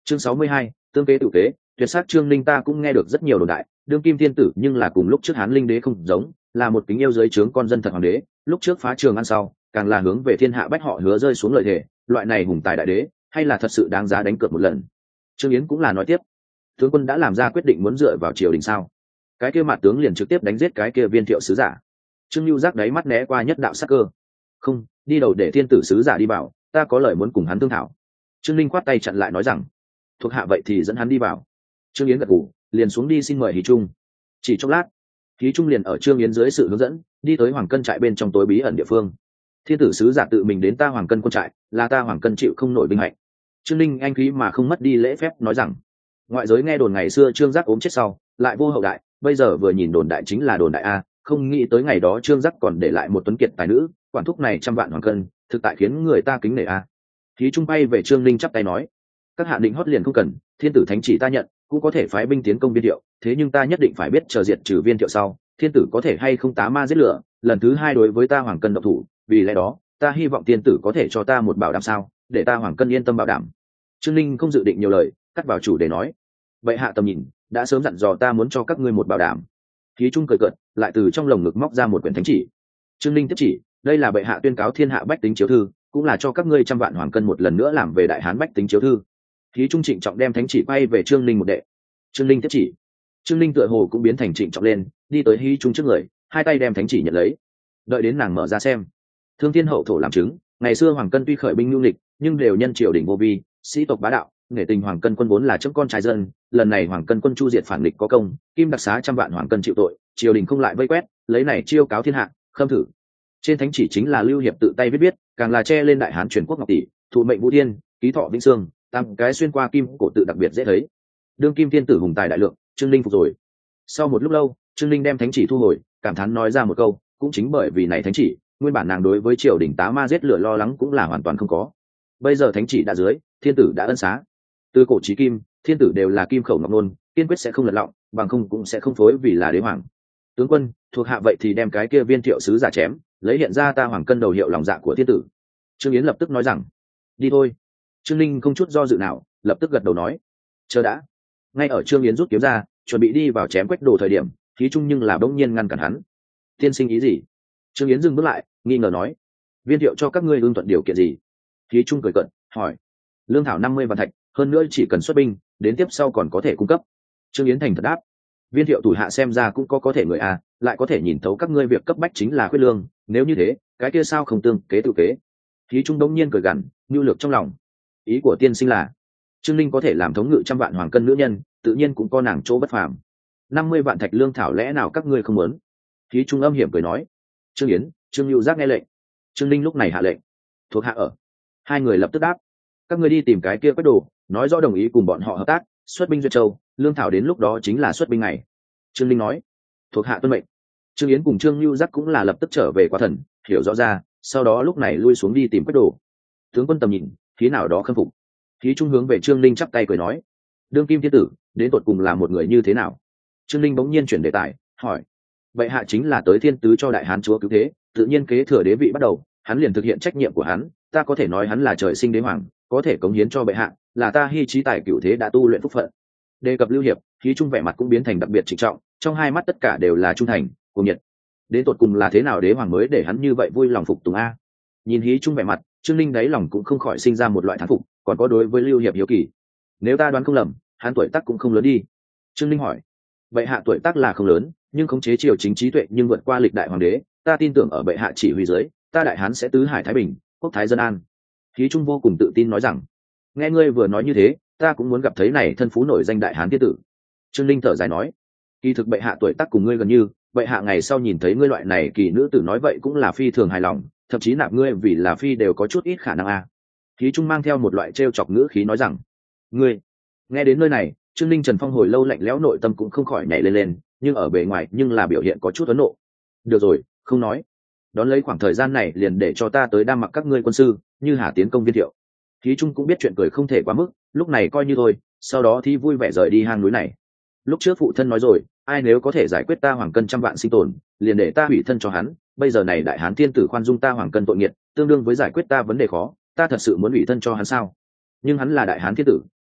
Chương 62, tương kế tự kế. Tuyệt sắc Trương Linh ta cũng nghe được rất nhiều đồn đại, đương kim thiên tử nhưng là cùng lúc trước Hán Linh đế không giống, là một kính yêu dưới trướng con dân thật hoàng đế, lúc trước phá Trường An sau, càng là hướng về thiên hạ bách họ hứa rơi xuống lời thề, loại này hùng tài đại đế, hay là thật sự đáng giá đánh cược một lần. Trương Yến cũng là nói tiếp, tướng quân đã làm ra quyết định muốn dựa vào triều đình sao? Cái kia mặt tướng liền trực tiếp đánh giết cái kia Viên Thiệu sứ giả. Trương Nưu giác đáy mắt né qua nhất đạo sắc cơ. Không, đi đầu để thiên tử sứ giả đi bảo, ta có lời muốn cùng hắn thương thảo. Trương Linh khoát tay chặn lại nói rằng, thuộc hạ vậy thì dẫn hắn đi vào. Trương Yến gật gù, liền xuống đi xin mời Hí Trung. Chỉ chốc lát, Hí Trung liền ở Trương Yến dưới sự hướng dẫn, đi tới Hoàng Cân trại bên trong tối bí ẩn địa phương. Thiên tử sứ giả tự mình đến ta Hoàng Cân quân trại, là ta Hoàng Cân chịu không nổi vinh hạnh. Trương Linh anh khí mà không mất đi lễ phép nói rằng, ngoại giới nghe đồn ngày xưa Trương Giác ốm chết sau, lại vô hậu đại, bây giờ vừa nhìn đồn đại chính là đồn đại a, không nghĩ tới ngày đó Trương Giác còn để lại một tuấn kiệt tài nữ, quản thúc này trăm vạn Hoàng Cân, thực tại khiến người ta kính nể a. Hí Trung bay về Trương Linh chắp tay nói, các hạ định hót liền không cần, thiên tử thánh chỉ ta nhận, cũng có thể phái binh tiến công Viên Thiệu, thế nhưng ta nhất định phải biết chờ diệt trừ Viên Thiệu sau, thiên tử có thể hay không tá ma giết lửa, lần thứ hai đối với ta Hoàng Cân động thủ, vì lẽ đó, ta hy vọng thiên tử có thể cho ta một bảo đảm sao, để ta Hoàng Cân yên tâm bảo đảm. Trương Linh không dự định nhiều lời, cắt vào chủ để nói, bệ hạ tầm nhìn, đã sớm dặn dò ta muốn cho các ngươi một bảo đảm. Hí Trung cười cợt, lại từ trong lồng ngực móc ra một quyển thánh chỉ. Trương Linh tiếp chỉ, đây là bệ hạ tuyên cáo thiên hạ bách tính chiếu thư, cũng là cho các ngươi trăm vạn Hoàng Cân một lần nữa làm về đại hán bách tính chiếu thư. Hí Trung trịnh trọng đem thánh chỉ quay về Trương Linh một đệ. Trương Linh tiếp chỉ. Trương Linh tựa hồ cũng biến thành trịnh trọng lên, đi tới Hí Trung trước người, hai tay đem thánh chỉ nhận lấy. Đợi đến nàng mở ra xem. Thương thiên hậu thổ làm chứng, ngày xưa Hoàng Cân tuy khởi binh nhu nghịch, nhưng đều nhân triều đình vô vi, sĩ tộc bá đạo, nể tình Hoàng Cân quân vốn là chấm con trai dân, lần này Hoàng Cân quân chu diệt phản địch có công, kim đặc xá trăm vạn Hoàng Cân chịu tội, triều đình không lại vây quét, lấy này chiêu cáo thiên hạ, khâm thử. Trên thánh chỉ chính là Lưu Hiệp tự tay viết, càng là che lên đại hán truyền quốc ngọc tỷ, thụ mệnh vũ thiên, ký thọ vĩnh sương, tam cái xuyên qua kim cổ tự đặc biệt dễ thấy. Đương kim thiên tử hùng tài đại lượng, Trương Linh phục rồi. Sau một lúc lâu, Trương Linh đem thánh chỉ thu hồi, cảm thán nói ra một câu, cũng chính bởi vì này thánh chỉ, nguyên bản nàng đối với triều đình tá ma giết lửa lo lắng cũng là hoàn toàn không có. Bây giờ thánh chỉ đã dưới, thiên tử đã ân xá. Từ cổ chí kim, thiên tử đều là kim khẩu ngọc nôn, kiên quyết sẽ không lật lọng, bằng không cũng sẽ không phối vì là đế hoàng. Tướng quân, thuộc hạ vậy thì đem cái kia Viên Thiệu sứ giả chém, lấy hiện ra ta Hoàng Cân đầu hiệu lòng dạ của thiên tử. Trương Yến lập tức nói rằng, đi thôi. Trương Linh không chút do dự nào, lập tức gật đầu nói, chờ đã. Ngay ở Trương Yến rút kiếm ra, chuẩn bị đi vào chém Quách Đồ thời điểm, Hí Trung nhưng là bỗng nhiên ngăn cản hắn. Tiên sinh ý gì? Trương Yến dừng bước lại, nghi ngờ nói, Viên Thiệu cho các ngươi ưng thuận điều kiện gì? Hí Trung cười cợt, hỏi, lương thảo 50 vạn thạch, hơn nữa chỉ cần xuất binh, đến tiếp sau còn có thể cung cấp. Trương Yến thành thật đáp, Viên Thiệu thủ hạ xem ra cũng có thể người à, lại có thể nhìn thấu các ngươi việc cấp bách chính là khuyết lương, nếu như thế, cái kia sao không tương kế tự kế? Hí Trung đống nhiên cười gằn, nhu lược trong lòng. Ý của tiên sinh là, Trương Linh có thể làm thống ngự trăm vạn Hoàng Cân nữ nhân, tự nhiên cũng có nàng chỗ bất phàm. 50 vạn thạch lương thảo lẽ nào các ngươi không muốn? Hí Trung âm hiểm cười nói. Trương Yến, Trương Nưu Giác nghe lệnh. Trương Linh lúc này hạ lệnh, thuộc hạ ở. Hai người lập tức đáp, các ngươi đi tìm cái kia Quách Đồ, nói rõ đồng ý cùng bọn họ hợp tác, xuất binh Duyệt Châu, lương thảo đến lúc đó chính là xuất binh ngày. Trương Linh nói, thuộc hạ tuân mệnh. Trương Yến cùng Trương Nưu Giác cũng là lập tức trở về quá thần, hiểu rõ ra, sau đó lúc này lui xuống đi tìm Quách Đồ. Tướng quân tầm nhìn, khí nào đó khâm phục. Khí trung hướng về Trương Linh chắp tay cười nói, đương kim thiên tử đến tột cùng là một người như thế nào? Trương Linh bỗng nhiên chuyển đề tài, hỏi, bệ hạ chính là tới thiên tứ cho đại hán chúa cứu thế, tự nhiên kế thừa đế vị bắt đầu, hắn liền thực hiện trách nhiệm của hắn, ta có thể nói hắn là trời sinh đế hoàng, có thể cống hiến cho bệ hạ, là ta hy trí tài cửu thế đã tu luyện phúc phận. Đề cập Lưu Hiệp, Khí Trung vẻ mặt cũng biến thành đặc biệt trịnh trọng, trong hai mắt tất cả đều là trung thành, cuồng nhiệt. Đến tột cùng là thế nào đế hoàng mới để hắn như vậy vui lòng phục tùng a? Nhìn Khí Trung vẻ mặt, Trương Linh đáy lòng cũng không khỏi sinh ra một loại thán phục, còn có đối với Lưu Hiệp hiếu kỳ. Nếu ta đoán không lầm, hắn tuổi tác cũng không lớn đi. Trương Linh hỏi, bệ hạ tuổi tác là không lớn, nhưng khống chế triều chính trí tuệ nhưng vượt qua lịch đại hoàng đế, ta tin tưởng ở bệ hạ chỉ huy dưới, ta đại hán sẽ tứ hải thái bình, quốc thái dân an. Khí Trung vô cùng tự tin nói rằng, nghe ngươi vừa nói như thế, ta cũng muốn gặp thấy này thân phú nổi danh đại hán thiên tử. Trương Linh thở dài nói, kỳ thực bệ hạ tuổi tác cùng ngươi gần như, bệ hạ ngày sau nhìn thấy ngươi loại này kỳ nữ tử nói vậy cũng là phi thường hài lòng, thậm chí nạp ngươi vì là phi đều có chút ít khả năng a. Khí Trung mang theo một loại trêu chọc ngữ khí nói rằng, ngươi. Nghe đến nơi này, Trương Linh Trần Phong hồi lâu lạnh lẽo nội tâm cũng không khỏi nhảy lên, nhưng ở bề ngoài nhưng là biểu hiện có chút ấn nộ. Được rồi, không nói. Đón lấy khoảng thời gian này liền để cho ta tới đam mặc các ngươi quân sư, như Hà tiến công Viên Thiệu. Khí Trung cũng biết chuyện cười không thể quá mức, lúc này coi như thôi, sau đó thì vui vẻ rời đi hang núi này. Lúc trước phụ thân nói rồi, ai nếu có thể giải quyết ta Hoàng Cân trăm vạn sinh tồn, liền để ta hủy thân cho hắn. Bây giờ này đại hán thiên tử khoan dung ta Hoàng Cân tội nghiệt, tương đương với giải quyết ta vấn đề khó, ta thật sự muốn hủy thân cho hắn sao? Nhưng hắn là đại hán thiên tử,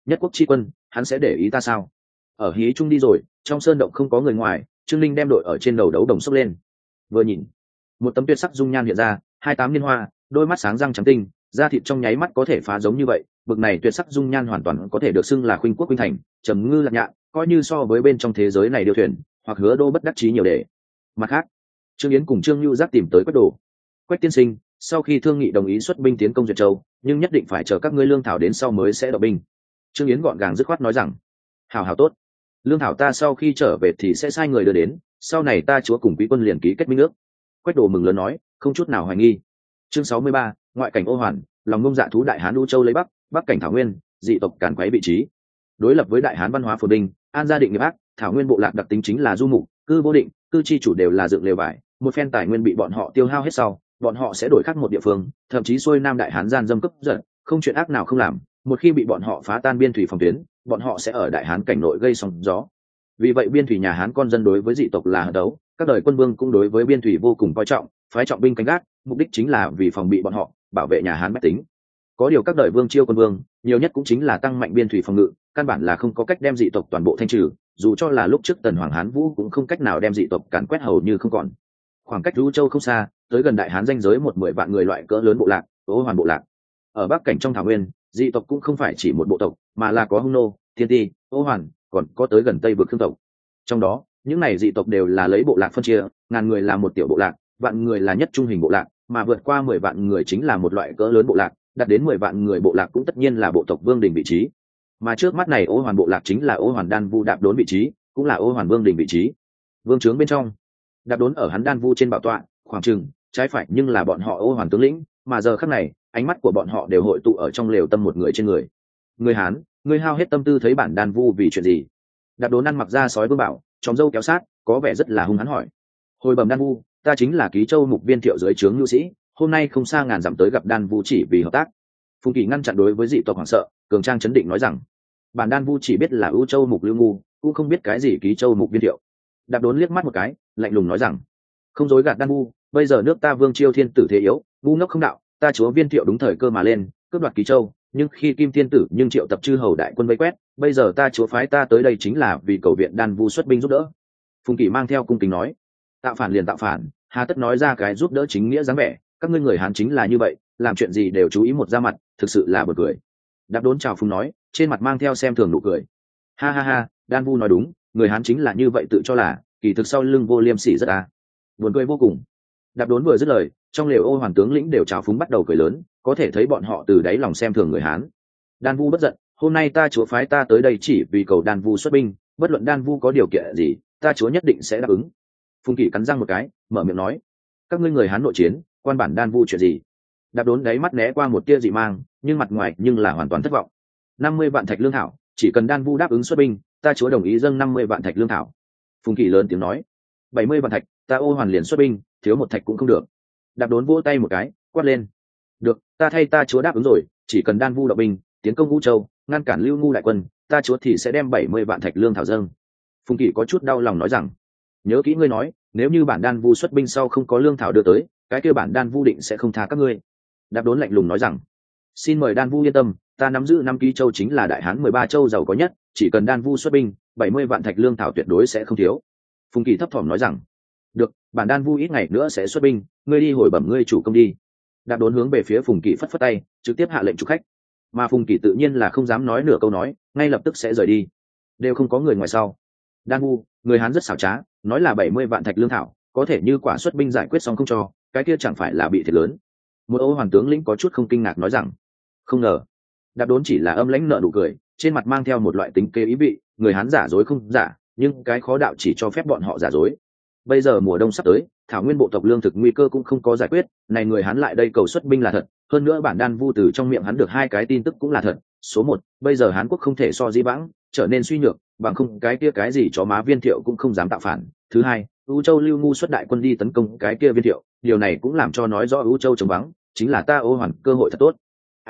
nhất quốc tri quân hắn sẽ để ý ta sao? Ở hí trung đi rồi, trong sơn động không có người ngoài, Trương Linh đem đội ở trên đầu đấu đồng xốc lên, vừa nhìn một tấm tuyệt sắc dung nhan hiện ra, 28 niên hoa, đôi mắt sáng răng trắng tinh, da thịt trong nháy mắt có thể phá giống như vậy, bực này tuyệt sắc dung nhan hoàn toàn có thể được xưng là khuynh quốc khuynh thành, trầm ngư lạc nhạn, coi như so với bên trong thế giới này điều thuyền hoặc hứa đô bất đắc chí nhiều để. Mặt khác, Trương Yến cùng Trương Nhu Giác tìm tới Quách Đồ. Quách tiên sinh, sau khi thương nghị đồng ý xuất binh tiến công Duyệt Châu, nhưng nhất định phải chờ các ngươi lương thảo đến sau mới sẽ động binh. Trương Yến gọn gàng dứt khoát nói rằng, hảo hảo tốt, lương thảo ta sau khi trở về thì sẽ sai người đưa đến, sau này ta chúa cùng quý quân liền ký kết minh ước. Quách Đồ mừng lớn nói, không chút nào hoài nghi. Chương 63, ngoại cảnh Ô Hoàn, lòng ngông dạ thú đại hán U Châu lấy bắc, bắc cảnh Thảo Nguyên, dị tộc càn quấy vị trí. Đối lập với đại hán văn hóa phồn vinh, an gia định nghiệp ác, Thảo Nguyên bộ lạc đặc tính chính là du mục, cư vô định, cư chi chủ đều là dựng lều vải, một phen tài nguyên bị bọn họ tiêu hao hết sau, bọn họ sẽ đổi khác một địa phương, thậm chí xuôi nam đại hán gian dâm cướp giật, không chuyện ác nào không làm. Một khi bị bọn họ phá tan biên thủy phòng tuyến, bọn họ sẽ ở đại hán cảnh nội gây sóng gió. Vì vậy biên thủy nhà hán con dân đối với dị tộc là hận đấu, các đời quân vương cũng đối với biên thủy vô cùng coi trọng, phái trọng binh canh gác, mục đích chính là vì phòng bị bọn họ, bảo vệ nhà hán bách tính. Có điều các đời vương chiêu quân vương nhiều nhất cũng chính là tăng mạnh biên thủy phòng ngự, căn bản là không có cách đem dị tộc toàn bộ thanh trừ, dù cho là lúc trước tần hoàng hán vũ cũng không cách nào đem dị tộc càn quét hầu như không còn. Khoảng cách U Châu không xa, tới gần đại hán danh giới 10 vạn người loại cỡ lớn bộ lạc, Ô Hoàn bộ lạc. Ở bắc cảnh trong Thảo Nguyên, dị tộc cũng không phải chỉ một bộ tộc, mà là có Hung Nô, Thiên Ti, Ô Hoàn, còn có tới gần Tây vực Khương tộc. Trong đó, những này dị tộc đều là lấy bộ lạc phân chia, ngàn người là một tiểu bộ lạc, vạn người là nhất trung hình bộ lạc, mà vượt qua 10 vạn người chính là một loại cỡ lớn bộ lạc, đạt đến 10 vạn người bộ lạc cũng tất nhiên là bộ tộc vương đình vị trí. Mà trước mắt này Ô Hoàn bộ lạc chính là Ô Hoàn Đan Vu đạp đốn vị trí, cũng là Ô Hoàn vương đình vị trí. Vương trướng bên trong, đạp đốn ở hắn Đan Vu trên bảo tọa, khoảng chừng trái phải nhưng là bọn họ Ô Hoàn tướng lĩnh, mà giờ khắc này, ánh mắt của bọn họ đều hội tụ ở trong lều tâm một người trên người. Người Hán, người hao hết tâm tư thấy bản Đan Vu vì chuyện gì? Đạp đốn ăn mặc ra sói vương bảo, chòm râu kéo sát, có vẻ rất là hung hãn hỏi. Hồi bẩm Đan Vu, ta chính là Ký Châu mục viên thiệu dưới trướng nhu sĩ, hôm nay không xa ngàn dặm tới gặp Đan Vu chỉ vì hợp tác. Phùng Kỳ ngăn chặn đối với dị tộc hoảng sợ, cường trang chấn định nói rằng, bản Đan Vu chỉ biết là ưu châu mục lưu ngu, cũng không biết cái gì Ký Châu mục viên thiệu. Đạp đốn liếc mắt một cái, lạnh lùng nói rằng, không dối gạt Đan Vu, bây giờ nước ta vương chiêu thiên tử thế yếu, ngu ngốc không đạo, ta chúa viên thiệu đúng thời cơ mà lên, cướp đoạt Ký Châu, nhưng khi kim thiên tử nhưng triệu tập chư hầu đại quân vây quét, bây giờ ta chúa phái ta tới đây chính là vì cầu viện Đan Vu xuất binh giúp đỡ. Phùng Kỳ mang theo cung kính nói, tạo phản liền tạo phản, hà tất nói ra cái giúp đỡ chính nghĩa dáng vẻ, các ngươi người Hán chính là như vậy, làm chuyện gì đều chú ý một ra mặt, thực sự là buồn cười. Đáp đốn chào phúng nói, trên mặt mang theo xem thường nụ cười. Ha ha ha, Đan Vu nói đúng, người Hán chính là như vậy tự cho là, kỳ thực sau lưng vô liêm sỉ rất à. Buồn cười vô cùng. Đáp đốn vừa dứt lời, trong lều Ô Hoàn tướng lĩnh đều chào phúng bắt đầu cười lớn, có thể thấy bọn họ từ đáy lòng xem thường người Hán. Đan Vu bất giận, hôm nay ta chúa phái ta tới đây chỉ vì cầu Đan Vu xuất binh, bất luận Đan Vu có điều kiện gì, ta chúa nhất định sẽ đáp ứng. Phùng Kỳ cắn răng một cái, mở miệng nói, các ngươi người Hán nội chiến, quan bản Đan Vu chuyện gì? Đáp đốn đáy mắt né qua một tia dị mang, nhưng mặt ngoài nhưng là hoàn toàn thất vọng. 50 vạn thạch lương thảo, chỉ cần Đan Vu đáp ứng xuất binh, ta chúa đồng ý dâng 50 vạn thạch lương thảo. Phùng Kỳ lớn tiếng nói, 70 vạn thạch, ta Ô Hoàn liền xuất binh, thiếu một thạch cũng không được. Đáp đốn vỗ tay một cái, quát lên, được, ta thay ta chúa đáp ứng rồi, chỉ cần Đan Vu động binh, tiến công Vũ Châu, ngăn cản Lưu Ngu đại quân, ta chúa thì sẽ đem 70 vạn thạch lương thảo dâng. Phùng Kỳ có chút đau lòng nói rằng, nhớ kỹ ngươi nói, nếu như bản Đan Vu xuất binh sau không có lương thảo đưa tới, cái kia bản Đan Vu định sẽ không tha các ngươi. Đáp đốn lạnh lùng nói rằng, xin mời Đan Vu yên tâm, ta nắm giữ 5 ký châu chính là đại hán 13 châu giàu có nhất, chỉ cần Đan Vu xuất binh, 70 vạn thạch lương thảo tuyệt đối sẽ không thiếu. Phùng Kỳ thấp thỏm nói rằng, được, bản Đan Vu ít ngày nữa sẽ xuất binh, ngươi đi hồi bẩm ngươi chủ công đi. Đáp đốn hướng về phía Phùng Kỳ phất phất tay, trực tiếp hạ lệnh chủ khách. Mà Phùng Kỳ tự nhiên là không dám nói nửa câu nói, ngay lập tức sẽ rời đi. Đều không có người ngoài sau. Đan Vu, người Hán rất xảo trá, nói là 70 vạn thạch lương thảo, có thể như quả xuất binh giải quyết xong không cho, cái kia chẳng phải là bị thiệt lớn. Một Ô Hoàn tướng lĩnh có chút không kinh ngạc nói rằng, không ngờ. Đáp đốn chỉ là âm lãnh nợ nụ cười, trên mặt mang theo một loại tính kế ý vị, người Hán giả dối không giả, nhưng cái khó đạo chỉ cho phép bọn họ giả dối. Bây giờ mùa đông sắp tới, Thảo Nguyên bộ tộc lương thực nguy cơ cũng không có giải quyết, này người Hán lại đây cầu xuất binh là thật, hơn nữa bản Đan Vu từ trong miệng hắn được 2 cái tin tức cũng là thật. Số 1, bây giờ Hán quốc không thể so dĩ vãng, trở nên suy nhược, bằng không cái kia cái gì chó má viên thiệu cũng không dám tạo phản. Thứ 2, U Châu Lưu Ngu xuất đại quân đi tấn công cái kia viên thiệu, điều này cũng làm cho nói rõ U Châu trống vắng, chính là ta Ô Hoàn cơ hội thật tốt.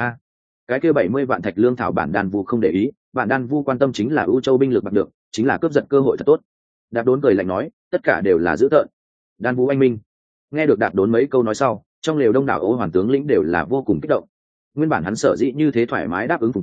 Cái kia 70 vạn thạch lương thảo bản Đan Vu không để ý, bản Đan Vu quan tâm chính là U Châu binh lực bạc được, chính là cướp giật cơ hội thật tốt. Đáp đốn cười lạnh nói, tất cả đều là dữ tợn. Đan Vu anh minh. Nghe được Đáp đốn mấy câu nói sau, trong lều đông đảo Ô Hoàn tướng lĩnh đều là vô cùng kích động. Nguyên bản hắn sở dĩ như thế thoải mái đáp ứng Phùng Kỳ,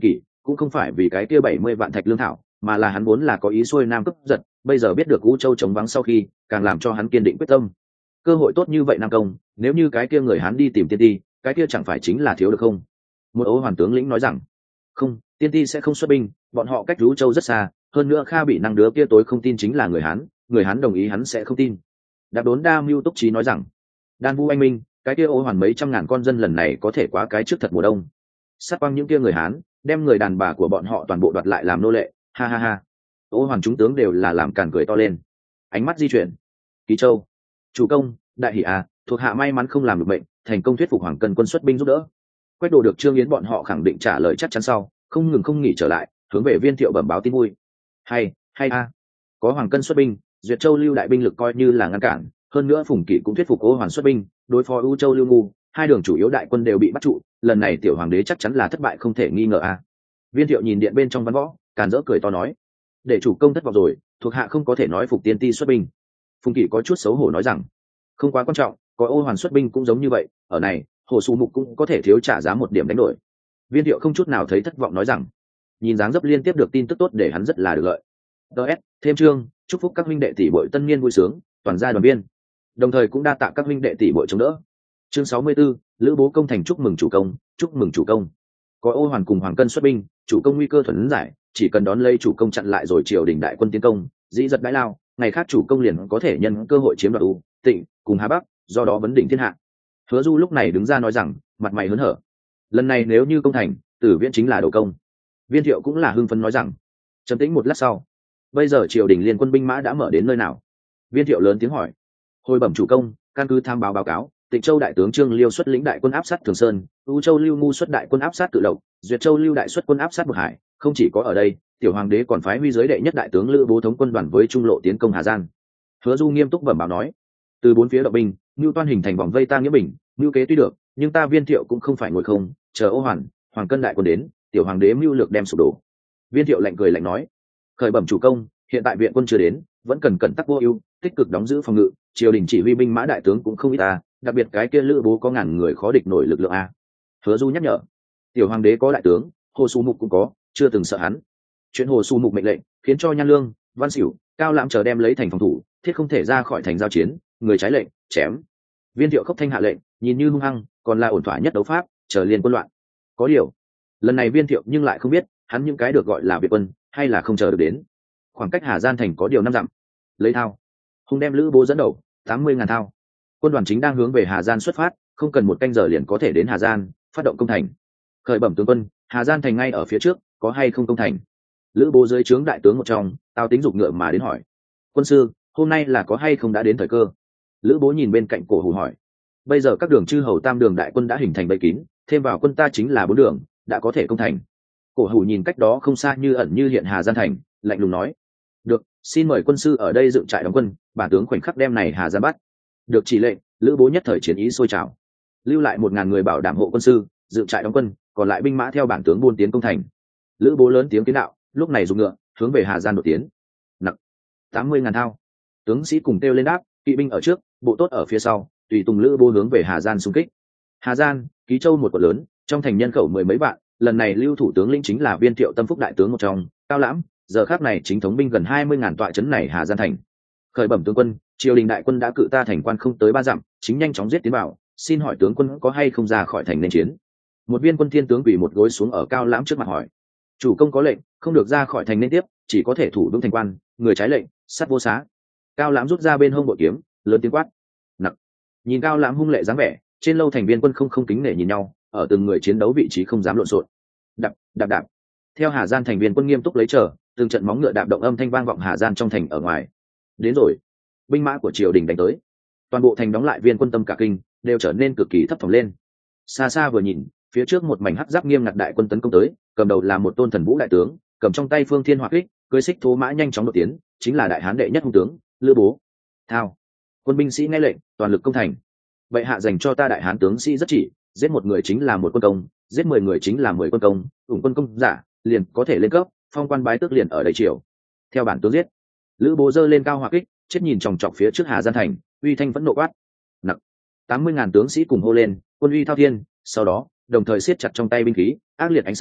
cũng không phải vì cái kia 70 vạn thạch lương thảo, mà là hắn vốn là có ý xuôi nam cướp giật, bây giờ biết được U Châu chống vắng sau khi, càng làm cho hắn kiên định quyết tâm. Cơ hội tốt như vậy Nam Công, nếu như cái kia người hắn đi tìm tiên ti, cái kia chẳng phải chính là thiếu được không? Một Ô Hoàn tướng lĩnh nói rằng, không, tiên ti sẽ không xuất binh, bọn họ cách U Châu rất xa, hơn nữa Kha bị năng đứa kia tối không tin chính là người hắn đồng ý hắn sẽ không tin. Đạp Đốn Đa Mưu Túc Trí nói rằng, Đan Vũ anh minh, cái kia Ô Hoàn mấy trăm ngàn con dân lần này có thể quá cái trước thật mùa đông. Sát quang những kia người Hán, đem người đàn bà của bọn họ toàn bộ đoạt lại làm nô lệ, ha ha ha. Ô Hoàn chúng tướng đều là làm càn cười to lên. Ánh mắt di chuyển. Ký Châu, chủ công, đại hỷ à, thuộc hạ may mắn không làm được bệnh, thành công thuyết phục Hoàng Cân quân xuất binh giúp đỡ. Quách Đồ được Trương Yến bọn họ khẳng định trả lời chắc chắn sau, không ngừng không nghỉ trở lại, hướng về Viên Thiệu bẩm báo tin vui. Hay a, có Hoàng Cân xuất binh, Duyệt Châu lưu đại binh lực coi như là ngăn cản, hơn nữa Phùng Kỵ cũng thuyết phục Ô Hoàn xuất binh, đối phó U Châu lưu ngu, hai đường chủ yếu đại quân đều bị bắt trụ, lần này tiểu hoàng đế chắc chắn là thất bại không thể nghi ngờ a. Viên Thiệu nhìn điện bên trong văn võ, càn rỡ cười to nói, để chủ công thất vọng rồi, thuộc hạ không có thể nói phục tiên ti xuất binh. Phùng Kỵ có chút xấu hổ nói rằng, không quá quan trọng, có Ô Hoàn xuất binh cũng giống như vậy, ở này Hồ Sù Mục cũng có thể thiếu trả giá một điểm đánh đổi. Viên Thiệu không chút nào thấy thất vọng nói rằng, nhìn dáng dấp liên tiếp được tin tức tốt để hắn rất là được lợi. DS, thêm chương, chúc phúc các huynh đệ tỷ bội tân niên vui sướng, toàn gia đoàn viên. Đồng thời cũng đa tạ các huynh đệ tỷ bội chống đỡ. Chương 64, Lữ Bố công thành chúc mừng chủ công, chúc mừng chủ công. Có Ô Hoàn cùng Hoàng Cân xuất binh, chủ công nguy cơ thuần giải, chỉ cần đón lấy chủ công chặn lại rồi triều đình đại quân tiến công, dĩ giật đãi lao, ngày khác chủ công liền có thể nhân cơ hội chiếm đoạt U, Tịnh cùng Hà Bắc, do đó vấn đỉnh thiên hạ. Hứa Du lúc này đứng ra nói rằng, mặt mày hớn hở. Lần này nếu như công thành, Tử Viễn chính là đầu công. Viên Thiệu cũng là hưng phấn nói rằng. Trầm tĩnh một lát sau, bây giờ triều đình liên quân binh mã đã mở đến nơi nào? Viên Thiệu lớn tiếng hỏi. Hồi bẩm chủ công, căn cứ tham báo cáo, Tịnh Châu đại tướng Trương Liêu xuất lĩnh đại quân áp sát Thường Sơn, U Châu Lưu Ngu xuất đại quân áp sát Cự Lộc, Duyệt Châu Lưu đại xuất quân áp sát Bực Hải, không chỉ có ở đây, tiểu hoàng đế còn phái huy giới đệ nhất đại tướng Lữ Bố thống quân đoàn với trung lộ tiến công Hà Giang. Hứa Du nghiêm túc bẩm báo nói, từ bốn phía động binh, Nưu Toan hình thành vòng vây ta Nghĩa Bình, Nưu kế tuy được, nhưng ta Viên Thiệu cũng không phải ngồi không, chờ Ô Hoàn, Hoàng Cân đại quân đến, tiểu hoàng đế mưu lược đem sụp đổ. Viên Thiệu lạnh cười lạnh nói, khởi bẩm chủ công, hiện tại viện quân chưa đến, vẫn cần cẩn tắc vô ưu, tích cực đóng giữ phòng ngự, triều đình chỉ huy binh mã đại tướng cũng không ít ta, đặc biệt cái kia Lữ Bố có ngàn người khó địch nổi lực lượng a. Hứa Du nhắc nhở, tiểu hoàng đế có đại tướng, Hồ Su Mục cũng có, chưa từng sợ hắn. Chuyện Hồ Su Mục mệnh lệnh khiến cho Nhan Lương, Văn Xỉu, Cao Lãm chờ đem lấy thành phòng thủ, thiết không thể ra khỏi thành giao chiến, người trái lệnh chém. Viên Thiệu khốc thanh hạ lệnh, nhìn như hung hăng, còn là ổn thỏa nhất đấu pháp, chờ liên quân loạn. Có điều, lần này Viên Thiệu nhưng lại không biết, hắn những cái được gọi là Việt quân, hay là không chờ được đến. Khoảng cách Hà Gian thành có điều 5 dặm. Lấy thao, hùng đem Lữ Bố dẫn đầu, 80.000 thao. Quân đoàn chính đang hướng về Hà Gian xuất phát, không cần một canh giờ liền có thể đến Hà Gian, phát động công thành. Khởi bẩm tướng quân, Hà Gian thành ngay ở phía trước, có hay không công thành? Lữ Bố dưới trướng đại tướng một trong, Tào Tính giục ngựa mà đến hỏi. Quân sư, hôm nay là có hay không đã đến thời cơ? Lữ Bố nhìn bên cạnh Cổ Hủ hỏi. Bây giờ các đường chư hầu tam đường đại quân đã hình thành bầy kín, thêm vào quân ta chính là 4 đường, đã có thể công thành. Cổ Hủ nhìn cách đó không xa như ẩn như hiện Hà Gian thành, lạnh lùng nói. Được, xin mời quân sư ở đây dựng trại đóng quân, bản tướng khoảnh khắc đem này Hà Gian bắt. Được chỉ lệnh, Lữ Bố nhất thời chiến ý sôi trào, lưu lại 1.000 người bảo đảm hộ quân sư, dựng trại đóng quân, còn lại binh mã theo bản tướng buôn tiến công thành. Lữ Bố lớn tiếng kiến đạo, lúc này dùng ngựa hướng về Hà Gian đột tiến. Nặng 80.000 thao, tướng sĩ cùng kêu lên đáp, kỵ binh ở trước, bộ tốt ở phía sau, tùy tùng Lữ Bố hướng về Hà Gian xung kích. Hà Gian, Ký Châu một quận lớn, trong thành nhân khẩu 10 mấy vạn, lần này lưu thủ tướng lĩnh chính là Viên Thiệu tâm phúc đại tướng một trong, Cao Lãm, giờ khắc này chính thống binh gần 20.000 tọa trấn này Hà Gian thành. Khởi bẩm tướng quân, triều đình đại quân đã cự ta thành quan không tới 3 dặm, chính nhanh chóng giết tiến vào, xin hỏi tướng quân có hay không ra khỏi thành nên chiến? Một viên quân thiên tướng quỳ một gối xuống ở Cao Lãm trước mặt hỏi. Chủ công có lệnh, không được ra khỏi thành nên tiếp, chỉ có thể thủ vững thành quan, người trái lệnh, sát vô xá. Cao Lãm rút ra bên hông bội kiếm, lớn tiếng quát. Nặc. Nhìn Cao Lãm hung lệ dáng vẻ, trên lâu thành viên quân không kính nể nhìn nhau, ở từng người chiến đấu vị trí không dám lộn xộn. Đạp, đạp đạp. Theo Hà Gian thành viên quân nghiêm túc lấy chờ, từng trận móng ngựa đạp động âm thanh vang vọng Hà Gian trong thành ở ngoài. Đến rồi, binh mã của triều đình đánh tới. Toàn bộ thành đóng lại viên quân tâm cả kinh, đều trở nên cực kỳ thấp thỏm lên. Xa xa vừa nhìn, phía trước một mảnh hắc giáp nghiêm ngặt đại quân tấn công tới, cầm đầu là một tôn thần vũ đại tướng, cầm trong tay phương thiên hỏa kích, cưỡi xích thố mã nhanh chóng đột tiến, chính là đại hán đệ nhất hung tướng Lữ Bố. Thao, quân binh sĩ nghe lệnh, toàn lực công thành. Vậy hạ dành cho ta đại hán tướng sĩ rất chỉ, giết một người chính là một quân công, giết 10 người chính là 10 quân công, ủng quân công giả liền có thể lên cấp, phong quan bái tước liền ở đây triều. Theo bản tướng giết. Lữ Bố giơ lên cao hỏa kích, chết nhìn chòng chọc phía trước Hà Gian thành, uy thanh vẫn nộ quát. Nặc. 80.000 tướng sĩ cùng hô lên, quân uy thao thiên, sau đó đồng thời siết chặt trong tay binh khí, ác liệt ánh sáng,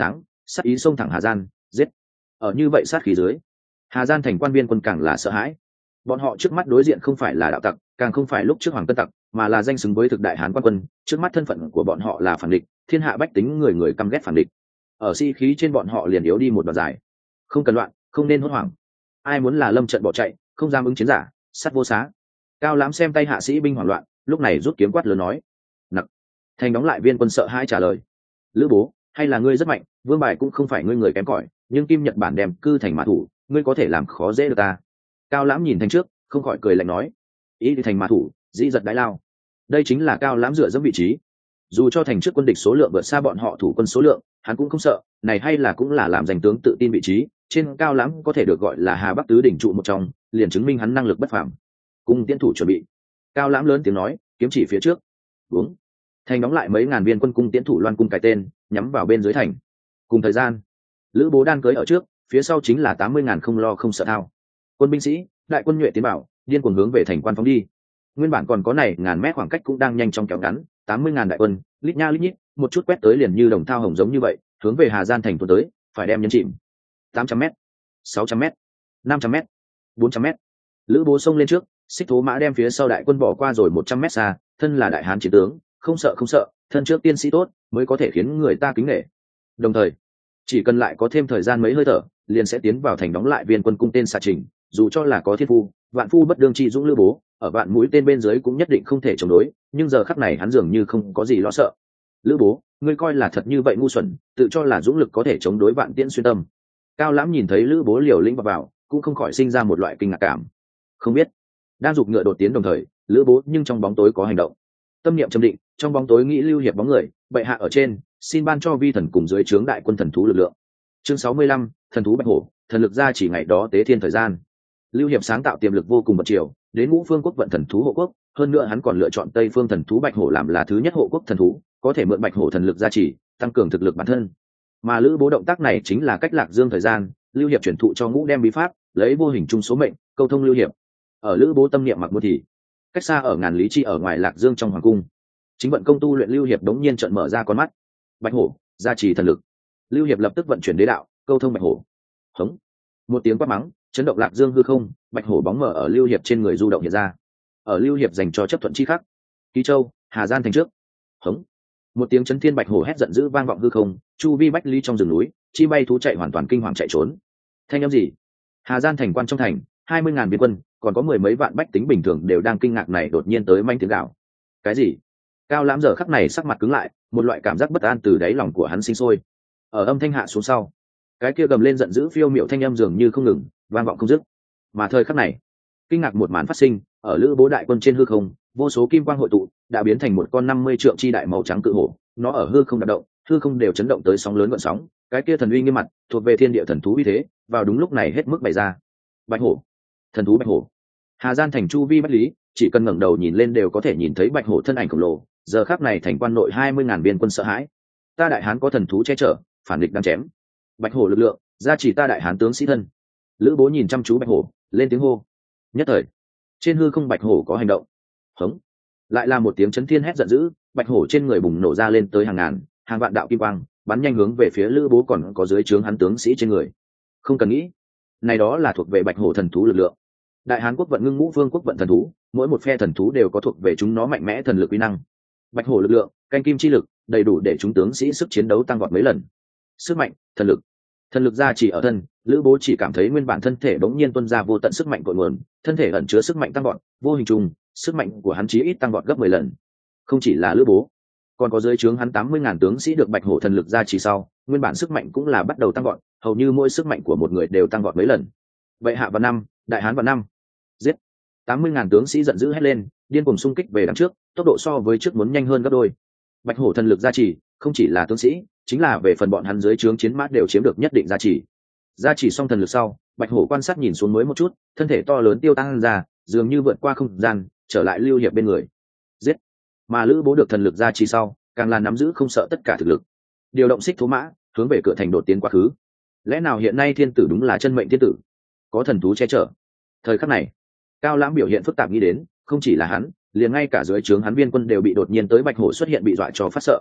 sát ý xông thẳng Hà Gian, giết. Ở như vậy sát khí dưới, Hà Gian thành quan viên quân càng là sợ hãi. Bọn họ trước mắt đối diện không phải là đạo tặc, càng không phải lúc trước hoàng tân tặc, mà là danh xứng với thực đại hán quan quân. Trước mắt thân phận của bọn họ là phản địch, thiên hạ bách tính người người căm ghét phản địch. Ở sĩ khí trên bọn họ liền yếu đi một đoạn dài. Không cần loạn, không nên hốt hoảng. Ai muốn là lâm trận bỏ chạy, không dám ứng chiến giả, sát vô xá. Cao Lãm xem tay hạ sĩ binh hoảng loạn, lúc này rút kiếm quát lớn nói: "Nặc!" Thành đóng lại viên quân sợ hãi trả lời: "Lữ bố, hay là ngươi rất mạnh, vương bài cũng không phải ngươi người kém cỏi, nhưng Kim Nhật Bản đem cư thành mã thủ, ngươi có thể làm khó dễ được ta." Cao Lãm nhìn Thành trước, không khỏi cười lạnh nói: "Ý thì thành mã thủ, dĩ giật đại lao." Đây chính là Cao Lãm dựa dẫm vị trí. Dù cho Thành trước quân địch số lượng vượt xa bọn họ thủ quân số lượng, hắn cũng không sợ, này hay là cũng là làm giành tướng tự tin vị trí. Trên Cao Lãm có thể được gọi là Hà Bắc tứ đỉnh trụ một trong, liền chứng minh hắn năng lực bất phàm. Cung tiến thủ chuẩn bị. Cao Lãm lớn tiếng nói, kiếm chỉ phía trước. Đúng. Thành đóng lại mấy ngàn viên quân cung tiến thủ loan cung cái tên, nhắm vào bên dưới thành. Cùng thời gian, Lữ Bố đan cưới ở trước, phía sau chính là 80.000 không lo không sợ thao. Quân binh sĩ, đại quân nhuệ tiến bảo, điên cuồng hướng về thành quan phóng đi. Nguyên bản còn có này ngàn mét khoảng cách cũng đang nhanh chóng kéo ngắn, 80.000 đại quân, lít nha lít nhít, một chút quét tới liền như đồng thao hồng giống như vậy, hướng về Hà Gian thành tuôn tới, phải đem nhấn chìm. 800m, 600m, 500m, 400m. Lữ Bố xông lên trước, xích thố mã đem phía sau đại quân bỏ qua rồi 100m xa, thân là đại hán chiến tướng, không sợ, thân trước tiên sĩ tốt, mới có thể khiến người ta kính nể. Đồng thời, chỉ cần lại có thêm thời gian mấy hơi thở, liền sẽ tiến vào thành đóng lại viên quân cung tên xạ trình, dù cho là có thiên phu, vạn phu bất đương chi dũng Lữ Bố, ở vạn mũi tên bên dưới cũng nhất định không thể chống đối, nhưng giờ khắc này hắn dường như không có gì lo sợ. Lữ Bố, ngươi coi là thật như vậy ngu xuẩn, tự cho là dũng lực có thể chống đối vạn tiễn xuyên tâm. Cao Lãm nhìn thấy Lữ Bố liều lĩnh vào, cũng không khỏi sinh ra một loại kinh ngạc cảm. Không biết, đang giục ngựa đột tiến đồng thời, Lữ Bố nhưng trong bóng tối có hành động. Tâm niệm trầm định, trong bóng tối nghĩ lưu hiệp bóng người, bệ hạ ở trên, xin ban cho vi thần cùng dưới trướng đại quân thần thú lực lượng. Chương 65, thần thú bạch hổ, thần lực ra chỉ ngày đó tế thiên thời gian. Lưu hiệp sáng tạo tiềm lực vô cùng bậc triều, đến Ngũ Phương quốc vận thần thú hộ quốc, hơn nữa hắn còn lựa chọn Tây Phương thần thú bạch hổ làm là thứ nhất hộ quốc thần thú, có thể mượn bạch hổ thần lực gia trì, tăng cường thực lực bản thân. Mà Lữ Bố động tác này chính là cách Lạc Dương thời gian, Lưu hiệp chuyển thụ cho Ngũ đem bí pháp, lấy vô hình chung số mệnh, câu thông Lưu hiệp. Ở Lữ Bố tâm niệm mặc mua thì, cách xa ở ngàn lý chi ở ngoài Lạc Dương trong hoàng cung, chính vận công tu luyện Lưu hiệp đống nhiên trợn mở ra con mắt. Bạch hổ, gia trì thần lực. Lưu hiệp lập tức vận chuyển đế đạo, câu thông bạch hổ. Hống. Một tiếng quát mắng, chấn động Lạc Dương hư không, bạch hổ bóng mở ở Lưu hiệp trên người du động hiện ra. Ở Lưu hiệp dành cho chấp thuận chi khắc. Ký Châu, Hà Gian thành trước. Hống. Một tiếng chấn thiên bạch hổ hét giận dữ vang vọng hư không, chu vi bách ly trong rừng núi, chi bay thú chạy hoàn toàn kinh hoàng chạy trốn. Thanh âm gì? Hà Gian thành quan trong thành, 20.000 biên quân, còn có mười mấy vạn bách tính bình thường đều đang kinh ngạc này đột nhiên tới manh tiếng gào. Cái gì? Cao Lãm giờ khắc này sắc mặt cứng lại, một loại cảm giác bất an từ đáy lòng của hắn sinh sôi. Ở âm thanh hạ xuống sau, cái kia gầm lên giận dữ phiêu miệu thanh âm dường như không ngừng, vang vọng không dứt. Mà thời khắc này, kinh ngạc một màn phát sinh, ở Lữ Bố đại quân trên hư không, vô số kim quang hội tụ, đã biến thành một con 50 trượng chi đại màu trắng cự hổ, nó ở hư không đạp động, hư không đều chấn động tới sóng lớn gợn sóng, cái kia thần uy nghiêm mặt, thuộc về thiên địa thần thú uy thế, vào đúng lúc này hết mức bày ra. Bạch hổ, thần thú bạch hổ. Hà Gian thành chu vi bách lý, chỉ cần ngẩng đầu nhìn lên đều có thể nhìn thấy bạch hổ thân ảnh khổng lồ, giờ khắc này thành quan nội 20.000 biên quân sợ hãi. Ta đại hán có thần thú che chở, phản địch đang chém. Bạch hổ lực lượng, gia chỉ ta đại hán tướng sĩ thân. Lữ Bố nhìn chăm chú bạch hổ, lên tiếng hô. Nhất thời, trên hư không bạch hổ có hành động. Hống. Lại là một tiếng chấn thiên hét giận dữ, bạch hổ trên người bùng nổ ra lên tới hàng ngàn, hàng vạn đạo kim quang, bắn nhanh hướng về phía Lữ Bố còn có dưới trướng hắn tướng sĩ trên người. Không cần nghĩ, này đó là thuộc về bạch hổ thần thú lực lượng. Đại Hán quốc vận Ngưng Ngũ Vương quốc vận thần thú, mỗi một phe thần thú đều có thuộc về chúng nó mạnh mẽ thần lực uy năng. Bạch hổ lực lượng, canh kim chi lực, đầy đủ để chúng tướng sĩ sức chiến đấu tăng vọt mấy lần. Sức mạnh, thần lực ra chỉ ở thân, Lữ Bố chỉ cảm thấy nguyên bản thân thể bỗng nhiên tuôn ra vô tận sức mạnh cội nguồn, thân thể ẩn chứa sức mạnh tăng vọt, vô hình trùng, sức mạnh của hắn chí ít tăng vọt gấp 10 lần. Không chỉ là Lữ Bố, còn có dưới trướng hắn 80.000 tướng sĩ được bạch hổ thần lực ra chỉ sau, nguyên bản sức mạnh cũng là bắt đầu tăng vọt, hầu như mỗi sức mạnh của một người đều tăng vọt mấy lần. Vậy hạ vào năm, đại hán vào năm, giết! 80.000 tướng sĩ giận dữ hét lên, điên cuồng xung kích về đằng trước, tốc độ so với trước muốn nhanh hơn gấp đôi. Bạch hổ thần lực gia trì, không chỉ là tướng sĩ, chính là về phần bọn hắn dưới trướng chiến mã đều chiếm được nhất định gia trì. Gia trì xong thần lực sau, bạch hổ quan sát nhìn xuống mới một chút, thân thể to lớn tiêu tăng ra, dường như vượt qua không gian, trở lại Lưu Hiệp bên người. Giết! Mà Lữ Bố được thần lực gia trì sau, càng là nắm giữ không sợ tất cả thực lực. Điều động xích thú mã, hướng về cửa thành đột tiến quá khứ. Lẽ nào hiện nay thiên tử đúng là chân mệnh thiên tử, có thần thú che chở? Thời khắc này, Cao Lãm biểu hiện phức tạp nghĩ đến, không chỉ là hắn, liền ngay cả dưới trướng hắn viên quân đều bị đột nhiên tới bạch hổ xuất hiện bị dọa cho phát sợ.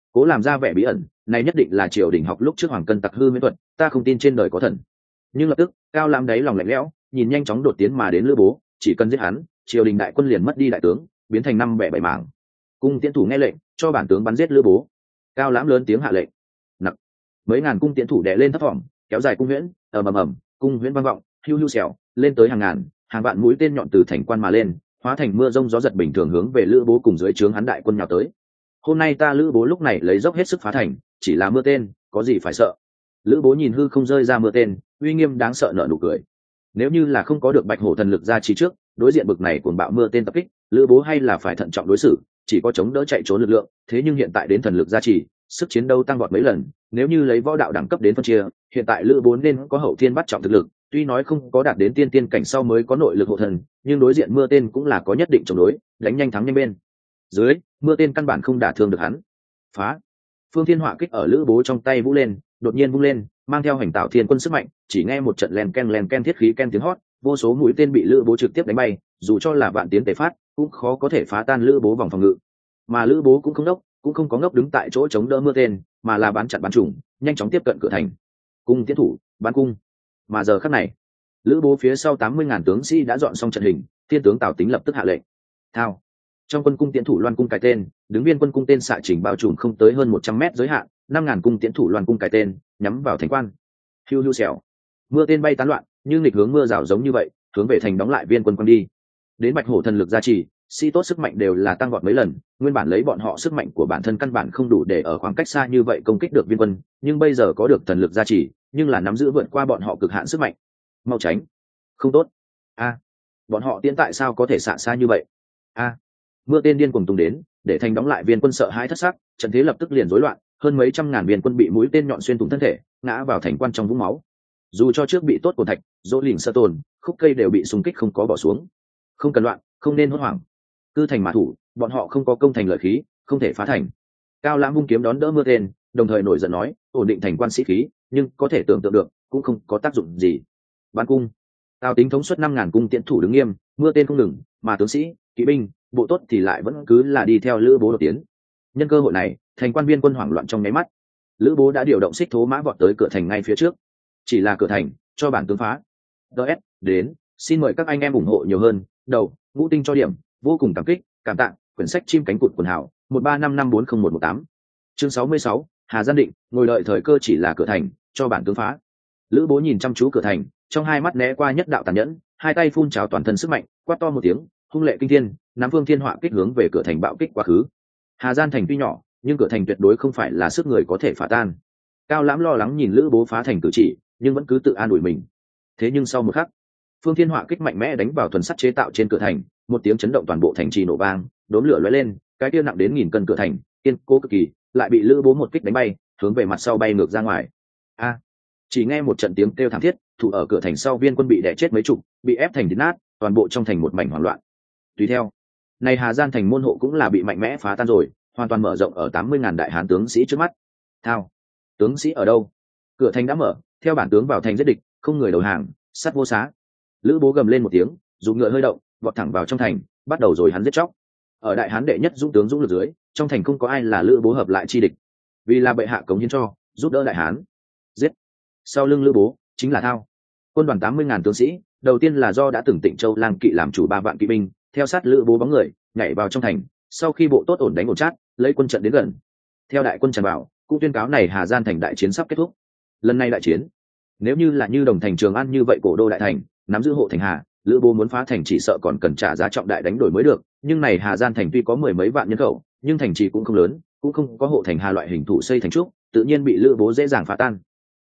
cố làm ra vẻ bí ẩn, này nhất định là triều đình học lúc trước hoàng cân tặc hư miễn thuật, ta không tin trên đời có thần. Nhưng lập tức Cao Lãm đáy lòng lạnh lẽo, nhìn nhanh chóng đột tiến mà đến Lữ Bố, chỉ cần giết hắn, triều đình đại quân liền mất đi đại tướng, biến thành năm bẻ bảy mảng. Cung tiễn thủ nghe lệnh, cho bản tướng bắn giết Lữ Bố. Cao Lãm lớn tiếng hạ lệnh. Nặc. Mấy ngàn cung tiễn thủ đè lên thấp thỏm, kéo dài cung huyễn, ầm ầm ầm, cung huyễn vang vọng, hưu hưu xèo, lên tới hàng ngàn, hàng vạn mũi tên nhọn từ thành quan mà lên, hóa thành mưa rông gió giật bình thường hướng về Lữ Bố cùng dưới trướng hắn đại quân nhào tới. Hôm nay ta Lữ Bố lúc này lấy dốc hết sức phá thành, chỉ là mưa tên, có gì phải sợ. Lữ Bố nhìn hư không rơi ra mưa tên, uy nghiêm đáng sợ nở nụ cười. Nếu như là không có được Bạch Hổ thần lực ra chỉ trước, đối diện bực này cuồng bạo mưa tên tập kích, Lữ Bố hay là phải thận trọng đối xử, chỉ có chống đỡ chạy trốn lực lượng. Thế nhưng hiện tại đến thần lực gia trì, sức chiến đấu tăng vọt mấy lần. Nếu như lấy võ đạo đẳng cấp đến phân chia, hiện tại Lữ Bố nên có hậu thiên bắt trọng thực lực, tuy nói không có đạt đến tiên tiên cảnh sau mới có nội lực hộ thần, nhưng đối diện mưa tên cũng là có nhất định chống đối, đánh nhanh thắng nhanh bên dưới, mưa tên căn bản không đả thương được hắn. Phá. Phương Thiên Họa kích ở Lữ Bố trong tay vũ lên, đột nhiên vung lên, mang theo hành tạo thiên quân sức mạnh, chỉ nghe một trận len ken thiết khí ken tiếng hót, vô số mũi tên bị Lữ Bố trực tiếp đánh bay, dù cho là vạn tiến tề phát, cũng khó có thể phá tan Lữ Bố vòng phòng ngự. Mà Lữ Bố cũng không đốc, cũng không có ngốc đứng tại chỗ chống đỡ mưa tên, mà là bắn chặn bắn trùng, nhanh chóng tiếp cận cửa thành. Cung tiến thủ, bắn cung. Mà giờ khắc này, Lữ Bố phía sau 80.000 tướng sĩ đã dọn xong trận hình, thiên tướng Tào Tính lập tức hạ lệnh. Thao. Trong quân cung tiến thủ loan cung cái tên, đứng viên quân cung tên xạ trình bao trùm không tới hơn 100 mét giới hạn, 5.000 cung tiến thủ loan cung cái tên, nhắm vào thành quan. Hiu hiu xèo. Mưa tên bay tán loạn, nhưng nghịch hướng mưa rào giống như vậy, hướng về thành đóng lại viên quân quăng đi. Đến Bạch Hổ thần lực gia trì, sĩ tốt sức mạnh đều là tăng vọt mấy lần, nguyên bản lấy bọn họ sức mạnh của bản thân căn bản không đủ để ở khoảng cách xa như vậy công kích được viên quân, nhưng bây giờ có được thần lực gia trì, nhưng là nắm giữ vượt qua bọn họ cực hạn sức mạnh. Mau tránh. Không tốt. A. Bọn họ tiến tại sao có thể xạ xa như vậy? A. Mưa tên điên cuồng tung đến, để thành đóng lại viên quân sợ hãi thất sắc, trận thế lập tức liền rối loạn, hơn mấy trăm ngàn viên quân bị mũi tên nhọn xuyên thủng thân thể, ngã vào thành quan trong vũng máu. Dù cho trước bị tốt của thạch, dỗ lỉnh sơ tồn, khúc cây đều bị xung kích không có bỏ xuống. Không cần loạn, không nên hốt hoảng. Cư thành mã thủ, bọn họ không có công thành lợi khí, không thể phá thành. Cao Lãm vung kiếm đón đỡ mưa tên, đồng thời nổi giận nói, ổn định thành quan sĩ khí, nhưng có thể tưởng tượng được, cũng không có tác dụng gì. Bắn cung. Tào Tính thống suất 5.000 cung tiễn thủ đứng nghiêm, mưa tên không ngừng, mà tướng sĩ, kỵ binh, bộ tốt thì lại vẫn cứ là đi theo Lữ Bố đột tiến. Nhân cơ hội này, thành quan viên quân hoảng loạn trong nháy mắt. Lữ Bố đã điều động xích thố mã vọt tới cửa thành ngay phía trước. Chỉ là cửa thành, cho bản tướng phá. DS, đến, xin mời các anh em ủng hộ nhiều hơn, đầu, ngũ tinh cho điểm, vô cùng cảm kích, cảm tạ, quyển sách chim cánh cụt quần hảo, 1355401118. Chương 66, Hà Gian Định, ngồi đợi thời cơ chỉ là cửa thành, cho bản tướng phá. Lữ Bố nhìn chăm chú cửa thành, trong hai mắt né qua nhất đạo tàn nhẫn, hai tay phun trào toàn thân sức mạnh, quát to một tiếng, hung lệ kinh thiên, nắm Phương Thiên Họa kích hướng về cửa thành bạo kích quá khứ. Hà Gian thành tuy nhỏ, nhưng cửa thành tuyệt đối không phải là sức người có thể phá tan. Cao Lãm lo lắng nhìn Lữ Bố phá thành cử chỉ, nhưng vẫn cứ tự an ủi mình. Thế nhưng sau một khắc, Phương Thiên Họa kích mạnh mẽ đánh vào thuần sắt chế tạo trên cửa thành, một tiếng chấn động toàn bộ thành trì nổ vang, đốm lửa lóe lên, cái kia nặng đến 1000 cân cửa thành, kiên cố cực kỳ, lại bị Lữ Bố một kích đánh bay, hướng về mặt sau bay ngược ra ngoài. A! Chỉ nghe một trận tiếng kêu thảm thiết, thủ ở cửa thành sau viên quân bị đè chết mấy chục, bị ép thành thịt nát, toàn bộ trong thành một mảnh hoảng loạn. Tùy theo, này Hà Gian thành môn hộ cũng là bị mạnh mẽ phá tan rồi, hoàn toàn mở rộng ở 80.000 đại hán tướng sĩ trước mắt. Thao, tướng sĩ ở đâu? Cửa thành đã mở, theo bản tướng vào thành giết địch, không người đầu hàng, sắt vô xá. Lữ Bố gầm lên một tiếng, dùng ngựa hơi động, vọt thẳng vào trong thành, bắt đầu rồi hắn giết chóc. Ở đại hán đệ nhất dũng tướng dũng lực dưới, trong thành không có ai là Lữ Bố hợp lại chi địch, vì là bệ hạ cống hiến cho, giúp đỡ đại hán. Giết. Sau lưng Lữ Bố chính là Thao. Quân đoàn 80.000 tướng sĩ, đầu tiên là do đã từng Tịnh Châu Lang kỵ làm chủ 3 vạn kỵ binh, theo sát Lữ Bố bóng người, nhảy vào trong thành, sau khi bộ tốt ổn đánh ổn chát, lấy quân trận đến gần. Theo đại quân tràn vào, cũng tuyên cáo này Hà Gian thành đại chiến sắp kết thúc. Lần này đại chiến, nếu như là như Đồng thành Trường An như vậy cổ đô đại thành, nắm giữ hộ thành Hà, Lữ Bố muốn phá thành chỉ sợ còn cần trả giá trọng đại đánh đổi mới được, nhưng này Hà Gian thành tuy có 10 mấy vạn nhân khẩu, nhưng thành trì cũng không lớn, cũng không có hộ thành Hà loại hình thủ xây thành trúc, tự nhiên bị Lữ Bố dễ dàng phá tan.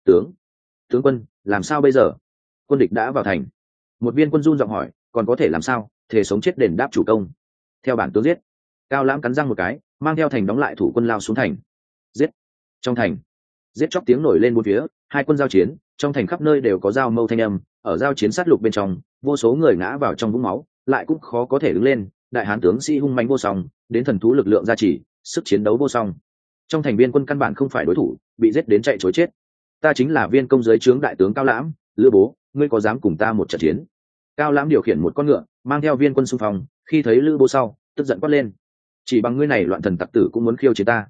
Tướng quân, làm sao bây giờ? Quân địch đã vào thành. Một viên quân run giọng hỏi, còn có thể làm sao, thể sống chết đền đáp chủ công. Theo bản tướng giết. Cao Lãm cắn răng một cái, mang theo thành đóng lại thủ quân lao xuống thành. Giết. Trong thành, giết chóc tiếng nổi lên bốn phía, hai quân giao chiến, trong thành khắp nơi đều có dao mâu thanh âm, ở giao chiến sát lục bên trong, vô số người ngã vào trong vũng máu, lại cũng khó có thể đứng lên, đại hán tướng sĩ hung mãnh vô song, đến thần thú lực lượng gia trì, sức chiến đấu vô song. Trong thành viên quân căn bản không phải đối thủ, bị giết đến chạy trối chết. Ta chính là viên công dưới trướng đại tướng Cao Lãm, Lữ Bố, ngươi có dám cùng ta một trận chiến? Cao Lãm điều khiển một con ngựa, mang theo viên quân xung phong, khi thấy Lữ Bố sau, tức giận quát lên: chỉ bằng ngươi này loạn thần tặc tử cũng muốn khiêu chiến ta?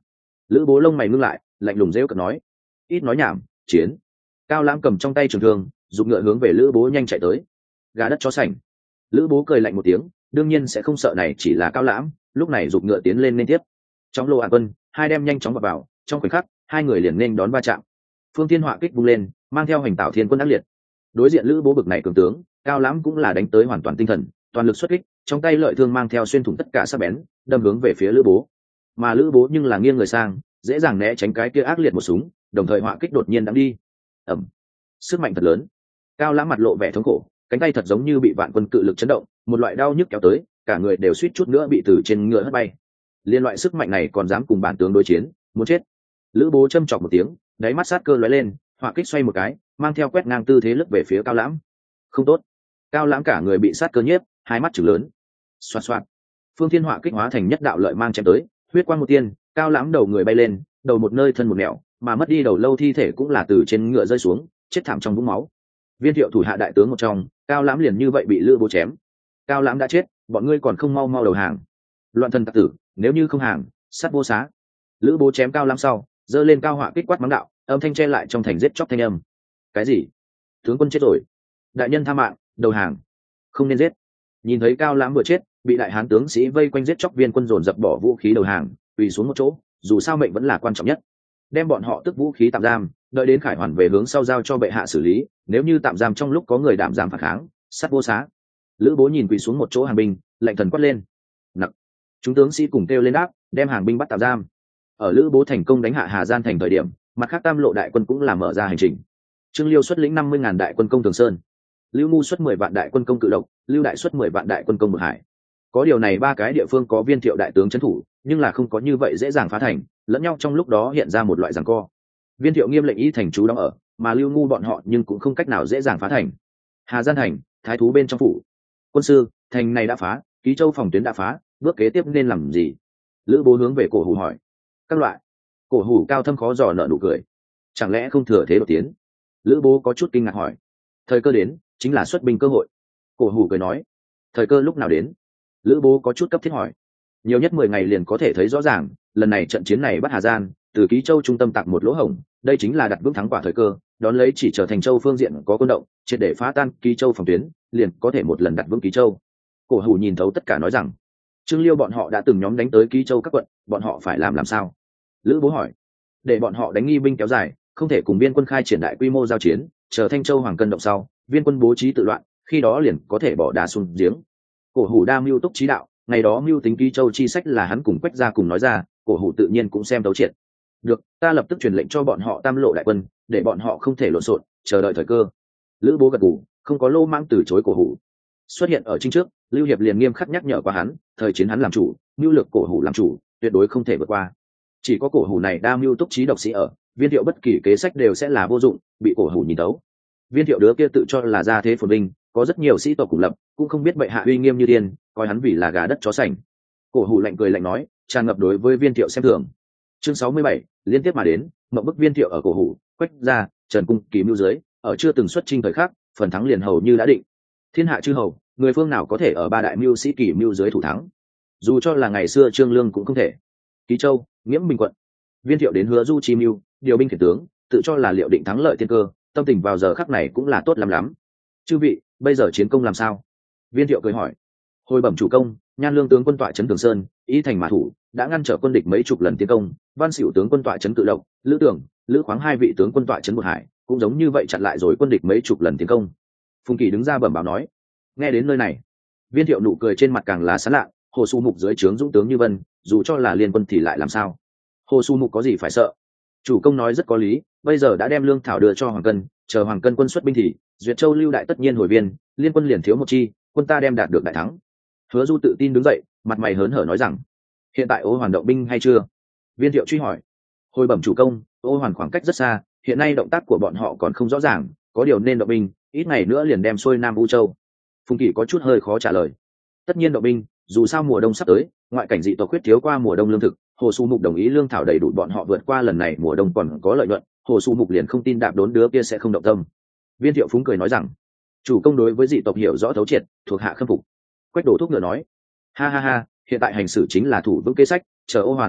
Lữ Bố lông mày ngưng lại, lạnh lùng rêu cợt nói: ít nói nhảm, chiến. Cao Lãm cầm trong tay trường thương, giục ngựa hướng về Lữ Bố nhanh chạy tới. Gà đất chó sành. Lữ Bố cười lạnh một tiếng, đương nhiên sẽ không sợ này chỉ là Cao Lãm, lúc này giục ngựa tiến lên liên tiếp. Trong lô Hạ Quân, hai đem nhanh chóng vào, trong khoảnh khắc, hai người liền nên đón va chạm. Phương Thiên Họa kích vung lên, mang theo hành tạo thiên quân ác liệt. Đối diện Lữ Bố bực này cường tướng, Cao Lãm cũng là đánh tới hoàn toàn tinh thần, toàn lực xuất kích, trong tay lợi thương mang theo xuyên thủng tất cả sắc bén, đâm hướng về phía Lữ Bố. Mà Lữ Bố nhưng là nghiêng người sang, dễ dàng né tránh cái kia ác liệt một súng, đồng thời họa kích đột nhiên đắm đi. Ầm. Sức mạnh thật lớn. Cao Lãm mặt lộ vẻ thống khổ, cánh tay thật giống như bị vạn quân cự lực chấn động, một loại đau nhức kéo tới, cả người đều suýt chút nữa bị từ trên ngựa hất bay. Liên loại sức mạnh này còn dám cùng bản tướng đối chiến, muốn chết. Lữ Bố châm chọc một tiếng, đáy mắt sát cơ lóe lên, họa kích xoay một cái, mang theo quét ngang tư thế lướt về phía Cao Lãm. Không tốt. Cao Lãm cả người bị sát cơ nhiếp, hai mắt trừng lớn. Xoạt xoạt. Phương Thiên Họa kích hóa thành nhất đạo lợi mang chém tới, huyết quang một tiên, Cao Lãm đầu người bay lên, đầu một nơi thân một nẻo, mà mất đi đầu lâu thi thể cũng là từ trên ngựa rơi xuống, chết thảm trong vũng máu. Viên Thiệu thủ hạ đại tướng một trong, Cao Lãm liền như vậy bị Lữ Bố chém. Cao Lãm đã chết, bọn ngươi còn không mau mau đầu hàng. Loạn thần tặc tử, nếu như không hàng, sát vô xá. Lữ Bố chém Cao Lãm sau, giơ lên cao họa kích quát mắng đạo, âm thanh che lại trong thành giết chóc thanh âm. Cái gì? Tướng quân chết rồi. Đại nhân tha mạng, đầu hàng. Không nên giết. Nhìn thấy Cao Lãm vừa chết, bị đại hán tướng sĩ vây quanh giết chóc viên quân dồn dập bỏ vũ khí đầu hàng, quỳ xuống một chỗ, dù sao mệnh vẫn là quan trọng nhất. Đem bọn họ tức vũ khí tạm giam, đợi đến Khải Hoàn về hướng sau giao cho bệ hạ xử lý, nếu như tạm giam trong lúc có người đảm giam phản kháng, sát vô xá. Lữ Bố nhìn quỳ xuống một chỗ hàng binh, lạnh thần quát lên. Nặc. Chúng tướng sĩ cùng kêu lên đáp, đem hàng binh bắt tạm giam. Ở Lữ Bố thành công đánh hạ Hà Gian thành thời điểm, mặt khác Tam lộ đại quân cũng làm mở ra hành trình. Trương Liêu xuất lĩnh 50.000 đại quân công Thường Sơn, Lưu Ngu xuất 10 vạn đại quân công Cự Độc, Lưu Đại xuất 10 vạn đại quân công Bực Hải. Có điều này ba cái địa phương có Viên Thiệu đại tướng trấn thủ, nhưng là không có như vậy dễ dàng phá thành, lẫn nhau trong lúc đó hiện ra một loại giằng co. Viên Thiệu nghiêm lệnh y thành trú đóng ở, mà Lưu Ngu bọn họ nhưng cũng không cách nào dễ dàng phá thành. Hà Gian thành, thái thú bên trong phủ. Quân sư, thành này đã phá, Ký Châu phòng tuyến đã phá, bước kế tiếp nên làm gì? Lữ Bố hướng về Cổ Hủ hỏi. Các loại. Cổ Hủ cao thâm khó dò nợ nụ cười. Chẳng lẽ không thừa thế đột tiến? Lữ Bố có chút kinh ngạc hỏi. Thời cơ đến, chính là xuất binh cơ hội. Cổ Hủ cười nói. Thời cơ lúc nào đến? Lữ Bố có chút cấp thiết hỏi. Nhiều nhất 10 ngày liền có thể thấy rõ ràng, lần này trận chiến này bắt Hà Gian, từ Ký Châu trung tâm tạc một lỗ hổng, đây chính là đặt vững thắng quả thời cơ, đón lấy chỉ trở thành châu phương diện có quân động, triệt để phá tan Ký Châu phòng tuyến, liền có thể một lần đặt vững Ký Châu. Cổ Hủ nhìn thấu tất cả nói rằng, Trương Liêu bọn họ đã từng nhóm đánh tới Ký Châu các quận, bọn họ phải làm sao? Lữ Bố hỏi. Để bọn họ đánh nghi binh kéo dài, không thể cùng biên quân khai triển đại quy mô giao chiến, chờ Thanh Châu Hoàng Cân động sau, viên quân bố trí tự loạn, khi đó liền có thể bỏ đá xuống giếng. Cổ Hủ đa mưu túc trí đạo, ngày đó mưu tính Ký Châu chi sách là hắn cùng Quách gia cùng nói ra, Cổ Hủ tự nhiên cũng xem tấu triệt. Được, ta lập tức truyền lệnh cho bọn họ Tam lộ đại quân, để bọn họ không thể lộn xộn, chờ đợi thời cơ. Lữ Bố gật gù, không có lô mang từ chối Cổ Hủ. Xuất hiện ở chính trước, Lưu Hiệp liền nghiêm khắc nhắc nhở qua hắn, thời chiến hắn làm chủ, mưu lược Cổ Hủ làm chủ, tuyệt đối không thể vượt qua. Chỉ có Cổ Hủ này đa mưu túc trí độc sĩ ở, Viên Thiệu bất kỳ kế sách đều sẽ là vô dụng, bị Cổ Hủ nhìn thấu. Viên Thiệu đứa kia tự cho là gia thế phồn vinh, có rất nhiều sĩ tộc cùng lập, cũng không biết bệ hạ uy nghiêm như tiên, coi hắn vì là gà đất chó sành. Cổ Hủ lạnh cười lạnh nói, tràn ngập đối với Viên Thiệu xem thường. Chương 67, liên tiếp mà đến, mộng bức Viên Thiệu ở Cổ Hủ, Quách gia, Trần Cung Kỳ mưu dưới, ở chưa từng xuất chinh thời khắc, phần thắng liền hầu như đã định. Thiên hạ chư hầu, người phương nào có thể ở ba đại mưu sĩ Kỳ mưu dưới thủ thắng? Dù cho là ngày xưa Trương Lương cũng không thể. Ký Châu, Nghiễm Bình quận, Viên Thiệu đến Hứa Du chi mưu, điều binh khiển tướng, tự cho là liệu định thắng lợi tiên cơ, tâm tình vào giờ khắc này cũng là tốt lắm lắm. Chư vị, bây giờ chiến công làm sao? Viên Thiệu cười hỏi. Hồi bẩm chủ công, Nhan Lương tướng quân tọa trấn Thường Sơn, ý thành mã thủ, đã ngăn trở quân địch mấy chục lần tiến công, Văn Xỉu tướng quân tọa trấn Cự Độc, Lữ Tưởng, Lữ Khoáng hai vị tướng quân tọa trấn Bột Hải, cũng giống như vậy chặn lại rồi quân địch mấy chục lần tiến công. Phùng Kỳ đứng ra bẩm báo nói. Nghe đến nơi này, Viên Thiệu nụ cười trên mặt càng là sán lạ, Hồ Xu Mục dưới trướng dũng tướng như vân, dù cho là liên quân thì lại làm sao? Hồ Xu Mục có gì phải sợ? Chủ công nói rất có lý, bây giờ đã đem lương thảo đưa cho Hoàng Cân, chờ Hoàng Cân quân xuất binh thì Duyệt Châu Lưu đại tất nhiên hồi viên, liên quân liền thiếu một chi, quân ta đem đạt được đại thắng. Hứa Du tự tin đứng dậy, mặt mày hớn hở nói rằng, hiện tại Ô Hoàn động binh hay chưa? Viên Thiệu truy hỏi. Hồi bẩm chủ công, Ô Hoàn khoảng cách rất xa, hiện nay động tác của bọn họ còn không rõ ràng, có điều nên động binh, ít ngày nữa liền đem xuôi Nam U Châu. Phùng Kỳ có chút hơi khó trả lời. Tất nhiên động binh, dù sao mùa đông sắp tới, ngoại cảnh dị tộc khuyết thiếu qua mùa đông lương thực, Hồ Xu Mục đồng ý lương thảo đầy đủ bọn họ vượt qua lần này mùa đông còn có lợi nhuận, Hồ Xu Mục liền không tin đạp đốn đứa kia sẽ không động tâm. Viên Thiệu phúng cười nói rằng, chủ công đối với dị tộc hiểu rõ thấu triệt, thuộc hạ khâm phục. Quách Đổ thuốc ngựa nói, ha ha ha, hiện tại hành xử chính là thủ vững kế sách, chờ Ô Hoàn,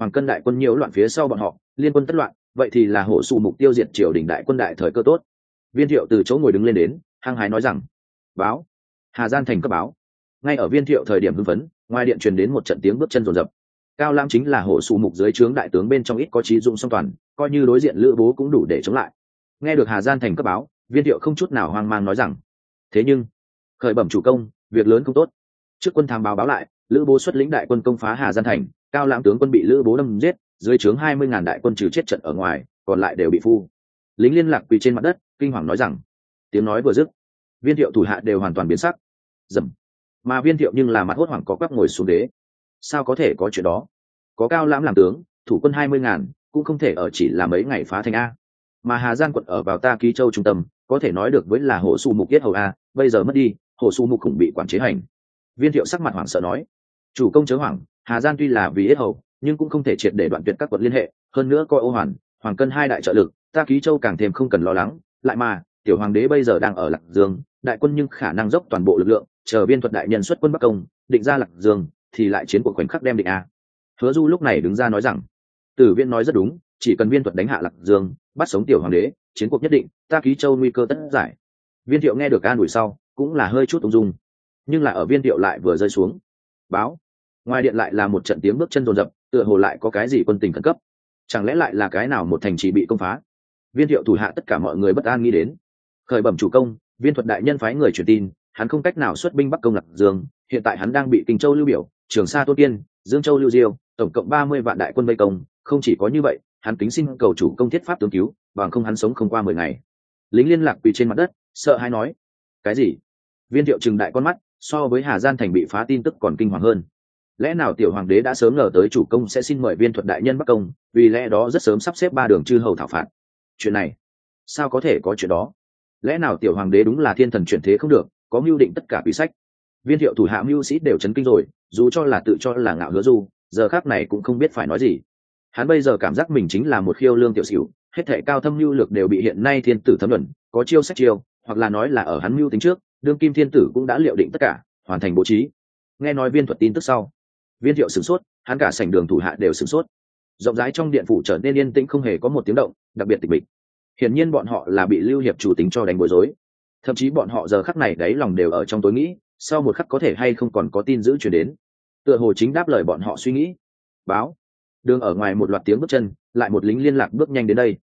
hoàng cân đại quân nhiễu loạn phía sau bọn họ, liên quân tất loạn, vậy thì là hổ sụ mục tiêu diệt triều đình đại quân đại thời cơ tốt. Viên Thiệu từ chỗ ngồi đứng lên đến, hăng hái nói rằng: báo. Hà Gian thành cấp báo. Ngay ở Viên Thiệu thời điểm hưng phấn, ngoài điện truyền đến một trận tiếng bước chân rồn rập. Cao Lãm chính là hổ sụ mục dưới trướng đại tướng bên trong ít có trí dụng song toàn, coi như đối diện Lữ Bố cũng đủ để chống lại. Nghe được Hà Gian thành cấp báo, Viên Thiệu không chút nào hoang mang nói rằng: thế nhưng khởi bẩm chủ công, việc lớn không tốt. Trước quân thám báo lại, Lữ Bố xuất lĩnh đại quân công phá Hà Gian thành, Cao Lãm tướng quân bị Lữ Bố đâm giết, dưới trướng 20.000 đại quân trừ chết trận ở ngoài, còn lại đều bị phu. Lính liên lạc quỳ trên mặt đất, kinh hoàng nói rằng. Tiếng nói vừa dứt, Viên Thiệu thủ hạ đều hoàn toàn biến sắc. Dầm. Mà Viên Thiệu nhưng là mặt hốt hoảng có quắp ngồi xuống đế. Sao có thể có chuyện đó? Có Cao Lãm làm tướng, thủ quân 20.000, cũng không thể ở chỉ là mấy ngày phá thành a. Mà Hà Gian quận ở vào ta Ký Châu trung tâm, có thể nói được với là hổ su mục yết hầu a, bây giờ mất đi, hổ su mục cũng bị quản chế hành. Viên Thiệu sắc mặt hoảng sợ nói: chủ công chớ hoảng, Hà Gian tuy là vì yết hầu, nhưng cũng không thể triệt để đoạn tuyệt các quận liên hệ, hơn nữa coi Ô Hoàn, Hoàng Cân hai đại trợ lực, ta Ký Châu càng thêm không cần lo lắng. Lại mà tiểu hoàng đế bây giờ đang ở Lạc Dương, đại quân nhưng khả năng dốc toàn bộ lực lượng, chờ Viên Thuật đại nhân xuất quân bắc công, định ra Lạc Dương, thì lại chiến cuộc khoảnh khắc đem định a. Hứa Du lúc này đứng ra nói rằng: Tử Viễn nói rất đúng, chỉ cần Viên Thuật đánh hạ Lạc Dương, bắt sống tiểu hoàng đế, chiến cuộc nhất định, ta Ký Châu nguy cơ tất giải. Viên Thiệu nghe được an ủi sau, cũng là hơi chút ung dung, nhưng là ở Viên Thiệu lại vừa rơi xuống, báo ngoài điện lại là một trận tiếng bước chân rồn rập, tựa hồ lại có cái gì quân tình khẩn cấp. Chẳng lẽ lại là cái nào một thành trì bị công phá? Viên Thiệu thủ hạ tất cả mọi người bất an nghĩ đến. Khởi bẩm chủ công, Viên Thuật đại nhân phái người truyền tin, hắn không cách nào xuất binh bắc công Lạc Dương, hiện tại hắn đang bị Kinh Châu Lưu Biểu, Trường Sa Tôn Kiên, Dương Châu Lưu Diêu, tổng cộng 30 vạn đại quân vây công. Không chỉ có như vậy, hắn kính xin cầu chủ công thiết pháp tướng cứu, bằng không hắn sống không qua 10 ngày. Lính liên lạc quỳ trên mặt đất, sợ hãi nói: cái gì? Viên Thiệu trừng đại con mắt, so với Hà Gian thành bị phá tin tức còn kinh hoàng hơn. Lẽ nào tiểu hoàng đế đã sớm ngờ tới chủ công sẽ xin mời Viên Thuật đại nhân bắc công, vì lẽ đó rất sớm sắp xếp 3 đường chư hầu thảo phạt? Chuyện này, sao có thể có chuyện đó? Lẽ nào tiểu hoàng đế đúng là thiên thần chuyển thế không được, có mưu định tất cả bí sách? Viên Thiệu thủ hạ mưu sĩ đều chấn kinh rồi, dù cho là tự cho là ngạo Hứa Du, giờ khắc này cũng không biết phải nói gì. Hắn bây giờ cảm giác mình chính là một khiêu lương tiểu xỉu, hết thảy cao thâm mưu lược đều bị hiện nay thiên tử thấm luận, có chiêu sách chiêu, hoặc là nói là ở hắn mưu tính trước, đương kim thiên tử cũng đã liệu định tất cả, hoàn thành bố trí. Nghe nói Viên Thuật tin tức sau, Viên Thiệu sửng sốt, hắn cả sảnh đường thủ hạ đều sửng sốt. Rộng rãi trong điện phủ trở nên yên tĩnh không hề có một tiếng động, đặc biệt tịch mịch. Hiển nhiên bọn họ là bị Lưu Hiệp chủ tính cho đánh bối rối. Thậm chí bọn họ giờ khắc này đáy lòng đều ở trong tối nghĩ, sau một khắc có thể hay không còn có tin dữ truyền đến. Tựa hồ chính đáp lời bọn họ suy nghĩ. Báo. Đường ở ngoài một loạt tiếng bước chân, lại một lính liên lạc bước nhanh đến đây.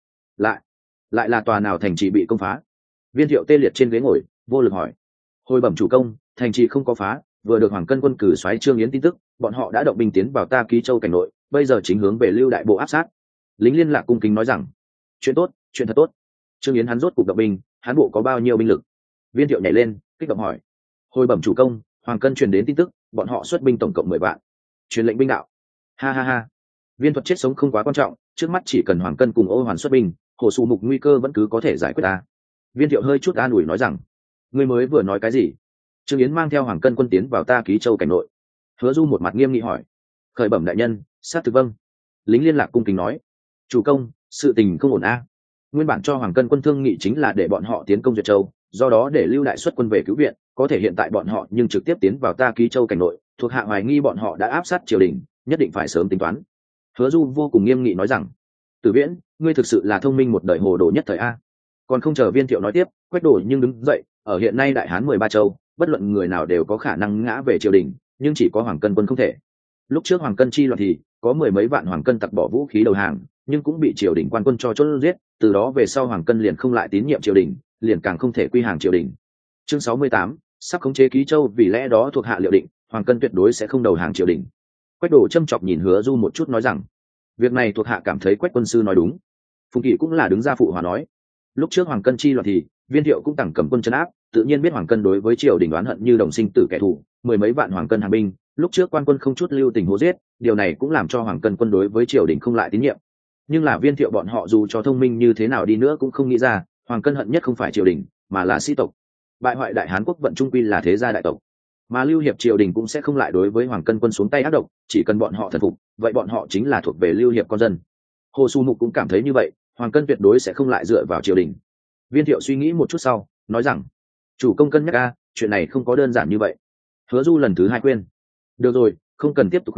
Lại là tòa nào thành trì bị công phá? Viên Thiệu tê liệt trên ghế ngồi, vô lực hỏi. Hồi bẩm chủ công, thành trì không có phá, vừa được Hoàng Cân quân cử soái Trương Yến tin tức, bọn họ đã động binh tiến vào ta Ký Châu cảnh nội, bây giờ chính hướng về Lưu đại bộ áp sát. Lính liên lạc cung kính nói rằng: chuyện tốt, chuyện thật tốt. Trương Yến hắn rốt cục động binh, hắn bộ có bao nhiêu binh lực? Viên Thiệu nhảy lên, kích động hỏi. Hồi bẩm chủ công, Hoàng Cân truyền đến tin tức, bọn họ xuất binh tổng cộng 10 vạn. Truyền lệnh binh đạo. Ha ha ha. Viên Thuật chết sống không quá quan trọng, trước mắt chỉ cần Hoàng Cân cùng Ô Hoàn xuất binh, Hổ Sụ Mục nguy cơ vẫn cứ có thể giải quyết ta. Viên Thiệu hơi chút an ủi nói rằng: ngươi mới vừa nói cái gì? Trương Yến mang theo Hoàng Cân quân tiến vào ta Ký Châu cảnh nội. Hứa Du một mặt nghiêm nghị hỏi. Khởi bẩm đại nhân, sát thực vâng. Lính liên lạc cung kính nói. Chủ công, sự tình không ổn a. Nguyên bản cho Hoàng Cân quân thương nghị chính là để bọn họ tiến công Duyệt Châu, do đó để Lưu đại xuất quân về cứu viện, có thể hiện tại bọn họ nhưng trực tiếp tiến vào ta Ký Châu cảnh nội, thuộc hạ hoài nghi bọn họ đã áp sát triều đình, nhất định phải sớm tính toán. Hứa Du vô cùng nghiêm nghị nói rằng: Tử Viễn, ngươi thực sự là thông minh một đời hồ đồ nhất thời a. Còn không chờ Viên Thiệu nói tiếp, Quách Đổ nhưng đứng dậy, ở hiện nay đại hán 13 châu, bất luận người nào đều có khả năng ngã về triều đình, nhưng chỉ có Hoàng Cân quân không thể. Lúc trước Hoàng Cân chi loạn thì có 10 mấy vạn Hoàng Cân tặc bỏ vũ khí đầu hàng, nhưng cũng bị triều đình quan quân cho chốt giết, từ đó về sau Hoàng Cân liền không lại tín nhiệm triều đình, liền càng không thể quy hàng triều đình. Chương 68, sắp khống chế Ký Châu, vì lẽ đó thuộc hạ liệu định, Hoàng Cân tuyệt đối sẽ không đầu hàng triều đình. Quách Đổ châm chọc nhìn Hứa Du một chút nói rằng: việc này thuộc hạ cảm thấy Quách quân sư nói đúng. Phùng Kỵ cũng là đứng ra phụ hòa nói: lúc trước Hoàng Cân chi loạn thì Viên Thiệu cũng tặng cầm quân trấn áp, tự nhiên biết Hoàng Cân đối với triều đình oán hận như đồng sinh tử kẻ thù, 10 mấy vạn Hoàng Cân hàng binh, lúc trước quan quân không chút lưu tình hố giết, điều này cũng làm cho Hoàng Cân quân đối với triều đình không lại tín nhiệm. Nhưng là Viên Thiệu bọn họ dù cho thông minh như thế nào đi nữa cũng không nghĩ ra, Hoàng Cân hận nhất không phải triều đình, mà là sĩ tộc. Bại hoại đại hán quốc vận trung quy là thế gia đại tộc, mà Lưu Hiệp triều đình cũng sẽ không lại đối với Hoàng Cân quân xuống tay ác độc, chỉ cần bọn họ thần phục, vậy bọn họ chính là thuộc về Lưu Hiệp con dân. Hồ Su Mục cũng cảm thấy như vậy, Hoàng Cân tuyệt đối sẽ không lại dựa vào triều đình. Viên Thiệu suy nghĩ một chút sau, nói rằng: chủ công cân nhắc a, chuyện này không có đơn giản như vậy. Hứa Du lần thứ 2 khuyên: được rồi, không cần tiếp tục khuyên,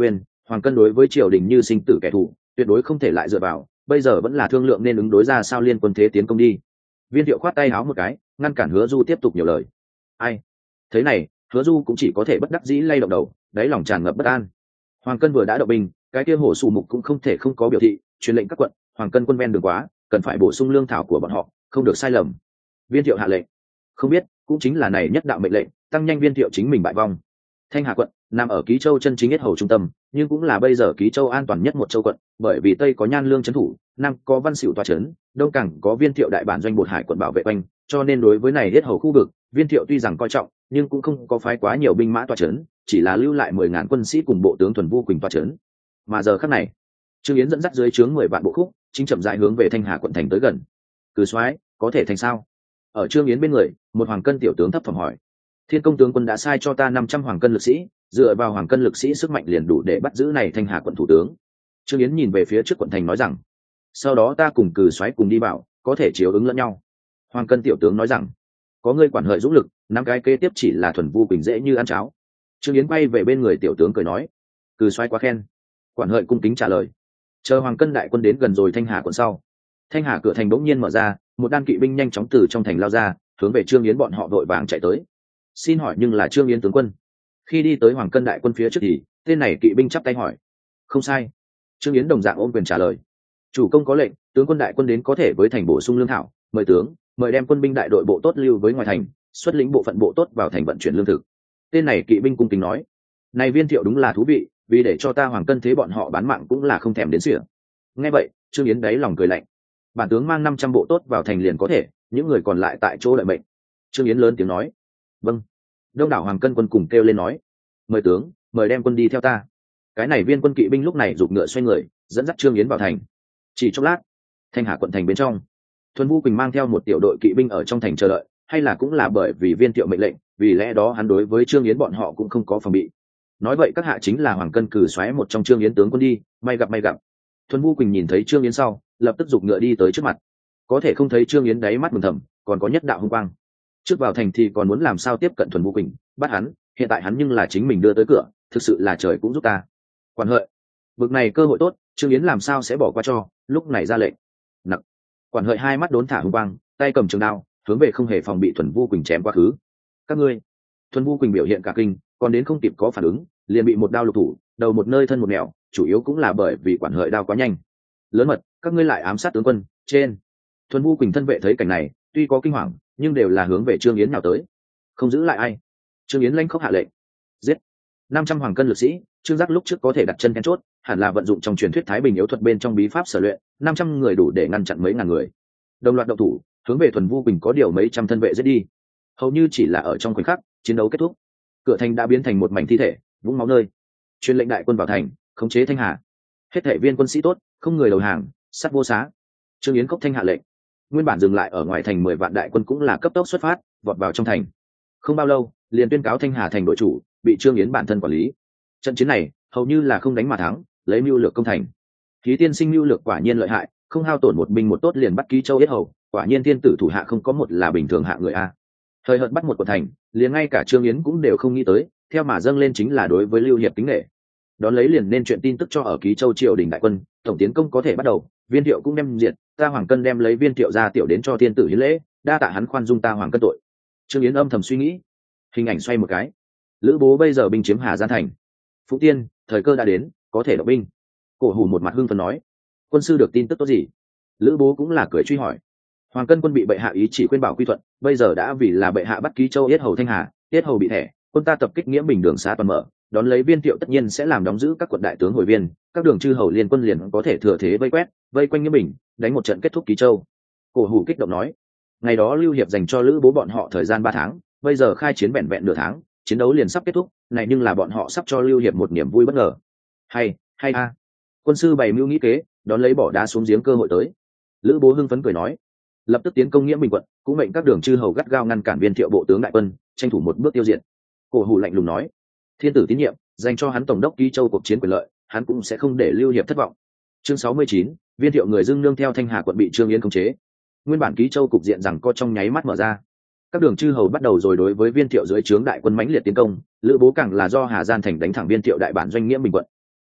Hoàng Cân đối với triều đình như sinh tử kẻ thù, tuyệt đối không thể lại dựa vào, bây giờ vẫn là thương lượng nên ứng đối ra sao liên quân thế tiến công đi. Viên Thiệu khoát tay áo một cái, ngăn cản Hứa Du tiếp tục nhiều lời. Ai? Thế này, Hứa Du cũng chỉ có thể bất đắc dĩ lay động đầu, đáy lòng tràn ngập bất an. Hoàng Cân vừa đã động binh, cái kia Hổ Sù Mục cũng không thể không có biểu thị, truyền lệnh các quận, Hoàng Cân quân ven đường quá, cần phải bổ sung lương thảo của bọn họ, không được sai lầm. Viên Thiệu hạ lệnh. Không biết, cũng chính là này nhất đạo mệnh lệnh, tăng nhanh Viên Thiệu chính mình bại vong. Thanh Hà quận nằm ở Ký Châu chân chính nhất hầu trung tâm, nhưng cũng là bây giờ Ký Châu an toàn nhất một châu quận, bởi vì tây có Nhan Lương trấn thủ, nam có Văn Xỉu tọa trấn, đông cảng có Viên Thiệu đại bản doanh Bột Hải quận bảo vệ quanh, cho nên đối với này nhất hầu khu vực, Viên Thiệu tuy rằng coi trọng, nhưng cũng không có phái quá nhiều binh mã tọa trấn, chỉ là lưu lại 10.000 quân sĩ cùng bộ tướng Thuần Vu Quỳnh tọa trấn. Mà giờ khắc này, Trương Yến dẫn dắt dưới trướng 10 vạn bộ khúc, chính chậm rãi hướng về Thanh Hà quận thành tới gần. Cử soái, có thể thành sao? Ở Trương Yến bên người, một Hoàng Cân tiểu tướng thấp thỏm hỏi. Thiên công tướng quân đã sai cho ta 500 Hoàng Cân lực sĩ, dựa vào Hoàng Cân lực sĩ sức mạnh liền đủ để bắt giữ này Thanh Hà quận thủ tướng. Trương Yến nhìn về phía trước quận thành nói rằng, sau đó ta cùng Cử soái cùng đi vào, có thể chiếu ứng lẫn nhau. Hoàng Cân tiểu tướng nói rằng, có ngươi quản hợi dũng lực, năm cái kế tiếp chỉ là Thuần Vu Quỳnh dễ như ăn cháo. Trương Yến bay về bên người tiểu tướng cười nói, Cử soái quá khen. Quản hợi cung kính trả lời. Chờ Hoàng Cân đại quân đến gần rồi Thanh Hà quận sau, Thanh Hà cửa thành bỗng nhiên mở ra, một đan kỵ binh nhanh chóng từ trong thành lao ra, hướng về Trương Yến bọn họ vội vàng chạy tới. Xin hỏi nhưng là Trương Yến tướng quân? Khi đi tới Hoàng Cân đại quân phía trước thì tên này kỵ binh chắp tay hỏi. Không sai. Trương Yến đồng dạng ôm quyền trả lời. Chủ công có lệnh, tướng quân đại quân đến có thể với thành bổ sung lương thảo, mời tướng mời đem quân binh đại đội bộ tốt lưu với ngoài thành, xuất lĩnh bộ phận bộ tốt vào thành vận chuyển lương thực. Tên này kỵ binh cung kính nói. Này Viên Thiệu đúng là thú vị, vì để cho ta Hoàng Cân thế bọn họ bán mạng cũng là không thèm đến sỉa. Nghe vậy, Trương Yến đáy lòng cười lạnh. Bản tướng mang 500 bộ tốt vào thành liền có thể, những người còn lại tại chỗ đợi mệnh. Trương Yến lớn tiếng nói. Vâng. Đông đảo Hoàng Cân quân cùng kêu lên nói. Mời tướng mời đem quân đi theo ta. Cái này viên quân kỵ binh lúc này giục ngựa xoay người, dẫn dắt Trương Yến vào thành. Chỉ chốc lát, Thanh Hà quận thành bên trong, Thuần Vu Quỳnh mang theo một tiểu đội kỵ binh ở trong thành chờ đợi, hay là cũng là bởi vì Viên Thiệu mệnh lệnh, vì lẽ đó hắn đối với Trương Yến bọn họ cũng không có phòng bị. Nói vậy các hạ chính là Hoàng Cân cử xoáy một trong Trương Yến tướng quân đi, may gặp may gặp. Thuần Vu Quỳnh nhìn thấy Trương Yến sau, lập tức giục ngựa đi tới trước mặt. Có thể không thấy Trương Yến đáy mắt mừng thầm, còn có nhất đạo hung quang. Trước vào thành thì còn muốn làm sao tiếp cận Thuần Vu Quỳnh, bắt hắn, hiện tại hắn nhưng là chính mình đưa tới cửa, thực sự là trời cũng giúp ta. Quản hợi, vực này cơ hội tốt, Trương Yến làm sao sẽ bỏ qua cho, lúc này ra lệnh. Nặc. Quản hợi hai mắt đốn thả hung quang, tay cầm trường đao, hướng về không hề phòng bị Thuần Vu Quỳnh chém quá khứ. Các ngươi. Thuần Vu Quỳnh biểu hiện cả kinh, còn đến không kịp có phản ứng, liền bị một đao lục thủ, đầu một nơi thân một nẻo, chủ yếu cũng là bởi vì quản hợi đao quá nhanh. Lớn mật, các ngươi lại ám sát tướng quân, trên. Thuần Vu Quỳnh thân vệ thấy cảnh này, tuy có kinh hoàng, nhưng đều là hướng về Trương Yến nào tới. Không giữ lại ai. Trương Yến lanh khóc hạ lệnh. Giết. 500 Hoàng Cân lực sĩ, Trương Giác lúc trước có thể đặt chân then chốt, hẳn là vận dụng trong truyền thuyết Thái Bình yếu thuật bên trong bí pháp sở luyện, 500 người đủ để ngăn chặn mấy ngàn người. Đồng loạt động thủ, hướng về Thuần Vu Quỳnh có điều mấy trăm thân vệ giết đi. Hầu như chỉ là ở trong khoảnh khắc, chiến đấu kết thúc. Cửa thành đã biến thành một mảnh thi thể, vũng máu nơi. Truyền lệnh đại quân vào thành, khống chế Thanh Hà. Hết thảy viên quân sĩ tốt, không người đầu hàng, sắt vô xá. Trương Yến cốc thanh hạ lệnh. Nguyên bản dừng lại ở ngoài thành 10 vạn đại quân cũng là cấp tốc xuất phát, vọt vào trong thành. Không bao lâu, liền tuyên cáo Thanh Hà thành đội chủ, bị Trương Yến bản thân quản lý. Trận chiến này hầu như là không đánh mà thắng, lấy mưu lược công thành. Ký tiên sinh mưu lược quả nhiên lợi hại, không hao tổn một binh một tốt liền bắt Ký Châu yết hầu, quả nhiên thiên tử thủ hạ không có một là bình thường hạ người a. Thời hợt bắt một quận thành, liền ngay cả Trương Yến cũng đều không nghĩ tới, theo mà dâng lên chính là đối với Lưu Hiệp kính nể. Đón lấy liền nên chuyện tin tức cho ở Ký Châu triều đình đại quân, tổng tiến công có thể bắt đầu, Viên Thiệu cũng đem diệt, ta Hoàng Cân đem lấy Viên Thiệu ra tiểu đến cho thiên tử hiến lễ, đa tạ hắn khoan dung ta Hoàng Cân tội. Trương Yến âm thầm suy nghĩ. Hình ảnh xoay một cái, Lữ Bố bây giờ binh chiếm Hà Giang thành. Phúc Tiên, thời cơ đã đến, có thể động binh. Cổ Hủ một mặt hưng phấn nói. Quân sư được tin tức tốt gì? Lữ Bố cũng là cười truy hỏi. Hoàng Cân quân bị bệ hạ ý chỉ khuyên bảo quy thuận, bây giờ đã vì là bệ hạ bắt Ký Châu yết hầu Thanh Hà, yết hầu bị thẻ, quân ta tập kích Nghĩa Bình đường xá toàn mở, đón lấy Viên Thiệu tất nhiên sẽ làm đóng giữ các quận đại tướng hồi viên, các đường chư hầu liên quân liền có thể thừa thế vây quét, vây quanh Nghĩa Bình, đánh một trận kết thúc Ký Châu. Cổ Hủ kích động nói. Ngày đó Lưu Hiệp dành cho Lữ Bố bọn họ thời gian 3 tháng, bây giờ khai chiến vẹn vẹn nửa tháng, chiến đấu liền sắp kết thúc, này nhưng là bọn họ sắp cho Lưu Hiệp một niềm vui bất ngờ. Hay a. Quân sư bày mưu nghĩ kế, đón lấy bỏ đá xuống giếng cơ hội tới. Lữ Bố hưng phấn cười nói. Lập tức tiến công Nghĩa Bình quận, cũng mệnh các đường chư hầu gắt gao ngăn cản Viên Thiệu bộ tướng đại quân, tranh thủ một bước tiêu diệt. Cổ Hủ lạnh lùng nói. Thiên tử tín nhiệm, dành cho hắn tổng đốc Ký Châu cuộc chiến quyền lợi, hắn cũng sẽ không để Lưu Hiệp thất vọng. Chương 69, Viên Thiệu người dưng nương theo Thanh Hà quận bị Trương Yến khống chế. Nguyên bản Ký Châu cục diện rằng co trong nháy mắt mở ra. Các đường chư hầu bắt đầu rồi đối với Viên Thiệu dưới trướng đại quân mãnh liệt tiến công, Lữ Bố càng là do Hà Giang thành đánh thẳng Viên Thiệu đại bản doanh Nghĩa Bình quận.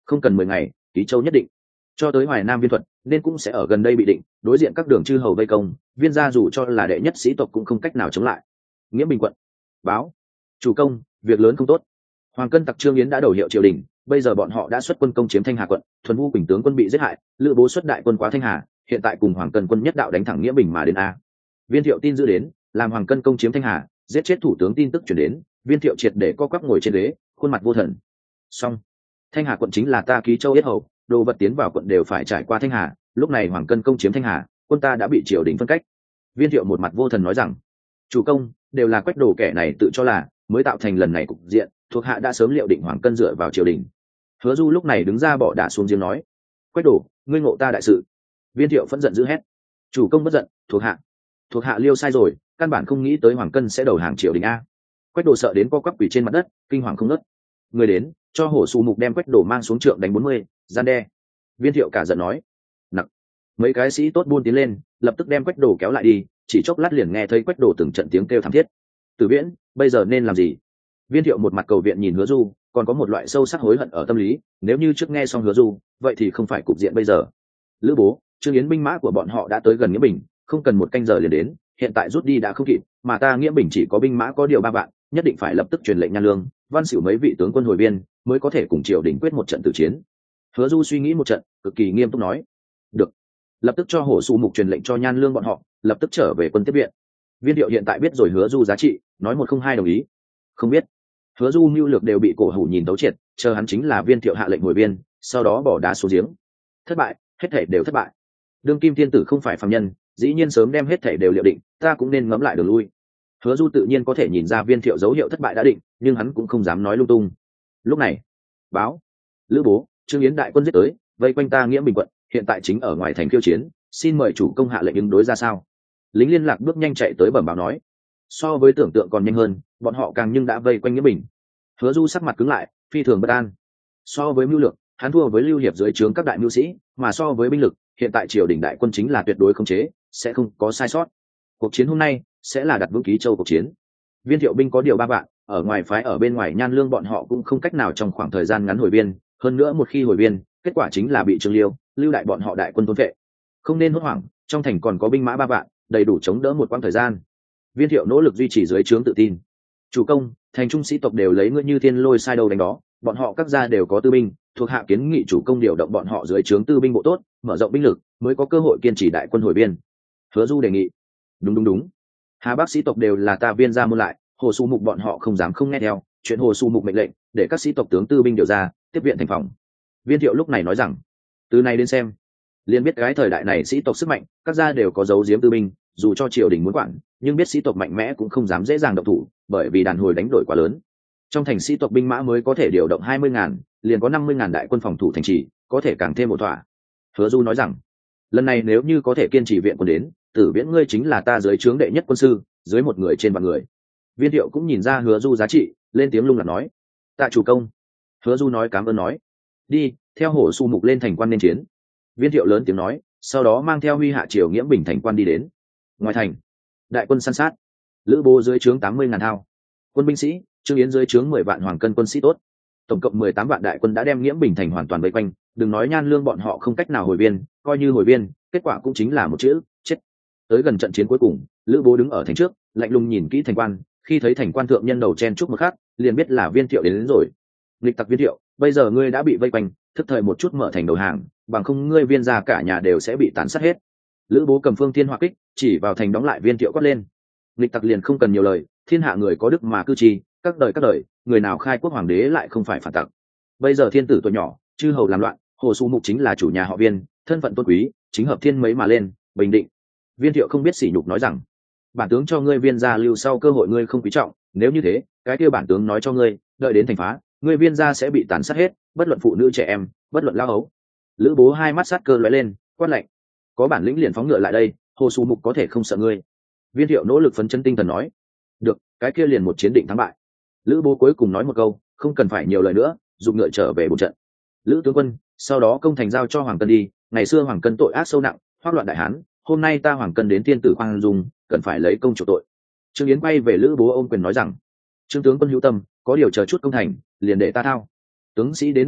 không cần 10 ngày, Ký Châu nhất định. Cho tới Hoài Nam Viên Thuật nên cũng sẽ ở gần đây bị định, đối diện các đường chư hầu vây công, Viên gia dù cho là đệ nhất sĩ tộc cũng không cách nào chống lại. Nghĩa Bình quận báo: chủ công, việc lớn không tốt. Hoàng Cân tặc Trương Yến đã đầu hiệu triều đình, bây giờ bọn họ đã xuất quân công chiếm Thanh Hà quận, Thuần Vu Quỳnh tướng quân bị giết hại, Lữ Bố xuất đại quân quá Thanh Hà, hiện tại cùng Hoàng Cân quân nhất đạo đánh thẳng Nghĩa Bình mà đến a. Viên Thiệu tin giữ đến, làm Hoàng Cân công chiếm Thanh Hà, giết chết thủ tướng tin tức truyền đến, Viên Thiệu triệt để co quắp ngồi trên ghế, khuôn mặt vô thần. Xong, Thanh Hà quận chính là ta Ký Châu yết hầu, đồ vật tiến vào quận đều phải trải qua Thanh Hà, lúc này Hoàng Cân công chiếm Thanh Hà, quân ta đã bị triều đình phân cách. Viên Thiệu một mặt vô thần nói rằng, chủ công, đều là Quách Đồ kẻ này tự cho là mới tạo thành lần này cục diện, thuộc hạ đã sớm liệu định Hoàng Cân dựa vào triều đình. Hứa Du lúc này đứng ra bỏ đả xuống giếng nói, Quách Đồ, ngươi ngộ ta đại sự. Viên Thiệu phẫn giận dữ hét, chủ công bất giận, thuộc hạ liêu sai rồi, căn bản không nghĩ tới Hoàng Cân sẽ đầu hàng triều đình a. Quách Đồ sợ đến co quắp quỳ trên mặt đất, kinh hoàng không ngớt. Người đến, cho Hổ Xù Mục đem Quách Đồ mang xuống trượng đánh 40, gian đe. Viên Thiệu cả giận nói, nặc. Mấy cái sĩ tốt buôn tiến lên, lập tức đem Quách Đồ kéo lại đi, chỉ chốc lát liền nghe thấy Quách Đồ từng trận tiếng kêu thảm thiết. Tử Viễn, bây giờ nên làm gì? Viên Thiệu một mặt cầu viện nhìn Hứa Du, còn có một loại sâu sắc hối hận ở tâm lý, nếu như trước nghe xong Hứa Du, vậy thì không phải cục diện bây giờ. Lữ Bố, Trương Yến binh mã của bọn họ đã tới gần Nghĩa Bình, không cần một canh giờ liền đến, hiện tại rút đi đã không kịp, mà ta Nghĩa Bình chỉ có binh mã có điều 3 vạn, nhất định phải lập tức truyền lệnh Nhan Lương, Văn Xỉu mấy vị tướng quân hồi biên, mới có thể cùng triều đình quyết một trận tử chiến. Hứa Du suy nghĩ một trận, cực kỳ nghiêm túc nói, được, lập tức cho Hổ Xù Mục truyền lệnh cho Nhan Lương bọn họ lập tức trở về quân tiếp viện. Viên Thiệu hiện tại biết rồi Hứa Du giá trị, nói một không hai đồng ý. Không biết, Hứa Du mưu lược đều bị Cổ Hủ nhìn tấu triệt, chờ hắn chính là Viên Thiệu hạ lệnh hồi biên, sau đó bỏ đá xuống giếng. Thất bại, hết thảy đều thất bại. Đương kim thiên tử không phải phàm nhân, dĩ nhiên sớm đem hết thảy đều liệu định, ta cũng nên ngẫm lại đường lui. Hứa Du tự nhiên có thể nhìn ra Viên Thiệu dấu hiệu thất bại đã định, nhưng hắn cũng không dám nói lung tung. Lúc này, báo: Lữ Bố, Trương Yến đại quân giết tới, vây quanh ta Nghĩa Bình quận, hiện tại chính ở ngoài thành khiêu chiến, xin mời chủ công hạ lệnh ứng đối ra sao. Lính liên lạc bước nhanh chạy tới bẩm báo nói, so với tưởng tượng còn nhanh hơn, bọn họ càng nhưng đã vây quanh Nghĩa Bình. Hứa Du sắc mặt cứng lại, phi thường bất an. So với mưu lược, hắn thua với Lưu Hiệp dưới trướng các đại mưu sĩ, mà so với binh lực, hiện tại triều đình đại quân chính là tuyệt đối khống chế, sẽ không có sai sót. Cuộc chiến hôm nay sẽ là đặt vững Ký Châu cuộc chiến. Viên Thiệu binh có điều 3 vạn, ở ngoài phái ở bên ngoài Nhan Lương bọn họ cũng không cách nào trong khoảng thời gian ngắn hồi biên, hơn nữa một khi hồi biên, kết quả chính là bị Trương Liêu, Lưu đại bọn họ đại quân thôn vệ. Không nên hốt hoảng, trong thành còn có binh mã 3 vạn, đầy đủ chống đỡ một quãng thời gian. Viên Thiệu nỗ lực duy trì dưới trướng tự tin. Chủ công, thành trung sĩ tộc đều lấy ngươi như thiên lôi sai đầu đánh đó, bọn họ các gia đều có tư binh, thuộc hạ kiến nghị chủ công điều động bọn họ dưới trướng tư binh bộ tốt, mở rộng binh lực, mới có cơ hội kiên trì đại quân hồi biên. Hứa Du đề nghị. Đúng. Hà Bắc sĩ tộc đều là ta Viên gia môn lại, Hồ Xù Mục bọn họ không dám không nghe theo, chuyện Hồ Xù Mục mệnh lệnh, để các sĩ tộc tướng tư binh điều ra, tiếp viện thành phòng. Viên Thiệu lúc này nói rằng, từ này đến xem, liền biết cái thời đại này sĩ tộc sức mạnh, các gia đều có dấu giếm tư binh, dù cho triều đình muốn quản, nhưng biết sĩ tộc mạnh mẽ cũng không dám dễ dàng động thủ, bởi vì đàn hồi đánh đổi quá lớn. Trong thành sĩ tộc binh mã mới có thể điều động 20.000, liền có 50.000 đại quân phòng thủ thành trì, có thể càng thêm một thỏa. Hứa Du nói rằng, lần này nếu như có thể kiên trì viện quân đến, Tử Viễn ngươi chính là ta dưới trướng đệ nhất quân sư, dưới một người trên vạn người. Viên Thiệu cũng nhìn ra Hứa Du giá trị, lên tiếng lung lạc nói, tạ chủ công. Hứa Du nói cảm ơn nói, đi theo Hổ Xù Mục lên thành quan nên chiến. Viên Thiệu lớn tiếng nói, sau đó mang theo Huy Hạ Triều Nghĩa Bình thành quan đi đến. Ngoài thành, đại quân săn sát. Lữ Bố dưới trướng 80.000 thao quân binh sĩ, Trương Yến dưới trướng 10 vạn hoàng cân quân sĩ tốt, tổng cộng 18 vạn đại quân đã đem Nghĩa Bình thành hoàn toàn vây quanh. Đừng nói Nhan Lương bọn họ không cách nào hồi biên, coi như hồi biên, kết quả cũng chính là một chữ chết. Tới gần trận chiến cuối cùng, Lữ Bố đứng ở thành trước, lạnh lùng nhìn kỹ thành quan, khi thấy thành quan thượng nhân đầu chen chúc một khắc, liền biết là Viên Thiệu đến rồi. Nghịch tặc Viên Thiệu, bây giờ ngươi đã bị vây quanh, thức thời một chút mở thành đầu hàng, bằng không ngươi Viên gia cả nhà đều sẽ bị tàn sát hết. Lữ Bố cầm phương thiên hỏa kích, chỉ vào thành đóng lại Viên Thiệu quát lên. Nghịch tặc liền không cần nhiều lời, thiên hạ người có đức mà cư trì, các đời, người nào khai quốc hoàng đế lại không phải phản tặc. Bây giờ thiên tử tuổi nhỏ, chư hầu làm loạn, Hồ Xù Mục chính là chủ nhà họ Viên, thân phận tôn quý, chính hợp thiên mấy mà lên, bình định. Viên Thiệu không biết sỉ nhục nói rằng, bản tướng cho ngươi Viên gia lưu sau cơ hội ngươi không quý trọng, nếu như thế, cái kia bản tướng nói cho ngươi, đợi đến thành phá, ngươi Viên gia sẽ bị tàn sát hết, bất luận phụ nữ trẻ em, bất luận lao ấu. Lữ Bố hai mắt sát cơ lóe lên, quát lạnh, có bản lĩnh liền phóng ngựa lại đây, Hồ Xù Mục có thể không sợ ngươi. Viên Thiệu nỗ lực phấn chấn tinh thần nói, được, cái kia liền một chiến định thắng bại. Lữ Bố cuối cùng nói một câu, không cần phải nhiều lời nữa, dùng ngựa trở về bổn trận. Lữ tướng quân, sau đó công thành giao cho Hoàng Cân đi, ngày xưa Hoàng Cân tội ác sâu nặng, hoắc loạn đại hán, hôm nay ta Hoàng Cân đến thiên tử khoan dung, cần phải lấy công chủ tội. Trương Yến quay về Lữ Bố ôm quyền nói rằng, trương tướng quân hữu tâm, có điều chờ chút công thành, liền để ta thao. Tướng sĩ đến đây đi,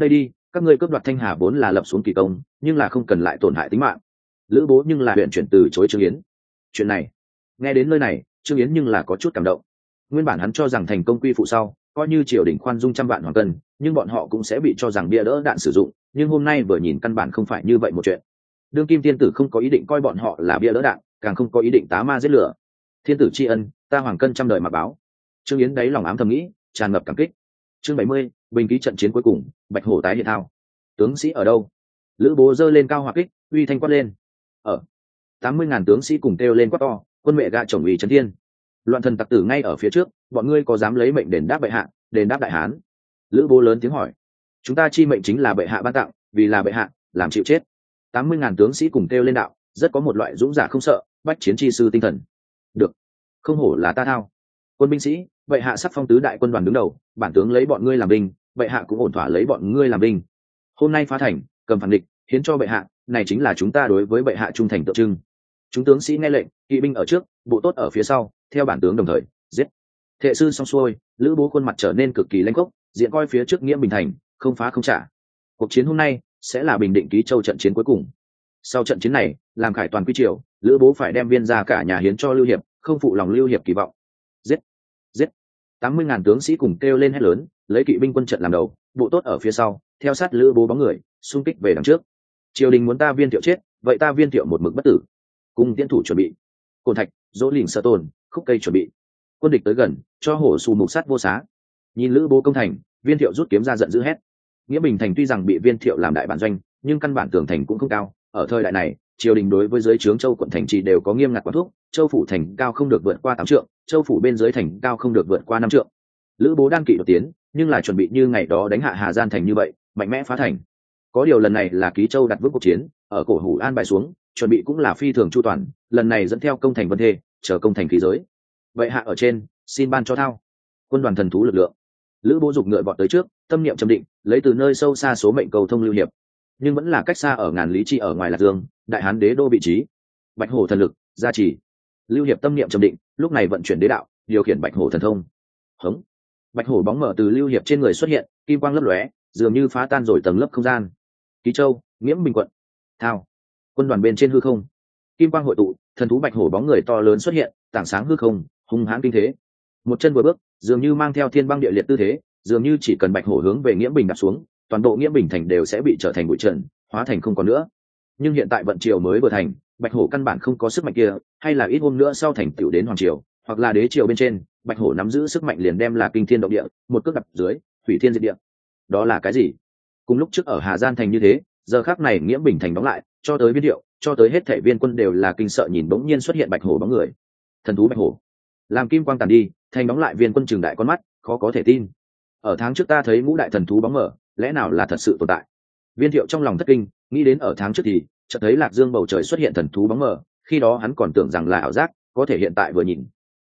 các ngươi cướp đoạt Thanh Hà vốn là lập xuống kỳ công, nhưng là không cần lại tổn hại tính mạng. Lữ Bố nhưng là huyện chuyển từ chối Trương Yến. Chuyện này, nghe đến nơi này, Trương Yến nhưng là có chút cảm động. Nguyên bản hắn cho rằng thành công quy phụ sau, coi như triều đình khoan dung trăm vạn hoàng cân, nhưng bọn họ cũng sẽ bị cho rằng bia đỡ đạn sử dụng, nhưng hôm nay vừa nhìn căn bản không phải như vậy một chuyện. Đương kim thiên tử không có ý định coi bọn họ là bia đỡ đạn, càng không có ý định tá ma giết lửa. Thiên tử tri ân, ta hoàng cân trăm đời mà báo. Trương Yến đáy lòng ám thầm nghĩ, tràn ngập cảm kích. Chương 70, bình ký trận chiến cuối cùng, Bạch Hổ tái hiện thao. Tướng sĩ ở đâu? Lữ Bố giơ lên cao hỏa kích, uy thanh quát lên. Ở 80.000 tướng sĩ cùng kêu lên quát to, quân mẹ gạ chồng ủy trấn thiên. Loạn thần tặc tử ngay ở phía trước, bọn ngươi có dám lấy mệnh đền đáp bệ hạ, đền đáp đại hán? Lữ Bố lớn tiếng hỏi. Chúng ta chi mệnh chính là bệ hạ ban tặng, vì là bệ hạ, làm chịu chết. 80.000 tướng sĩ cùng kêu lên đạo, rất có một loại dũng giả không sợ, bách chiến chi sư tinh thần. Được, không hổ là ta thao. Quân binh sĩ, bệ hạ sắp phong tứ đại quân đoàn đứng đầu, bản tướng lấy bọn ngươi làm binh, bệ hạ cũng ổn thỏa lấy bọn ngươi làm binh. Hôm nay phá thành, cầm phản địch, hiến cho bệ hạ, này chính là chúng ta đối với bệ hạ trung thành tượng trưng. Chúng tướng sĩ nghe lệnh, kỵ binh ở trước, bộ tốt ở phía sau, theo bản tướng đồng thời giết. Thệ sư xong xuôi, Lữ Bố khuôn mặt trở nên cực kỳ lãnh khốc, diện coi phía trước Nghĩa Bình thành, không phá không trả. Cuộc chiến hôm nay sẽ là bình định Ký Châu trận chiến cuối cùng. Sau trận chiến này, làm khải toàn quy triều, Lữ Bố phải đem viên ra cả nhà hiến cho Lưu Hiệp, không phụ lòng Lưu Hiệp kỳ vọng. Giết, giết! 80.000 tướng sĩ cùng kêu lên hét lớn, lấy kỵ binh quân trận làm đầu, bộ tốt ở phía sau, theo sát Lữ Bố bóng người, xung kích về đằng trước. Triều đình muốn ta Viên Thiệu chết, vậy ta Viên Thiệu một mực bất tử. Cùng tiến thủ chuẩn bị. Cồn Thạch, Dỗ Lìn Sở Tồn, khúc cây chuẩn bị. Quân địch tới gần, cho hổ xù mục sát vô xá. Nhìn Lữ Bố công thành, Viên Thiệu rút kiếm ra giận dữ hét. Nghĩa Bình thành tuy rằng bị Viên Thiệu làm đại bản doanh, nhưng căn bản tường thành cũng không cao. Ở thời đại này, triều đình đối với dưới trướng châu quận thành trì đều có nghiêm ngặt quản thúc, châu phủ thành cao không được vượt qua 8 trượng, châu phủ bên dưới thành cao không được vượt qua 5 trượng. Lữ Bố đang kỵ đột tiến, nhưng là chuẩn bị như ngày đó đánh hạ Hà Gian thành như vậy, mạnh mẽ phá thành. Có điều lần này là Ký Châu đặt vững cuộc chiến, ở cổ hủ an bài xuống, chuẩn bị cũng là phi thường chu toàn, lần này dẫn theo công thành Vân Thê, chờ công thành khí giới. Vậy hạ ở trên, xin ban cho thao. Quân đoàn thần thú lực lượng. Lữ Bố giục ngựa vọt tới trước, tâm niệm trầm định, lấy từ nơi sâu xa số mệnh cầu thông Lưu Hiệp, nhưng vẫn là cách xa ở ngàn lý chi ở ngoài Lạc Dương, đại hán đế đô vị trí. Bạch Hổ thần lực gia trì. Lưu Hiệp tâm niệm trầm định, lúc này vận chuyển đế đạo, điều khiển Bạch Hổ thần thông. Hống! Bạch Hổ bóng mở từ Lưu Hiệp trên người xuất hiện, kim quang lấp lóe, dường như phá tan rồi tầng lớp không gian. Ký Châu, Nghiễm Bình quận. Thao. Quân đoàn bên trên hư không, kim quang hội tụ, thần thú Bạch Hổ bóng người to lớn xuất hiện, tảng sáng hư không, hung hãn kinh thế. Một chân vừa bước, dường như mang theo thiên băng địa liệt tư thế, dường như chỉ cần Bạch Hổ hướng về Nghiễm Bình đạp xuống, toàn bộ Nghiễm Bình thành đều sẽ bị trở thành bụi trần, hóa thành không còn nữa. Nhưng hiện tại vận triều mới vừa thành, Bạch Hổ căn bản không có sức mạnh kia, hay là ít hôm nữa sau thành tựu đến hoàng triều, hoặc là đế triều bên trên, Bạch Hổ nắm giữ sức mạnh liền đem là kinh thiên động địa, một cước đập dưới, hủy thiên diệt địa. Đó là cái gì? Cùng lúc trước ở Hà Gian thành như thế, giờ khắc này Nghiễm Bình thành đóng lại, cho tới Viên Thiệu, cho tới hết thảy viên quân đều là kinh sợ nhìn bỗng nhiên xuất hiện Bạch Hổ bóng người. Thần thú Bạch Hổ. Làm kim quang tàn đi, thành đóng lại viên quân trừng đại con mắt, khó có thể tin. Ở tháng trước ta thấy ngũ đại thần thú bóng mở, lẽ nào là thật sự tồn tại? Viên Thiệu trong lòng thất kinh, nghĩ đến ở tháng trước thì chợt thấy Lạc Dương bầu trời xuất hiện thần thú bóng mờ, khi đó hắn còn tưởng rằng là ảo giác, có thể hiện tại vừa nhìn,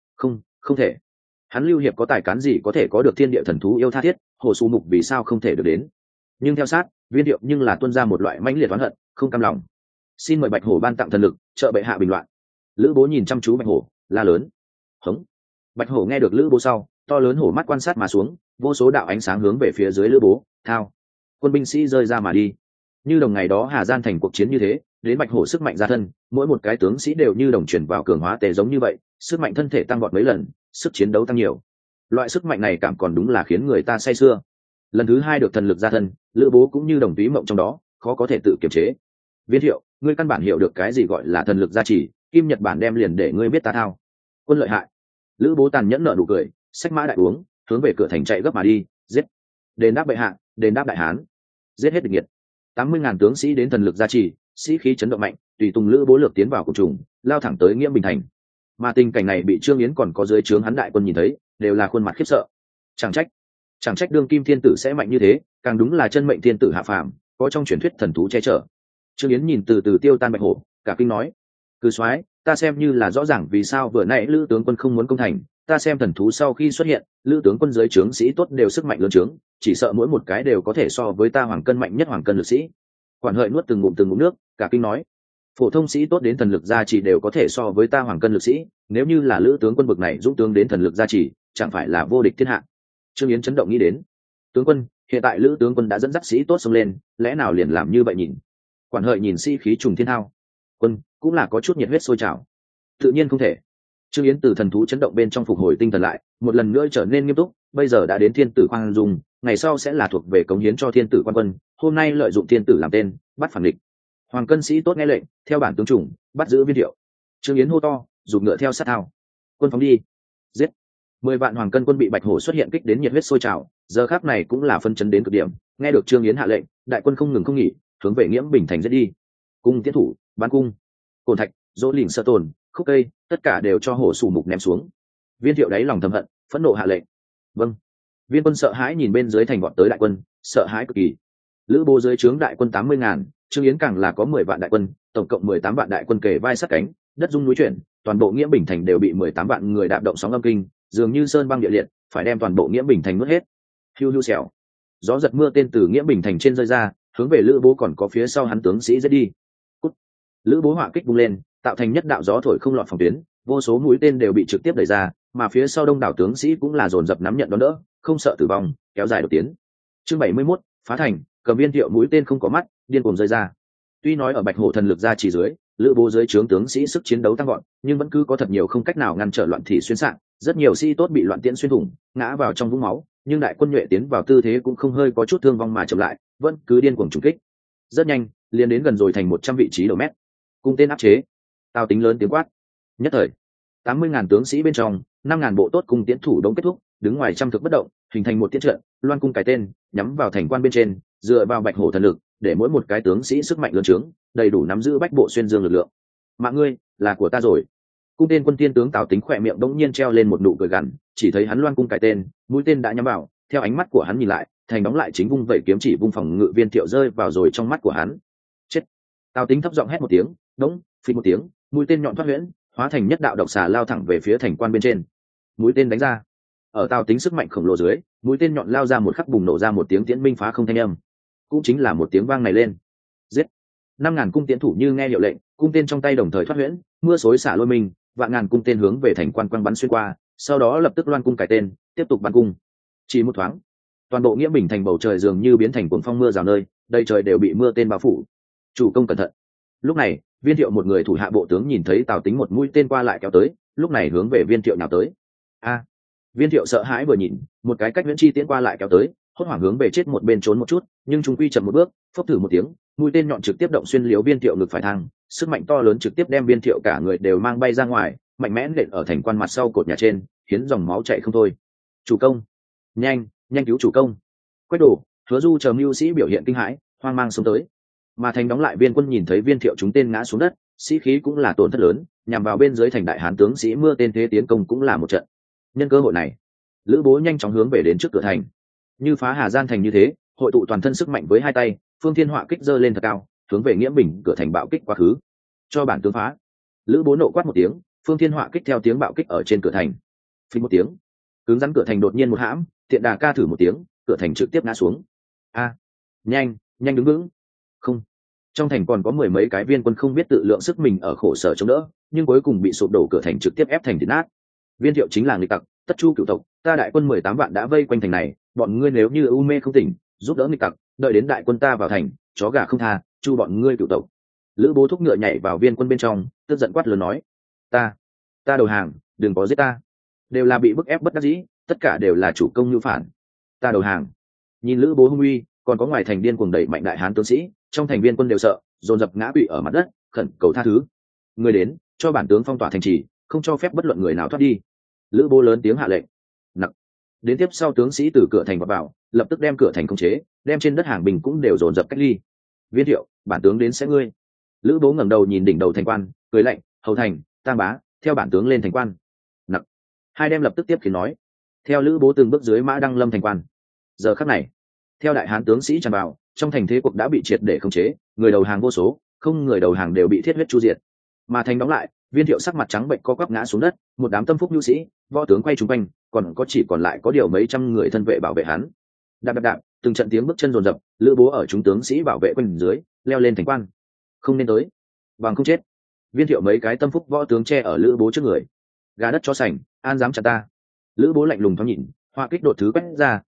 không thể. Hắn Lưu Hiệp có tài cán gì có thể có được thiên địa thần thú yêu tha thiết, Hồ Xu Mục vì sao không thể được đến? Nhưng theo sát, Viên Thiệu nhưng là tuôn ra một loại mãnh liệt oán hận, không cam lòng. Xin mời Bạch Hổ ban tặng thần lực, trợ bệ hạ bình loạn. Lữ Bố nhìn chăm chú Bạch Hổ, la lớn. Hống. Bạch Hổ nghe được Lữ Bố sau, to lớn hổ mắt quan sát mà xuống, vô số đạo ánh sáng hướng về phía dưới Lữ Bố, thao. Quân binh sĩ rơi ra mà đi. Như đồng ngày đó Hà Gian thành cuộc chiến như thế, đến Bạch Hổ sức mạnh ra thân, mỗi một cái tướng sĩ đều như đồng chuyển vào cường hóa tề giống như vậy, sức mạnh thân thể tăng vọt mấy lần, sức chiến đấu tăng nhiều. Loại sức mạnh này cảm còn đúng là khiến người ta say sưa. Lần thứ hai được thần lực ra thân, Lữ Bố cũng như đồng túy mộng trong đó, khó có thể tự kiềm chế. Viên Thiệu, ngươi căn bản hiểu được cái gì gọi là thần lực gia trì, Kim Nhật Bản đem liền để ngươi biết ta thao. Quân lợi hại. Lữ Bố tàn nhẫn nở nụ cười, xách mã đại uống, hướng về cửa thành chạy gấp mà đi, giết. Đền đáp bệ hạ, đền đáp đại hán. Giết hết địch nghiệt. 80.000 tướng sĩ đến thần lực gia trì, sĩ khí chấn động mạnh, tùy tùng Lữ Bố lược tiến vào cục trùng, lao thẳng tới Nghiễm Bình thành. Mà tình cảnh này bị Trương Yến còn có dưới trướng hắn đại quân nhìn thấy, đều là khuôn mặt khiếp sợ. Chẳng trách đương kim thiên tử sẽ mạnh như thế, càng đúng là chân mệnh thiên tử hạ phàm, có trong truyền thuyết thần thú che chở. Trương Yến nhìn từ từ tiêu tan Bạch Hổ, cả kinh nói: "Cư soái, ta xem như là rõ ràng vì sao vừa nãy Lữ tướng quân không muốn công thành, ta xem thần thú sau khi xuất hiện, Lữ tướng quân dưới trướng sĩ tốt đều sức mạnh lớn trướng, chỉ sợ mỗi một cái đều có thể so với ta hoàng cân mạnh nhất hoàng cân lực sĩ." Quản Hợi nuốt từng ngụm nước, cả kinh nói: "Phổ thông sĩ tốt đến thần lực gia trì đều có thể so với ta hoàng cân lực sĩ, nếu như là Lữ tướng quân bực này dũng tướng đến thần lực gia trì, chẳng phải là vô địch thiên hạ?" Trương Yến chấn động nghĩ đến: "Tướng quân, hiện tại lữ tướng quân đã dẫn dắt sĩ tốt xông lên, lẽ nào liền làm như vậy? Nhìn quản hợi nhìn sĩ khí trùng thiên thao, quân cũng là có chút nhiệt huyết sôi trào. Tự nhiên không thể. Trương Yến từ thần thú chấn động bên trong phục hồi tinh thần lại, một lần nữa trở nên nghiêm túc. Bây giờ đã đến thiên tử khoan dung, ngày sau sẽ là thuộc về cống hiến cho thiên tử quan quân. Hôm nay lợi dụng thiên tử làm tên, bắt phản địch. Hoàng cân sĩ tốt nghe lệnh, theo bản tướng chủng bắt giữ Viên Thiệu. Trương Yến hô to, giục ngựa theo sát thao. Quân phóng đi, giết. 10 vạn hoàng cân quân bị Bạch Hổ xuất hiện kích đến nhiệt huyết sôi trào, giờ khắc này cũng là phân chấn đến cực điểm. Nghe được Trương Yến hạ lệnh, đại quân không ngừng không nghỉ, hướng về Nghiễm Bình thành giết đi. Cung tiến thủ, bán cung, cồn thạch, dỗ lỉnh sơ tồn, khúc cây, tất cả đều cho Hổ Sủ Mục ném xuống. Viên Thiệu đáy lòng thầm hận, phẫn nộ hạ lệnh. Vâng. Viên quân sợ hãi nhìn bên dưới thành vọt tới đại quân, sợ hãi cực kỳ. Lữ Bố dưới trướng đại quân 80.000, Trương Yến càng là có 10 vạn đại quân, tổng cộng 18 vạn đại quân kề vai sát cánh, đất rung núi chuyển, toàn bộ Nghiễm Bình thành đều bị 18 vạn người đạp động sóng âm kinh, dường như sơn băng địa liệt, phải đem toàn bộ Nghiễm Bình thành nuốt hết. Hiu hiu xèo. Gió giật mưa tên từ Nghiễm Bình thành trên rơi ra, hướng về Lữ Bố còn có phía sau hắn tướng sĩ giết đi. Cút. Lữ Bố hỏa kích bung lên, tạo thành nhất đạo gió thổi không lọt phòng tuyến, vô số mũi tên đều bị trực tiếp đẩy ra, mà phía sau đông đảo tướng sĩ cũng là dồn dập nắm nhận đón đỡ, không sợ tử vong, kéo dài đột tiến. Chương 71, phá thành, cầm Viên Thiệu mũi tên không có mắt, điên cuồng rơi ra. Tuy nói ở Bạch Hổ thần lực ra chỉ dưới, Lữ Bố dưới trướng tướng sĩ sức chiến đấu tăng vọt, nhưng vẫn cứ có thật nhiều không cách nào ngăn trở loạn thị xuyên xạ, rất nhiều sĩ tốt bị loạn tiễn xuyên thủng, ngã vào trong vũng máu, nhưng đại quân nhuệ tiến vào tư thế cũng không hơi có chút thương vong mà chậm lại, vẫn cứ điên cuồng trùng kích. Rất nhanh, liền đến gần rồi thành 100 vị trí đầu mét. Cung tên áp chế. Tào Tính lớn tiếng quát. Nhất thời, 80.000 tướng sĩ bên trong, 5.000 bộ tốt cung tiễn thủ đống kết thúc, đứng ngoài trăm thực bất động, hình thành một tiễn trận, loan cung cái tên, nhắm vào thành quan bên trên, dựa vào Bạch Hổ thần lực, để mỗi một cái tướng sĩ sức mạnh lớn trướng, đầy đủ nắm giữ bách bộ xuyên dương lực lượng. Mạng ngươi là của ta rồi. Cung tên quân tiên tướng Tào Tính khỏe miệng bỗng nhiên treo lên một nụ cười gằn, chỉ thấy hắn loan cung cái tên, mũi tên đã nhắm vào, theo ánh mắt của hắn nhìn lại, thành đóng lại chính vung vẩy kiếm chỉ vung phòng ngự Viên Thiệu rơi vào rồi trong mắt của hắn. Chết. Tào Tính thấp giọng hét một tiếng, đống, phì một tiếng, mũi tên nhọn thoát huyễn, hóa thành nhất đạo độc xà lao thẳng về phía thành quan bên trên. Mũi tên đánh ra, ở Tào Tính sức mạnh khổng lồ dưới, mũi tên nhọn lao ra một khắc bùng nổ ra một tiếng tiễn minh phá không thanh âm, cũng chính là một tiếng vang này lên. Giết. 5.000 cung tiễn thủ như nghe hiệu lệnh, cung tên trong tay đồng thời thoát huyễn, mưa xối xả lôi mình, vạn ngàn cung tên hướng về thành quan quang bắn xuyên qua, sau đó lập tức loan cung cải tên, tiếp tục bắn cung. Chỉ một thoáng, toàn bộ Nghĩa Bình thành bầu trời dường như biến thành cuồng phong mưa rào nơi, đầy trời đều bị mưa tên bao phủ. Chủ công cẩn thận. Lúc này, Viên Thiệu một người thủ hạ bộ tướng nhìn thấy Tào Tính một mũi tên qua lại kéo tới, lúc này hướng về Viên Thiệu nào tới. A! Viên Thiệu sợ hãi vừa nhìn, một cái cách huyễn chi tiễn qua lại kéo tới, hốt hoảng hướng về chết một bên trốn một chút, nhưng trung quy chậm một bước, phốc thử một tiếng, mũi tên nhọn trực tiếp động xuyên liếu Viên Thiệu ngực phải thang, sức mạnh to lớn trực tiếp đem Viên Thiệu cả người đều mang bay ra ngoài, mạnh mẽ nện ở thành quan mặt sau cột nhà trên, khiến dòng máu chảy không thôi. Chủ công, nhanh, nhanh cứu chủ công! Quách Đồ, Hứa Du chờ mưu sĩ biểu hiện kinh hãi, hoang mang xông tới. Mà thành đóng lại viên quân nhìn thấy Viên Thiệu chúng tên ngã xuống đất, sĩ khí cũng là tổn thất lớn, nhằm vào bên dưới thành đại hán tướng sĩ mưa tên thế tiến công cũng là một trận. Nhân cơ hội này, Lữ Bố nhanh chóng hướng về đến trước cửa thành, như phá Hà Gian thành như thế, hội tụ toàn thân sức mạnh với hai tay, phương thiên họa kích giơ lên thật cao, hướng về Nghĩa Bình cửa thành bạo kích quá khứ. Cho bản tướng phá! Lữ Bố nộ quát một tiếng, phương thiên họa kích theo tiếng bạo kích ở trên cửa thành. Phí một tiếng, cứng rắn cửa thành đột nhiên một hãm, Tiện Đà ca thử một tiếng, cửa thành trực tiếp ngã xuống. A! Nhanh, nhanh đứng vững! Không, trong thành còn có 10 mấy cái viên quân không biết tự lượng sức mình ở khổ sở chống đỡ, nhưng cuối cùng bị sụp đổ cửa thành trực tiếp ép thành thịt nát. Viên Thiệu chính là nghịch tặc, tất chu cửu tộc, ta đại quân 18 vạn đã vây quanh thành này, bọn ngươi nếu như u mê không tỉnh, giúp đỡ nghịch tặc, đợi đến đại quân ta vào thành, chó gà không tha, chu bọn ngươi cửu tộc. Lữ Bố thúc ngựa nhảy vào viên quân bên trong, tức giận quát lớn nói: ta đầu hàng, đừng có giết ta, đều là bị bức ép bất đắc dĩ, tất cả đều là chủ công nhu phản, ta đầu hàng. Nhìn Lữ Bố hung uy, còn có ngoài thành điên cuồng đẩy mạnh đại hán tướng sĩ, trong thành viên quân đều sợ, dồn dập ngã quỵ ở mặt đất, khẩn cầu tha thứ. Người đến, cho bản tướng phong tỏa thành trì, không cho phép bất luận người nào thoát đi. Lữ Bố lớn tiếng hạ lệnh. Nặc. Đến tiếp sau tướng sĩ từ cửa thành vào, lập tức đem cửa thành khống chế, đem trên đất hàng bình cũng đều dồn dập cách ly. Viên Thiệu, bản tướng đến sẽ ngươi. Lữ Bố ngẩng đầu nhìn đỉnh đầu thành quan, cười lạnh: hầu thành, Tam Bá, theo bản tướng lên thành quan. Nặc. Hai đem lập tức tiếp khiến nói. Theo Lữ Bố từng bước dưới mã đăng lâm thành quan. Giờ khắc này, theo đại hán tướng sĩ tràn vào, trong thành thế cuộc đã bị triệt để khống chế, người đầu hàng vô số, không người đầu hàng đều bị thiết huyết chu diệt. Mà thành đóng lại, Viên Thiệu sắc mặt trắng bệnh co quắp ngã xuống đất, một đám tâm phúc nhu sĩ, võ tướng quay chung quanh, còn lại có điều mấy trăm người thân vệ bảo vệ hắn. Đạp đạp đạp, từng trận tiếng bước chân rồn rập, Lữ Bố ở chúng tướng sĩ bảo vệ quanh dưới, leo lên thành quan. Không nên tới, bằng không chết. Viên Thiệu mấy cái tâm phúc võ tướng che ở Lữ Bố trước người. Gà đất cho sành, an dám chặt ta. Lữ Bố lạnh lùng thoáng nhìn, họa kích đột thứ quét ra,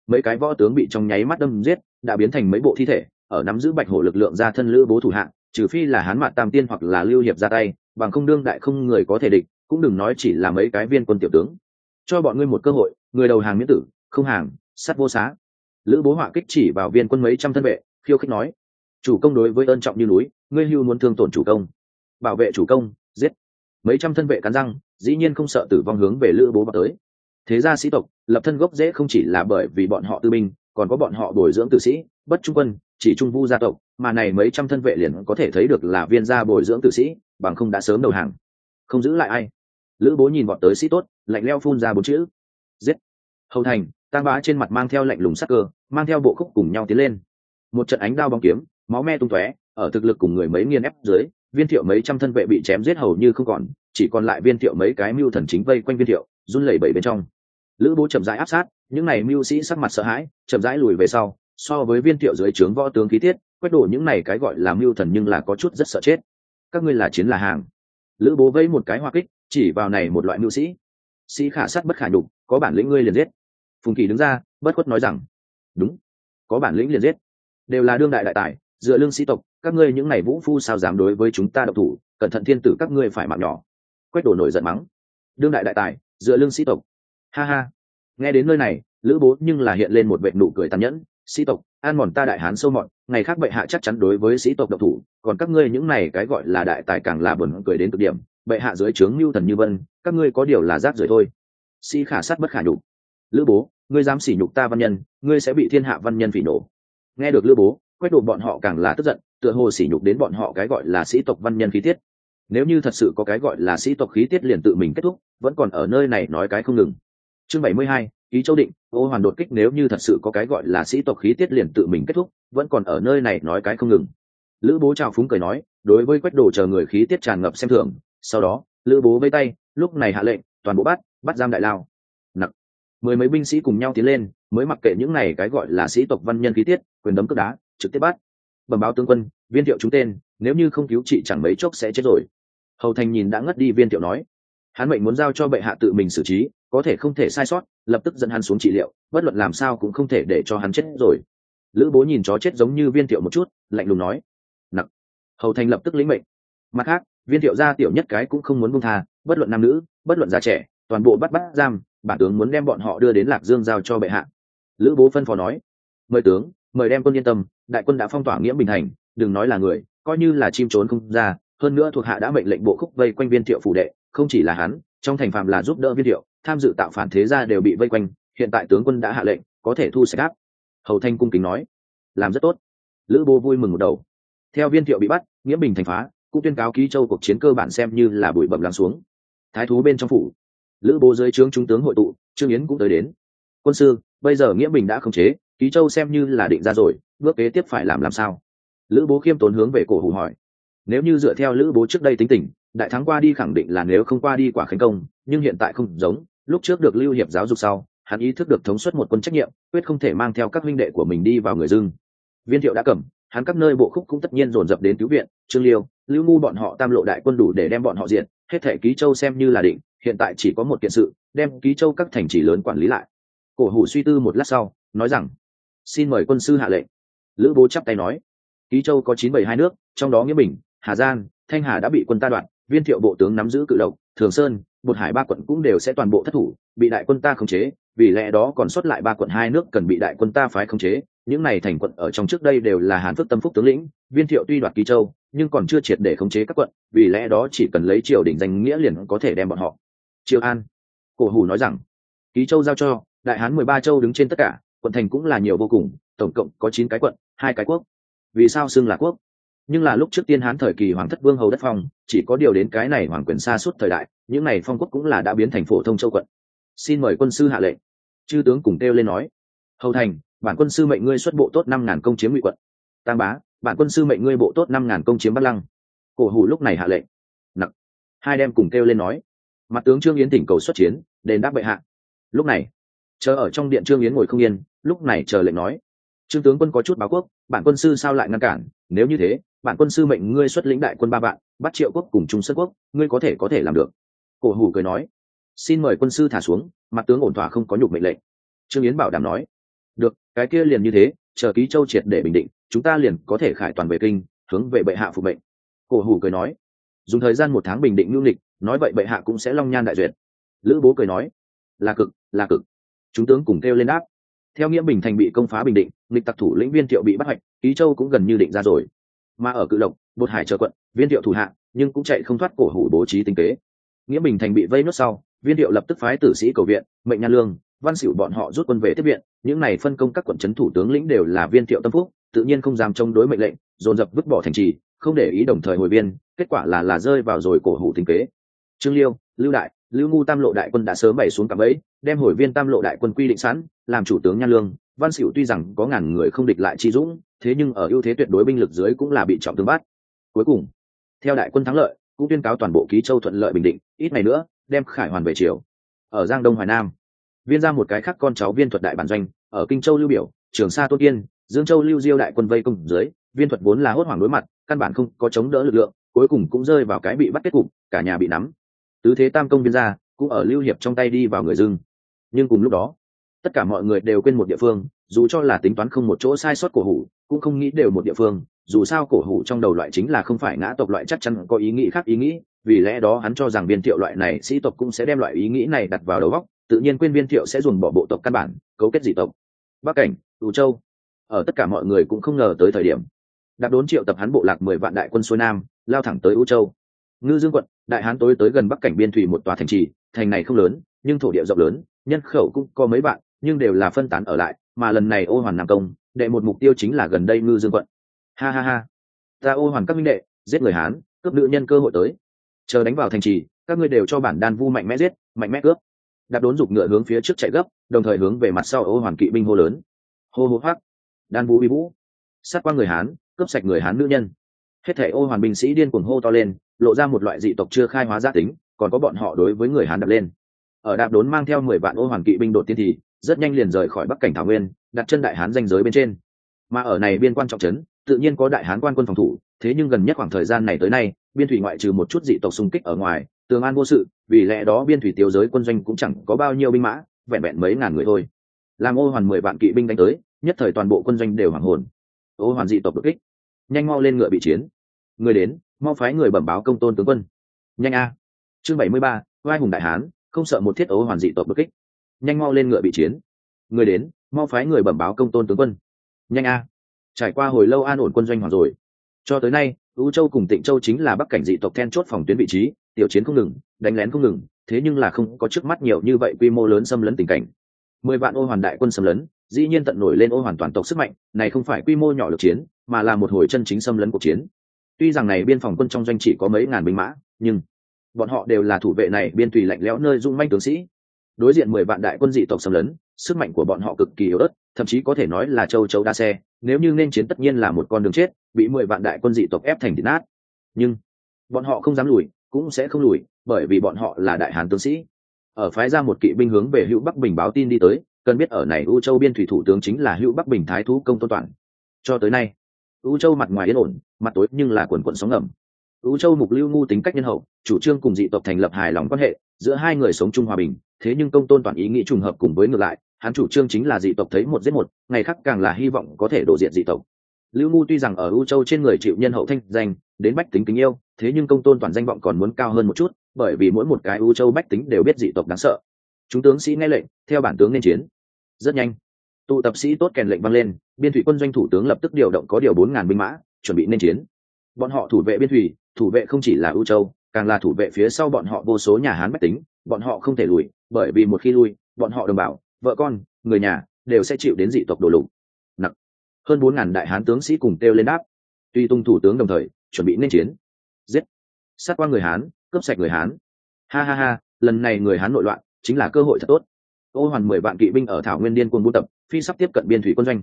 mấy cái võ tướng bị trong nháy mắt đâm giết, đã biến thành mấy bộ thi thể. Ở nắm giữ bạch hổ lực lượng ra thân Lữ Bố thủ hạng, trừ phi là Hán Mạn Tam Tiên hoặc là Lưu Hiệp ra tay, bằng không đương đại không người có thể địch, cũng đừng nói chỉ là mấy cái viên quân tiểu tướng. Cho bọn ngươi một cơ hội, người đầu hàng miễn tử, không hàng sát vô xá. Lữ Bố họa kích chỉ vào viên quân mấy trăm thân vệ, khiêu khích nói: chủ công đối với ơn trọng như núi, ngươi hưu muốn thương tổn chủ công, bảo vệ chủ công, giết. Mấy trăm thân vệ cắn răng, dĩ nhiên không sợ tử vong hướng về Lữ Bố vào tới. Thế gia sĩ tộc lập thân gốc rễ không chỉ là bởi vì bọn họ tư binh, còn có bọn họ bồi dưỡng tử sĩ, bất trung quân, chỉ trung vu gia tộc, mà này mấy trăm thân vệ liền có thể thấy được là viên gia bồi dưỡng tử sĩ, bằng không đã sớm đầu hàng, không giữ lại ai. Lữ Bố nhìn bọn tới sĩ tốt, lạnh lẽo phun ra bốn chữ: giết. Hầu thành, Tang Bá trên mặt mang theo lạnh lùng sắc cơ, mang theo bộ khúc cùng nhau tiến lên. Một trận ánh đao bóng kiếm, máu me tung tóe, ở thực lực cùng người mấy nghiền ép dưới, Viên Thiệu mấy trăm thân vệ bị chém giết hầu như không còn, chỉ còn lại Viên Thiệu mấy cái mưu thần chính vây quanh Viên Thiệu, run lẩy bẩy bên trong. Lữ Bố chậm rãi áp sát, những này mưu sĩ sắc mặt sợ hãi, chậm rãi lùi về sau. So với Viên Thiệu dưới trướng võ tướng khí tiết, quét đổ những này cái gọi là mưu thần nhưng là có chút rất sợ chết. Các ngươi là chiến là hàng. Lữ Bố vẫy một cái hoa kích, chỉ vào này một loại mưu sĩ. Sĩ khả sát bất khả nhục, có bản lĩnh ngươi liền giết. Phùng Kỳ đứng ra, bất khuất nói rằng: đúng, có bản lĩnh liền giết. Đều là đương đại đại tài, dựa lương sĩ tộc, các ngươi những này vũ phu sao dám đối với chúng ta độc thủ, cẩn thận thiên tử các ngươi phải mạng nhỏ. Quét đổ nổi giận mắng: đương đại đại tài, dựa lương sĩ tộc. Ha ha. Nghe đến nơi này, Lữ Bố nhưng là hiện lên một vệt nụ cười tàn nhẫn: sĩ tộc an mòn ta đại hán sâu mọt, ngày khác bệ hạ chắc chắn đối với sĩ tộc độc thủ, còn các ngươi những này cái gọi là đại tài càng là buồn cười đến cực điểm. Bệ hạ dưới trướng mưu thần như vân, các ngươi có điều là rác rưởi thôi. Sĩ khả sát bất khả nhục. Lữ Bố, ngươi dám sỉ nhục ta văn nhân, ngươi sẽ bị thiên hạ văn nhân phỉ nổ. Nghe được Lữ Bố, quét độ bọn họ càng là tức giận, tựa hồ sỉ nhục đến bọn họ cái gọi là sĩ tộc văn nhân khí tiết. Nếu như thật sự có cái gọi là sĩ tộc khí tiết liền tự mình kết thúc, vẫn còn ở nơi này nói cái không ngừng. Chương 72, Ký Châu Định, Ô Hoàn đột kích. Nếu như thật sự có cái gọi là sĩ tộc khí tiết liền tự mình kết thúc, vẫn còn ở nơi này nói cái không ngừng. Lữ Bố chào phúng cười nói, đối với quét đồ chờ người khí tiết tràn ngập xem thường. Sau đó, Lữ Bố vây tay, lúc này hạ lệnh, toàn bộ bắt giam đại lao. Nặc. Mười mấy binh sĩ cùng nhau tiến lên, mới mặc kệ những này cái gọi là sĩ tộc văn nhân khí tiết, quyền đấm cước đá, trực tiếp bắt. Bẩm báo tướng quân, Viên Thiệu trúng tên, nếu như không cứu trị chẳng mấy chốc sẽ chết rồi. Hầu Thành nhìn đã ngất đi Viên Thiệu nói, hắn mệnh muốn giao cho bệ hạ tự mình xử trí, có thể không thể sai sót, lập tức dẫn hắn xuống trị liệu, bất luận làm sao cũng không thể để cho hắn chết rồi. Lữ Bố nhìn chó chết giống như Viên Thiệu một chút, lạnh lùng nói, nặc. Hầu Thành lập tức lĩnh mệnh. Mặt khác, Viên Thiệu gia tiểu nhất cái cũng không muốn buông tha, bất luận nam nữ, bất luận già trẻ, toàn bộ bắt giam, bản tướng muốn đem bọn họ đưa đến Lạc Dương giao cho bệ hạ. Lữ Bố phân phó nói, mời tướng, mời đem quân yên tâm, đại quân đã phong tỏa Nghiễm Bình thành, đừng nói là người, coi như là chim trốn không ra. Hơn nữa thuộc hạ đã mệnh lệnh bộ khúc vây quanh Viên Thiệu phủ đệ, không chỉ là hắn, trong thành phạm là giúp đỡ Viên Thiệu, tham dự tạo phản thế gia đều bị vây quanh. Hiện tại tướng quân đã hạ lệnh, có thể thu sạch áp. Hầu Thanh cung kính nói, làm rất tốt. Lữ Bố vui mừng một đầu. Theo Viên Thiệu bị bắt, Nghiễm Bình thành phá, cũng tuyên cáo Ký Châu cuộc chiến cơ bản xem như là bụi bặm lắng xuống. Thái thú bên trong phủ, Lữ Bố dưới trướng trung tướng hội tụ, Trương Yến cũng tới đến. Quân sư, bây giờ Nghiễm Bình đã khống chế, Ký Châu xem như là định ra rồi, bước kế tiếp phải làm sao? Lữ Bố khiêm tốn hướng về Cổ Hủ hỏi. Nếu như dựa theo Lữ Bố trước đây tính tình, đại thắng qua đi khẳng định là nếu không qua đi quả khánh công, nhưng hiện tại không giống, lúc trước được Lưu Hiệp giáo dục sau, hắn ý thức được thống suất một quân trách nhiệm, quyết không thể mang theo các huynh đệ của mình đi vào người dưng. Viên Thiệu đã cầm, hắn các nơi bộ khúc cũng tất nhiên dồn dập đến cứu viện, Trương Liêu, Lưu Ngu bọn họ tam lộ đại quân đủ để đem bọn họ diệt, hết thể Ký Châu xem như là định, hiện tại chỉ có một kiện sự, đem Ký Châu các thành trì lớn quản lý lại. Cổ Hủ suy tư một lát sau, nói rằng, xin mời quân sư hạ lệnh. Lữ Bố chắp tay nói, Ký Châu có 972 nước, trong đó Nghĩa Bình, Hà Giang, Thanh Hà đã bị quân ta đoạt, Viên Thiệu bộ tướng nắm giữ Cự Độc, Thường Sơn, Bột Hải ba quận cũng đều sẽ toàn bộ thất thủ, bị đại quân ta khống chế, vì lẽ đó còn sót lại ba quận hai nước cần bị đại quân ta phái khống chế. Những này thành quận ở trong trước đây đều là Hàn Phước Tâm Phúc tướng lĩnh, Viên Thiệu tuy đoạt Ký Châu, nhưng còn chưa triệt để khống chế các quận, vì lẽ đó chỉ cần lấy triều đình danh nghĩa liền có thể đem bọn họ Triều An. Cổ Hủ nói rằng, Ký Châu giao cho đại hán 13 châu đứng trên tất cả, quận thành cũng là nhiều vô cùng, tổng cộng có 9 cái quận, 2 cái quốc. Vì sao xưng là quốc? Nhưng là lúc trước Tiên Hán thời kỳ Hoàng thất Vương hầu đất phong, chỉ có điều đến cái này hoàng quyền xa suốt thời đại, những này phong quốc cũng là đã biến thành phổ thông châu quận. Xin mời quân sư hạ lệnh. Chư tướng cùng kêu lên nói, Hầu Thành, bản quân sư mệnh ngươi xuất bộ tốt 5.000 công chiếm Ngụy quận. Tang Bá, bản quân sư mệnh ngươi bộ tốt 5.000 công chiếm Bắc Lăng. Cổ Hủ lúc này hạ lệnh. Nặc. Hai đem cùng kêu lên nói, mặt tướng Trương Yến thỉnh cầu xuất chiến, đền đáp bệ hạ. Lúc này, chờ ở trong điện Trương Yến ngồi không yên, lúc này chờ lệnh nói, Trương tướng quân có chút báo quốc, bản quân sư sao lại ngăn cản? Nếu như thế, bản quân sư mệnh ngươi xuất lĩnh đại quân 3 vạn, bắt Triệu quốc cùng Trung Sơn quốc, ngươi có thể làm được. Cổ Hủ cười nói, xin mời quân sư thả xuống, mặt tướng ổn thỏa không có nhục mệnh lệnh. Trương Yến bảo đảm nói, được. cái kia liền như thế, chờ Ký Châu triệt để bình định, chúng ta liền có thể khải toàn về kinh, hướng về bệ hạ phục mệnh. Cổ Hủ cười nói, dùng thời gian 1 tháng bình định nhu lịch, nói vậy bệ hạ cũng sẽ long nhan đại duyệt. Lữ Bố cười nói, là cực, là cực. Chúng tướng cùng kêu lên đáp. Theo Nghĩa Bình thành bị công phá bình định, nghịch tặc thủ lĩnh Viên Thiệu bị bắt hoạch, Ký Châu cũng gần như định ra rồi. Mà ở Cự Lộc, Bột Hải chờ quận, Viên Thiệu thủ hạ, nhưng cũng chạy không thoát Cổ Hủ bố trí tinh kế. Nghĩa Bình thành bị vây nốt sau, Viên Thiệu lập tức phái tử sĩ cầu viện, mệnh Nhan Lương, Văn Xỉu bọn họ rút quân về tiếp viện. Những này phân công các quận trấn thủ tướng lĩnh đều là Viên Thiệu tâm phúc, tự nhiên không dám chống đối mệnh lệnh, dồn dập vứt bỏ thành trì, không để ý đồng thời hồi viên. Kết quả là rơi vào rồi Cổ Hủ tinh kế. Trương Liêu, Lưu Đại, Lưu Ngu tam lộ đại quân đã sớm bày xuống cạm bẫy, đem hồi viên tam lộ đại quân quy định sẵn, làm chủ tướng Nhan Lương, Văn Xỉu tuy rằng có ngàn người không địch lại chi dũng, thế nhưng ở ưu thế tuyệt đối binh lực dưới cũng là bị trọng thương bắt. Cuối cùng, theo đại quân thắng lợi, cũng tuyên cáo toàn bộ Ký Châu thuận lợi bình định, ít ngày nữa đem khải hoàn về triều. Ở Giang Đông Hoài Nam, Viên ra một cái khác con cháu Viên Thuật đại bản doanh, ở Kinh Châu Lưu Biểu, Trường Sa Tôn Kiên, Dương Châu Lưu Diêu đại quân vây công dưới, Viên Thuật vốn là hốt hoảng đối mặt, căn bản không có chống đỡ lực lượng, cuối cùng cũng rơi vào cái bị bắt kết cục, cả nhà bị nắm. Tứ thế tam công Viên ra cũng ở Lưu Hiệp trong tay đi vào người dưng. Nhưng cùng lúc đó, tất cả mọi người đều quên một địa phương, dù cho là tính toán không một chỗ sai sót Cổ Hủ, cũng không nghĩ đều một địa phương, dù sao Cổ Hủ trong đầu loại chính là không phải ngã tộc loại, chắc chắn có ý nghĩ khác ý nghĩ, vì lẽ đó hắn cho rằng Viên Thiệu loại này sĩ tộc cũng sẽ đem loại ý nghĩ này đặt vào đầu óc, tự nhiên quên Viên Thiệu sẽ dùng bỏ bộ tộc căn bản, cấu kết dị tộc. Bắc Cảnh, U Châu, ở tất cả mọi người cũng không ngờ tới thời điểm, Đạp Đốn triệu tập hắn bộ lạc 10 vạn đại quân xuôi nam, lao thẳng tới U Châu. Ngư Dương quận, Đại Hán tối tới gần Bắc Cảnh biên thủy một tòa thành trì, thành này không lớn, nhưng thổ địa rộng lớn, nhân khẩu cũng có mấy vạn, nhưng đều là phân tán ở lại, mà lần này Ô Hoàn Nam công, đệ một mục tiêu chính là gần đây Ngư Dương quận. Ha ha ha, ta Ô Hoàn các minh đệ, giết người Hán, cướp nữ nhân cơ hội tới. Chờ đánh vào thành trì, các ngươi đều cho bản đan vu mạnh mẽ giết, mạnh mẽ cướp. Đạp Đốn giục ngựa hướng phía trước chạy gấp, đồng thời hướng về mặt sau Ô Hoàn kỵ binh hô lớn. Hô hô hoắc, đan vu uy vũ, sát qua người Hán, cướp sạch người Hán nữ nhân. Hết thảy Ô Hoàn binh sĩ điên cuồng hô to lên, lộ ra một loại dị tộc chưa khai hóa giá tính, còn có bọn họ đối với người Hán đập lên. Ở Đạp Đốn mang theo 10 vạn Ô Hoàn kỵ binh đột tiến thì rất nhanh liền rời khỏi Bắc Cảnh Thảo Nguyên, đặt chân Đại Hán danh giới bên trên. Mà ở này biên quan trọng trấn, tự nhiên có Đại Hán quan quân phòng thủ, thế nhưng gần nhất khoảng thời gian này tới nay, biên thủy ngoại trừ một chút dị tộc xung kích ở ngoài, tường an vô sự, vì lẽ đó biên thủy tiêu giới quân doanh cũng chẳng có bao nhiêu binh mã, vẹn vẹn mấy ngàn người thôi. Làm Ô Hoàn 10 vạn kỵ binh đánh tới, nhất thời toàn bộ quân doanh đều hoảng hồn. Ô Hoàn dị tộc đột kích, nhanh mau lên ngựa bị chiến. Người đến, mau phái người bẩm báo công tôn tướng quân. Nhanh a. Chương 73, oai hùng đại hán, không sợ một thiết Ô Hoàn dị tộc đột kích. Nhanh mau lên ngựa bị chiến. Người đến, mau phái người bẩm báo công tôn tướng quân. Nhanh a. Trải qua hồi lâu an ổn quân doanh hoàng rồi. Cho tới nay, U Châu cùng Tịnh Châu chính là Bắc Cảnh dị tộc then chốt phòng tuyến vị trí, tiểu chiến không ngừng, đánh lén không ngừng, thế nhưng là không có trước mắt nhiều như vậy quy mô lớn xâm lấn tình cảnh. 10 vạn Ô Hoàn đại quân xâm lấn, dĩ nhiên tận nổi lên Ô Hoàn toàn tộc sức mạnh, này không phải quy mô nhỏ lực chiến, mà là một hồi chân chính xâm lấn cuộc chiến. Tuy rằng này biên phòng quân trong doanh chỉ có mấy ngàn binh mã, nhưng bọn họ đều là thủ vệ này biên tùy lạnh lẽo nơi dung manh tướng sĩ. Đối diện 10 vạn đại quân dị tộc xâm lấn, sức mạnh của bọn họ cực kỳ yếu ớt, thậm chí có thể nói là châu chấu đa xe, nếu như nên chiến tất nhiên là một con đường chết, bị 10 vạn đại quân dị tộc ép thành thịt nát. Nhưng bọn họ không dám lùi, cũng sẽ không lùi, bởi vì bọn họ là Đại Hán tướng sĩ. Ở phái ra một kỵ binh hướng về Hữu Bắc Bình báo tin đi tới, cần biết ở này U Châu biên thủy thủ tướng chính là Hữu Bắc Bình thái thú Công Tôn Toản. Cho tới nay, U Châu mặt ngoài yên ổn, mặt tối nhưng là quần quần sóng ngầm. U Châu Mục Lưu Ngu tính cách nhân hậu, chủ trương cùng dị tộc thành lập hài lòng quan hệ, giữa hai người sống chung hòa bình, thế nhưng Công Tôn Toản ý nghĩ trùng hợp cùng với ngược lại, hắn chủ trương chính là dị tộc thấy một giết một, ngày khác càng là hy vọng có thể đổ diện dị tộc. Lưu Ngu tuy rằng ở U Châu trên người chịu nhân hậu thanh danh, đến bách tính kính yêu, thế nhưng Công Tôn Toản danh vọng còn muốn cao hơn một chút, bởi vì mỗi một cái U Châu bách tính đều biết dị tộc đáng sợ. Chúng tướng sĩ nghe lệnh, theo bản tướng nên chiến. Rất nhanh, tụ tập sĩ tốt kèn lệnh vang lên, biên thủy quân doanh thủ tướng lập tức điều động có điều 4000 binh mã, chuẩn bị nên chiến. Bọn họ thủ vệ biên thủy, thủ vệ không chỉ là U Châu, càng là thủ vệ phía sau bọn họ vô số nhà Hán bách tính, bọn họ không thể lùi, bởi vì một khi lùi, bọn họ đồng bào, vợ con, người nhà đều sẽ chịu đến dị tộc đổ lục. Nặng. Hơn 4000 đại Hán tướng sĩ cùng kêu lên đáp. Tuy tung thủ tướng đồng thời, chuẩn bị nên chiến. Giết. Sát qua người Hán, cướp sạch người Hán. Ha ha ha, lần này người Hán nội loạn, chính là cơ hội thật tốt. Ô Hoàn 10 vạn kỵ binh ở Thảo Nguyên điên cuồng buôn tập, phi sắp tiếp cận biên thủy quân doanh.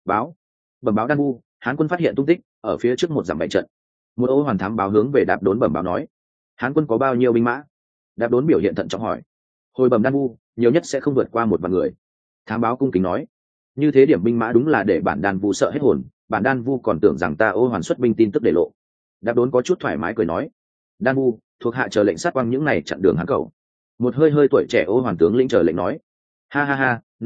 Bẩm báo Đan Vu, Hán quân phát hiện tung tích, ở phía trước một dặm bảy trận. Một Ô Hoàn thám báo hướng về Đạp Đốn bẩm báo nói, Hán quân có bao nhiêu binh mã? Đạp Đốn biểu hiện thận trọng hỏi. Hồi bẩm Đan Vu, nhiều nhất sẽ không vượt qua 1 vạn người. Thám báo cung kính nói, như thế điểm binh mã đúng là để bản Đan Vu sợ hết hồn, bản Đan Vu còn tưởng rằng ta Ô Hoàn xuất binh tin tức để lộ. Đạp Đốn có chút thoải mái cười nói, Đan Vu, thuộc hạ chờ lệnh sát quang những này chặn đường Hán cẩu. Một hơi hơi tuổi trẻ Ô Hoàn tướng lĩnh chờ lệnh nói, ha ha ha, Nan Lâu,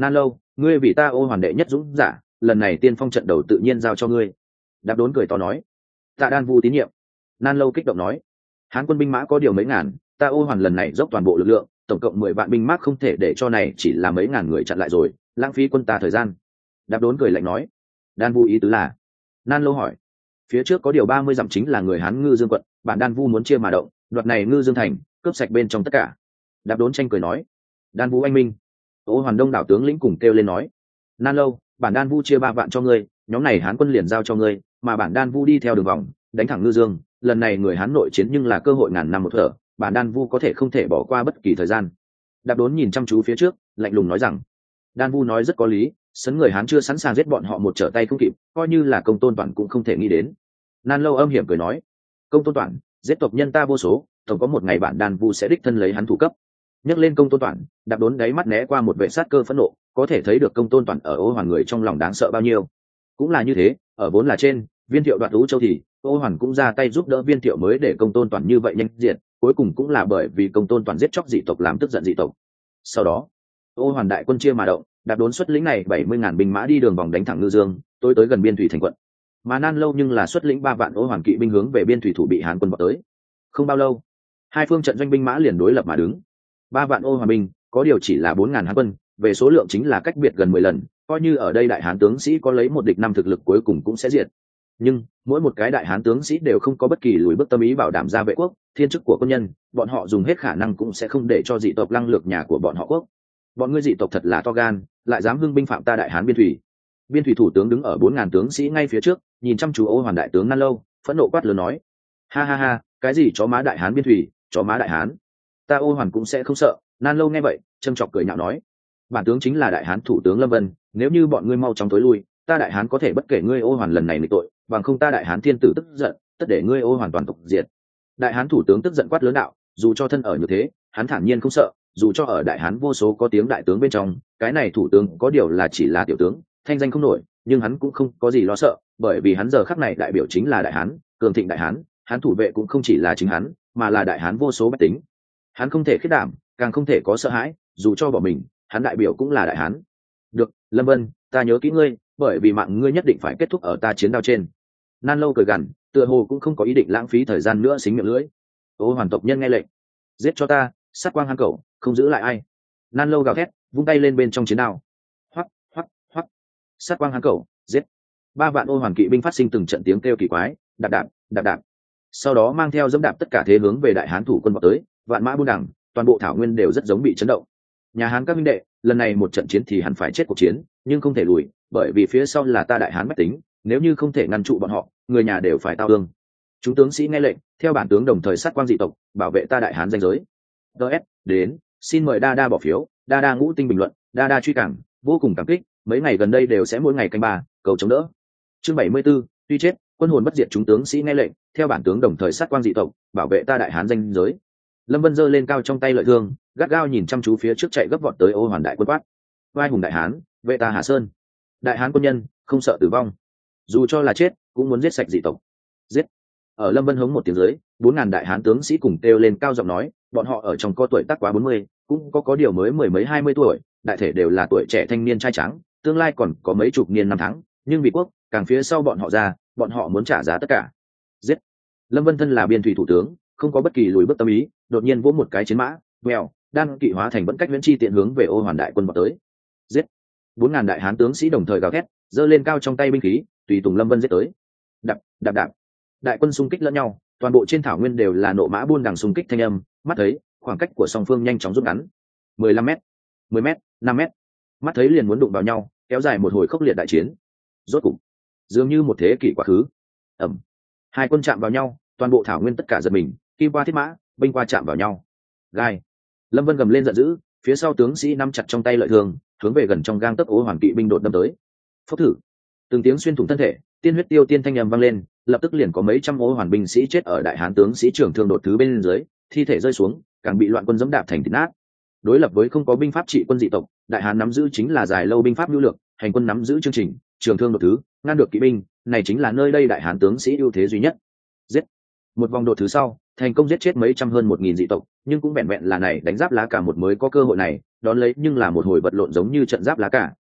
ngươi vì ta ô hoàn đệ nhất dũng giả, lần này tiên phong trận đầu tự nhiên giao cho ngươi. Đạp Đốn cười to nói. Tạ Đan Vu tín nhiệm. Nan Lâu kích động nói, Hán quân binh mã có điều mấy ngàn, ta ô hoàn lần này dốc toàn bộ lực lượng, tổng cộng 10 vạn binh mã không thể để cho này chỉ là mấy ngàn người chặn lại rồi, lãng phí quân ta thời gian. Đạp Đốn cười lạnh nói. Đan Vu ý tứ là? Nan Lâu hỏi. Phía trước có điều 30 dặm chính là người Hán Ngư Dương quận, bản Đan Vu muốn chia mà động, đoạt này Ngư Dương thành, cướp sạch bên trong tất cả. Đạp Đốn tranh cười nói. Đan Vu anh minh. Ô hoàn đông đảo tướng lĩnh cùng kêu lên nói. Nan Lâu, bản Đan Vu chia 3 vạn cho ngươi, nhóm này Hán quân liền giao cho ngươi, mà bản Đan Vu đi theo đường vòng, đánh thẳng Ngư Dương. Lần này người Hán nội chiến nhưng là cơ hội ngàn năm một thở, bản Đan Vu có thể không thể bỏ qua bất kỳ thời gian. Đạp Đốn nhìn chăm chú phía trước, lạnh lùng nói rằng, Đan Vu nói rất có lý, sấn người Hán chưa sẵn sàng giết bọn họ một trở tay không kịp, coi như là Công Tôn Toản cũng không thể nghĩ đến. Nan Lâu âm hiểm cười nói, Công Tôn Toản giết tộc nhân ta vô số, tổng có một ngày bản Đan Vu sẽ đích thân lấy hắn thủ cấp. Nhắc lên Công Tôn Toản, Đạp Đốn đáy mắt né qua một vẻ sát cơ phẫn nộ, có thể thấy được Công Tôn Toản ở Ô Hoàn người trong lòng đáng sợ bao nhiêu. Cũng là như thế, ở vốn là trên Viên Thiệu đoạt Ú Châu thì Ô Hoàn cũng ra tay giúp đỡ Viên Thiệu mới để Công Tôn Toản như vậy nhanh diệt, cuối cùng cũng là bởi vì Công Tôn Toản giết chóc dị tộc làm tức giận dị tộc. Sau đó, Ô Hoàn đại quân chia mà động, Đạp Đốn xuất lĩnh này 70.000 binh mã đi đường vòng đánh thẳng Ngư Dương, tối tới gần biên thủy thành quận. Mà Nan Lâu nhưng là xuất lĩnh 3 vạn Ô Hoàn kỵ binh hướng về biên thủy thủ bị Hán quân vọt tới. Không bao lâu, hai phương trận doanh binh mã liền đối lập mà đứng. 3 vạn Ô Hoàn binh, có điều chỉ là 4.000 Hán quân, về số lượng chính là cách biệt gần 10 lần, coi như ở đây đại Hán tướng sĩ có lấy một địch năm thực lực cuối cùng cũng sẽ diệt. Nhưng mỗi một cái đại Hán tướng sĩ đều không có bất kỳ lùi bước tâm ý bảo đảm ra vệ quốc, thiên chức của quân nhân, bọn họ dùng hết khả năng cũng sẽ không để cho dị tộc lăng lược nhà của bọn họ quốc. Bọn ngươi dị tộc thật là to gan, lại dám hưng binh phạm ta đại Hán biên thủy. Biên thủy thủ tướng đứng ở 4.000 tướng sĩ ngay phía trước, nhìn chăm chú Ô Hoàn đại tướng Nan Lâu, phẫn nộ quát lớn nói: ha ha ha, cái gì chó má đại Hán biên thủy, chó má đại Hán, ta Ô Hoàn cũng sẽ không sợ. Nan Lâu nghe vậy, châm chọc cười nhạo nói: bản tướng chính là đại Hán thủ tướng Lâm Vân, nếu như bọn ngươi mau chóng tối lui, ta đại Hán có thể bất kể ngươi Ô Hoàn lần này nghịch tội, bằng không ta đại Hán thiên tử tức giận, tất để ngươi Ô Hoàn toàn tộc diệt. Đại Hán thủ tướng tức giận quát lớn đạo, dù cho thân ở như thế, hắn thản nhiên không sợ, dù cho ở đại Hán vô số có tiếng đại tướng bên trong, cái này thủ tướng có điều là chỉ là tiểu tướng, thanh danh không nổi, nhưng hắn cũng không có gì lo sợ, bởi vì hắn giờ khắc này đại biểu chính là đại Hán, cường thịnh đại Hán, hắn thủ vệ cũng không chỉ là chính hắn, mà là đại Hán vô số bách tính. Hắn không thể khiết đảm, càng không thể có sợ hãi, dù cho bỏ mình, hắn đại biểu cũng là đại Hán. Được, Lâm Vân, ta nhớ kỹ ngươi, bởi vì mạng ngươi nhất định phải kết thúc ở ta chiến đao trên. Nan Lâu cười gằn, tựa hồ cũng không có ý định lãng phí thời gian nữa xính miệng lưỡi. Ô Hoàn tộc nhân nghe lệnh, giết cho ta, sát quang hang cẩu, không giữ lại ai. Nan Lâu gào thét, vung tay lên bên trong chiến đao. Hoắc, hoắc, hoắc. Sát quang hang cẩu, giết. 3 vạn Ô Hoàn kỵ binh phát sinh từng trận tiếng kêu kỳ quái, đạp đạp, đạp đạp. Sau đó mang theo dẫm đạp tất cả thế hướng về đại Hán thủ quân vọt tới, vạn mã buôn đẳng, toàn bộ thảo nguyên đều rất giống bị chấn động. Nhà Hán các minh đệ, lần này một trận chiến thì hẳn phải chết cuộc chiến, nhưng không thể lùi, bởi vì phía sau là ta đại Hán bách tính, nếu như không thể ngăn trụ bọn họ, người nhà đều phải tao thương. Chúng tướng sĩ nghe lệnh, theo bản tướng đồng thời sát quang dị tộc, bảo vệ ta đại Hán danh giới. DS đến, xin mời Đa Đa bỏ phiếu, Đa Đa ngũ tinh bình luận, Đa Đa truy cảng, vô cùng cảm kích, mấy ngày gần đây đều sẽ mỗi ngày canh 3, cầu chống đỡ. Chương 74, tuy chết, quân hồn bất diệt. Chúng tướng sĩ nghe lệnh, theo bản tướng đồng thời sát quang dị tộc, bảo vệ ta đại Hán danh giới. Lâm Vân giơ lên cao trong tay lợi thương, gắt gao nhìn chăm chú phía trước chạy gấp vọt tới Ô Hoàn đại quân quát: vai hùng đại Hán, vệ ta Hà Sơn. Đại Hán quân nhân không sợ tử vong, dù cho là chết cũng muốn giết sạch dị tộc. Giết. Ở Lâm Vân hống một tiếng dưới, 4.000 đại Hán tướng sĩ cùng kêu lên cao giọng nói, bọn họ ở trong có tuổi tác quá 40, cũng có điều mới mười mấy 20 tuổi, đại thể đều là tuổi trẻ thanh niên trai trắng, tương lai còn có mấy chục niên năm tháng, nhưng vì quốc, càng phía sau bọn họ ra, bọn họ muốn trả giá tất cả. Giết. Lâm Vân thân là biên thủy thủ tướng, không có bất kỳ lùi bước tâm ý, đột nhiên vỗ một cái chiến mã, mèo, đang kỵ hóa thành vẫn cách viễn chi tiện hướng về Ô Hoàn đại quân vọt tới. Giết. 4.000 đại Hán tướng sĩ đồng thời gào thét, giơ lên cao trong tay binh khí, tùy tùng Lâm Vân giết tới. Đạp, đạp đạp. Đại quân xung kích lẫn nhau, toàn bộ trên thảo nguyên đều là nộ mã buôn đằng xung kích thanh âm, mắt thấy khoảng cách của song phương nhanh chóng rút ngắn. 15m, 10m, 5m. Mắt thấy liền muốn đụng vào nhau, kéo dài một hồi khốc liệt đại chiến. Rốt cục, dường như một thế kỷ quá khứ. Ầm. Hai quân chạm vào nhau, toàn bộ thảo nguyên tất cả giật mình, kim qua thiết mã, binh qua chạm vào nhau. Gai. Lâm Vân gầm lên giận dữ, phía sau tướng sĩ nắm chặt trong tay lợi thương, hướng về gần trong gang tấc Ô Hoàn kỵ binh đột đâm tới. Phốc thử. Từng tiếng xuyên thủng thân thể, tiên huyết tiêu tiên thanh âm vang lên, lập tức liền có mấy trăm Ô Hoàn binh sĩ chết ở đại Hán tướng sĩ trưởng thương đột thứ bên dưới, thi thể rơi xuống, càng bị loạn quân dẫm đạp thành thịt nát. Đối lập với không có binh pháp trị quân dị tộc, đại Hán nắm giữ chính là dài lâu binh pháp nhu lược, hành quân nắm giữ chương trình, trường thương đột thứ, ngăn được kỵ binh, này chính là nơi đây đại Hán tướng sĩ ưu thế duy nhất. Giết. Một vòng đột thứ sau, thành công giết chết mấy trăm hơn 1.000 dị tộc, nhưng cũng vẹn vẹn là này đánh giáp lá cả một mới có cơ hội này, đón lấy nhưng là một hồi vật lộn giống như trận giáp lá cả,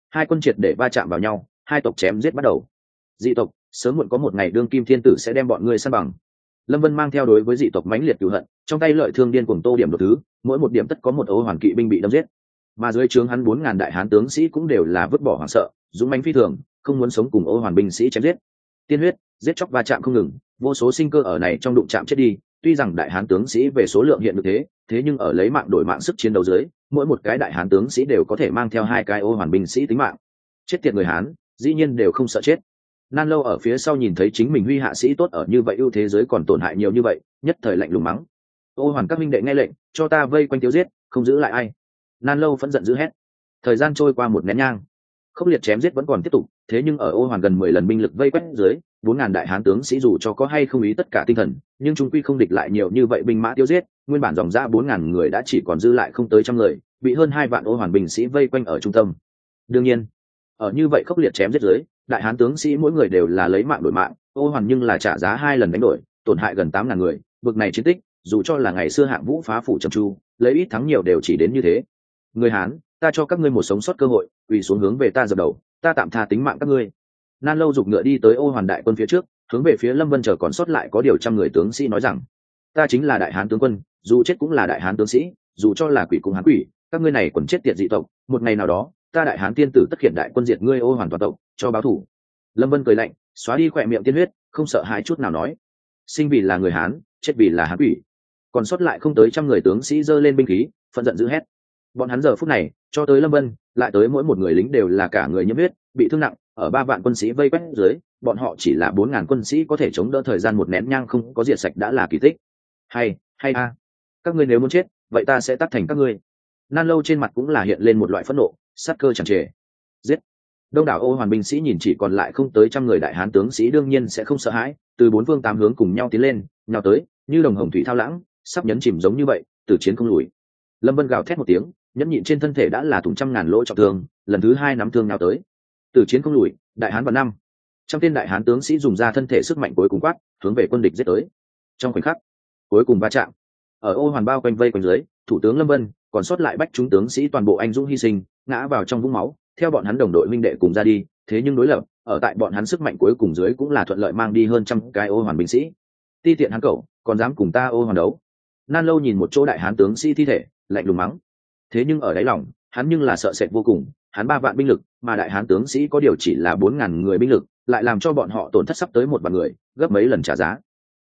hai quân triệt để va chạm vào nhau, hai tộc chém giết bắt đầu. Dị tộc, sớm muộn có một ngày đương kim thiên tử sẽ đem bọn ngươi san bằng. Lâm Vân mang theo đối với dị tộc mãnh liệt cừu hận, trong tay lợi thương điên cuồng tô điểm đột thứ, mỗi một điểm tất có một Ô Hoàn kỵ binh bị đâm giết. Mà dưới trướng hắn 4000 đại hán tướng sĩ cũng đều là vứt bỏ hoảng sợ, dũng mãnh phi thường, không muốn sống cùng Ô Hoàn binh sĩ chém giết. Tiên huyết, giết chóc va chạm không ngừng, vô số sinh cơ ở này trong đụng chạm chết đi. Tuy rằng đại hán tướng sĩ về số lượng hiện được thế nhưng ở lấy mạng đổi mạng sức chiến đấu dưới, mỗi một cái đại hán tướng sĩ đều có thể mang theo 2 cái Ô Hoàn binh sĩ tính mạng. Chết tiệt người hán, dĩ nhiên đều không sợ chết. Nan Lâu ở phía sau nhìn thấy chính mình huy hạ sĩ tốt ở như vậy ưu thế giới còn tổn hại nhiều như vậy, nhất thời lạnh lùng mắng: Ô Hoàn các minh đệ nghe lệnh, cho ta vây quanh tiêu giết, không giữ lại ai. Nan Lâu phẫn giận dữ hét. Thời gian trôi qua một nén nhang, khốc liệt chém giết vẫn còn tiếp tục, thế nhưng ở Ô Hoàn gần 10 lần binh lực vây quét dưới, 4000 đại hán tướng sĩ dù cho có hay không ý tất cả tinh thần, nhưng trung quy không địch lại nhiều như vậy binh mã tiêu giết, nguyên bản dòng ra 4000 người đã chỉ còn dư lại không tới trăm người, bị hơn 2 vạn Ô Hoàn binh sĩ vây quanh ở trung tâm. Đương nhiên, ở như vậy khốc liệt chém giết dưới, đại hán tướng sĩ mỗi người đều là lấy mạng đổi mạng, Ô Hoàn nhưng là trả giá 2 lần đánh đổi, tổn hại gần 8000 người, bực này chiến tích, dù cho là ngày xưa Hạng Vũ phá phủ trầm tru, lấy ít thắng nhiều đều chỉ đến như thế. Người hán, ta cho các ngươi một sống sót cơ hội, quỳ xuống hướng về ta dập đầu, ta tạm tha tính mạng các ngươi. Nan Lâu giục ngựa đi tới Ô Hoàn đại quân phía trước, hướng về phía Lâm Vân chờ còn sót lại có điều trăm người tướng sĩ nói rằng: ta chính là đại hán tướng quân, dù chết cũng là đại hán tướng sĩ, dù cho là quỷ cũng hán quỷ, các ngươi này còn chết tiệt dị tộc, một ngày nào đó ta đại hán tiên tử tất khiển đại quân diệt ngươi Ô Hoàn toàn tộc, cho báo thù. Lâm Vân cười lạnh, xóa đi khỏe miệng tiên huyết, không sợ hãi chút nào nói: sinh vì là người hán, chết vì là hán quỷ. Còn sót lại không tới trăm người tướng sĩ giơ lên binh khí, phẫn giận dữ hét. Bọn hắn giờ phút này cho tới Lâm Vân, lại tới mỗi một người lính đều là cả người nhiễm huyết, bị thương nặng, ở 3 vạn quân sĩ vây quét dưới, bọn họ chỉ là 4000 quân sĩ có thể chống đỡ thời gian một nén nhang không có diệt sạch đã là kỳ tích. Hay a, các ngươi nếu muốn chết, vậy ta sẽ tắt thành các ngươi. Nan Lâu trên mặt cũng là hiện lên một loại phẫn nộ, sát cơ tràn trề. Giết! Đông đảo Ô Hoàn binh sĩ nhìn chỉ còn lại không tới trăm người đại hán tướng sĩ đương nhiên sẽ không sợ hãi, từ 4 phương 8 hướng cùng nhau tiến lên, nhào tới, như đồng hồng thủy thao lãng, sắp nhấn chìm giống như vậy, từ chiến không lùi. Lâm Vân gào thét một tiếng, nhẫn nhịn trên thân thể đã là thủng trăm ngàn lỗ trọng thương, lần thứ 2 nắm thương nhào tới. Từ chiến không lùi, đại hán vào năm. Trăm tên đại hán tướng sĩ dùng ra thân thể sức mạnh cuối cùng quát, hướng về quân địch giết tới. Trong khoảnh khắc, cuối cùng va chạm. Ở Ô Hoàn bao quanh vây quanh dưới, thủ tướng Lâm Vân, còn sót lại bách chúng tướng sĩ toàn bộ anh dũng hy sinh, ngã vào trong vũng máu, theo bọn hắn đồng đội minh đệ cùng ra đi, thế nhưng đối lập, ở tại bọn hắn sức mạnh cuối cùng dưới cũng là thuận lợi mang đi hơn trăm cái Ô Hoàn binh sĩ. Ti tiện hắn cẩu, còn dám cùng ta Ô Hoàn đấu. Nan Lâu nhìn một chỗ đại hán tướng sĩ thi thể, lạnh lùng mắng. Thế nhưng ở đáy lòng, hắn nhưng là sợ sệt vô cùng, hắn 3 vạn binh lực, mà đại hán tướng sĩ có điều chỉ là 4000 người binh lực, lại làm cho bọn họ tổn thất sắp tới 1 vạn người, gấp mấy lần trả giá.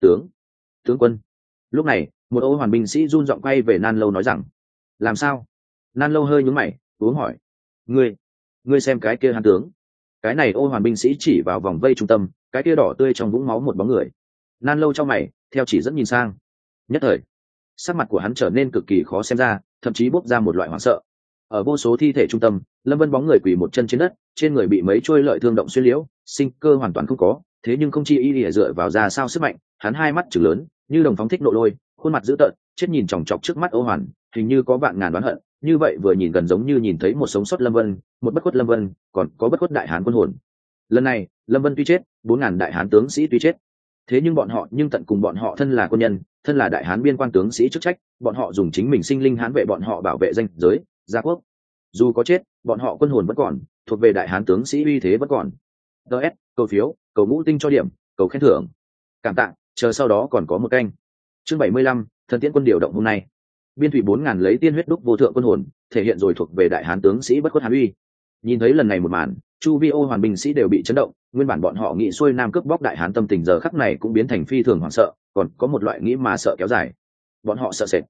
Tướng quân. Lúc này, một Ô Hoàn binh sĩ run giọng quay về Nan Lâu nói rằng: làm sao? Nan Lâu hơi nhướng mày, uống hỏi: ngươi xem cái kia hán tướng. Cái này Ô Hoàn binh sĩ chỉ vào vòng vây trung tâm, cái kia đỏ tươi trong vũng máu một bóng người. Nan Lâu trong mày, theo chỉ dẫn nhìn sang. Nhất thời, sắc mặt của hắn trở nên cực kỳ khó xem ra, thậm chí bốc ra một loại hoảng sợ. Ở vô số thi thể trung tâm, Lâm Vân bóng người quỳ một chân trên đất, trên người bị mấy chuôi lợi thương động xuyên liễu, sinh cơ hoàn toàn không có, thế nhưng không chi y dựa vào ra sao sức mạnh, hắn hai mắt trừng lớn, như đồng phóng thích nộ lôi, khuôn mặt dữ tợn, chết nhìn chòng chọc trước mắt Ô Hoàn, hình như có vạn ngàn đoán hận, như vậy vừa nhìn gần giống như nhìn thấy một sống sót Lâm Vân, một bất khuất Lâm Vân, còn có bất khuất đại hán quân hồn. Lần này, Lâm Vân tuy chết, 4000 đại hán tướng sĩ tuy chết, thế nhưng bọn họ tận cùng bọn họ thân là quân nhân, thân là đại hán biên quan tướng sĩ chức trách, bọn họ dùng chính mình sinh linh hán vệ bọn họ bảo vệ danh giới, gia quốc. Dù có chết, bọn họ quân hồn vẫn còn, thuộc về đại hán tướng sĩ uy thế vẫn còn. DS, cầu phiếu, cầu ngũ tinh cho điểm, cầu khen thưởng. Cảm tạ, chờ sau đó còn có một canh. Chương 75, thần tiễn quân điều động hôm nay. Biên thủy 4000 lấy tiên huyết đúc vô thượng quân hồn, thể hiện rồi thuộc về đại hán tướng sĩ bất khuất hán uy. Nhìn thấy lần này một màn, chu vi Ô Hoàn binh sĩ đều bị chấn động, nguyên bản bọn họ nghĩ xuôi nam cướp bóc đại hán tâm tình giờ khắc này cũng biến thành phi thường hoảng sợ, còn có một loại nghĩ mà sợ kéo dài. Bọn họ sợ sệt.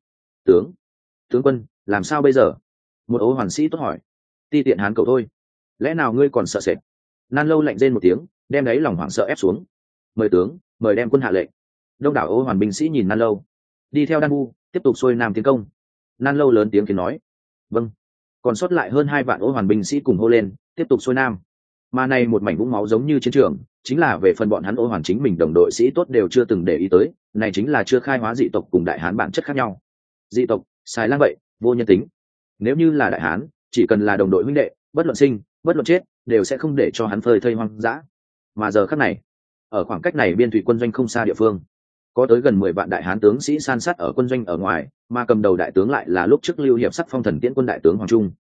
Tướng quân, làm sao bây giờ? Một Ô Hoàn sĩ tốt hỏi. Ti tiện hán cậu thôi, lẽ nào ngươi còn sợ sệt? Nan Lâu lạnh rên một tiếng, đem đấy lòng hoảng sợ ép xuống. Mời tướng, mời đem quân hạ lệnh. Đông đảo Ô Hoàn binh sĩ nhìn Nan Lâu, đi theo Đan Bu tiếp tục xuôi nam tiến công. Nan Lâu lớn tiếng khiến nói: vâng. Còn sót lại hơn 2 vạn Ô Hoàn binh sĩ cùng hô lên, tiếp tục xuôi nam. Mà này một mảnh vũng máu giống như chiến trường, chính là về phần bọn hắn Ô Hoàn chính mình đồng đội sĩ tốt đều chưa từng để ý tới, này chính là chưa khai hóa dị tộc cùng đại hán bản chất khác nhau. Dị tộc, xài lang vậy, vô nhân tính. Nếu như là đại hán, chỉ cần là đồng đội huynh đệ, bất luận sinh, bất luận chết, đều sẽ không để cho hắn phơi thây hoang dã. Mà giờ khắc này, ở khoảng cách này biên thủy quân doanh không xa địa phương, có tới gần 10 vạn đại hán tướng sĩ san sát ở quân doanh ở ngoài, mà cầm đầu đại tướng lại là lúc trước lưu hiệp sắc phong thần tiễn quân đại tướng Hoàng Trung.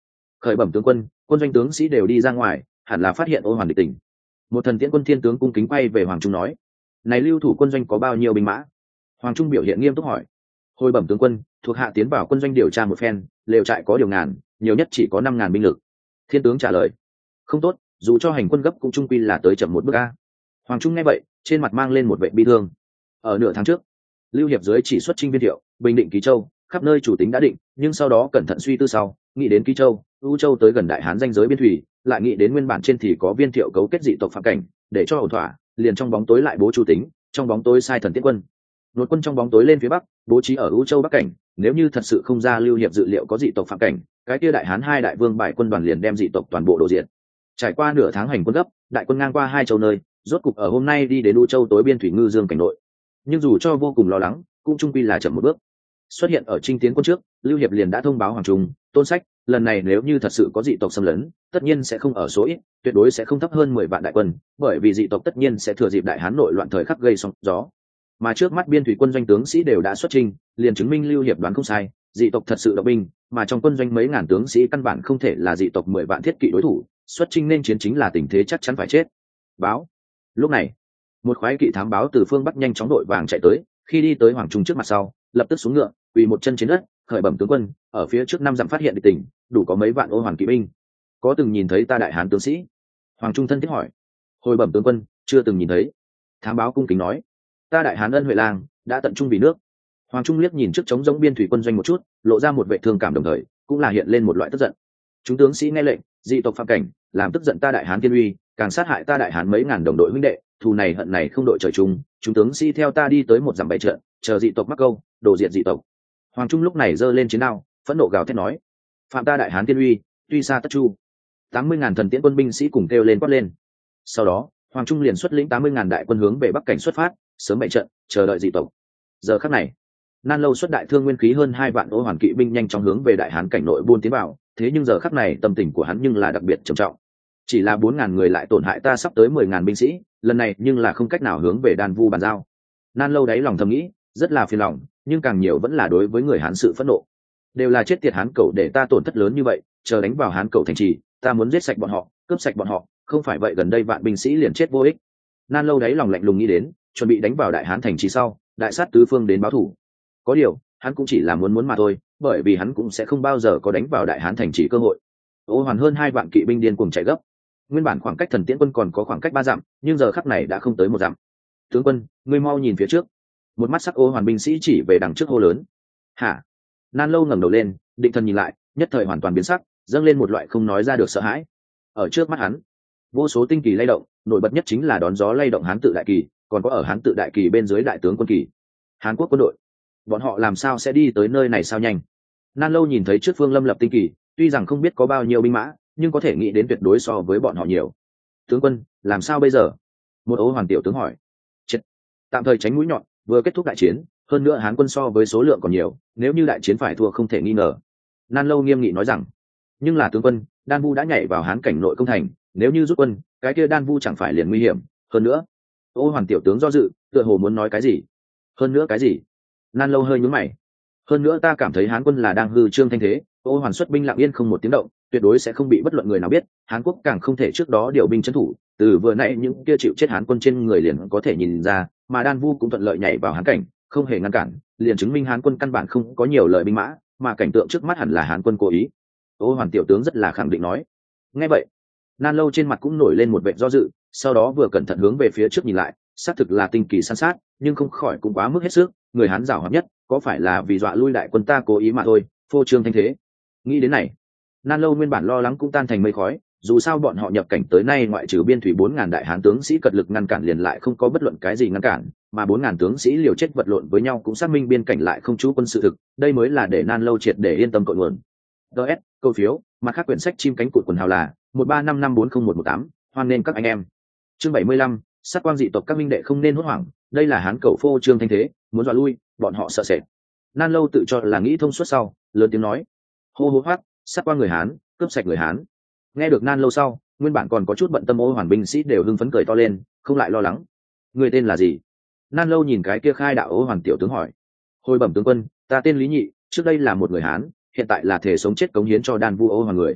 Khởi bẩm tướng quân, quân doanh tướng sĩ đều đi ra ngoài, hẳn là phát hiện Ô Hoàn địch tỉnh. Một thần tiễn quân thiên tướng cung kính quay về Hoàng Trung nói: này lưu thủ quân doanh có bao nhiêu binh mã? Hoàng Trung biểu hiện nghiêm túc hỏi. Hồi bẩm tướng quân, thuộc hạ tiến vào quân doanh điều tra một phen, lều trại có điều ngàn, nhiều nhất chỉ có 5.000 binh lực. Thiên tướng trả lời. Không tốt, dù cho hành quân gấp cũng trung quy là tới chậm một bước a. Hoàng Trung nghe vậy, trên mặt mang lên một vẻ bi thương. Ở nửa tháng trước, lưu hiệp dưới chỉ xuất chinh Viên Thiệu, bình định Ký Châu, khắp nơi chủ tính đã định, nhưng sau đó cẩn thận suy tư sau, nghĩ đến Ký Châu, U Châu tới gần Đại Hán ranh giới biên thủy, lại nghĩ đến nguyên bản trên thì có Viên Thiệu cấu kết dị tộc phạm cảnh, để cho ổn thỏa, liền trong bóng tối lại bố chủ tính, trong bóng tối sai thần tiễn quân, nội quân trong bóng tối lên phía bắc, bố trí ở U Châu bắc cảnh. Nếu như thật sự không ra lưu hiệp dự liệu có dị tộc phạm cảnh, cái kia Đại Hán hai đại vương bại quân đoàn liền đem dị tộc toàn bộ đổ diệt. Trải qua nửa tháng hành quân gấp, đại quân ngang qua hai châu nơi, rốt cục ở hôm nay đi đến U Châu tối biên thủy ngư dương cảnh nội. Nhưng dù cho vô cùng lo lắng, cũng trung quy là chậm một bước. Xuất hiện ở Trinh Tiến quân trước, lưu hiệp liền đã thông báo Hoàng Trung, Tôn Sách, lần này nếu như thật sự có dị tộc xâm lấn, tất nhiên sẽ không ở số ít, tuyệt đối sẽ không thấp hơn 10 vạn đại quân, bởi vì dị tộc tất nhiên sẽ thừa dịp Đại Hán nội loạn thời khắc gây sóng gió. Mà trước mắt biên thủy quân doanh tướng sĩ đều đã xuất trình, liền chứng minh lưu hiệp đoán không sai, dị tộc thật sự động binh, mà trong quân doanh mấy ngàn tướng sĩ căn bản không thể là dị tộc 10 vạn thiết kỵ đối thủ, xuất chinh nên chiến chính là tình thế chắc chắn phải chết. Báo. Lúc này, một khoái kỵ thám báo từ phương bắc nhanh chóng đội vàng chạy tới, khi đi tới Hoàng Trung trước mặt sau, lập tức xuống ngựa, quỳ một chân trên đất, khởi bẩm tướng quân, ở phía trước 5 dặm phát hiện địch tình, đủ có mấy vạn Ô Hoàn kỵ binh. Có từng nhìn thấy ta Đại Hán tướng sĩ? Hoàng Trung thân thiết hỏi. Hồi bẩm tướng quân, chưa từng nhìn thấy. Thám báo cung kính nói. Ta Đại Hán ân huệ lang đã tận trung vì nước. Hoàng Trung liếc nhìn trước trống giống biên thủy quân doanh một chút, lộ ra một vẻ thương cảm đồng thời cũng là hiện lên một loại tức giận. Chúng tướng sĩ nghe lệnh, dị tộc phạm cảnh, làm tức giận ta Đại Hán thiên uy, càng sát hại ta Đại Hán mấy ngàn đồng đội huynh đệ, thù này hận này không đội trời chung, chúng tướng sĩ theo ta đi tới một dặm bảy trận, chờ dị tộc mắc câu, đổ diệt dị tộc. Hoàng Trung lúc này giơ lên chiến đao, phẫn nộ gào thét nói: phạm ta Đại Hán thiên uy, tuy xa tất chu. 80.000 thần tiễn quân binh sĩ cùng kêu lên quát lên. Sau đó, Hoàng Trung liền xuất lĩnh 80.000 đại quân hướng về bắc cảnh xuất phát, sớm bảy trận, chờ đợi dị tộc. Giờ khắc này, Nan Lâu xuất đại thương nguyên khí hơn 2 vạn Ô Hoàn kỵ binh nhanh chóng hướng về Đại Hán cảnh nội buôn tiến vào, thế nhưng giờ khắc này tâm tình của hắn nhưng là đặc biệt trầm trọng. Chỉ là 4.000 người lại tổn hại ta sắp tới 10.000 binh sĩ, lần này nhưng là không cách nào hướng về Đan Vu bàn giao. Nan Lâu đáy lòng thầm nghĩ, rất là phiền lòng, nhưng càng nhiều vẫn là đối với người Hán sự phẫn nộ. Đều là chết tiệt Hán cẩu để ta tổn thất lớn như vậy, chờ đánh vào Hán cẩu thành trì, ta muốn giết sạch bọn họ, cướp sạch bọn họ, không phải vậy gần đây vạn binh sĩ liền chết vô ích. Nan Lâu đáy lòng lạnh lùng nghĩ đến, chuẩn bị đánh vào Đại Hán thành trì sau, đại sát tứ phương đến báo thủ. Có điều, hắn cũng chỉ là muốn mà thôi, bởi vì hắn cũng sẽ không bao giờ có đánh vào Đại Hán thành trì cơ hội. Ô Hoàn hơn 2 vạn kỵ binh điên cuồng chạy gấp. Nguyên bản khoảng cách thần tiễn quân còn có khoảng cách 3 dặm, nhưng giờ khắc này đã không tới 1 dặm. Tướng quân, ngươi mau nhìn phía trước. Một mắt sắc Ô Hoàn binh sĩ chỉ về đằng trước hô lớn. Hả? Nan Lâu ngẩng đầu lên, định thần nhìn lại, nhất thời hoàn toàn biến sắc, dâng lên một loại không nói ra được sợ hãi. Ở trước mắt hắn, vô số tinh kỳ lay động, nổi bật nhất chính là đón gió lay động Hán tự đại kỳ, còn có ở Hán tự đại kỳ bên dưới đại tướng quân kỳ. Hán quốc quân đội, bọn họ làm sao sẽ đi tới nơi này sao nhanh? Nan Lâu nhìn thấy trước phương lâm lập tinh kỳ, tuy rằng không biết có bao nhiêu binh mã, nhưng có thể nghĩ đến tuyệt đối so với bọn họ nhiều. Tướng quân, làm sao bây giờ? Một Ô Hoàn tiểu tướng hỏi. Chết. Tạm thời tránh mũi nhọn, vừa kết thúc đại chiến, hơn nữa Hán quân so với số lượng còn nhiều, nếu như đại chiến phải thua không thể nghi ngờ. Nan Lâu nghiêm nghị nói rằng. Nhưng là tướng quân, Đan Vu đã nhảy vào Hán cảnh nội công thành, nếu như rút quân, cái kia Đan Vu chẳng phải liền nguy hiểm? Hơn nữa, Ô Hoàn tiểu tướng do dự, tựa hồ muốn nói cái gì. Hơn nữa cái gì? Nan Lâu hơi nhướng mày. Hơn nữa ta cảm thấy Hán quân là đang hư trương thanh thế, Ô Hoàn xuất binh lặng yên không một tiếng động, tuyệt đối sẽ không bị bất luận người nào biết, Hán quốc càng không thể trước đó điều binh trấn thủ, từ vừa nãy những kia chịu chết Hán quân trên người liền có thể nhìn ra, mà Đan Vu cũng thuận lợi nhảy vào Hán cảnh, không hề ngăn cản, liền chứng minh Hán quân căn bản không có nhiều lợi binh mã, mà cảnh tượng trước mắt hẳn là Hán quân cố ý. Ô Hoàn tiểu tướng rất là khẳng định nói. Nghe vậy, Nan Lâu trên mặt cũng nổi lên một vẻ do dự, sau đó vừa cẩn thận hướng về phía trước nhìn lại, xác thực là tinh kỳ san sát, nhưng không khỏi cũng quá mức hết sức, người Hán giàu hoạt nhất, có phải là vì dọa lui đại quân ta cố ý mà thôi, phô trương thanh thế. Nghĩ đến này, Nan Lâu nguyên bản lo lắng cũng tan thành mây khói, dù sao bọn họ nhập cảnh tới nay ngoại trừ biên thủy 4.000 đại Hán tướng sĩ cật lực ngăn cản liền lại không có bất luận cái gì ngăn cản, mà 4.000 tướng sĩ liều chết vật lộn với nhau cũng xác minh biên cảnh lại không trú quân sự thực, đây mới là để Nan Lâu triệt để yên tâm cội nguồn. DS, câu phiếu, mặt khác quyển sách chim cánh cụt quần hào là 1355401118, hoan nên các anh em. Chương 75, sát quang dị tộc các minh đệ không nên hốt hoảng, đây là Hán cẩu phô trương thanh thế, muốn dọa lui, bọn họ sợ sệt. Nan Lâu tự cho là nghĩ thông suốt sau, lớn tiếng nói: hô hô hoác, sát quang người Hán, cướp sạch người Hán. Nghe được Nan Lâu sau, nguyên bản còn có chút bận tâm Ô Hoàn binh sĩ đều hưng phấn cười to lên, không lại lo lắng. Người tên là gì? Nan Lâu nhìn cái kia khai đạo Ô Hoàn tiểu tướng hỏi. Hồi bẩm tướng quân, ta tên Lý Nhị, trước đây là một người Hán, hiện tại là thể sống chết cống hiến cho Đan Vu Ô Hoàn người.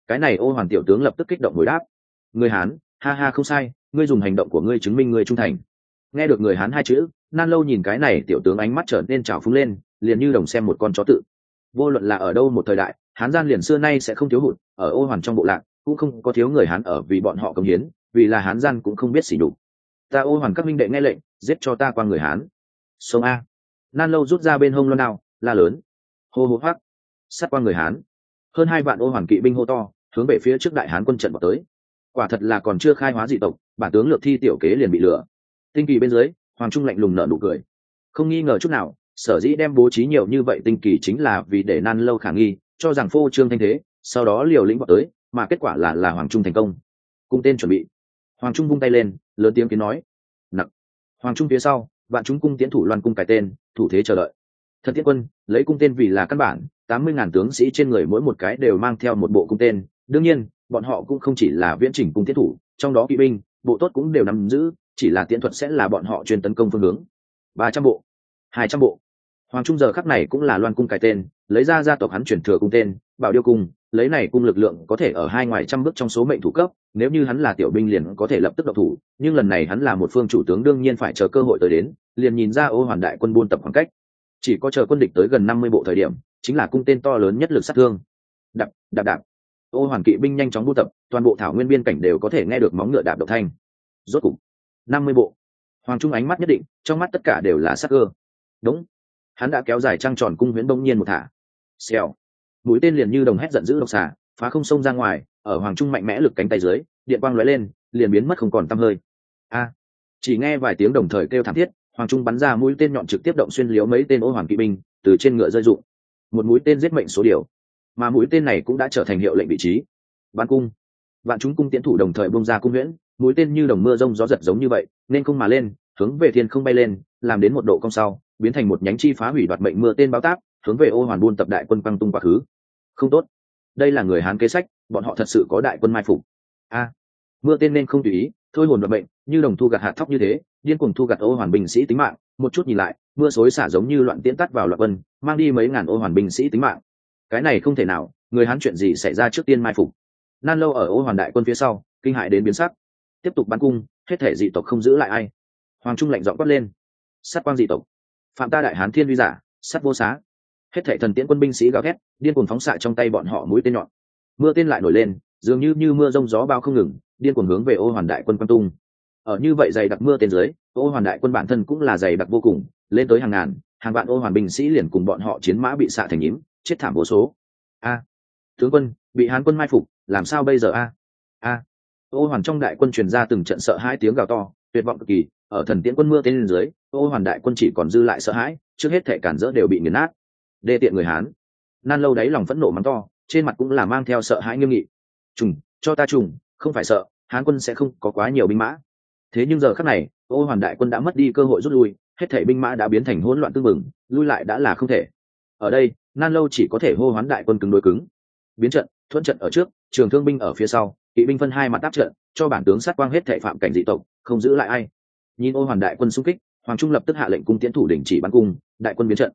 Cái này Ô Hoàn tiểu tướng lập tức kích động hồi đáp: người Hán, ha ha không sai, ngươi dùng hành động của ngươi chứng minh ngươi trung thành. Nghe được người Hán hai chữ, Nan Lâu nhìn cái này tiểu tướng ánh mắt trở nên trào phúng lên, liền như đồng xem một con chó tự. Vô luận là ở đâu một thời đại, Hán gian liền xưa nay sẽ không thiếu hụt, ở Ô Hoàn trong bộ lạc cũng không có thiếu người Hán ở vì bọn họ cống hiến, vì là Hán gian cũng không biết sỉ nhục. Ta Ô Hoàn các minh đệ nghe lệnh, giết cho ta qua người Hán. Sông a. Nan Lâu rút ra bên hông loan đao, la lớn: hô hô hoắc, sát qua người Hán. Hơn 2 vạn Ô Hoàn kỵ binh hô to, hướng về phía trước đại Hán quân trận vào tới. Quả thật là còn chưa khai hóa dị tộc, bản tướng Lược Thi tiểu kế liền bị lừa. Tinh kỳ bên dưới, Hoàng Trung lạnh lùng nở nụ cười. Không nghi ngờ chút nào, sở dĩ đem bố trí nhiều như vậy tinh kỳ chính là vì để Nan Lâu khả nghi, cho rằng phô trương thanh thế, sau đó liều lĩnh vào tới, mà kết quả là Hoàng Trung thành công. Cung tên chuẩn bị. Hoàng Trung vung tay lên, lớn tiếng kiến nói: nặc. Hoàng Trung phía sau, vạn chúng cung tiến thủ loan cung cài tên, thủ thế chờ đợi. Thần Tiễn quân lấy cung tên vì là căn bản, 80.000 tướng sĩ trên người mỗi một cái đều mang theo một bộ cung tên. Đương nhiên, bọn họ cũng không chỉ là viễn chỉnh cung tiến thủ, trong đó kỵ binh, bộ tốt cũng đều nắm giữ, chỉ là tiễn thuật sẽ là bọn họ chuyên tấn công phương hướng. 300 bộ, 200 bộ. Hoàng Trung giờ khắc này cũng là loan cung cài tên, lấy ra gia tộc hắn chuyển thừa cung tên, Bảo Điêu cung, lấy này cung lực lượng có thể ở hai ngoài trăm bước trong số mệnh thủ cấp, nếu như hắn là tiểu binh liền có thể lập tức động thủ, nhưng lần này hắn là một phương chủ tướng đương nhiên phải chờ cơ hội tới đến, liền nhìn ra Ô Hoàn đại quân buôn tập khoảng cách. Chỉ có chờ quân địch tới gần 50 bộ thời điểm, chính là cung tên to lớn nhất lực sát thương. Đạp, đạp đạp. Ô Hoàn kỵ binh nhanh chóng buôn tập, toàn bộ thảo nguyên biên cảnh đều có thể nghe được móng ngựa đạp động thanh. Rốt cục, 50 bộ. Hoàng Trung ánh mắt nhất định, trong mắt tất cả đều là sát cơ. Đúng, hắn đã kéo dài trăng tròn cung huyễn bỗng nhiên một thả. Xèo. Mũi tên liền như đồng hét giận dữ độc xà, phá không xông ra ngoài, ở Hoàng Trung mạnh mẽ lực cánh tay dưới, điện quang lóe lên, liền biến mất không còn tăm hơi. A! Chỉ nghe vài tiếng đồng thời kêu thảm thiết, Hoàng Trung bắn ra mũi tên nhọn trực tiếp động xuyên liếu mấy tên Ô Hoàn kỵ binh, từ trên ngựa rơi rụng. Một mũi tên giết mệnh số điều, mà mũi tên này cũng đã trở thành hiệu lệnh vị trí. Bắn cung. Vạn chúng cung tiến thủ đồng thời bung ra cung huyễn, mũi tên như đồng mưa rông gió giật giống như vậy, nên không mà lên, hướng về thiên không bay lên, làm đến một độ cong sau, biến thành một nhánh chi phá hủy đoạt mệnh mưa tên báo táp, hướng về Ô Hoàn buôn tập đại quân quăng tung quá khứ. Không tốt, đây là người Hán kế sách, bọn họ thật sự có đại quân mai phục. A, mưa tên nên không tùy ý, thôi hồn đoạt mệnh, như đồng thu gặt hạt thóc như thế, điên cuồng thu gặt Ô Hoàn binh sĩ tính mạng. Một chút nhìn lại, mưa xối xả giống như loạn tiễn tắt vào loạn quân, mang đi mấy ngàn Ô Hoàn binh sĩ tính mạng. Cái này không thể nào, người Hán chuyện gì xảy ra trước tiên mai phục? Nan Lâu ở Ô Hoàn đại quân phía sau, kinh hại đến biến sắc. Tiếp tục bắn cung, hết thể dị tộc không giữ lại ai. Hoàng Trung lạnh giọng quát lên: sát quang dị tộc, phạm ta đại Hán thiên uy giả, sát vô xá. Hết thảy thần tiễn quân binh sĩ gào thét, điên cuồng phóng xạ trong tay bọn họ mũi tên nhọn. Mưa tên lại nổi lên, dường như mưa rông gió bao không ngừng, điên cuồng hướng về Ô Hoàn đại quân quang tung. Ở như vậy dày đặc mưa tên dưới, Ô Hoàn đại quân bản thân cũng là dày đặc vô cùng, lên tới hàng ngàn, hàng vạn Ô Hoàn binh sĩ liền cùng bọn họ chiến mã bị xạ thành nhím, chết thảm vô số. A, tướng quân, bị Hán quân mai phục, làm sao bây giờ a? A. Ô Hoàn trong đại quân truyền ra từng trận sợ hãi tiếng gào to, tuyệt vọng cực kỳ. Ở thần tiễn quân mưa tên lên dưới, Ô Hoàn đại quân chỉ còn dư lại sợ hãi, trước hết thể cản rỡ đều bị nghiền nát. Đê tiện người Hán. Nan Lâu đáy lòng phẫn nộ mắng to, trên mặt cũng là mang theo sợ hãi nghiêm nghị. Trùng, cho ta trùng, không phải sợ, Hán quân sẽ không có quá nhiều binh mã. Thế nhưng giờ khắc này, Ô Hoàn đại quân đã mất đi cơ hội rút lui, hết thảy binh mã đã biến thành hỗn loạn tương mừng, lui lại đã là không thể. Ở đây, Nan Lâu chỉ có thể hô hoán đại quân cứng đối cứng. Biến trận, thuận trận ở trước, trường thương binh ở phía sau, kỵ binh phân hai mặt áp trận, cho bản tướng sát quang hết thảy phạm cảnh dị tộc, không giữ lại ai. Nhìn Ô Hoàn đại quân xung kích, Hoàng Trung lập tức hạ lệnh cung tiến thủ đình chỉ bắn cung, đại quân biến trận.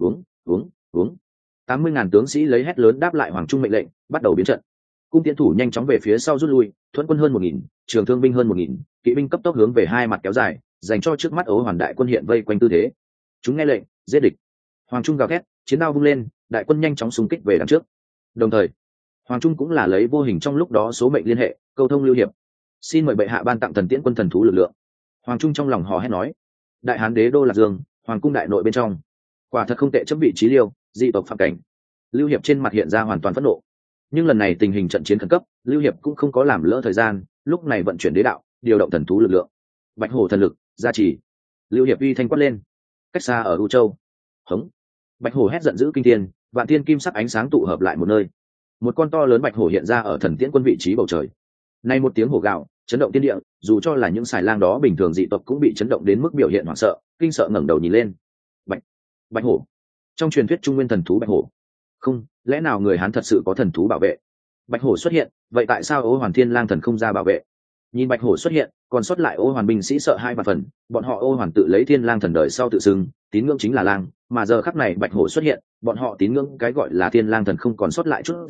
Uống. 80.000 tướng sĩ lấy hét lớn đáp lại Hoàng Trung mệnh lệnh, bắt đầu biến trận. Cung tiến thủ nhanh chóng về phía sau rút lui, thuẫn quân hơn 1.000, trường thương binh hơn 1.000, kỵ binh cấp tốc hướng về hai mặt kéo dài, dành cho trước mắt Ô Hoàn đại quân hiện vây quanh tư thế. Chúng nghe lệnh, giết địch. Hoàng Trung gào thét, chiến đao vung lên, đại quân nhanh chóng xung kích về đằng trước. Đồng thời, Hoàng Trung cũng là lấy vô hình trong lúc đó số mệnh liên hệ, câu thông lưu hiệp. Xin mời bệ hạ ban tặng thần tiễn quân thần thú lực lượng. Hoàng Trung trong lòng hò hét nói: đại Hán đế đô Lạc Dương, hoàng cung đại nội bên trong, quả thật không tệ, chấp vị trí liêu, dị tộc phạm cảnh. Lưu hiệp trên mặt hiện ra hoàn toàn phẫn nộ, nhưng lần này tình hình trận chiến khẩn cấp, Lưu hiệp cũng không có làm lỡ thời gian, lúc này vận chuyển đế đạo, điều động thần thú lực lượng. Bạch hổ thần lực gia trì. Lưu hiệp uy thanh quát lên: cách xa ở U Châu. Hống. Bạch hổ hét giận dữ kinh thiên, vạn thiên kim sắc ánh sáng tụ hợp lại một nơi. Một con to lớn bạch hổ hiện ra ở thần tiễn quân vị trí bầu trời. Nay một tiếng hổ gào chấn động thiên địa, dù cho là những xài lang đó bình thường dị tộc cũng bị chấn động đến mức biểu hiện hoảng sợ, kinh sợ ngẩng đầu nhìn lên. Bạch hổ, trong truyền thuyết trung nguyên thần thú bạch hổ. Không, lẽ nào người Hán thật sự có thần thú bảo vệ? Bạch hổ xuất hiện, vậy tại sao Ô Hoàn Thiên Lang thần không ra bảo vệ? Nhìn bạch hổ xuất hiện, còn sót lại Ô Hoàn binh sĩ sợ hai và phần, bọn họ Ô Hoàn tự lấy Thiên Lang thần đời sau tự xưng, tín ngưỡng chính là lang, mà giờ khắc này bạch hổ xuất hiện, bọn họ tín ngưỡng cái gọi là Thiên Lang thần không còn sót lại chút gì,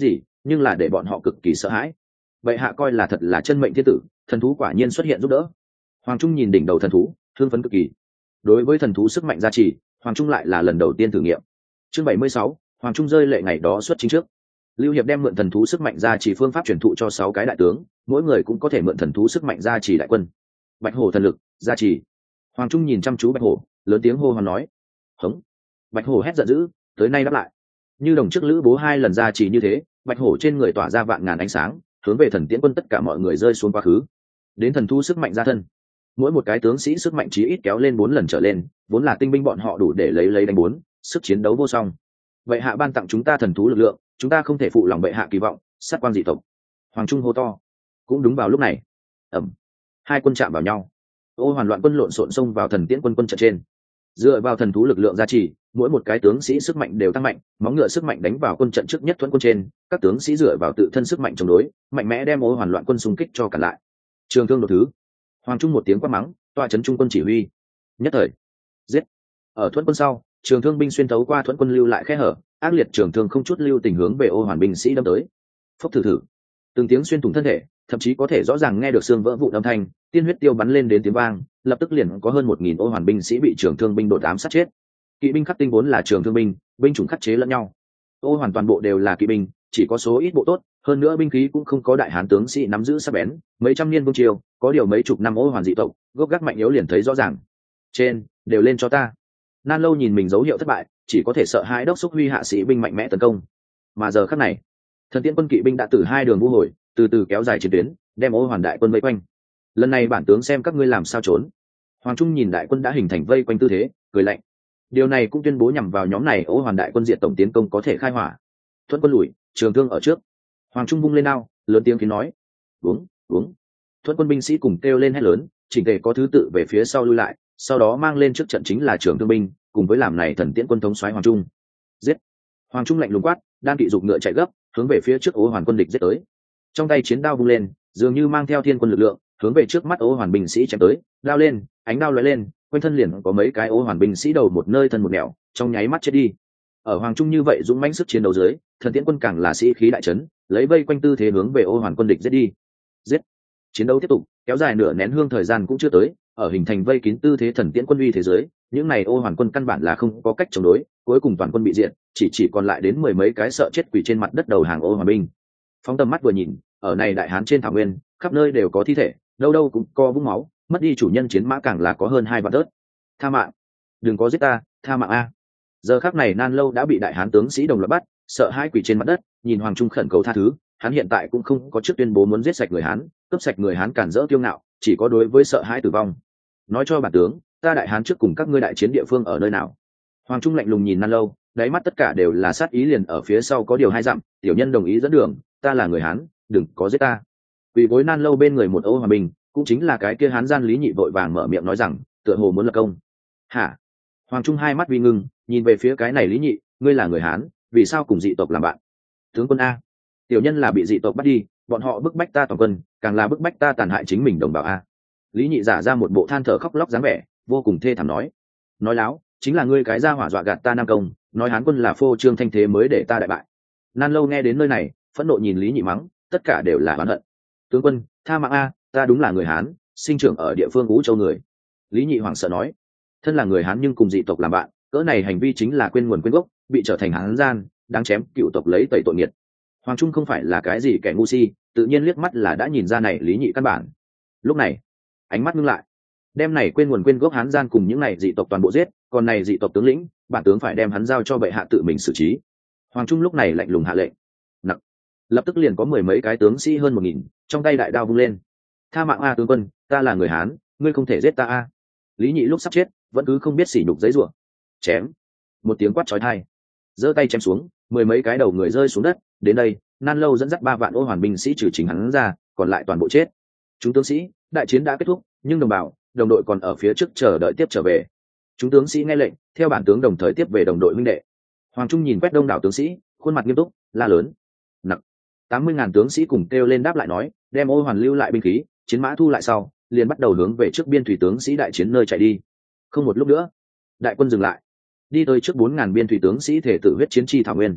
nhưng là để bọn họ cực kỳ sợ hãi. Bệ hạ coi là thật là chân mệnh thiên tử, thần thú quả nhiên xuất hiện giúp đỡ. Hoàng Trung nhìn đỉnh đầu thần thú, hưng phấn cực kỳ. Đối với thần thú sức mạnh gia trì, Hoàng Trung lại là lần đầu tiên thử nghiệm. Chương 76, Hoàng Trung rơi lệ ngày đó xuất chính trước. Lưu Hiệp đem mượn thần thú sức mạnh gia trì phương pháp truyền thụ cho 6 cái đại tướng, mỗi người cũng có thể mượn thần thú sức mạnh gia trì đại quân. Bạch hổ thần lực gia trì. Hoàng Trung nhìn chăm chú bạch hổ, lớn tiếng hô hoán nói: "Hống!" Bạch hổ hét giận dữ, tới nay đáp lại. Như đồng trước lữ bố 2 lần gia trì như thế, bạch hổ trên người tỏa ra vạn ngàn ánh sáng, hướng về thần tiễn quân tất cả mọi người rơi xuống quá khứ. Đến thần thú sức mạnh gia thân, mỗi một cái tướng sĩ sức mạnh chí ít kéo lên 4 lần trở lên, vốn là tinh binh bọn họ đủ để lấy đánh 4, sức chiến đấu vô song. Bệ hạ ban tặng chúng ta thần thú lực lượng, chúng ta không thể phụ lòng bệ hạ kỳ vọng, sát quang dị tộc. Hoàng Trung hô to. Cũng đúng vào lúc này, ầm, hai quân chạm vào nhau. Ô Hoàn loạn quân lộn xộn xông vào thần tiễn quân quân trận trên. Dựa vào thần thú lực lượng gia trì, mỗi một cái tướng sĩ sức mạnh đều tăng mạnh, móng ngựa sức mạnh đánh vào quân trận trước nhất thuẫn quân trên, các tướng sĩ dựa vào tự thân sức mạnh chống đối, mạnh mẽ đem Ô Hoàn loạn quân xung kích cho cản lại. Trường thương đột thứ. Hoàng Trung một tiếng quát mắng, tọa trấn trung quân chỉ huy. Nhất thời, giết. Ở thuẫn quân sau, trường thương binh xuyên thấu qua thuẫn quân lưu lại khe hở, ác liệt trường thương không chút lưu tình hướng về Ô Hoàn binh sĩ đâm tới. Phốc thử thử. Từng tiếng xuyên thủng thân thể, thậm chí có thể rõ ràng nghe được xương vỡ vụn âm thanh, tiên huyết tiêu bắn lên đến tiếng vang, lập tức liền có hơn 1000 Ô Hoàn binh sĩ bị trường thương binh đột ám sát chết. Kỵ binh khắc tinh vốn là trường thương binh, binh chủng khắc chế lẫn nhau. Ô Hoàn toàn bộ đều là kỵ binh, chỉ có số ít bộ tốt, hơn nữa binh khí cũng không có đại hán tướng sĩ nắm giữ sắc bén, mấy trăm niên vương triều, có điều mấy chục năm Ô Hoàn dị tộc, gốc gác mạnh yếu liền thấy rõ ràng. Trên, đều lên cho ta. Nan Lâu nhìn mình dấu hiệu thất bại, chỉ có thể sợ hãi đốc xúc huy hạ sĩ binh mạnh mẽ tấn công. Mà giờ khắc này, thần tiễn quân kỵ binh đã từ hai đường vu hồi, từ từ kéo dài chiến tuyến, đem Ô Hoàn đại quân vây quanh. Lần này bản tướng xem các ngươi làm sao trốn. Hoàng Trung nhìn đại quân đã hình thành vây quanh tư thế, cười lạnh. Điều này cũng tuyên bố nhằm vào nhóm này Ô Hoàn đại quân diệt tổng tiến công có thể khai hỏa. Thuận quân lùi, trường thương ở trước. Hoàng Trung vung lên đao, lớn tiếng khiến nói: "Uống, uống." Thuận quân binh sĩ cùng kêu lên hét lớn, chỉnh tề có thứ tự về phía sau lui lại, sau đó mang lên trước trận chính là trường thương binh, cùng với làm này thần tiễn quân thống soái Hoàng Trung. Giết! Hoàng Trung lạnh lùng quát, đang kỵ dục ngựa chạy gấp, hướng về phía trước Ô Hoàn quân địch giết tới. Trong tay chiến đao vung lên, dường như mang theo thiên quân lực lượng, hướng về trước mắt Ô Hoàn binh sĩ chém tới, lao lên, ánh đao lóe lên, quanh thân liền có mấy cái Ô Hoàn binh sĩ đầu một nơi thân một nẻo, trong nháy mắt chết đi. Ở Hoàng Trung như vậy dũng mãnh sức chiến đấu dưới, thần tiễn quân càng là sĩ khí đại trấn, lấy vây quanh tư thế hướng về Ô Hoàn quân địch giết đi. Giết! Chiến đấu tiếp tục, kéo dài nửa nén hương thời gian cũng chưa tới, ở hình thành vây kín tư thế thần tiễn quân uy thế giới, những này Ô Hoàn quân căn bản là không có cách chống đối, cuối cùng toàn quân bị diệt, chỉ còn lại đến 10 mấy cái sợ chết quỳ trên mặt đất đầu hàng Ô Hoàn binh. Phóng tầm mắt vừa nhìn, ở này đại hán trên thảo nguyên, khắp nơi đều có thi thể, đâu đâu cũng có vũng máu, mất đi chủ nhân chiến mã càng là có hơn 2 vạn tớt. Tha mạng! Đừng có giết ta, tha mạng a! Giờ khắc này Nan Lâu đã bị đại hán tướng sĩ đồng loạt bắt, sợ hai quỳ trên mặt đất, nhìn Hoàng Trung khẩn cầu tha thứ, hắn hiện tại cũng không có trước tuyên bố muốn giết sạch người hán, cướp sạch người hán cản rỡ kiêu ngạo, chỉ có đối với sợ hãi tử vong. Nói cho bản tướng, ta đại hán trước cùng các ngươi đại chiến địa phương ở nơi nào? Hoàng Trung lạnh lùng nhìn Nan Lâu, đáy mắt tất cả đều là sát ý, liền ở phía sau có điều 2 dặm, tiểu nhân đồng ý dẫn đường, ta là người hán, đừng có giết ta. Vì gối Nan Lâu bên người một Ô Hòa Bình, cũng chính là cái kia hán gian Lý Nhị vội vàng mở miệng nói rằng, tựa hồ muốn lập công. Hả? Hoàng Trung hai mắt vi ngưng, nhìn về phía cái này Lý Nhị, ngươi là người hán, vì sao cùng dị tộc làm bạn? Tướng quân a, tiểu nhân là bị dị tộc bắt đi, bọn họ bức bách ta toàn quân, càng là bức bách ta tàn hại chính mình đồng bào a. Lý Nhị giả ra một bộ than thở khóc lóc dáng vẻ, vô cùng thê thảm nói láo, chính là ngươi cái ra hỏa dọa gạt ta Nam Công, nói hán quân là phô trương thanh thế mới để ta đại bại. Nan Lâu nghe đến nơi này, phẫn nộ nhìn Lý Nhị mắng, tất cả đều là oán hận. Tướng quân, tha mạng a, ta đúng là người hán, sinh trưởng ở địa phương Ú Châu người. Lý Nhị hoảng sợ nói, thân là người hán nhưng cùng dị tộc làm bạn, cỡ này hành vi chính là quên nguồn quên gốc, bị trở thành hán gian, đáng chém cựu tộc lấy tẩy tội nghiệt. Hoàng Trung không phải là cái gì kẻ ngu si, tự nhiên liếc mắt là đã nhìn ra này Lý Nhị căn bản. Lúc này, ánh mắt ngưng lại, đem này quên nguồn quên gốc hán gian cùng những này dị tộc toàn bộ giết, còn này dị tộc tướng lĩnh, bản tướng phải đem hắn giao cho bệ hạ tự mình xử trí. Hoàng Trung lúc này lạnh lùng hạ lệnh. Nặng. Lập tức liền có 10 mấy cái tướng sĩ hơn 1000, trong tay đại đao vung lên. Tha mạng a tướng quân, ta là người hán, ngươi không thể giết ta a. Lý Nhị lúc sắp chết, vẫn cứ không biết sỉ nhục giấy rủa. Chém. Một tiếng quát chói tai. Giơ tay chém xuống, 10 mấy cái đầu người rơi xuống đất, đến đây, Nan Lâu dẫn dắt 3 vạn Ô Hoàn binh sĩ trừ chính hắn ra, còn lại toàn bộ chết. Chúng tướng sĩ, đại chiến đã kết thúc, nhưng đồng đội còn ở phía trước chờ đợi tiếp trở về. Chúng tướng sĩ nghe lệnh, theo bản tướng đồng thời tiếp về đồng đội huynh đệ. Hoàng Trung nhìn quét đông đảo tướng sĩ, khuôn mặt nghiêm túc, la lớn. Nặng. 80.000 tướng sĩ cùng kêu lên đáp lại nói, đem Ô Hoàn lưu lại binh khí, chiến mã thu lại sau, liền bắt đầu hướng về trước biên thủy tướng sĩ đại chiến nơi chạy đi. Không một lúc nữa, đại quân dừng lại, đi tới trước 4.000 biên thủy tướng sĩ thể tự huyết chiến chi thảo nguyên.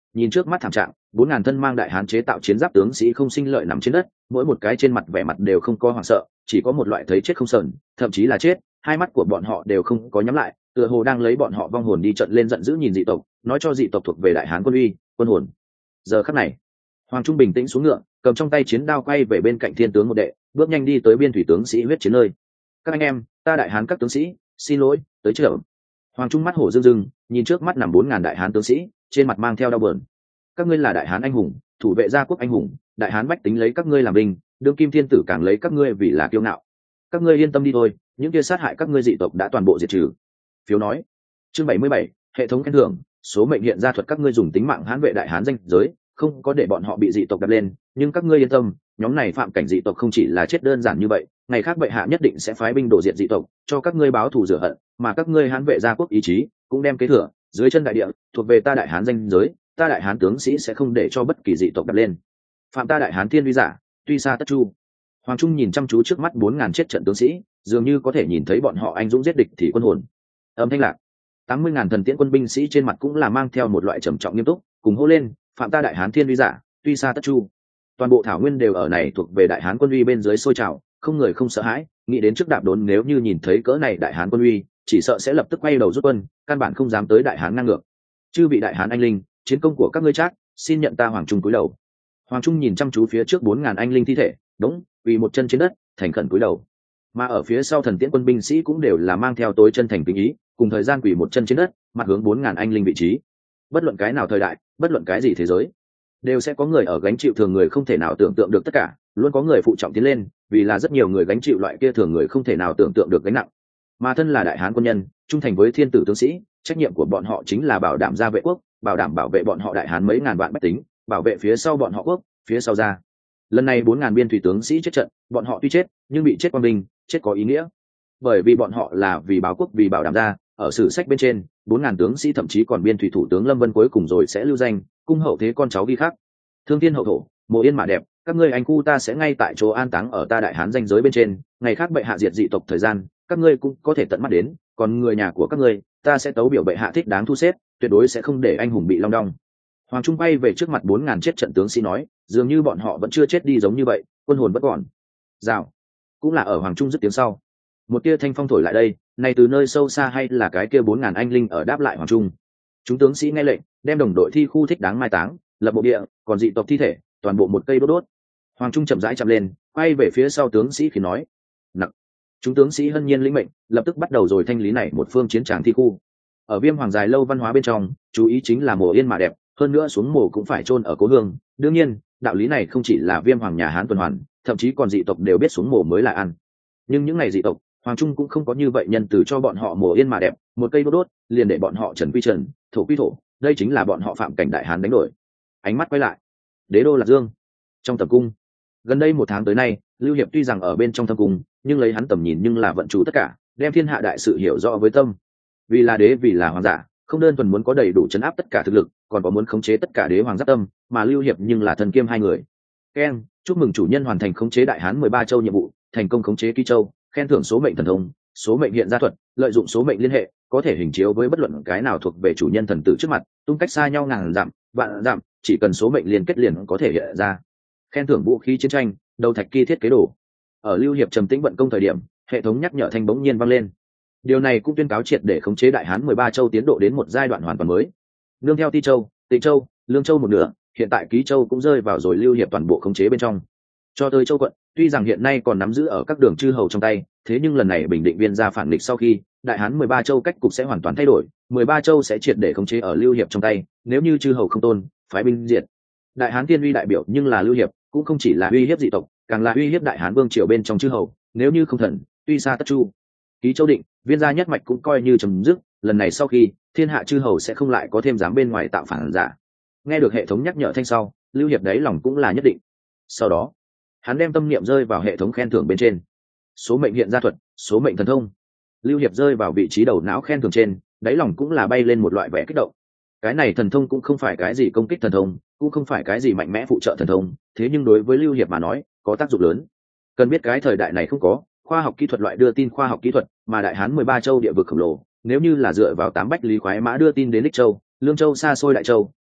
Nhìn trước mắt thảm trạng, 4.000 thân mang đại hán chế tạo chiến giáp tướng sĩ không sinh lợi nằm trên đất, mỗi một cái trên mặt vẻ mặt đều không có hoảng sợ, chỉ có một loại thấy chết không sờn, thậm chí là chết, hai mắt của bọn họ đều không có nhắm lại, tựa hồ đang lấy bọn họ vong hồn đi trận lên giận dữ nhìn dị tộc, nói cho dị tộc thuộc về đại hán quân uy, quân hồn. Giờ khắc này, Hoàng Trung bình tĩnh xuống ngựa, cầm trong tay chiến đao quay về bên cạnh thiên tướng một đệ, bước nhanh đi tới biên thủy tướng sĩ huyết chiến nơi. Các anh em, ta đại hán các tướng sĩ, xin lỗi, tới chậm. Hoàng Trung mắt hổ rưng rưng, nhìn trước mắt nằm 4.000 đại hán tướng sĩ, trên mặt mang theo đau buồn. Các ngươi là đại hán anh hùng, thủ vệ gia quốc anh hùng, đại hán bách tính lấy các ngươi làm vinh, đương kim thiên tử càng lấy các ngươi vì là kiêu ngạo. Các ngươi yên tâm đi thôi, những kia sát hại các ngươi dị tộc đã toàn bộ diệt trừ. Phiếu nói. Chương 77, hệ thống khen thưởng, số mệnh hiện ra thuật các ngươi dùng tính mạng hán vệ đại hán danh giới, không có để bọn họ bị dị tộc đập lên, nhưng các ngươi yên tâm, nhóm này phạm cảnh dị tộc không chỉ là chết đơn giản như vậy, ngày khác bệ hạ nhất định sẽ phái binh đổ diệt dị tộc, cho các ngươi báo thù rửa hận, mà các ngươi hán vệ gia quốc ý chí cũng đem kế thừa, dưới chân đại địa thuộc về ta đại hán danh giới, ta đại hán tướng sĩ sẽ không để cho bất kỳ dị tộc đập lên. Phạm ta đại hán thiên uy giả, tuy xa tất chu. Hoàng Trung nhìn chăm chú trước mắt 4.000 chết trận tướng sĩ, dường như có thể nhìn thấy bọn họ anh dũng giết địch thì quân hồn. Âm thanh lạc, 80.000 thần tiễn quân binh sĩ trên mặt cũng là mang theo một loại trầm trọng nghiêm túc, cùng hô lên, phạm ta đại hán thiên uy giả, tuy xa tất chu. Toàn bộ thảo nguyên đều ở này thuộc về đại hán quân uy bên dưới sôi trào, không người không sợ hãi, nghĩ đến trước đạp đốn nếu như nhìn thấy cỡ này đại hán quân uy, chỉ sợ sẽ lập tức quay đầu rút quân, căn bản không dám tới đại hán ngang ngược. Chư vị đại hán anh linh, chiến công của các ngươi trác, xin nhận ta Hoàng Trung cúi đầu. Hoàng Trung nhìn chăm chú phía trước 4.000 anh linh thi thể, đúng, vì một chân trên đất, thành khẩn cúi đầu. Mà ở phía sau thần tiễn quân binh sĩ cũng đều là mang theo tối chân thành kính ý, cùng thời gian quỳ một chân trên đất, mặt hướng 4.000 anh linh vị trí. Bất luận cái nào thời đại, bất luận cái gì thế giới, đều sẽ có người ở gánh chịu thường người không thể nào tưởng tượng được tất cả, luôn có người phụ trọng tiến lên, vì là rất nhiều người gánh chịu loại kia thường người không thể nào tưởng tượng được gánh nặng. Mà thân là đại hán quân nhân, trung thành với thiên tử tướng sĩ, trách nhiệm của bọn họ chính là bảo đảm gia vệ quốc, bảo đảm bảo vệ bọn họ đại hán mấy ngàn vạn bách tính, bảo vệ phía sau bọn họ quốc, phía sau ra. Lần này 4.000 biên thủy tướng sĩ chết trận, bọn họ tuy chết, nhưng bị chết quang minh, chết có ý nghĩa. Bởi vì bọn họ là vì báo quốc vì bảo đảm ra, ở sử sách bên trên, 4.000 tướng sĩ thậm chí còn biên thủy thủ tướng Lâm Vân cuối cùng rồi sẽ lưu danh, cung hậu thế con cháu ghi khác. Thương thiên hậu thổ, mộ yên mã đẹp, các ngươi anh khu ta sẽ ngay tại chỗ an táng ở ta đại hán danh giới bên trên, ngày khác bệ hạ diệt dị tộc thời gian, các ngươi cũng có thể tận mắt đến, còn người nhà của các ngươi, ta sẽ tấu biểu bệ hạ thích đáng thu xếp, tuyệt đối sẽ không để anh hùng bị long đong. Hoàng Trung bay về trước mặt 4.000 chết trận tướng sĩ nói, dường như bọn họ vẫn chưa chết đi giống như vậy, quân hồn vẫn còn. Rào, cũng là ở Hoàng Trung dứt tiếng sau, một tia thanh phong thổi lại đây, này từ nơi sâu xa hay là cái kia 4.000 anh linh ở đáp lại Hoàng Trung. Chúng tướng sĩ nghe lệnh, đem đồng đội thi khu thích đáng mai táng, lập mộ địa, còn dị tộc thi thể, toàn bộ một cây đốt đốt. Hoàng Trung chậm rãi chậm lên, quay về phía sau tướng sĩ khi nói, nặng. Chúng tướng sĩ hân nhiên lĩnh mệnh, lập tức bắt đầu rồi thanh lý này một phương chiến tràng thi khu. Ở Viêm Hoàng dài lâu văn hóa bên trong, chú ý chính là mồ yên mà đẹp, hơn nữa xuống mồ cũng phải chôn ở cố hương. Đương nhiên, đạo lý này không chỉ là Viêm Hoàng nhà Hán tuần hoàn, thậm chí còn dị tộc đều biết xuống mồ mới là ăn. Nhưng những ngày dị tộc, Hoàng Trung cũng không có như vậy nhân từ cho bọn họ mồ yên mà đẹp, một cây đốt đốt, liền để bọn họ trần quy trần, thổ quy thổ, đây chính là bọn họ phạm cảnh đại Hán đánh đổi. Ánh mắt quay lại, đế đô Lạc Dương, trong tầm cung. Gần đây một tháng tới nay, Lưu Hiệp tuy rằng ở bên trong thâm cung, nhưng lấy hắn tầm nhìn nhưng là vận chủ tất cả, đem thiên hạ đại sự hiểu rõ với tâm. Vì là đế vì là hoàng giả, không đơn thuần muốn có đầy đủ chấn áp tất cả thực lực, còn có muốn khống chế tất cả đế hoàng giáp tâm, mà Lưu Hiệp nhưng là thần kiêm hai người. Keng, chúc mừng chủ nhân hoàn thành khống chế đại hán 13 châu nhiệm vụ, thành công khống chế Ký Châu, khen thưởng số mệnh thần thông, số mệnh hiện ra thuật, lợi dụng số mệnh liên hệ, có thể hình chiếu với bất luận cái nào thuộc về chủ nhân thần tử trước mặt, tung cách xa nhau ngàn dặm, vạn dặm, chỉ cần số mệnh liên kết liền có thể hiện ra. Khen thưởng vũ khí chiến tranh, đầu thạch kỳ thiết kế đồ. Ở Lưu Hiệp trầm tĩnh vận công thời điểm, hệ thống nhắc nhở thanh bỗng nhiên vang lên. Điều này cũng tuyên cáo triệt để khống chế đại hán 13 châu tiến độ đến một giai đoạn hoàn toàn mới. Nương theo Ti Châu, Tịnh Châu, Lương Châu một nửa, hiện tại Ký Châu cũng rơi vào rồi Lưu Hiệp toàn bộ khống chế bên trong. Cho tới Châu quận, tuy rằng hiện nay còn nắm giữ ở các đường chư hầu trong tay, thế nhưng lần này Bình Định Viên ra phản nghịch sau khi, đại hán 13 châu cách cục sẽ hoàn toàn thay đổi, 13 châu sẽ triệt để khống chế ở Lưu Hiệp trong tay, nếu như chư hầu không tôn, phái binh diệt. Đại hán tiên uy đại biểu nhưng là Lưu Hiệp, cũng không chỉ là uy hiếp dị tộc, càng là uy hiếp đại hán vương triều bên trong chư hầu, nếu như không thần, tuy xa tất chu. Ký Châu định, Viên gia nhất mạch cũng coi như chấm dứt, lần này sau khi, thiên hạ chư hầu sẽ không lại có thêm dám bên ngoài tạo phản giả. Nghe được hệ thống nhắc nhở thanh sau, Lưu Hiệp đấy lòng cũng là nhất định. Sau đó, hắn đem tâm niệm rơi vào hệ thống khen thưởng bên trên. Số mệnh hiện ra thuật, số mệnh thần thông. Lưu Hiệp rơi vào vị trí đầu não khen thưởng trên, đáy lòng cũng là bay lên một loại vẻ kích động. Cái này thần thông cũng không phải cái gì công kích thần thông, cũng không phải cái gì mạnh mẽ phụ trợ thần thông, thế nhưng đối với Lưu Hiệp mà nói, có tác dụng lớn. Cần biết cái thời đại này không có khoa học kỹ thuật loại đưa tin khoa học kỹ thuật, mà đại hán 13 châu địa vực khổng lồ, nếu như là dựa vào 8 bách lý khoái mã đưa tin đến Lích Châu, Lương Châu xa xôi Đại Châu,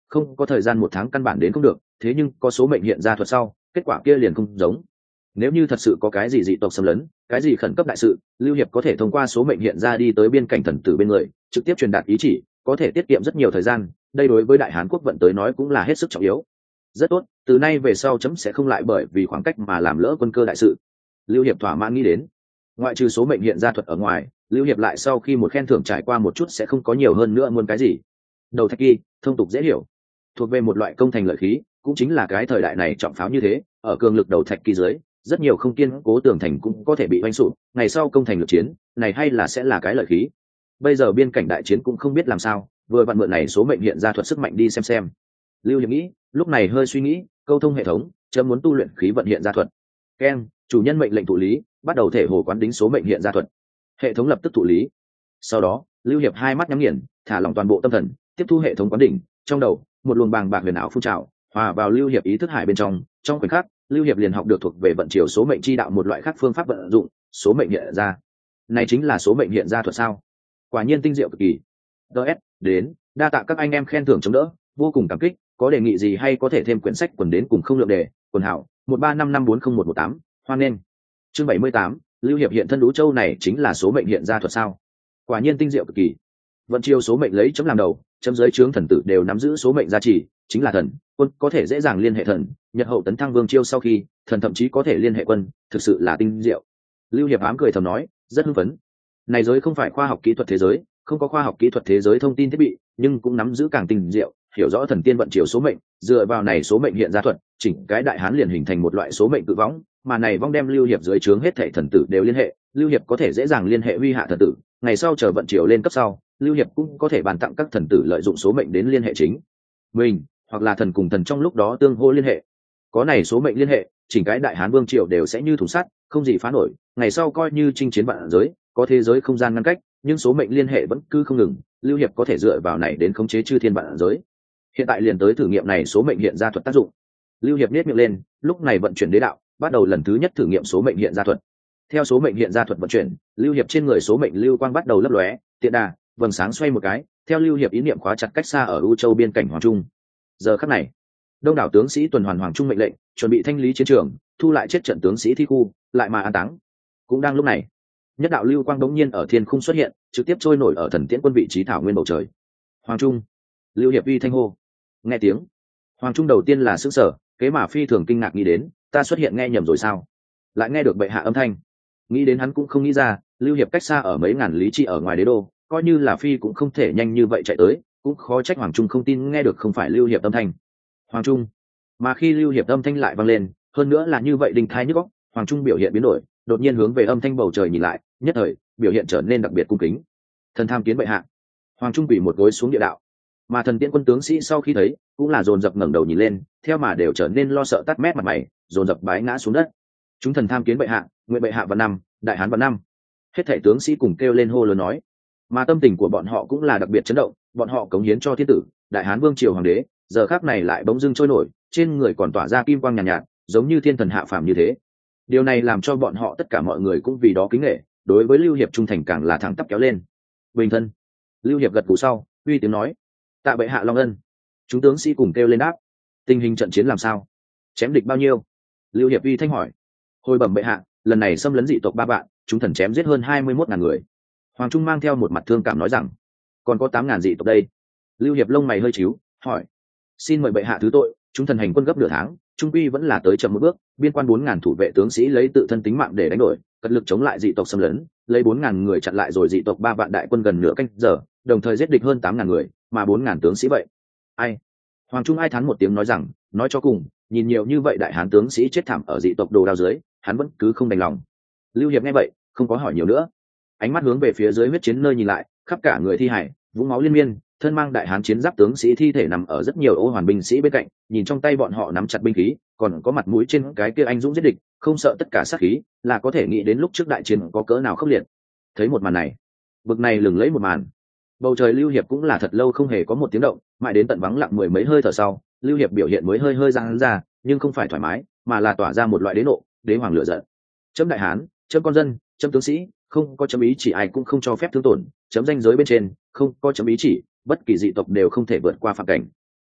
không có thời gian 1 tháng căn bản đến không được, thế nhưng có số mệnh hiện ra thuật sau, kết quả kia liền không giống. Nếu như thật sự có cái gì dị tộc xâm lấn, cái gì khẩn cấp đại sự, lưu hiệp có thể thông qua số mệnh hiện ra đi tới biên cảnh thần tử bên người, trực tiếp truyền đạt ý chỉ, có thể tiết kiệm rất nhiều thời gian, đây đối với đại hán quốc vận tới nói cũng là hết sức trọng yếu. Rất tốt, từ nay về sau chấm sẽ không lại bởi vì khoảng cách mà làm lỡ quân cơ đại sự. Lưu hiệp thỏa mãn nghĩ đến. Ngoại trừ số mệnh hiện ra thuật ở ngoài, lưu hiệp lại sau khi một khen thưởng trải qua một chút sẽ không có nhiều hơn nữa muốn cái gì. Đầu thạch kỳ, thông tục dễ hiểu, thuộc về một loại công thành lợi khí, cũng chính là cái thời đại này trọng pháo như thế, ở cường lực đầu thạch kỳ dưới, rất nhiều không kiên cố tường thành cũng có thể bị hoành sụp, ngày sau công thành lực chiến, này hay là sẽ là cái lợi khí. Bây giờ biên cảnh đại chiến cũng không biết làm sao, vừa vặn mượn này số mệnh hiện ra thuật sức mạnh đi xem. Lưu hiệp nghĩ, lúc này hơi suy nghĩ, câu thông hệ thống, chấm muốn tu luyện khí vận hiện ra thuật. Ken, chủ nhân mệnh lệnh thụ lý, bắt đầu thể hồ quán đính số mệnh hiện ra thuật. Hệ thống lập tức thụ lý. Sau đó, lưu hiệp hai mắt nhắm nghiền, thả lỏng toàn bộ tâm thần, tiếp thu hệ thống quán đỉnh, trong đầu một luồng bàng bạc huyền ảo phun trào, hòa vào lưu hiệp ý thức hải bên trong khoảnh khắc lưu hiệp liền học được thuộc về vận chiều số mệnh chi đạo một loại khác phương pháp vận dụng số mệnh hiện ra. Này chính là số mệnh hiện ra thuật sao? Quả nhiên tinh diệu cực kỳ. ds đến đa tạ các anh em khen thưởng chống đỡ, vô cùng cảm kích, có đề nghị gì hay có thể thêm quyển sách quần đến cùng không lượng đề, quần hảo 1355401118, hoan nghênh. Chương 78, lưu hiệp hiện thân Đũ Châu này chính là số mệnh hiện ra thuật sao? Quả nhiên tinh diệu cực kỳ. Vận chiêu số mệnh lấy chấm làm đầu, chấm dưới trướng thần tử đều nắm giữ số mệnh gia trì, chính là thần, quân có thể dễ dàng liên hệ thần, nhật hậu tấn thăng vương chiêu sau khi, thần thậm chí có thể liên hệ quân, thực sự là tinh diệu. Lưu hiệp ám cười thầm nói, rất hưng phấn. Này giới không phải khoa học kỹ thuật thế giới, không có khoa học kỹ thuật thế giới thông tin thiết bị, nhưng cũng nắm giữ càng tinh diệu, hiểu rõ thần tiên vận chiều số mệnh, dựa vào này số mệnh hiện ra thuật, chỉnh cái đại hán liền hình thành một loại số mệnh tự võng, mà này vong đem lưu hiệp dưới trướng hết thảy thần tử đều liên hệ, lưu hiệp có thể dễ dàng liên hệ huy hạ thần tử, ngày sau chờ vận chiều lên cấp sau, lưu hiệp cũng có thể bàn tặng các thần tử lợi dụng số mệnh đến liên hệ chính mình, hoặc là thần cùng thần trong lúc đó tương hô liên hệ. Có này số mệnh liên hệ, chỉnh cái đại hán vương triều đều sẽ như thùng sắt, không gì phá nổi, ngày sau coi như chinh chiến vạn giới, có thế giới không gian ngăn cách, nhưng số mệnh liên hệ vẫn cứ không ngừng, lưu hiệp có thể dựa vào này đến khống chế chư thiên vạn giới. Hiện tại liền tới thử nghiệm này số mệnh hiện ra thuật tác dụng. Lưu hiệp nhếch miệng lên, lúc này vận chuyển đế đạo, bắt đầu lần thứ nhất thử nghiệm số mệnh hiện ra thuật. Theo số mệnh hiện ra thuật vận chuyển, lưu hiệp trên người số mệnh lưu quang bắt đầu lấp lóe, tiện đà vầng sáng xoay một cái, theo lưu hiệp ý niệm khóa chặt cách xa ở U Châu biên cảnh Hoàng Trung. Giờ khắc này, đông đảo tướng sĩ tuần hoàn Hoàng Trung mệnh lệnh, chuẩn bị thanh lý chiến trường, thu lại chết trận tướng sĩ thi khu, lại mà an táng. Cũng đang lúc này, nhất đạo lưu quang đống nhiên ở thiên khung xuất hiện, trực tiếp trôi nổi ở thần tiễn quân vị trí thảo nguyên bầu trời. Hoàng Trung, lưu hiệp uy thanh hô. Nghe tiếng, Hoàng Trung đầu tiên là sững sờ, kế mà phi thường kinh ngạc nghĩ đến, ta xuất hiện nghe nhầm rồi sao? Lại nghe được bệ hạ âm thanh. Nghĩ đến hắn cũng không nghĩ ra, lưu hiệp cách xa ở mấy ngàn lý chi ở ngoài đế đô, coi như là phi cũng không thể nhanh như vậy chạy tới, cũng khó trách Hoàng Trung không tin nghe được không phải lưu hiệp âm thanh. Hoàng Trung, mà khi lưu hiệp âm thanh lại vang lên, hơn nữa là như vậy đình thai nhức óc, Hoàng Trung biểu hiện biến đổi, đột nhiên hướng về âm thanh bầu trời nhìn lại, nhất thời biểu hiện trở nên đặc biệt cung kính. Thần tham kiến bệ hạ. Hoàng Trung quỳ một gối xuống địa đạo, mà thần tiễn quân tướng sĩ sau khi thấy cũng là dồn dập ngẩng đầu nhìn lên, theo mà đều trở nên lo sợ tắt mét mặt mày, dồn dập bái ngã xuống đất. Chúng thần tham kiến bệ hạ, nguyện bệ hạ vạn năm, đại hán vạn năm. Hết thảy tướng sĩ cùng kêu lên hô lớn nói, mà tâm tình của bọn họ cũng là đặc biệt chấn động, bọn họ cống hiến cho thiên tử, đại hán vương triều hoàng đế, giờ khắc này lại bỗng dưng trôi nổi, trên người còn tỏa ra kim quang nhàn nhạt, giống như thiên thần hạ phàm như thế. Điều này làm cho bọn họ tất cả mọi người cũng vì đó kính nể, đối với lưu hiệp trung thành càng là thẳng tắp kéo lên. Bình thân. Lưu hiệp gật gù sau, uy tiếng nói, tạ bệ hạ long ân. Chúng tướng sĩ cùng kêu lên đáp. Tình hình trận chiến làm sao? Chém địch bao nhiêu? Lưu hiệp uy thanh hỏi. Hồi bẩm bệ hạ, lần này xâm lấn dị tộc 3 vạn, chúng thần chém giết hơn 21.000 người. Hoàng Trung mang theo một mặt thương cảm nói rằng, còn có 8.000 dị tộc đây. Lưu hiệp lông mày hơi chíu, hỏi, xin mời bệ hạ thứ tội, chúng thần hành quân gấp nửa tháng, trung quy vẫn là tới chậm một bước, biên quan 4.000 thủ vệ tướng sĩ lấy tự thân tính mạng để đánh đổi, cật lực chống lại dị tộc xâm lấn, lấy 4.000 người chặn lại rồi dị tộc 3 vạn đại quân gần nửa canh giờ, đồng thời giết địch hơn 8.000 người, mà 4.000 tướng sĩ vậy. Ai? Hoàng Trung ai thán một tiếng nói rằng, nói cho cùng, nhìn nhiều như vậy đại hán tướng sĩ chết thảm ở dị tộc đồ đao dưới, hắn vẫn cứ không đành lòng. Lưu hiệp nghe vậy, không có hỏi nhiều nữa, ánh mắt hướng về phía dưới huyết chiến nơi nhìn lại, khắp cả người thi hải, vũng máu liên miên, thân mang đại hán chiến giáp tướng sĩ thi thể nằm ở rất nhiều ô hoàn binh sĩ bên cạnh, nhìn trong tay bọn họ nắm chặt binh khí, còn có mặt mũi trên cái kia anh dũng giết địch, không sợ tất cả sát khí, là có thể nghĩ đến lúc trước đại chiến có cỡ nào khốc liệt. Thấy một màn này, bực này lừng lẫy một màn, bầu trời lưu hiệp cũng là thật lâu không hề có một tiếng động, mãi đến tận vắng lặng mười mấy hơi thở sau, lưu hiệp biểu hiện mới hơi hơi giãn ra, nhưng không phải thoải mái, mà là tỏa ra một loại đế nộ, đế hoàng lửa giận. Chấm đại hán, chấm con dân, chấm tướng sĩ, không có chấm ý chỉ ai cũng không cho phép thương tổn, chấm danh giới bên trên, không có chấm ý chỉ, bất kỳ dị tộc đều không thể vượt qua phạm cảnh.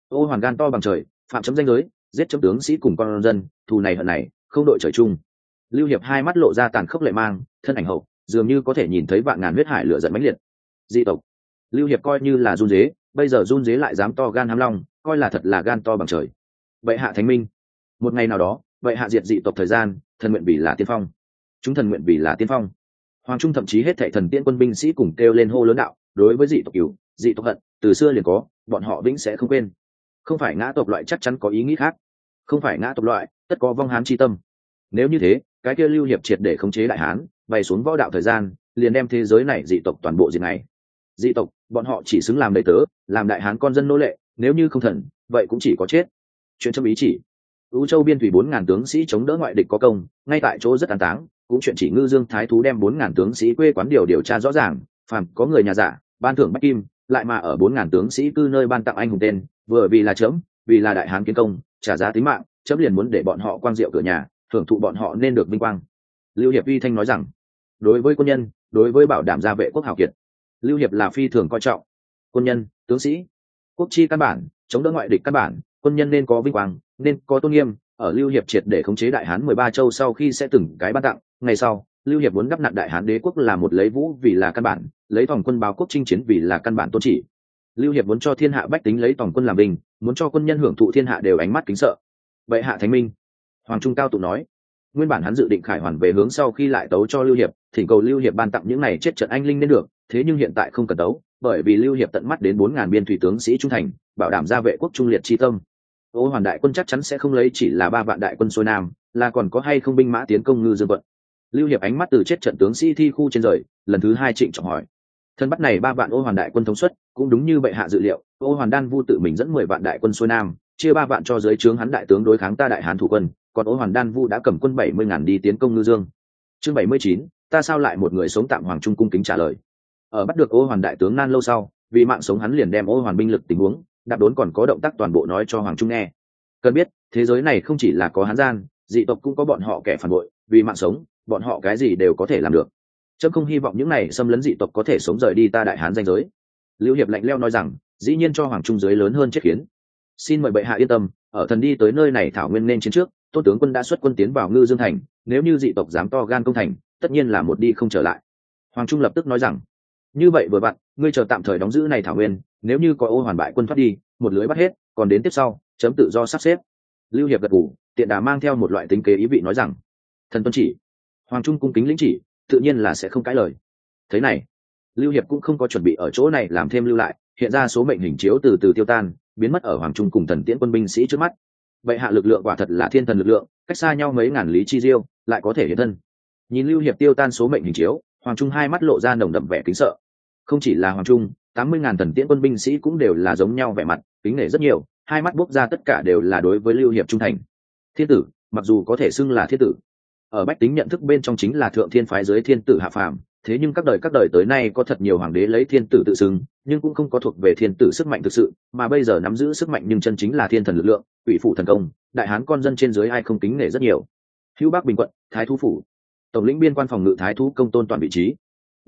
Ô Hoàn gan to bằng trời, phạm chấm danh giới, giết chấm tướng sĩ cùng con dân, thù này hận này không đội trời chung. Lưu Hiệp hai mắt lộ ra tàn khốc lệ mang, thân ảnh hậu dường như có thể nhìn thấy vạn ngàn huyết hải lửa giận mãnh liệt. Dị tộc Lưu Hiệp coi như là run dế, bây giờ run dế lại dám to gan hám long, coi là thật là gan to bằng trời. Bệ hạ thánh minh, một ngày nào đó bệ hạ diệt dị tộc thời gian, thần nguyện vì là tiên phong. Chúng thần nguyện vì là tiên phong. Hoàng trung thậm chí hết thảy thần tiễn quân binh sĩ cùng kêu lên hô lớn đạo, đối với dị tộc cửu, dị tộc hận, từ xưa liền có, bọn họ vĩnh sẽ không quên. Không phải ngã tộc loại chắc chắn có ý nghĩ khác, không phải ngã tộc loại tất có vong hán chi tâm. Nếu như thế, cái kia Lưu Hiệp triệt để khống chế đại hán, bày xuống võ đạo thời gian, liền đem thế giới này dị tộc toàn bộ diệt này. Dị tộc, bọn họ chỉ xứng làm đầy tớ, làm đại hán con dân nô lệ, nếu như không thần, vậy cũng chỉ có chết. Chuyện chấm ý chỉ, Ú Châu biên thủy 4000 tướng sĩ chống đỡ ngoại địch có công, ngay tại chỗ rất an táng, cũng chuyện chỉ Ngư Dương thái thú đem 4000 tướng sĩ quê quán điều tra rõ ràng, phàm có người nhà giả, ban thưởng bách kim, lại mà ở 4000 tướng sĩ cư nơi ban tặng anh hùng tên, vừa vì là chấm, vì là đại hán kiến công, trả giá tính mạng, chấm liền muốn để bọn họ quang diệu cửa nhà, thưởng thụ bọn họ nên được vinh quang. Lưu Hiệp uy thanh nói rằng, đối với quân nhân, đối với bảo đảm gia vệ quốc hào kiệt, Lưu Hiệp là phi thường coi trọng. Quân nhân, tướng sĩ, quốc chi căn bản, chống đỡ ngoại địch căn bản, quân nhân nên có vinh quang, nên có tôn nghiêm. Ở Lưu Hiệp triệt để khống chế đại hán 13 châu sau khi sẽ từng cái ban tặng, ngày sau Lưu Hiệp muốn đắp nặn đại hán đế quốc là một lấy vũ vì là căn bản, lấy tổng quân báo quốc chinh chiến vì là căn bản tôn chỉ. Lưu Hiệp muốn cho thiên hạ bách tính lấy tổng quân làm bình, muốn cho quân nhân hưởng thụ thiên hạ đều ánh mắt kính sợ. Bệ hạ thánh minh, Hoàng trung cao tụ nói. Nguyên bản hắn dự định khải hoàn về hướng sau khi lại tấu cho Lưu Hiệp, thỉnh cầu Lưu Hiệp ban tặng những này chết trận anh linh nên được, thế nhưng hiện tại không cần tấu, bởi vì Lưu Hiệp tận mắt đến 4000 biên thủy tướng sĩ trung thành, bảo đảm gia vệ quốc trung liệt chi tâm. Ô Hoàn đại quân chắc chắn sẽ không lấy chỉ là 3 vạn đại quân xuôi nam, là còn có hay không binh mã tiến công Ngư Dương quận. Lưu Hiệp ánh mắt từ chết trận tướng sĩ thi khu trên rời, lần thứ hai trịnh trọng hỏi. Thân bắt này 3 vạn Ô Hoàn đại quân thống suất, cũng đúng như bệ hạ dự liệu, Ô Hoàn Đan Vu tự mình dẫn 10 vạn đại quân xuôi nam, chia 3 vạn cho dưới trướng hắn đại tướng đối kháng ta đại hán thủ quân, còn Ô Hoàn Đan Vu đã cầm quân 70.000 đi tiến công Ngư Dương. Chương 79, ta sao lại một người sống tạm Hoàng trung cung kính trả lời. Ở bắt được Ô Hoàn đại tướng nan lâu sau, vì mạng sống hắn liền đem Ô Hoàn binh lực tình huống, đáp đốn còn có động tác toàn bộ nói cho Hoàng trung nghe. Cần biết, thế giới này không chỉ là có hán gian, dị tộc cũng có bọn họ kẻ phản bội, vì mạng sống, bọn họ cái gì đều có thể làm được. Chấm không hy vọng những này xâm lấn dị tộc có thể sống rời đi ta đại hán danh giới. Lưu Hiệp lạnh lẽo nói rằng, dĩ nhiên cho Hoàng trung giới lớn hơn chết khiến. Xin mời bệ hạ yên tâm, ở thần đi tới nơi này thảo nguyên nên chiến trước, Tôn tướng quân đã xuất quân tiến vào Ngư Dương thành, nếu như dị tộc dám to gan công thành, tất nhiên là một đi không trở lại. Hoàng trung lập tức nói rằng, như vậy vừa vặn, ngươi chờ tạm thời đóng giữ này thảo nguyên, nếu như có Ô Hoàn bại quân thoát đi, một lưới bắt hết, còn đến tiếp sau, chấm tự do sắp xếp. Lưu Hiệp gật gù, tiện đà mang theo một loại tính kế ý vị nói rằng, thần tuân chỉ. Hoàng trung cung kính lĩnh chỉ, tự nhiên là sẽ không cãi lời. Thế này, Lưu Hiệp cũng không có chuẩn bị ở chỗ này làm thêm lưu lại, hiện ra số mệnh hình chiếu từ từ tiêu tan, biến mất ở Hoàng trung cùng thần tiễn quân binh sĩ trước mắt. Bệ hạ lực lượng quả thật là thiên thần lực lượng, cách xa nhau mấy ngàn lý chi diêu, lại có thể hiện thân. Nhìn Lưu Hiệp tiêu tan số mệnh hình chiếu, Hoàng trung hai mắt lộ ra nồng đậm vẻ kính sợ. Không chỉ là Hoàng trung, 80.000 thần tiễn quân binh sĩ cũng đều là giống nhau vẻ mặt, kính nể rất nhiều, hai mắt bốc ra tất cả đều là đối với Lưu Hiệp trung thành. Thiên tử, mặc dù có thể xưng là thiên tử, ở bách tính nhận thức bên trong chính là thượng thiên phái dưới thiên tử hạ phàm, thế nhưng các đời tới nay có thật nhiều hoàng đế lấy thiên tử tự xưng, nhưng cũng không có thuộc về thiên tử sức mạnh thực sự, mà bây giờ nắm giữ sức mạnh nhưng chân chính là thiên thần lực lượng, ủy phủ thần công, đại hán con dân trên dưới ai không kính nể rất nhiều. Hữu Bắc Bình quận, Thái thú phủ, tổng lĩnh biên quan phòng ngự Thái thú Công Tôn toàn vị trí.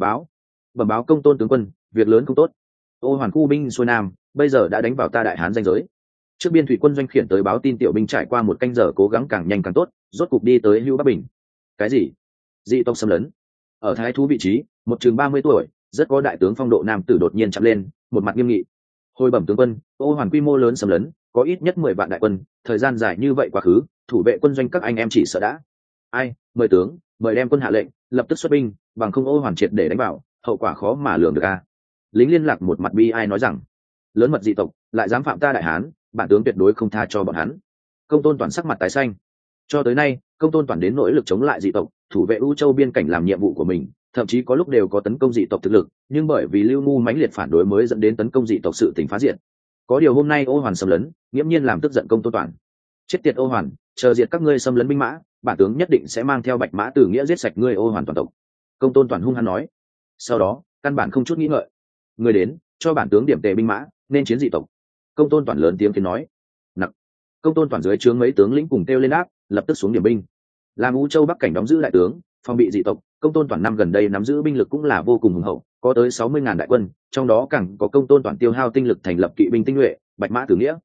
Bẩm báo Công Tôn tướng quân, việc lớn không tốt. Ô Hoàn khu binh xuôi nam, bây giờ đã đánh vào ta đại hán danh giới. Trước biên thủy quân doanh khiển tới báo tin tiểu binh trải qua một canh giờ cố gắng càng nhanh càng tốt, rốt cục đi tới Hữu Bắc Bình. Cái gì? Dị tộc xâm lấn? Ở Thái thú vị trí, một chừng 30 tuổi, rất có đại tướng phong độ nam tử đột nhiên chạm lên, một mặt nghiêm nghị. Hồi bẩm tướng quân, Ô Hoàn quy mô lớn xâm lấn, có ít nhất 10 vạn đại quân, thời gian dài như vậy quá khứ, thủ vệ quân doanh các anh em chỉ sợ đã. Ai, mời tướng, mời đem quân hạ lệnh, lập tức xuất binh, bằng không Ô Hoàn triệt để đánh vào, hậu quả khó mà lường được a. Lính liên lạc một mặt bi ai nói rằng, lớn mật dị tộc, lại dám phạm ta đại hán, bản tướng tuyệt đối không tha cho bọn hắn. Công Tôn toàn sắc mặt tái xanh. Cho tới nay, Công Tôn toàn đến nỗ lực chống lại dị tộc, thủ vệ U Châu biên cảnh làm nhiệm vụ của mình, thậm chí có lúc đều có tấn công dị tộc thực lực, nhưng bởi vì Lưu Ngu mãnh liệt phản đối mới dẫn đến tấn công dị tộc sự tình phá diệt. Có điều hôm nay Ô Hoàn xâm lấn, nghiễm nhiên làm tức giận Công Tôn toàn. Chết tiệt Ô Hoàn, chờ diệt các ngươi xâm lấn binh mã, bản tướng nhất định sẽ mang theo bạch mã tử nghĩa giết sạch ngươi Ô Hoàn toàn tộc. Công Tôn toàn hung hăng nói. Sau đó, căn bản không chút nghĩ ngợi, người đến, cho bản tướng điểm tề binh mã, nên chiến dị tộc. Công Tôn toàn lớn tiếng kiến nói. Nặc. Công Tôn toàn dưới trướng mấy tướng lĩnh cùng kêu lên ác, lập tức xuống điểm binh. Làm U Châu Bắc cảnh đóng giữ đại tướng, phòng bị dị tộc, Công Tôn toàn năm gần đây nắm giữ binh lực cũng là vô cùng hùng hậu, có tới 60.000 đại quân, trong đó càng có Công Tôn toàn tiêu hao tinh lực thành lập kỵ binh tinh nhuệ, bạch mã tử nghĩa.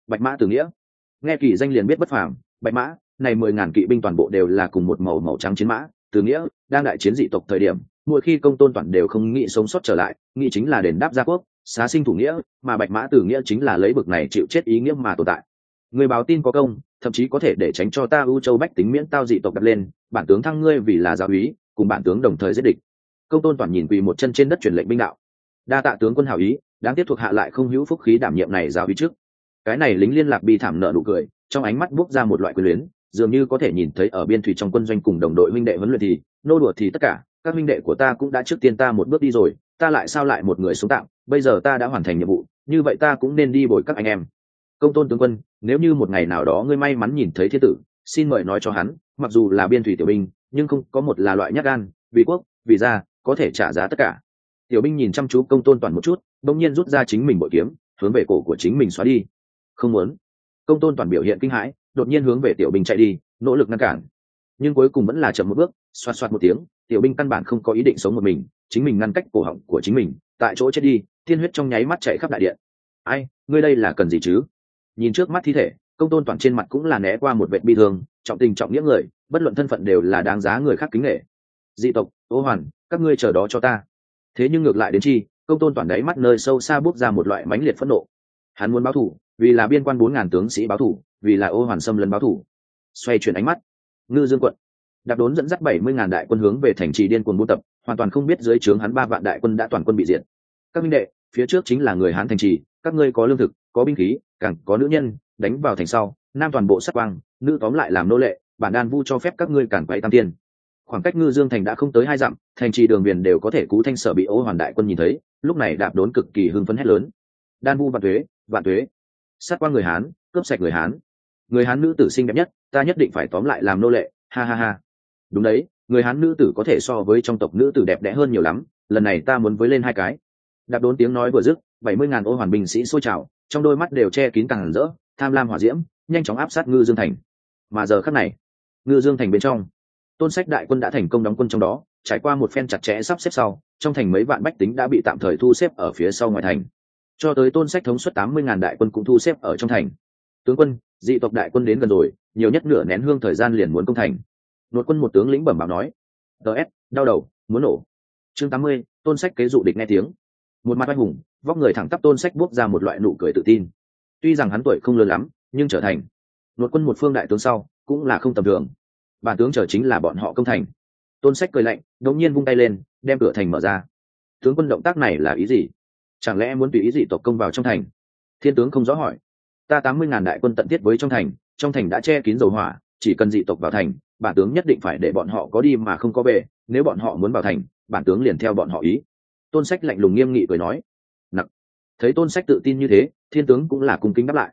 Bạch Mã Tử Nghĩa. Nghe kỳ danh liền biết bất phàm. Bạch Mã này 10.000 kỵ binh toàn bộ đều là cùng một màu trắng chiến mã. Tử Nghĩa đang đại chiến dị tộc thời điểm, mỗi khi Công Tôn Toản đều không nghĩ sống sót trở lại, nghĩ chính là đền đáp gia quốc, xá sinh thủ nghĩa, mà Bạch Mã Tử Nghĩa chính là lấy bực này chịu chết ý nghĩa mà tồn tại. Người báo tin có công, thậm chí có thể để tránh cho ta ưu châu bách tính miễn tao dị tộc đặt lên, bản tướng thăng ngươi vì là giáo úy, cùng bản tướng đồng thời giết địch. Công Tôn Toản nhìn quỳ một chân trên đất truyền lệnh binh đạo. Đa tạ tướng quân hảo ý, đáng tiếc thuộc hạ lại không hữu phúc khí đảm nhiệm này giáo úy trước. Cái này lính liên lạc bi thảm nợ nụ cười, trong ánh mắt bốc ra một loại quyền luyến, dường như có thể nhìn thấy ở biên thủy trong quân doanh cùng đồng đội huynh đệ huấn luyện thì nô đùa thì tất cả các huynh đệ của ta cũng đã trước tiên ta một bước đi rồi, ta lại sao lại một người sống tạm, bây giờ ta đã hoàn thành nhiệm vụ, như vậy ta cũng nên đi bồi các anh em. Công Tôn tướng quân, nếu như một ngày nào đó ngươi may mắn nhìn thấy thiên tử, xin mời nói cho hắn, mặc dù là biên thủy tiểu binh, nhưng không có một là loại nhát gan, vì quốc, vì gia, có thể trả giá tất cả. Tiểu binh nhìn chăm chú Công Tôn Toản một chút, bỗng nhiên rút ra chính mình bội kiếm, hướng về cổ của chính mình xóa đi. Không muốn. Công Tôn Toản biểu hiện kinh hãi, đột nhiên hướng về tiểu binh chạy đi, nỗ lực ngăn cản, nhưng cuối cùng vẫn là chậm một bước, xoạt xoạt một tiếng, tiểu binh căn bản không có ý định sống một mình, chính mình ngăn cách cổ họng của chính mình, tại chỗ chết đi, tiên huyết trong nháy mắt chảy khắp đại điện. Ai, ngươi đây là cần gì chứ? Nhìn trước mắt thi thể, Công Tôn Toản trên mặt cũng là né qua một vệt bi thương, trọng tình trọng nghĩa người, bất luận thân phận đều là đáng giá người khác kính nể. Dị tộc, Ô Hoàn, các ngươi chờ đó cho ta. Thế nhưng ngược lại đến chi, Công Tôn Toản đáy mắt nơi sâu xa bốc ra một loại mãnh liệt phẫn nộ. Hắn muốn báo thù, vì là biên quan 4.000 tướng sĩ báo thù, vì là Ô Hoàn xâm lấn báo thù. Xoay chuyển ánh mắt, Ngư Dương quận, Đạp Đốn dẫn dắt 70.000 đại quân hướng về thành trì điên cuồng buôn tập, hoàn toàn không biết dưới trướng hắn 3 vạn đại quân đã toàn quân bị diệt. Các minh đệ, phía trước chính là người Hán thành trì, các ngươi có lương thực, có binh khí, càng có nữ nhân, đánh vào thành sau, nam toàn bộ sát quang, nữ tóm lại làm nô lệ, bản đan vu cho phép các ngươi cản quậy tam tiên. Khoảng cách Ngư Dương thành đã không tới 2 dặm, thành trì đường viền đều có thể cú thanh sở bị Ô Hoàn đại quân nhìn thấy, lúc này Đạp Đốn cực kỳ hưng phấn hét lớn: Đan vu vạn tuế, sát quang người Hán, cướp sạch người Hán nữ tử xinh đẹp nhất, ta nhất định phải tóm lại làm nô lệ, ha ha ha. Đúng đấy, người Hán nữ tử có thể so với trong tộc nữ tử đẹp đẽ hơn nhiều lắm, lần này ta muốn với lên 2 cái. Đạp Đốn tiếng nói vừa dứt, 70.000 Ô Hoàn binh sĩ sôi trào, trong đôi mắt đều che kín càng rỡ, tham lam hỏa diễm, nhanh chóng áp sát Ngư Dương thành. Mà giờ khắc này, Ngư Dương thành bên trong, Tôn Sách đại quân đã thành công đóng quân trong đó, trải qua một phen chặt chẽ sắp xếp sau, trong thành mấy vạn bách tính đã bị tạm thời thu xếp ở phía sau ngoài thành. Cho tới Tôn Sách thống suất 80.000 đại quân cũng thu xếp ở trong thành. Tướng quân, dị tộc đại quân đến gần rồi, nhiều nhất nửa nén hương thời gian liền muốn công thành. Nội quân một tướng lĩnh bẩm báo nói: "DS, đau đầu, muốn nổ." Chương 80, Tôn Sách kế dụ địch nghe tiếng. Một mặt oai hùng, vóc người thẳng tắp Tôn Sách bước ra một loại nụ cười tự tin. Tuy rằng hắn tuổi không lớn lắm, nhưng trở thành nội quân một phương đại tướng sau, cũng là không tầm thường. Bản tướng chờ chính là bọn họ công thành. Tôn Sách cười lạnh, đột nhiên vung tay lên, đem cửa thành mở ra. Tướng quân động tác này là ý gì? Chẳng lẽ muốn tùy ý dị tộc công vào trong thành? Thiên tướng không rõ hỏi. Ta 80.000 đại quân tận tiết với trong thành đã che kín dầu hỏa, chỉ cần dị tộc vào thành, bản tướng nhất định phải để bọn họ có đi mà không có về, nếu bọn họ muốn vào thành, bản tướng liền theo bọn họ ý. Tôn Sách lạnh lùng nghiêm nghị cười nói. Nặc. Thấy Tôn Sách tự tin như thế, thiên tướng cũng là cung kính đáp lại.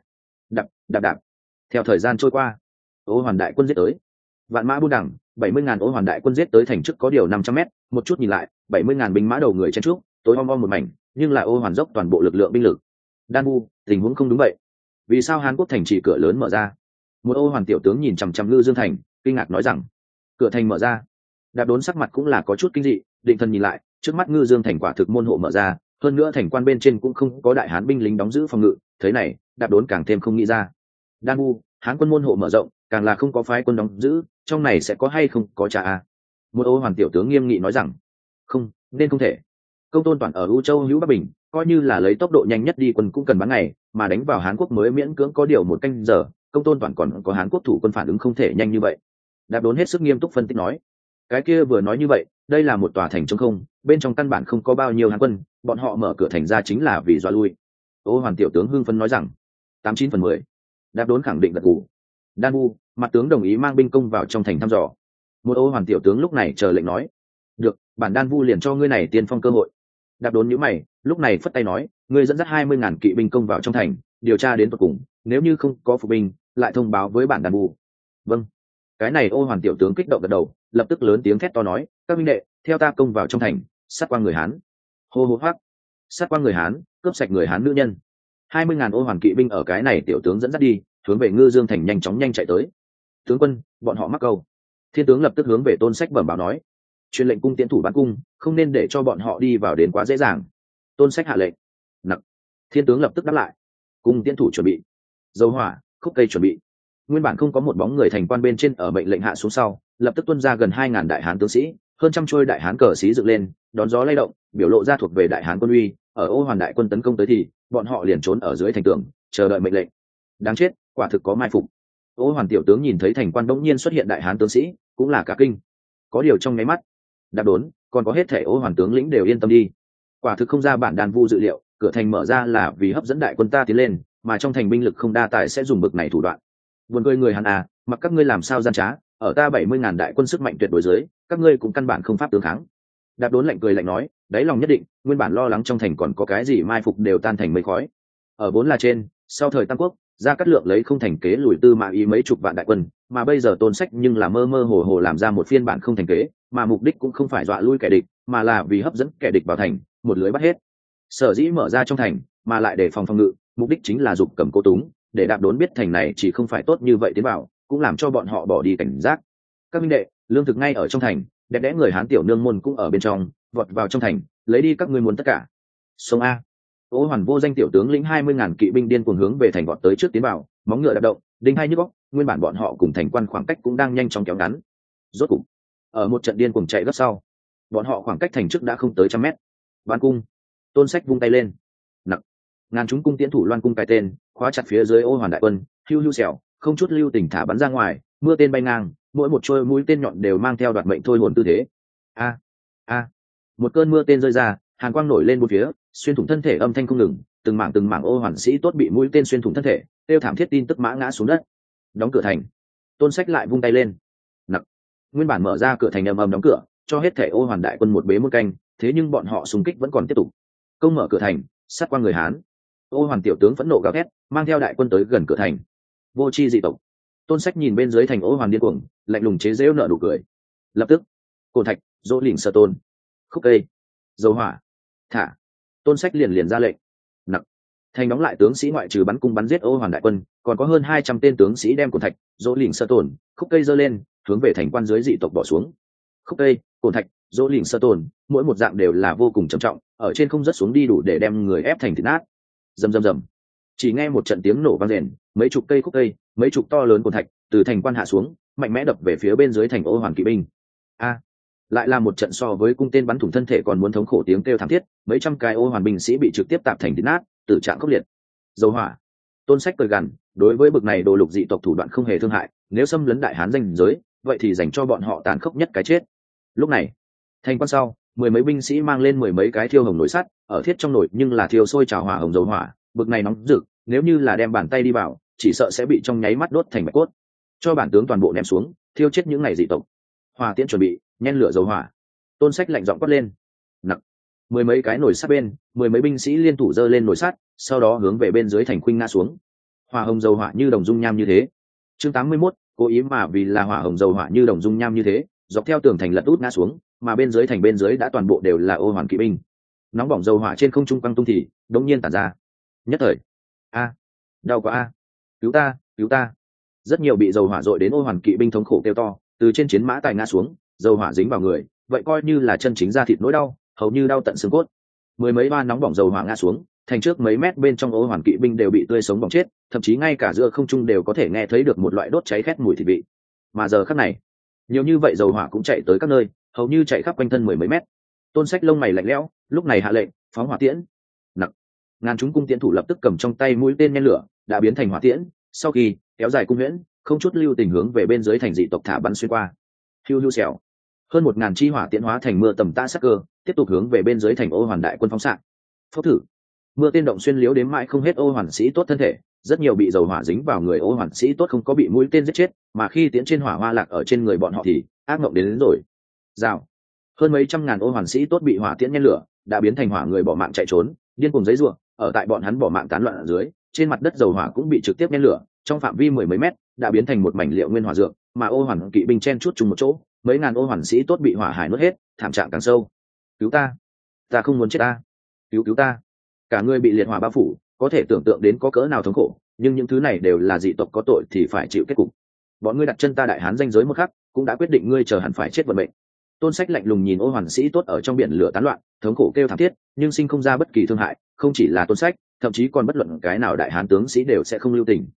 Đạp. Theo thời gian trôi qua, Ô Hoàn đại quân giết tới. Vạn mã buôn đẳng, 70.000 Ô Hoàn đại quân giết tới thành trước có điều 500 m, một chút nhìn lại, 70.000 binh mã đầu người chen trúc, tối om một mảnh, nhưng lại Ô Hoàn dốc toàn bộ lực lượng binh lực. Đan Bu, tình huống không đúng vậy. Vì sao Hán Quốc thành chỉ cửa lớn mở ra? Một Ô Hoàn tiểu tướng nhìn chằm chằm Ngư Dương thành, kinh ngạc nói rằng: cửa thành mở ra. Đạp Đốn sắc mặt cũng là có chút kinh dị, định thần nhìn lại, trước mắt Ngư Dương thành quả thực môn hộ mở ra, hơn nữa thành quan bên trên cũng không có đại Hán binh lính đóng giữ phòng ngự, thế này, Đạp Đốn càng thêm không nghĩ ra. Đan Bu, Hán quân môn hộ mở rộng, càng là không có phái quân đóng giữ, trong này sẽ có hay không có trả a? Một Ô Hoàn tiểu tướng nghiêm nghị nói rằng: không, nên không thể. Công Tôn Toản ở U Châu hữu Bắc Bình, coi như là lấy tốc độ nhanh nhất đi quân cũng cần bán ngày, mà đánh vào Hán Quốc mới miễn cưỡng có điều 1 canh giờ, Công Tôn Toản còn có Hán Quốc thủ quân phản ứng không thể nhanh như vậy. Đạp Đốn hết sức nghiêm túc phân tích nói: cái kia vừa nói như vậy, đây là một tòa thành trống không, bên trong căn bản không có bao nhiêu Hán quân, bọn họ mở cửa thành ra chính là vì dọa lui. Ô Hoàn tiểu tướng hưng phấn nói rằng: 89/10. Đạp Đốn khẳng định gật gù. Đan Bu, mặt tướng đồng ý mang binh công vào trong thành thăm dò. Một Ô Hoàn tiểu tướng lúc này chờ lệnh nói: được, bản Đan Vu liền cho ngươi này tiên phong cơ hội. Đạp Đốn nhíu mày, lúc này phất tay nói: ngươi dẫn dắt 20.000 kỵ binh công vào trong thành, điều tra đến tận cùng, nếu như không có phục binh, lại thông báo với bản Đan Vu. Vâng. Cái này Ô Hoàn tiểu tướng kích động gật đầu, lập tức lớn tiếng thét to nói: các minh đệ, theo ta công vào trong thành, sát qua người Hán. Hô hô hoác. Sát qua người Hán, cướp sạch người Hán nữ nhân. 20.000 Ô Hoàn kỵ binh ở cái này tiểu tướng dẫn dắt đi, hướng về Ngư Dương thành nhanh chóng chạy tới. Tướng quân, bọn họ mắc câu. Thiên tướng lập tức hướng về Tôn Sách bẩm báo nói: truyền lệnh cung tiễn thủ bắn cung, không nên để cho bọn họ đi vào đến quá dễ dàng. Tôn Sách hạ lệnh. Nặc. Thiên tướng lập tức đáp lại: cung tiễn thủ chuẩn bị. dầu hỏa, khúc cây chuẩn bị. Nguyên bản không có một bóng người thành quan bên trên ở mệnh lệnh hạ xuống sau, lập tức tuôn ra gần 2000 đại hán tướng sĩ, hơn trăm trôi đại hán cờ xí dựng lên, đón gió lay động, biểu lộ ra thuộc về đại hán quân uy. Ở Ô Hoàn đại quân tấn công tới thì bọn họ liền trốn ở dưới thành tường, chờ đợi mệnh lệnh. Đáng chết, quả thực có mai phục. Ô Hoàn tiểu tướng nhìn thấy thành quan bỗng nhiên xuất hiện đại hán tướng sĩ, cũng là cả kinh. Có điều trong nháy mắt, đạp đốn, còn có hết thể Ô Hoàn tướng lĩnh đều yên tâm đi. Quả thực không ra bản đàn vu dự liệu, cửa thành mở ra là vì hấp dẫn đại quân ta tiến lên, mà trong thành binh lực không đa tài sẽ dùng bực này thủ đoạn. Buồn cười người Hàn à, mặc các ngươi làm sao gian trá, ở ta 70.000 đại quân sức mạnh tuyệt đối dưới, các ngươi cũng căn bản không pháp tướng kháng. Đạp đốn lạnh cười lạnh nói, đáy lòng nhất định, nguyên bản lo lắng trong thành còn có cái gì mai phục đều tan thành mây khói. Ở vốn là trên, sau thời Tam Quốc, Gia Cát Lượng lấy không thành kế lùi Tư Mã Ý mấy chục vạn đại quân, mà bây giờ Tôn Sách nhưng là mơ mơ hồ hồ làm ra một phiên bản không thành kế, mà mục đích cũng không phải dọa lui kẻ địch, mà là vì hấp dẫn kẻ địch vào thành, một lưới bắt hết. Sở dĩ mở ra trong thành, mà lại để phòng ngự, mục đích chính là dục cầm cố túng, để Đạp đốn biết thành này chỉ không phải tốt như vậy tiến vào, cũng làm cho bọn họ bỏ đi cảnh giác. Các minh đệ, lương thực ngay ở trong thành, đẹp đẽ người Hán tiểu nương môn cũng ở bên trong, vọt vào trong thành, lấy đi các ngươi muốn tất cả. Sông A. Ô Hoàn vô danh tiểu tướng lĩnh 20.000 kỵ binh điên cuồng hướng về thành vọt tới trước tiến vào, móng ngựa đạp động, đinh hai nhức óc, nguyên bản bọn họ cùng thành quan khoảng cách cũng đang nhanh chóng kéo ngắn. Rốt cục, ở một trận điên cuồng chạy gấp sau, bọn họ khoảng cách thành trước đã không tới 100 mét. Bắn cung. Tôn Sách vung tay lên. Nặc. Ngàn chúng cung tiễn thủ loan cung cài tên, khóa chặt phía dưới Ô Hoàn đại quân, hưu hưu xẻo, không chút lưu tình thả bắn ra ngoài, mưa tên bay ngang, mỗi một trôi mũi tên nhọn đều mang theo đoạt mệnh thôi hồn tư thế. A a, một cơn mưa tên rơi ra, hàn quang nổi lên bốn phía, xuyên thủng thân thể âm thanh không ngừng, từng mảng Ô Hoàn sĩ tốt bị mũi tên xuyên thủng thân thể, tiêu thảm thiết tin tức mã ngã xuống đất. Đóng cửa thành. Tôn Sách lại vung tay lên. Nặc. Nguyên bản mở ra cửa thành ầm ầm đóng cửa, cho hết thể Ô Hoàn đại quân một bế một canh, thế nhưng bọn họ xung kích vẫn còn tiếp tục. Công mở cửa thành, sát qua người Hán. Ô Hoàn tiểu tướng phẫn nộ gào thét, mang theo đại quân tới gần cửa thành. Vô tri dị tộc. Tôn Sách nhìn bên dưới thành Ô Hoàn điên cuồng, lạnh lùng chế giễu nở nụ cười. Lập tức, cồn thạch, dỗ lỉnh sơ tôn, khúc cây, dầu hỏa, thả. Tôn Sách liền ra lệnh. Nặc. Thành đóng lại tướng sĩ ngoại trừ bắn cung bắn giết Ô Hoàn đại quân, còn có hơn 200 tên tướng sĩ đem cồn thạch, dỗ lỉnh sơ tồn, khúc cây giơ lên, hướng về thành quan dưới dị tộc bỏ xuống. Khúc cây, cồn thạch, dỗ lỉnh sơ tồn, mỗi một dạng đều là vô cùng trầm trọng, ở trên không rất xuống đi đủ để đem người ép thành thịt nát. Rầm rầm rầm. Chỉ nghe một trận tiếng nổ vang rền, mấy chục cây khúc cây, mấy chục to lớn cồn thạch từ thành quan hạ xuống, mạnh mẽ đập về phía bên dưới thành Ô Hoàn kỵ binh. A, lại là một trận so với cung tên bắn thủng thân thể còn muốn thống khổ tiếng kêu thảm thiết, mấy trăm cái Ô Hoàn binh sĩ bị trực tiếp tạp thành thịt nát, tử trạng khốc liệt. Dầu hỏa. Tôn Sách cười gằn, đối với bực này đồ lục dị tộc thủ đoạn không hề thương hại, nếu xâm lấn đại hán danh giới, vậy thì dành cho bọn họ tàn khốc nhất cái chết. Lúc này, thành quan sau, mười mấy binh sĩ mang lên mười mấy cái thiêu hồng nồi sắt, ở thiết trong nồi nhưng là thiêu sôi trào hỏa hồng dầu hỏa, bực này nóng rực, nếu như là đem bàn tay đi vào, chỉ sợ sẽ bị trong nháy mắt đốt thành bạch cốt. Cho bản tướng toàn bộ ném xuống, thiêu chết những này dị tộc. Hỏa tiễn chuẩn bị, nhen lửa dầu hỏa. Tôn Sách lạnh giọng quát lên. Nặc. Mười mấy cái nồi sắt bên, mười mấy binh sĩ liên thủ giơ lên nồi sắt, sau đó hướng về bên dưới thành khuynh ngã xuống. Hỏa hồng dầu hỏa như đồng dung nham như thế. Chương 81, cố ý mà vì là hỏa hồng dầu hỏa như đồng dung nham như thế, dọc theo tường thành lật út ngã xuống, mà bên dưới thành bên dưới đã toàn bộ đều là Ô Hoàn kỵ binh. Nóng bỏng dầu hỏa trên không trung quăng tung thì đống nhiên tản ra. Nhất thời, a, đau quá a, cứu ta, cứu ta. Rất nhiều bị dầu hỏa dội đến Ô Hoàn kỵ binh thống khổ kêu to, từ trên chiến mã tài ngã xuống, dầu hỏa dính vào người, vậy coi như là chân chính da thịt nỗi đau, hầu như đau tận xương cốt. Mười mấy ba nóng bỏng dầu hỏa ngã xuống, thành trước mấy mét bên trong Ô Hoàn kỵ binh đều bị tươi sống bỏng chết, thậm chí ngay cả giữa không trung đều có thể nghe thấy được một loại đốt cháy khét mùi thịt vị. Mà giờ khắc này, nhiều như vậy dầu hỏa cũng chạy tới các nơi, hầu như chạy khắp quanh thân mười mấy mét. Tôn Sách lông mày lạnh lẽo, lúc này hạ lệnh phóng hỏa tiễn. Nặc. Ngàn chúng cung tiễn thủ lập tức cầm trong tay mũi tên nhen lửa, đã biến thành hỏa tiễn, sau khi kéo dài cung huyễn, không chút lưu tình hướng về bên dưới thành dị tộc thả bắn xuyên qua. Hiu hiu xèo. Hơn 1000 chi hỏa tiễn hóa thành mưa tầm tã sắc cơ, tiếp tục hướng về bên dưới thành Ô Hoàn đại quân phóng xạ. Phốc thử. Mưa tên động xuyên liếu đến mãi không hết Ô Hoàn sĩ tốt thân thể, rất nhiều bị dầu hỏa dính vào người Ô Hoàn sĩ tốt không có bị mũi tên giết chết, mà khi tiễn trên hỏa hoa lạc ở trên người bọn họ thì ác mộng đến rồi. Rào. Hơn mấy trăm ngàn Ô Hoàn sĩ tốt bị hỏa tiễn nhen lửa, đã biến thành hỏa người bỏ mạng chạy trốn, điên cuồng giấy rủa, ở tại bọn hắn bỏ mạng tán loạn ở dưới, trên mặt đất dầu hỏa cũng bị trực tiếp nhen lửa, trong phạm vi mười mấy mét, đã biến thành một mảnh liệu nguyên hỏa dược, mà Ô Hoàn kỵ binh chen chúc chung một chỗ, mấy ngàn Ô Hoàn sĩ tốt bị hỏa hải nuốt hết, thảm trạng càng sâu. Cứu ta, ta không muốn chết ta, cứu ta. Cả người bị liệt hỏa bao phủ, có thể tưởng tượng đến có cỡ nào thống khổ, nhưng những thứ này đều là dị tộc có tội thì phải chịu kết cục. Bọn ngươi đặt chân ta đại hán danh giới một khắc, cũng đã quyết định ngươi chờ hẳn phải chết vận mệnh. Tôn Sách lạnh lùng nhìn Ô Hoàn sĩ tốt ở trong biển lửa tán loạn, thống khổ kêu thảm thiết, nhưng sinh không ra bất kỳ thương hại, không chỉ là Tôn Sách, thậm chí còn bất luận cái nào đại hán tướng sĩ đều sẽ không lưu tình,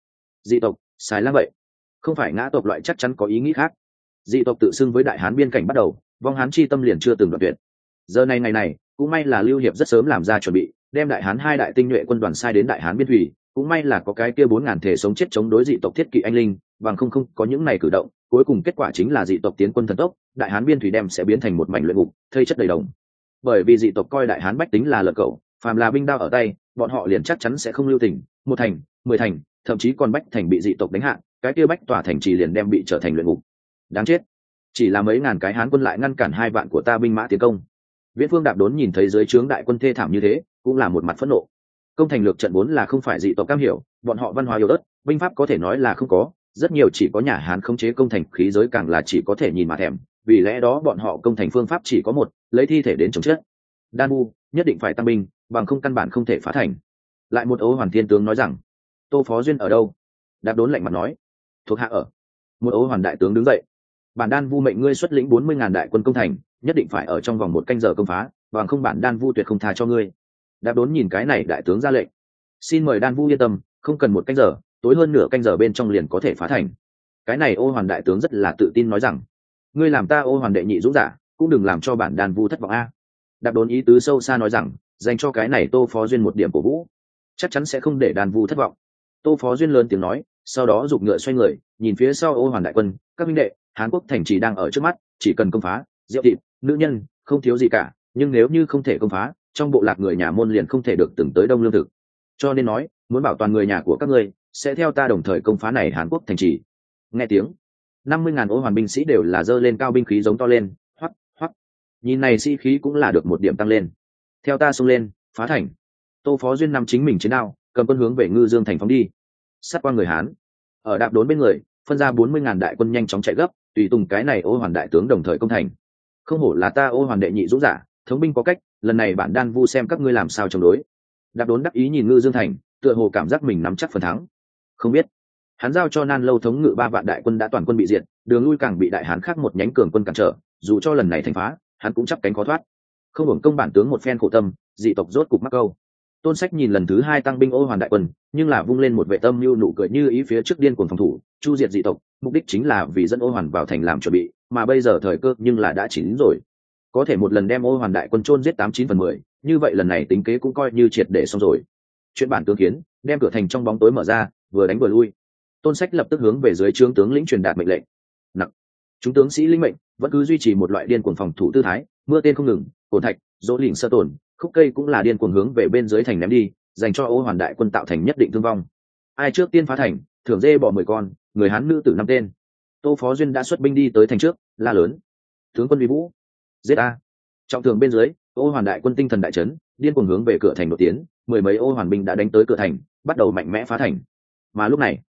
dị tộc xài lang vậy, không phải ngã tộc loại chắc chắn có ý nghĩ khác. Dị tộc tự xưng với đại hán biên cảnh bắt đầu, vong hán chi tâm liền chưa từng đoạn tuyệt. Giờ này ngày này cũng may là lưu hiệp rất sớm làm ra chuẩn bị, đem đại hán hai đại tinh nhuệ quân đoàn sai đến đại hán biên thủy, cũng may là có cái kia 4.000 thể sống chết chống đối dị tộc thiết kỵ anh linh, bằng không có những này cử động, cuối cùng kết quả chính là dị tộc tiến quân thần tốc, đại hán biên thủy đem sẽ biến thành một mảnh luyện ngục, thây chất đầy đồng. Bởi vì dị tộc coi đại hán bách tính là lợn cẩu, phàm là binh đao ở tay, bọn họ liền chắc chắn sẽ không lưu tình, một thành, 10 thành, thậm chí còn bách thành bị dị tộc đánh hạ, cái kia bách tòa thành trì liền đem bị trở thành luyện ngục. Đáng chết, chỉ là mấy ngàn cái hán quân lại ngăn cản 2 vạn của ta binh mã tiến công. Viễn Phương Đạp Đốn nhìn thấy dưới trướng đại quân thê thảm như thế, cũng là một mặt phẫn nộ. Công thành lược trận vốn là không phải dị tộc cam hiểu, bọn họ văn hóa yếu ớt, binh pháp có thể nói là không có, rất nhiều chỉ có nhà hán khống chế công thành khí giới càng là chỉ có thể nhìn mà thèm, vì lẽ đó bọn họ công thành phương pháp chỉ có một, lấy thi thể đến chống chết. Đan Vu nhất định phải tăng binh, bằng không căn bản không thể phá thành. Lại một Ô Hoàn Thiên tướng nói rằng, Tô Phó Duyên ở đâu? Đạp Đốn lạnh mặt nói, thuộc hạ ở. Một Ô Hoàn đại tướng đứng dậy, bản Đan Vu mệnh ngươi xuất lĩnh 40.000 đại quân công thành, nhất định phải ở trong vòng 1 canh giờ công phá, bằng không bản Đan Vu tuyệt không tha cho ngươi. Đạp Đốn nhìn cái này đại tướng ra lệnh, xin mời Đan Vu yên tâm, không cần 1 canh giờ, tối hơn nửa canh giờ bên trong liền có thể phá thành. Cái này Ô Hoàn đại tướng rất là tự tin nói rằng, ngươi làm ta Ô Hoàn đệ nhị dũng giả, cũng đừng làm cho bản Đan Vu thất vọng a. Đạp Đốn ý tứ sâu xa nói rằng, dành cho cái này Tô Phó Duyên một điểm cổ vũ, chắc chắn sẽ không để Đan Vu thất vọng. Tô Phó Duyên lớn tiếng nói, sau đó giục ngựa xoay người, nhìn phía sau Ô Hoàn đại quân, các minh đệ, Hán Quốc thành trì đang ở trước mắt, chỉ cần công phá, rượu thịt, nữ nhân, không thiếu gì cả, nhưng nếu như không thể công phá, trong bộ lạc người nhà môn liền không thể được từng tới đông lương thực. Cho nên nói, muốn bảo toàn người nhà của các ngươi, sẽ theo ta đồng thời công phá này Hán Quốc thành trì. Nghe tiếng, 50.000 Ô Hoàn binh sĩ đều là giơ lên cao binh khí giống to lên, hoắc hoắc. Nhìn này sĩ khí cũng là được một điểm tăng lên. Theo ta xông lên, phá thành. Tô Phó Duyên nằm chính mình chiến đao, cầm quân hướng về Ngư Dương thành phóng đi. Sát qua người Hán, ở Đạp Đốn bên người, phân ra 40.000 đại quân nhanh chóng chạy gấp, tùy tùng cái này Ô Hoàn đại tướng đồng thời công thành. Không hổ là ta Ô Hoàn đệ nhị dũng giả, thống binh có cách, lần này bản Đan Vu xem các ngươi làm sao chống đối. Đạp Đốn đắc ý nhìn Ngư Dương thành, tựa hồ cảm giác mình nắm chắc phần thắng. Không biết, hắn giao cho Nan Lâu thống ngự 3 vạn đại quân đã toàn quân bị diệt, đường lui càng bị đại hán khác một nhánh cường quân cản trở, dù cho lần này thành phá, hắn cũng chắp cánh khó thoát. Không hưởng công bản tướng một phen khổ tâm, dị tộc rốt cục mắc câu. Tôn Sách nhìn lần thứ 2 tăng binh Ô Hoàn đại quân, nhưng là vung lên một vệ tâm lưu nụ cười như ý phía trước điên cuồng phòng thủ, chu diệt dị tộc, mục đích chính là vì dẫn Ô Hoàn vào thành làm chuẩn bị, mà bây giờ thời cơ nhưng là đã chín rồi. Có thể một lần đem Ô Hoàn đại quân chôn giết 89/10, như vậy lần này tính kế cũng coi như triệt để xong rồi. Chuyện bản tướng khiến, đem cửa thành trong bóng tối mở ra, vừa đánh vừa lui. Tôn Sách lập tức hướng về dưới trướng tướng lĩnh truyền đạt mệnh lệnh. Nặng, chúng tướng sĩ linh mệnh vẫn cứ duy trì một loại điên cuồng phòng thủ tư thái, mưa tên không ngừng, cồn thạch, dỗ lỉnh sơ tổn, khúc cây cũng là điên cuồng hướng về bên dưới thành ném đi, dành cho Ô Hoàn đại quân tạo thành nhất định thương vong. Ai trước tiên phá thành, thưởng dê bò 10 con, người Hán nữ tử 5 tên. Tô Phó Duyên đã xuất binh đi tới thành trước, la lớn, tướng quân uy vũ, giết a. Trọng thường bên dưới, Ô Hoàn đại quân tinh thần đại chấn, điên cuồng hướng về cửa thành đột tiến, 10 mấy Ô Hoàn binh đã đánh tới cửa thành, bắt đầu mạnh mẽ phá thành. Mà lúc này,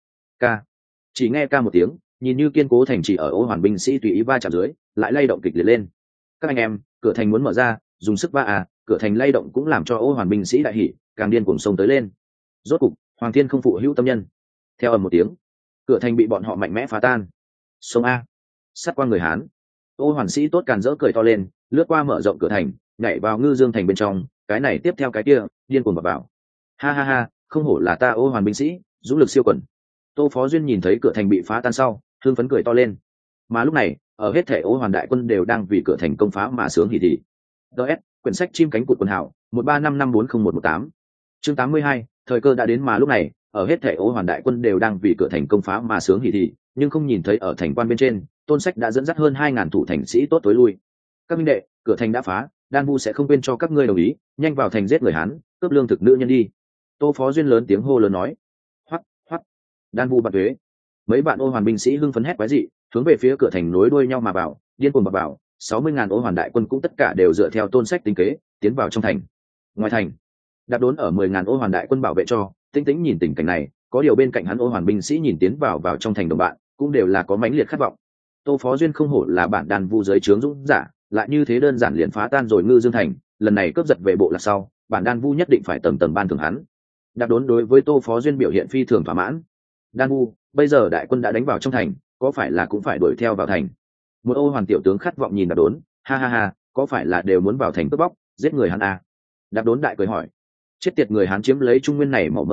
chỉ nghe ca một tiếng, nhìn như kiên cố thành trì ở Ô Hoàn binh sĩ tùy ý va chạm dưới, lại lay động kịch liệt lên. Các anh em, cửa thành muốn mở ra, dùng sức va à, cửa thành lay động cũng làm cho Ô Hoàn binh sĩ đại hỉ, càng điên cuồng xông tới lên. Rốt cục, Hoàng Thiên không phụ hữu tâm nhân. Theo ầm một tiếng, cửa thành bị bọn họ mạnh mẽ phá tan. Xông a, sát qua người Hán. Ô Hoàn sĩ tốt càn rỡ cười to lên, lướt qua mở rộng cửa thành, nhảy vào Ngư Dương thành bên trong, cái này tiếp theo cái kia, điên cuồng vào. Ha ha ha, không hổ là ta Ô Hoàn binh sĩ, dũng lực siêu quần. Tô Phó Duyên nhìn thấy cửa thành bị phá tan sau, hưng phấn cười to lên. Mà lúc này, ở hết thể Ô Hoàn đại quân đều đang vì cửa thành công phá mà sướng hỉ thị. DS, quyển sách chim cánh cụt quần hảo, 1355401118. Chương 82, thời cơ đã đến mà lúc này, ở hết thể Ô Hoàn đại quân đều đang vì cửa thành công phá mà sướng hỉ thị, nhưng không nhìn thấy ở thành quan bên trên, Tôn Sách đã dẫn dắt hơn 2.000 thủ thành sĩ tốt tối lui. Các minh đệ, cửa thành đã phá, Đan Vu sẽ không quên cho các ngươi đồng ý, nhanh vào thành giết người Hán, cướp lương thực nữ nhân đi. Tô Phó Duyên lớn tiếng hô lớn nói. Hoắc, hoắc. Đan Vu bạt thuế. Mấy bạn Ô Hoàn binh sĩ hưng phấn hét quái dị, hướng về phía cửa thành nối đuôi nhau mà vào, điên cuồng vào. 60.000 Ô Hoàn đại quân cũng tất cả đều dựa theo Tôn Sách tính kế, tiến vào trong thành. Ngoài thành, Đạp Đốn ở 10.000 Ô Hoàn đại quân bảo vệ cho, tinh tĩnh nhìn tình cảnh này, có điều bên cạnh hắn Ô Hoàn binh sĩ nhìn tiến vào trong thành đồng bạn, cũng đều là có mãnh liệt khát vọng. Tô Phó Duyên không hổ là bản Đan Vu dưới trướng dũng giả, lại như thế đơn giản liền phá tan rồi Ngư Dương thành, lần này cướp giật về bộ là sau, bản Đan Vu nhất định phải tầng tầng ban thưởng hắn. Đạp Đốn đối với Tô Phó Duyên biểu hiện phi thường thỏa mãn. Đan Vu, bây giờ đại quân đã đánh vào trong thành, có phải là cũng phải đuổi theo vào thành? Một Ô Hoàn tiểu tướng khát vọng nhìn Đạp Đốn, ha ha ha, có phải là đều muốn vào thành cướp bóc, giết người hắn à? Đạp Đốn đại cười hỏi. Chết tiệt người Hán chiếm lấy Trung Nguyên này màu mỡ nơi,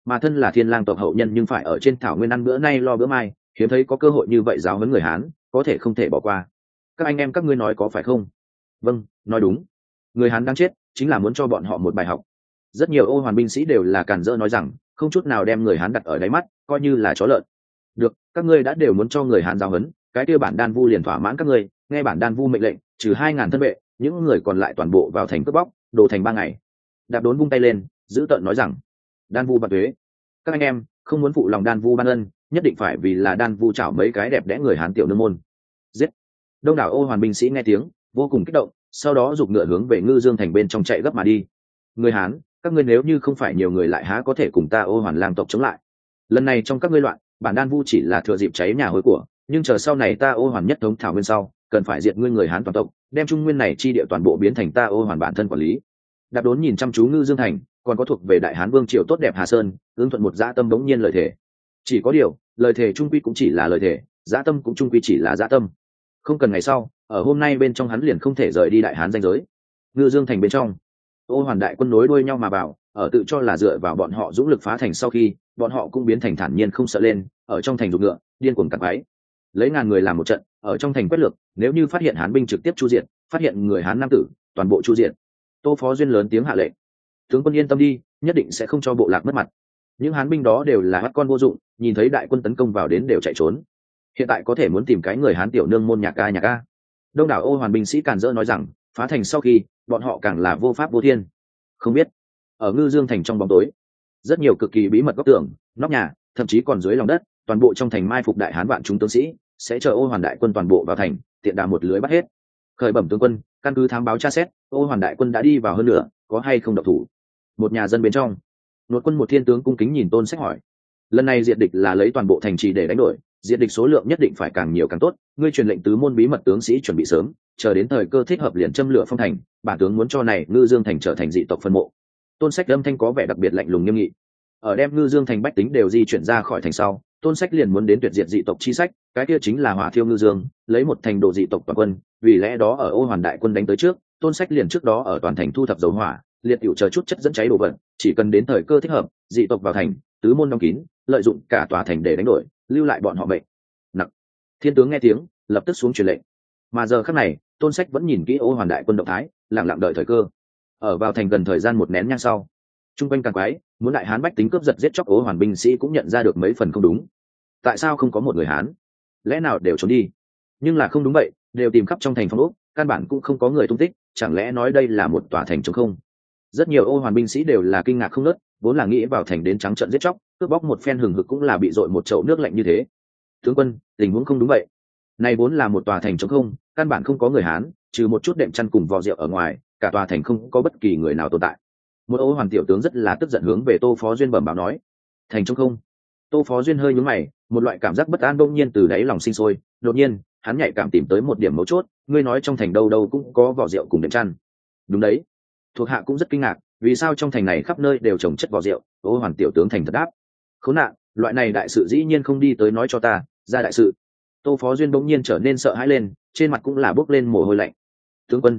mà thân là thiên lang tộc hậu nhân nhưng phải ở trên thảo nguyên ăn bữa nay lo bữa mai, hiếm thấy có cơ hội như vậy giáo huấn người Hán, có thể không thể bỏ qua. Các anh em các ngươi nói có phải không? Vâng, nói đúng. Người Hán đang chết chính là muốn cho bọn họ một bài học. Rất nhiều Ô Hoàn binh sĩ đều là càn rỡ nói rằng, không chút nào đem người Hán đặt ở đáy mắt, coi như là chó lợn. Được, các ngươi đã đều muốn cho người Hán giáo huấn, cái kia bản Đan Vu liền thỏa mãn các ngươi, nghe bản Đan Vu mệnh lệnh, trừ 2000 thân vệ, những người còn lại toàn bộ vào thành cướp bóc, đồ thành 3 ngày. Đạp Đốn vung tay lên, giữ tợn nói rằng, Đan Vu bạc tuế. Các anh em không muốn phụ lòng Đan Vu ban ân, nhất định phải vì là Đan Vu chảo mấy cái đẹp đẽ người Hán tiểu nương môn. Giết. Đông đảo Ô Hoàn binh sĩ nghe tiếng, vô cùng kích động, sau đó giục ngựa hướng về Ngư Dương thành bên trong chạy gấp mà đi. Người Hán, các ngươi nếu như không phải nhiều người lại há có thể cùng ta Ô Hoàn lang tộc chống lại. Lần này trong các ngươi loạn, bản Đan Vu chỉ là thừa dịp cháy nhà hối của, nhưng chờ sau này ta Ô Hoàn nhất thống thảo nguyên sau, cần phải diệt ngươi người Hán toàn tộc, đem trung nguyên này chi địa toàn bộ biến thành ta Ô Hoàn bản thân quản lý. Đạp Đốn nhìn chăm chú Ngư Dương thành, còn có thuộc về Đại Hán vương triều tốt đẹp Hà Sơn, ứng thuận một dã tâm bỗng nhiên lời thề. Chỉ có điều, lời thề trung quy cũng chỉ là lời thề, dã tâm cũng trung quy chỉ là dã tâm. Không cần ngày sau, ở hôm nay bên trong hắn liền không thể rời đi Đại Hán danh giới. Ngư Dương thành bên trong, Ô Hoàn đại quân nối đuôi nhau mà vào, ở tự cho là dựa vào bọn họ dũng lực phá thành sau khi, bọn họ cũng biến thành thản nhiên không sợ lên, ở trong thành giục ngựa, điên cuồng cắt váy. Lấy ngàn người làm một trận, ở trong thành quét lược, nếu như phát hiện Hán binh trực tiếp chu diện, phát hiện người Hán nam tử, toàn bộ chu diện. Tô Phó Duyên lớn tiếng hạ lệnh, tướng quân yên tâm đi, nhất định sẽ không cho bộ lạc mất mặt. Những Hán binh đó đều là bắt con vô dụng, nhìn thấy đại quân tấn công vào đến đều chạy trốn. Hiện tại có thể muốn tìm cái người Hán tiểu nương môn nhạc ca. Đông đảo Ô Hoàn binh sĩ càn rỡ nói rằng, phá thành sau khi, bọn họ càng là vô pháp vô thiên. Không biết, ở Ngư Dương thành trong bóng tối, rất nhiều cực kỳ bí mật góc tường, nóc nhà, thậm chí còn dưới lòng đất, toàn bộ trong thành mai phục Đại Hán vạn chúng tướng sĩ, sẽ chờ Ô Hoàn đại quân toàn bộ vào thành, tiện đà một lưới bắt hết. Khởi bẩm tướng quân, căn cứ thám báo tra xét, Ô Hoàn đại quân đã đi vào hơn nửa, có hay không động thủ? Một nhà dân bên trong, Nột quân một thiên tướng cung kính nhìn Tôn Sách hỏi, lần này diệt địch là lấy toàn bộ thành trì để đánh đổi, diệt địch số lượng nhất định phải càng nhiều càng tốt, ngươi truyền lệnh tứ môn bí mật tướng sĩ chuẩn bị sớm, chờ đến thời cơ thích hợp liền châm lửa phong thành, bản tướng muốn cho này Ngư Dương thành trở thành dị tộc phân mộ. Tôn Sách âm thanh có vẻ đặc biệt lạnh lùng nghiêm nghị. Ở đem Ngư Dương thành bách tính đều di chuyển ra khỏi thành sau, Tôn Sách liền muốn đến tuyệt diệt dị tộc chi sách, cái kia chính là hỏa thiêu Ngư Dương, lấy một thành độ dị tộc toàn quân, vì lẽ đó ở Ô Hoàn đại quân đánh tới trước, Tôn Sách liền trước đó ở toàn thành thu thập dầu hỏa, liệt hữu chờ chút chất dẫn cháy đồ vật, chỉ cần đến thời cơ thích hợp, dị tộc vào thành, tứ môn đóng kín, lợi dụng cả tòa thành để đánh đổi, lưu lại bọn họ mệnh. Nặc. Thiên tướng nghe tiếng, lập tức xuống truyền lệnh. Mà giờ khắc này, Tôn Sách vẫn nhìn kỹ Ô Hoàn đại quân động thái, lặng lặng đợi thời cơ. Ở vào thành gần thời gian một nén nhang sau, trung quanh càng quái, muốn Đại Hán bách tính cướp giật giết chóc Ô Hoàn binh sĩ cũng nhận ra được mấy phần không đúng. Tại sao không có một người Hán? Lẽ nào đều trốn đi? Nhưng là không đúng vậy, đều tìm khắp trong thành phong ốc, căn bản cũng không có người tung tích, chẳng lẽ nói đây là một tòa thành trống không? Rất nhiều Ô Hoàn binh sĩ đều là kinh ngạc không ngớt, vốn là nghĩ vào thành đến trắng trợn giết chóc, cướp bóc một phen hừng hực cũng là bị dội một chậu nước lạnh như thế. Tướng quân, tình huống không đúng vậy. Này vốn là một tòa thành trống không, căn bản không có người Hán, trừ một chút đệm chăn cùng vò rượu ở ngoài, cả tòa thành không có bất kỳ người nào tồn tại. Một Ô Hoàn tiểu tướng rất là tức giận hướng về Tô Phó Duyên bẩm báo nói, thành trống không. Tô Phó Duyên hơi nhướng mày, một loại cảm giác bất an bỗng nhiên từ đáy lòng sinh sôi, đột nhiên, hắn nhạy cảm tìm tới một điểm mấu chốt, ngươi nói trong thành đâu đâu cũng có vò rượu cùng đệm chăn. Đúng đấy. Thuộc hạ cũng rất kinh ngạc, vì sao trong thành này khắp nơi đều trồng chất vò rượu? Ô Hoàn tiểu tướng thành thật đáp, khốn nạn, loại này đại sự dĩ nhiên không đi tới nói cho ta, ra đại sự. Tô Phó Duyên bỗng nhiên trở nên sợ hãi lên, trên mặt cũng là bốc lên mồ hôi lạnh. Tướng quân,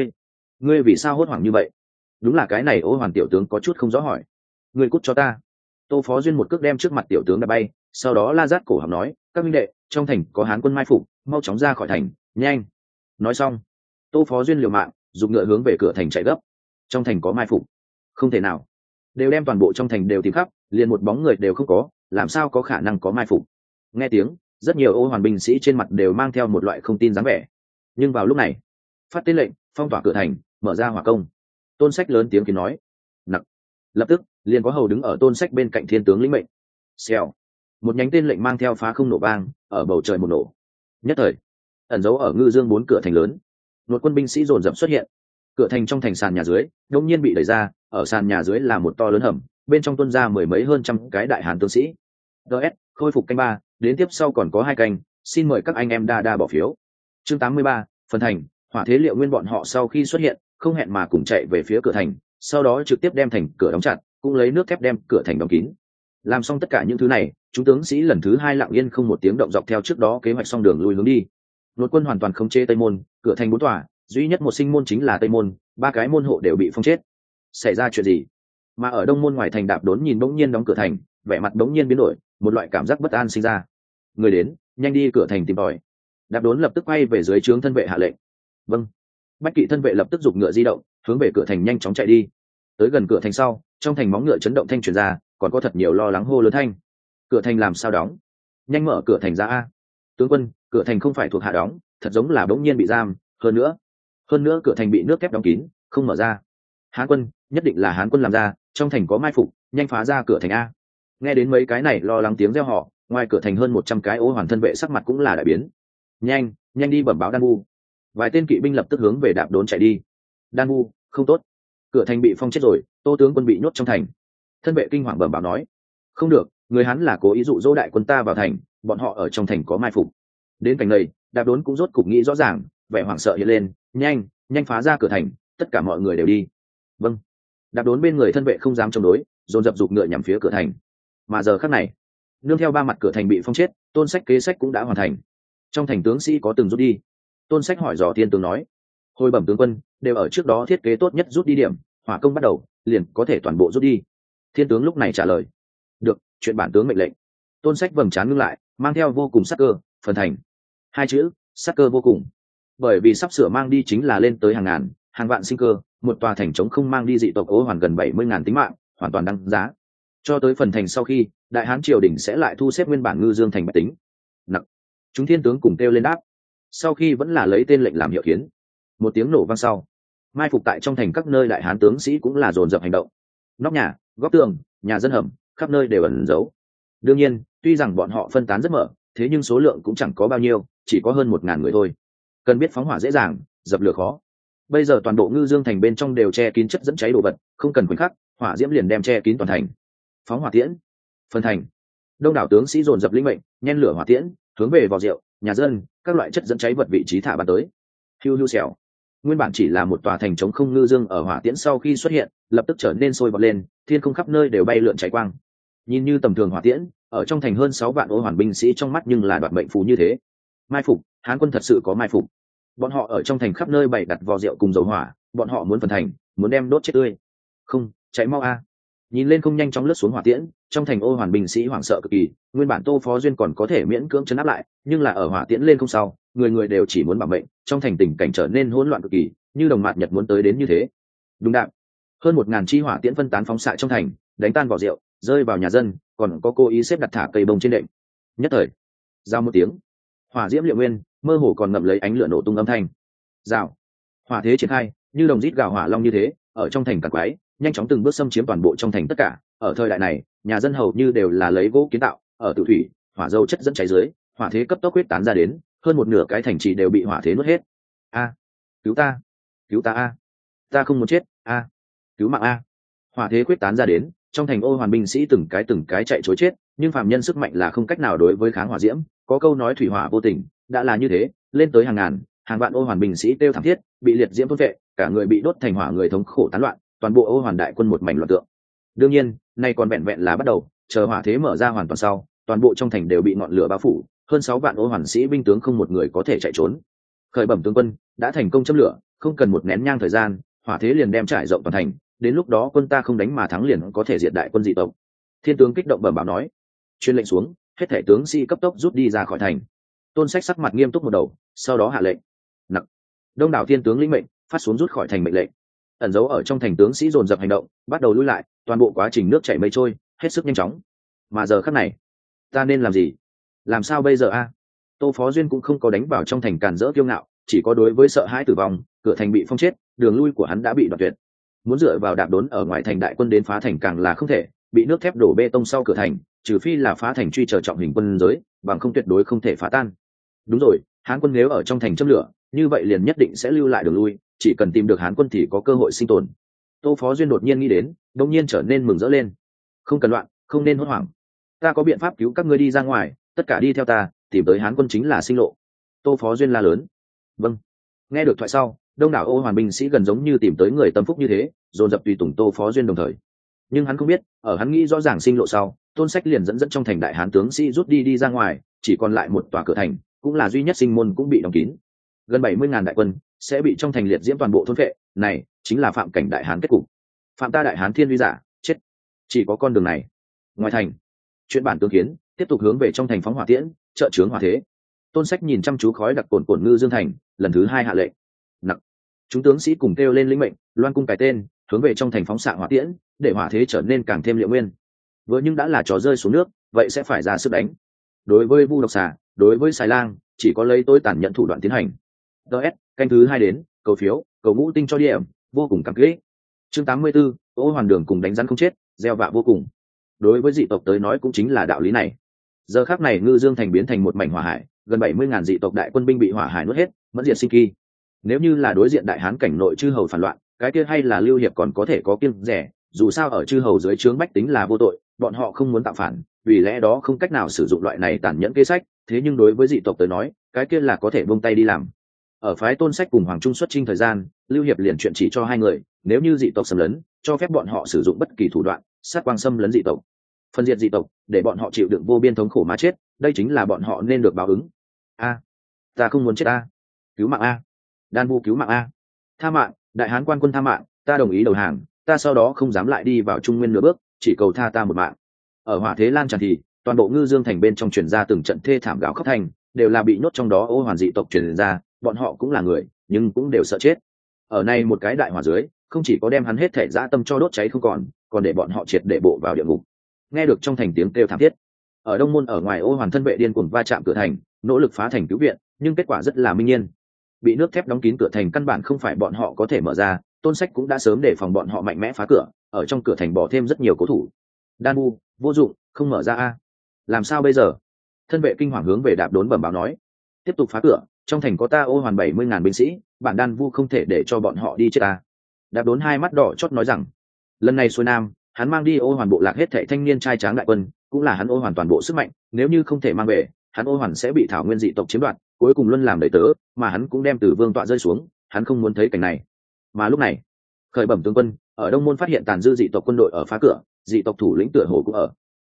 ngươi vì sao hốt hoảng như vậy? Đúng là cái này Ô Hoàn tiểu tướng có chút không rõ hỏi. Ngươi cút cho ta. Tô Phó Duyên một cước đem trước mặt tiểu tướng đá bay, sau đó la rát cổ họng nói, các minh đệ, trong thành có Hán quân mai phục, mau chóng ra khỏi thành, nhanh. Nói xong, Tô Phó Duyên liều mạng, giục ngựa hướng về cửa thành chạy gấp. Trong thành có mai phục? Không thể nào, đều đem toàn bộ trong thành đều tìm khắp, liền một bóng người đều không có, làm sao có khả năng có mai phục? Nghe tiếng, rất nhiều Ô Hoàn binh sĩ trên mặt đều mang theo một loại không tin dáng vẻ. Nhưng vào lúc này, phát tên lệnh, phong tỏa cửa thành, mở ra hỏa công. Tôn Sách lớn tiếng kiến nói, nặc. Lập tức, liền có hầu đứng ở Tôn Sách bên cạnh thiên tướng lĩnh mệnh. Xèo. Một nhánh tên lệnh mang theo phá không nổ vang, ở bầu trời một nổ. Nhất thời, ẩn giấu ở Ngư Dương 4 cửa thành lớn, một quân binh sĩ dồn dập xuất hiện. Cửa thành trong thành sàn nhà dưới, đột nhiên bị đẩy ra, ở sàn nhà dưới là một to lớn hầm, bên trong tuôn ra mười mấy hơn trăm cái Đại Hán tướng sĩ. DS, khôi phục canh 3, đến tiếp sau còn có 2 canh, xin mời các anh em đa bỏ phiếu. Chương 83, phần thành, Hỏa Thế Liệu Nguyên bọn họ sau khi xuất hiện, không hẹn mà cùng chạy về phía cửa thành, sau đó trực tiếp đem thành cửa đóng chặt, cũng lấy nước thép đem cửa thành đóng kín. Làm xong tất cả những thứ này, chúng tướng sĩ lần thứ 2 lặng yên không một tiếng động dọc theo trước đó kế hoạch xong đường lui hướng đi. Nột quân hoàn toàn khống chế Tây môn, cửa thành 4 tòa, duy nhất một sinh môn chính là Tây môn, 3 cái môn hộ đều bị phong chết. Xảy ra chuyện gì? Mà ở đông môn ngoài thành, Đạp Đốn nhìn bỗng nhiên đóng cửa thành, vẻ mặt bỗng nhiên biến đổi, một loại cảm giác bất an sinh ra. Người đến, nhanh đi cửa thành tìm tòi. Đạp Đốn lập tức quay về dưới trướng thân vệ hạ lệnh. Vâng. Bách kỵ thân vệ lập tức giục ngựa di động, hướng về cửa thành nhanh chóng chạy đi. Tới gần cửa thành sau, trong thành móng ngựa chấn động thanh truyền ra, còn có thật nhiều lo lắng hô lớn thanh. Cửa thành làm sao đóng? Nhanh mở cửa thành ra a! Tướng quân, cửa thành không phải thuộc hạ đóng, thật giống là bỗng nhiên bị giam, hơn nữa cửa thành bị nước thép đóng kín, không mở ra. Hán quân, nhất định là Hán quân làm ra, trong thành có mai phục, nhanh phá ra cửa thành a! Nghe đến mấy cái này lo lắng tiếng reo hò, ngoài cửa thành hơn 100 cái ô hoàn thân vệ sắc mặt cũng là đại biến. Nhanh đi bẩm báo Đan Vu. Vài tên kỵ binh lập tức hướng về Đạp Đốn chạy đi. Đan Vu, không tốt, cửa thành bị phong chết rồi, Tô tướng quân bị nhốt trong thành. Thân vệ kinh hoàng bẩm báo nói. Không được, người Hán là cố ý dụ dỗ đại quân ta vào thành, bọn họ ở trong thành có mai phục. Đến cảnh này, Đạp Đốn cũng rốt cục nghĩ rõ ràng, vẻ hoảng sợ hiện lên. Nhanh phá ra cửa thành, tất cả mọi người đều đi. Vâng. Đạp Đốn bên người thân vệ không dám chống đối, dồn dập giục ngựa nhằm phía cửa thành. Mà giờ khắc này, nương theo 3 mặt cửa thành bị phong chết, Tôn Sách kế sách cũng đã hoàn thành. Trong thành tướng sĩ có từng rút đi. Tôn Sách hỏi dò Thiên tướng nói. Hồi bẩm tướng quân, đều ở trước đó thiết kế tốt nhất rút đi điểm, hỏa công bắt đầu, liền có thể toàn bộ rút đi. Thiên tướng lúc này trả lời. Được, chuyện bản tướng mệnh lệnh. Tôn Sách vầng trán ngưng lại, mang theo vô cùng sắc cơ. Phần thành. 2 chữ, sắc cơ vô cùng. Bởi vì sắp sửa mang đi chính là lên tới hàng ngàn, hàng vạn sinh cơ, một tòa thành trống không mang đi dị tộc ố hoàn gần 70.000 tính mạng, hoàn toàn đáng giá. Cho tới phần thành sau khi, đại hán triều đình sẽ lại thu xếp nguyên bản ngư dương thành bách tính. Nặc. Chúng thiên tướng cùng kêu lên đáp. Sau khi vẫn là lấy tên lệnh làm hiệu khiến. Một tiếng nổ vang sau, mai phục tại trong thành các nơi đại hán tướng sĩ cũng là dồn dập hành động. Nóc nhà, góc tường, nhà dân hầm, khắp nơi đều ẩn giấu. Đương nhiên, tuy rằng bọn họ phân tán rất mở, thế nhưng số lượng cũng chẳng có bao nhiêu, chỉ có hơn 1.000 người thôi. Cần biết phóng hỏa dễ dàng, dập lửa khó. Bây giờ toàn bộ ngư dương thành bên trong đều che kín chất dẫn cháy đồ vật, không cần khoảnh khắc, hỏa diễm liền đem che kín toàn thành. Phóng hỏa tiễn. Phần thành. Đông đảo tướng sĩ dồn dập linh mệnh, nhen lửa hỏa tiễn, hướng về vò rượu, nhà dân, các loại chất dẫn cháy vật vị trí thả bắn tới. Hiu hiu xèo. Nguyên bản chỉ là một tòa thành trống không ngư dương ở hỏa tiễn sau khi xuất hiện, lập tức trở nên sôi bọt lên, thiên không khắp nơi đều bay lượn cháy quang. Nhìn như tầm thường hỏa tiễn, ở trong thành hơn 6 vạn ô hoàn binh sĩ trong mắt nhưng là đoạt mệnh phù như thế. Mai phục, Hán quân thật sự có mai phục. Bọn họ ở trong thành khắp nơi bày đặt vò rượu cùng dầu hỏa, bọn họ muốn phần thành, muốn đem đốt chết tươi. Không, chạy mau a! Nhìn lên không nhanh chóng lướt xuống hỏa tiễn, trong thành ô hoàn binh sĩ hoảng sợ cực kỳ, nguyên bản Tô Phó Duyên còn có thể miễn cưỡng trấn áp lại, nhưng là ở hỏa tiễn lên không sau, người người đều chỉ muốn bảo mệnh, trong thành tình cảnh trở nên hỗn loạn cực kỳ, như đồng mạt nhật muốn tới đến như thế. Đúng đạm. Hơn 1.000 chi hỏa tiễn phân tán phóng xạ trong thành, đánh tan vỏ rượu, rơi vào nhà dân, còn có cố ý xếp đặt thả cây bông trên đệm. Nhất thời, giao một tiếng, hỏa diễm liệu nguyên, mơ hồ còn ngậm lấy ánh lửa nổ tung âm thanh. Rào. Hỏa thế triển khai, như đồng rít gào hỏa long như thế, ở trong thành càn quái, nhanh chóng từng bước xâm chiếm toàn bộ trong thành tất cả. Ở thời đại này, nhà dân hầu như đều là lấy gỗ kiến tạo, ở tự thủy, hỏa dầu chất dẫn cháy dưới, hỏa thế cấp tốc quyết tán ra đến, hơn một nửa cái thành trì đều bị hỏa thế nuốt hết. A, cứu ta a, ta không muốn chết a, cứu mạng a. Hỏa thế quyết tán ra đến, trong thành ô hoàn binh sĩ từng cái chạy trối chết, nhưng phàm nhân sức mạnh là không cách nào đối với kháng hỏa diễm, có câu nói thủy hỏa vô tình, đã là như thế, lên tới hàng ngàn, hàng vạn ô hoàn binh sĩ tiêu thảm thiết, bị liệt diễm thôn vệ, cả người bị đốt thành hỏa, người thống khổ tán loạn, toàn bộ ô hoàn đại quân một mảnh loạn tượng. Đương nhiên, nay còn vẹn vẹn là bắt đầu, chờ hỏa thế mở ra hoàn toàn sau, toàn bộ trong thành đều bị ngọn lửa bao phủ, hơn 6 vạn ô hoàn sĩ binh tướng không một người có thể chạy trốn. Khởi bẩm tướng quân, đã thành công châm lửa, không cần một nén nhang thời gian, hỏa thế liền đem trải rộng toàn thành, đến lúc đó quân ta không đánh mà thắng liền có thể diệt đại quân dị tộc. Thiên tướng kích động bẩm báo nói. Truyền lệnh xuống, hết thảy tướng sĩ cấp tốc rút đi ra khỏi thành. Tôn Sách sắc mặt nghiêm túc một đầu, sau đó hạ lệnh. Nặc. Đông đảo thiên tướng lĩnh mệnh, phát xuống rút khỏi thành mệnh lệnh. Ẩn dấu ở trong thành tướng sĩ dồn dập hành động, bắt đầu lui lại, toàn bộ quá trình nước chảy mây trôi, hết sức nhanh chóng. Mà giờ khắc này, ta nên làm gì? Làm sao bây giờ a? Tô Phó Duyên cũng không có đánh vào trong thành càn rỡ kiêu ngạo, chỉ có đối với sợ hãi tử vong, cửa thành bị phong chết, đường lui của hắn đã bị đoạt tuyệt. Muốn dựa vào Đạp Đốn ở ngoài thành đại quân đến phá thành càng là không thể, bị nước thép đổ bê tông sau cửa thành, trừ phi là phá thành truy chờ trọng hình quân giới, bằng không tuyệt đối không thể phá tan. Đúng rồi, Hán quân nếu ở trong thành châm lửa, như vậy liền nhất định sẽ lưu lại đường lui, chỉ cần tìm được Hán quân thì có cơ hội sinh tồn. Tô Phó Duyên đột nhiên nghĩ đến, đột nhiên trở nên mừng rỡ lên. Không cần loạn, không nên hốt hoảng. Ta có biện pháp cứu các ngươi đi ra ngoài, tất cả đi theo ta, tìm tới Hán quân chính là sinh lộ. Tô Phó Duyên la lớn. Vâng. Nghe được thoại sau, đông đảo ô hoàn binh sĩ gần giống như tìm tới người tâm phúc như thế, dồn dập tùy tùng Tô Phó Duyên đồng thời. Nhưng hắn không biết, ở hắn nghĩ rõ ràng sinh lộ sau, Tôn Sách liền dẫn trong thành đại hán tướng sĩ rút đi ra ngoài, chỉ còn lại một tòa cửa thành, cũng là duy nhất sinh môn cũng bị đóng kín. Gần 70.000 đại quân sẽ bị trong thành liệt diễm toàn bộ thôn phệ, này chính là phạm cảnh đại hán kết cục. Phạm ta đại hán thiên uy giả, chết chỉ có con đường này. Ngoài thành, chuyện bản tướng kiến tiếp tục hướng về trong thành phóng hỏa tiễn, trợ chướng hỏa thế. Tôn Sách nhìn chăm chú khói đặc cồn cồn ngư dương thành, lần thứ hai hạ lệnh. Nặc. Chúng tướng sĩ cùng kêu lên lĩnh mệnh, loan cung cái tên, hướng về trong thành phóng xạ hỏa tiễn, để hỏa thế trở nên càng thêm liệu nguyên. Vừa nhưng đã là trò rơi xuống nước, vậy sẽ phải ra sức đánh. Đối với vu độc xà, đối với xài lang, chỉ có lấy tối tàn nhẫn thủ đoạn tiến hành. DS, canh thứ 2 đến, cầu phiếu, cầu ngũ tinh cho điểm, vô cùng cảm kích. Chương 84, Ô Hoàn Đường cùng đánh rắn không chết, gieo vạ vô cùng. Đối với dị tộc tới nói cũng chính là đạo lý này. Giờ khắc này ngư dương thành biến thành một mảnh hỏa hải, gần 70.000 dị tộc đại quân binh bị hỏa hải nuốt hết, mẫn diệt sinh kỳ. Nếu như là đối diện đại hán cảnh nội chư hầu phản loạn, cái kia hay là lưu hiệp còn có thể có kiêng rẻ, dù sao ở chư hầu dưới trướng bách tính là vô tội, bọn họ không muốn tạo phản, vì lẽ đó không cách nào sử dụng loại này tàn nhẫn kế sách. Thế nhưng đối với dị tộc tới nói, cái kia là có thể buông tay đi làm. Ở phái Tôn Sách cùng Hoàng Trung xuất chinh thời gian, lưu hiệp liền chuyện chỉ cho hai người, nếu như dị tộc xâm lấn, cho phép bọn họ sử dụng bất kỳ thủ đoạn sát quang xâm lấn dị tộc, phân diệt dị tộc, để bọn họ chịu đựng vô biên thống khổ mà chết, đây chính là bọn họ nên được báo ứng. Ta không muốn chết cứu mạng đan vu cứu mạng tha mạng, đại hán quan quân tha mạng, ta đồng ý đầu hàng, ta sau đó không dám lại đi vào trung nguyên nửa bước, chỉ cầu tha ta một mạng. Ở hỏa thế lan tràn thì toàn bộ ngư dương thành bên trong truyền ra từng trận thê thảm gào khóc thành, đều là bị nhốt trong đó Ô Hoàn dị tộc truyền ra, bọn họ cũng là người nhưng cũng đều sợ chết. Ở này một cái đại hỏa dưới, không chỉ có đem hắn hết thể dã tâm cho đốt cháy không còn để bọn họ triệt để bộ vào địa ngục. Nghe được trong thành tiếng kêu thảm thiết, ở đông môn ở ngoài Ô Hoàn thân vệ điên cuồng va chạm cửa thành, nỗ lực phá thành cứu viện, nhưng kết quả rất là minh nhiên. Bị nước thép đóng kín cửa thành căn bản không phải bọn họ có thể mở ra, Tôn Sách cũng đã sớm để phòng bọn họ mạnh mẽ phá cửa, ở trong cửa thành bỏ thêm rất nhiều cố thủ. Đan vu vô dụng, không mở ra làm sao bây giờ? Thân vệ kinh hoàng hướng về Đạp Đốn bẩm báo nói. Tiếp tục phá cửa, trong thành có ta Ô Hoàn 70.000 binh sĩ, bản Đan vu không thể để cho bọn họ đi chết Đạp Đốn hai mắt đỏ chót nói rằng, lần này xuôi nam, hắn mang đi Ô Hoàn bộ lạc hết thảy thanh niên trai tráng đại quân, cũng là hắn Ô Hoàn toàn bộ sức mạnh, nếu như không thể mang về, hắn Ô Hoàn sẽ bị thảo nguyên dị tộc chiếm đoạt, cuối cùng luân làm đầy tớ, mà hắn cũng đem từ vương tọa rơi xuống, hắn không muốn thấy cảnh này. Mà lúc này, khởi bẩm tướng quân, ở đông môn phát hiện tàn dư dị tộc quân đội ở phá cửa, dị tộc thủ lĩnh tựa hồ cũng ở.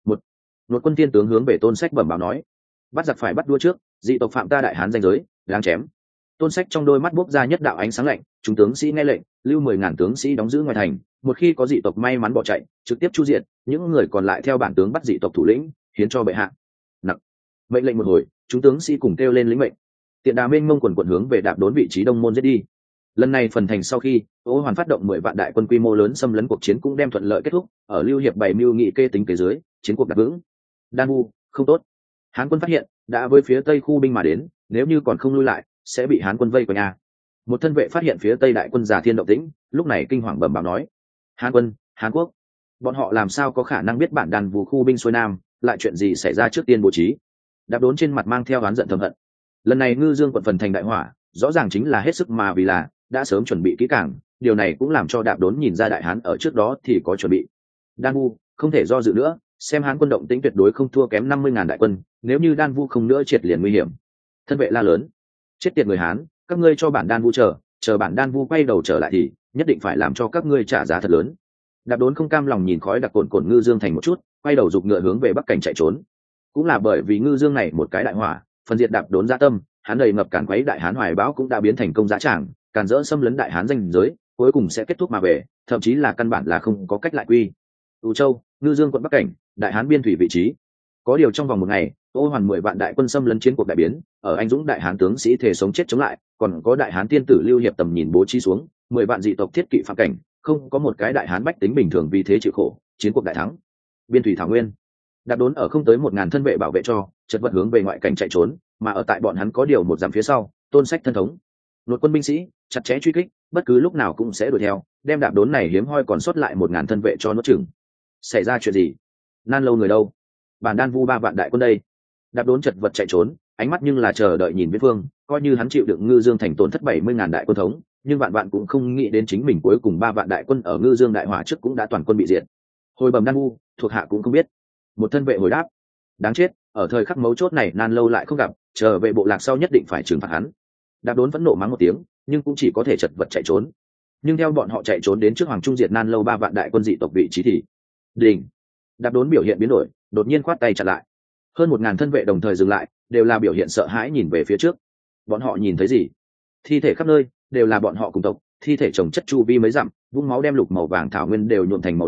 Một quân tiên tướng hướng về Tôn Sách bẩm báo nói, bắt giặc phải bắt đua trước, dị tộc phạm ta đại hán danh giới, đáng chém. Tôn Sách trong đôi mắt bốc ra nhất đạo ánh sáng lạnh, chúng tướng sĩ nghe lệnh, lưu 10.000 tướng sĩ đóng giữ ngoài thành, một khi có dị tộc may mắn bỏ chạy, trực tiếp chu diệt, những người còn lại theo bản tướng bắt dị tộc thủ lĩnh, hiến cho bệ hạ. Nặc. Mệnh lệnh một hồi, chúng tướng sĩ cùng kêu lên lĩnh mệnh. Tiện đà mênh mông quần quần hướng về Đạp Đốn vị trí đông môn giết đi. Lần này phần thành sau khi Ô Hoàn phát động 10 vạn đại quân quy mô lớn xâm lấn, cuộc chiến cũng đem thuận lợi kết thúc. Ở lưu hiệp bày mưu nghị kê tính kế dưới, chiến cuộc đặt vững. Đan vu không tốt, hán quân phát hiện đã với phía tây khu binh mà đến, nếu như còn không lui lại sẽ bị hán quân vây quanh một thân vệ phát hiện phía tây đại quân Già Thiên động tĩnh, lúc này kinh hoàng bẩm báo nói, hán quân, hán quốc, bọn họ làm sao có khả năng biết bản Đan vu khu binh xuôi nam, lại chuyện gì xảy ra trước tiên bố trí. Đạp Đốn trên mặt mang theo oán giận thầm hận. Lần này ngư dương quận phần thành đại hỏa, rõ ràng chính là hết sức mà vì là đã sớm chuẩn bị kỹ càng, điều này cũng làm cho Đạp Đốn nhìn ra đại hán ở trước đó thì có chuẩn bị. Đan vu không thể do dự nữa, xem hán quân động tĩnh tuyệt đối không thua kém 50.000 đại quân, nếu như Đan vu không nữa triệt liền nguy hiểm. Thân vệ la lớn, chết tiệt người hán, các ngươi cho bản Đan vu chờ bản Đan vu quay đầu trở lại thì nhất định phải làm cho các ngươi trả giá thật lớn. Đạp Đốn không cam lòng nhìn khói đặc cồn cồn ngư dương thành một chút, quay đầu giục ngựa hướng về bắc cảnh chạy trốn. Cũng là bởi vì ngư dương này một cái đại hỏa, phần diệt Đạp Đốn dạ tâm, hắn đầy ngập cản quấy đại hán hoài bão cũng đã biến thành công dã tràng, càn rỡ xâm lấn đại hán danh giới, cuối cùng sẽ kết thúc mà về, thậm chí là căn bản là không có cách lại quy. U Châu, ngư dương quận bắc cảnh, đại hán biên thủy vị trí. Có điều trong vòng một ngày, Ô Hoàn 10 vạn đại quân xâm lấn chiến cuộc đại biến, ở anh dũng đại hán tướng sĩ thể sống chết chống lại, còn có đại hán tiên tử lưu hiệp tầm nhìn bố trí xuống, 10 vạn dị tộc thiết kỵ phạm cảnh, không có một cái đại hán bách tính bình thường vì thế chịu khổ, chiến cuộc đại thắng. Biên thủy thảo nguyên, Đạp Đốn ở không tới 1.000 thân vệ bảo vệ cho, chợt vật hướng về ngoại cảnh chạy trốn, mà ở tại bọn hắn có điều một dặm phía sau, Tôn Sách thân thống, nội quân binh sĩ chặt chẽ truy kích, bất cứ lúc nào cũng sẽ đuổi theo, đem Đạp Đốn này hiếm hoi còn sót lại 1.000 thân vệ cho nuốt chửng. Xảy ra chuyện gì? Nan lâu người đâu? Bản Đan vu 3 vạn đại quân đây. Đạp Đốn chật vật chạy trốn, ánh mắt nhưng là chờ đợi nhìn Viễn Phương, coi như hắn chịu đựng ngư dương thành tổn thất 70.000 đại quân thống, nhưng vạn vạn cũng không nghĩ đến chính mình cuối cùng 3 vạn đại quân ở ngư dương đại hỏa trước cũng đã toàn quân bị diệt. Hồi bẩm Đan vu, thuộc hạ cũng không biết. Một thân vệ hồi đáp, đáng chết, ở thời khắc mấu chốt này Nan lâu lại không gặp, chờ về bộ lạc sau nhất định phải trừng phạt hắn. Đạp Đốn vẫn nộ mắng một tiếng, nhưng cũng chỉ có thể chật vật chạy trốn. Nhưng theo bọn họ chạy trốn đến trước Hoàng Trung diệt Nan lâu 3 vạn đại quân dị tộc vị trí thì đỉnh. Đạp Đốn biểu hiện biến đổi, đột nhiên khoát tay chặn lại. Hơn 1.000 thân vệ đồng thời dừng lại, đều là biểu hiện sợ hãi nhìn về phía trước. Bọn họ nhìn thấy gì? Thi thể khắp nơi, đều là bọn họ cùng tộc, thi thể chồng chất chu vi mấy dặm, vũng máu đem lục màu vàng thảo nguyên đều nhuộm thành màu đỏ,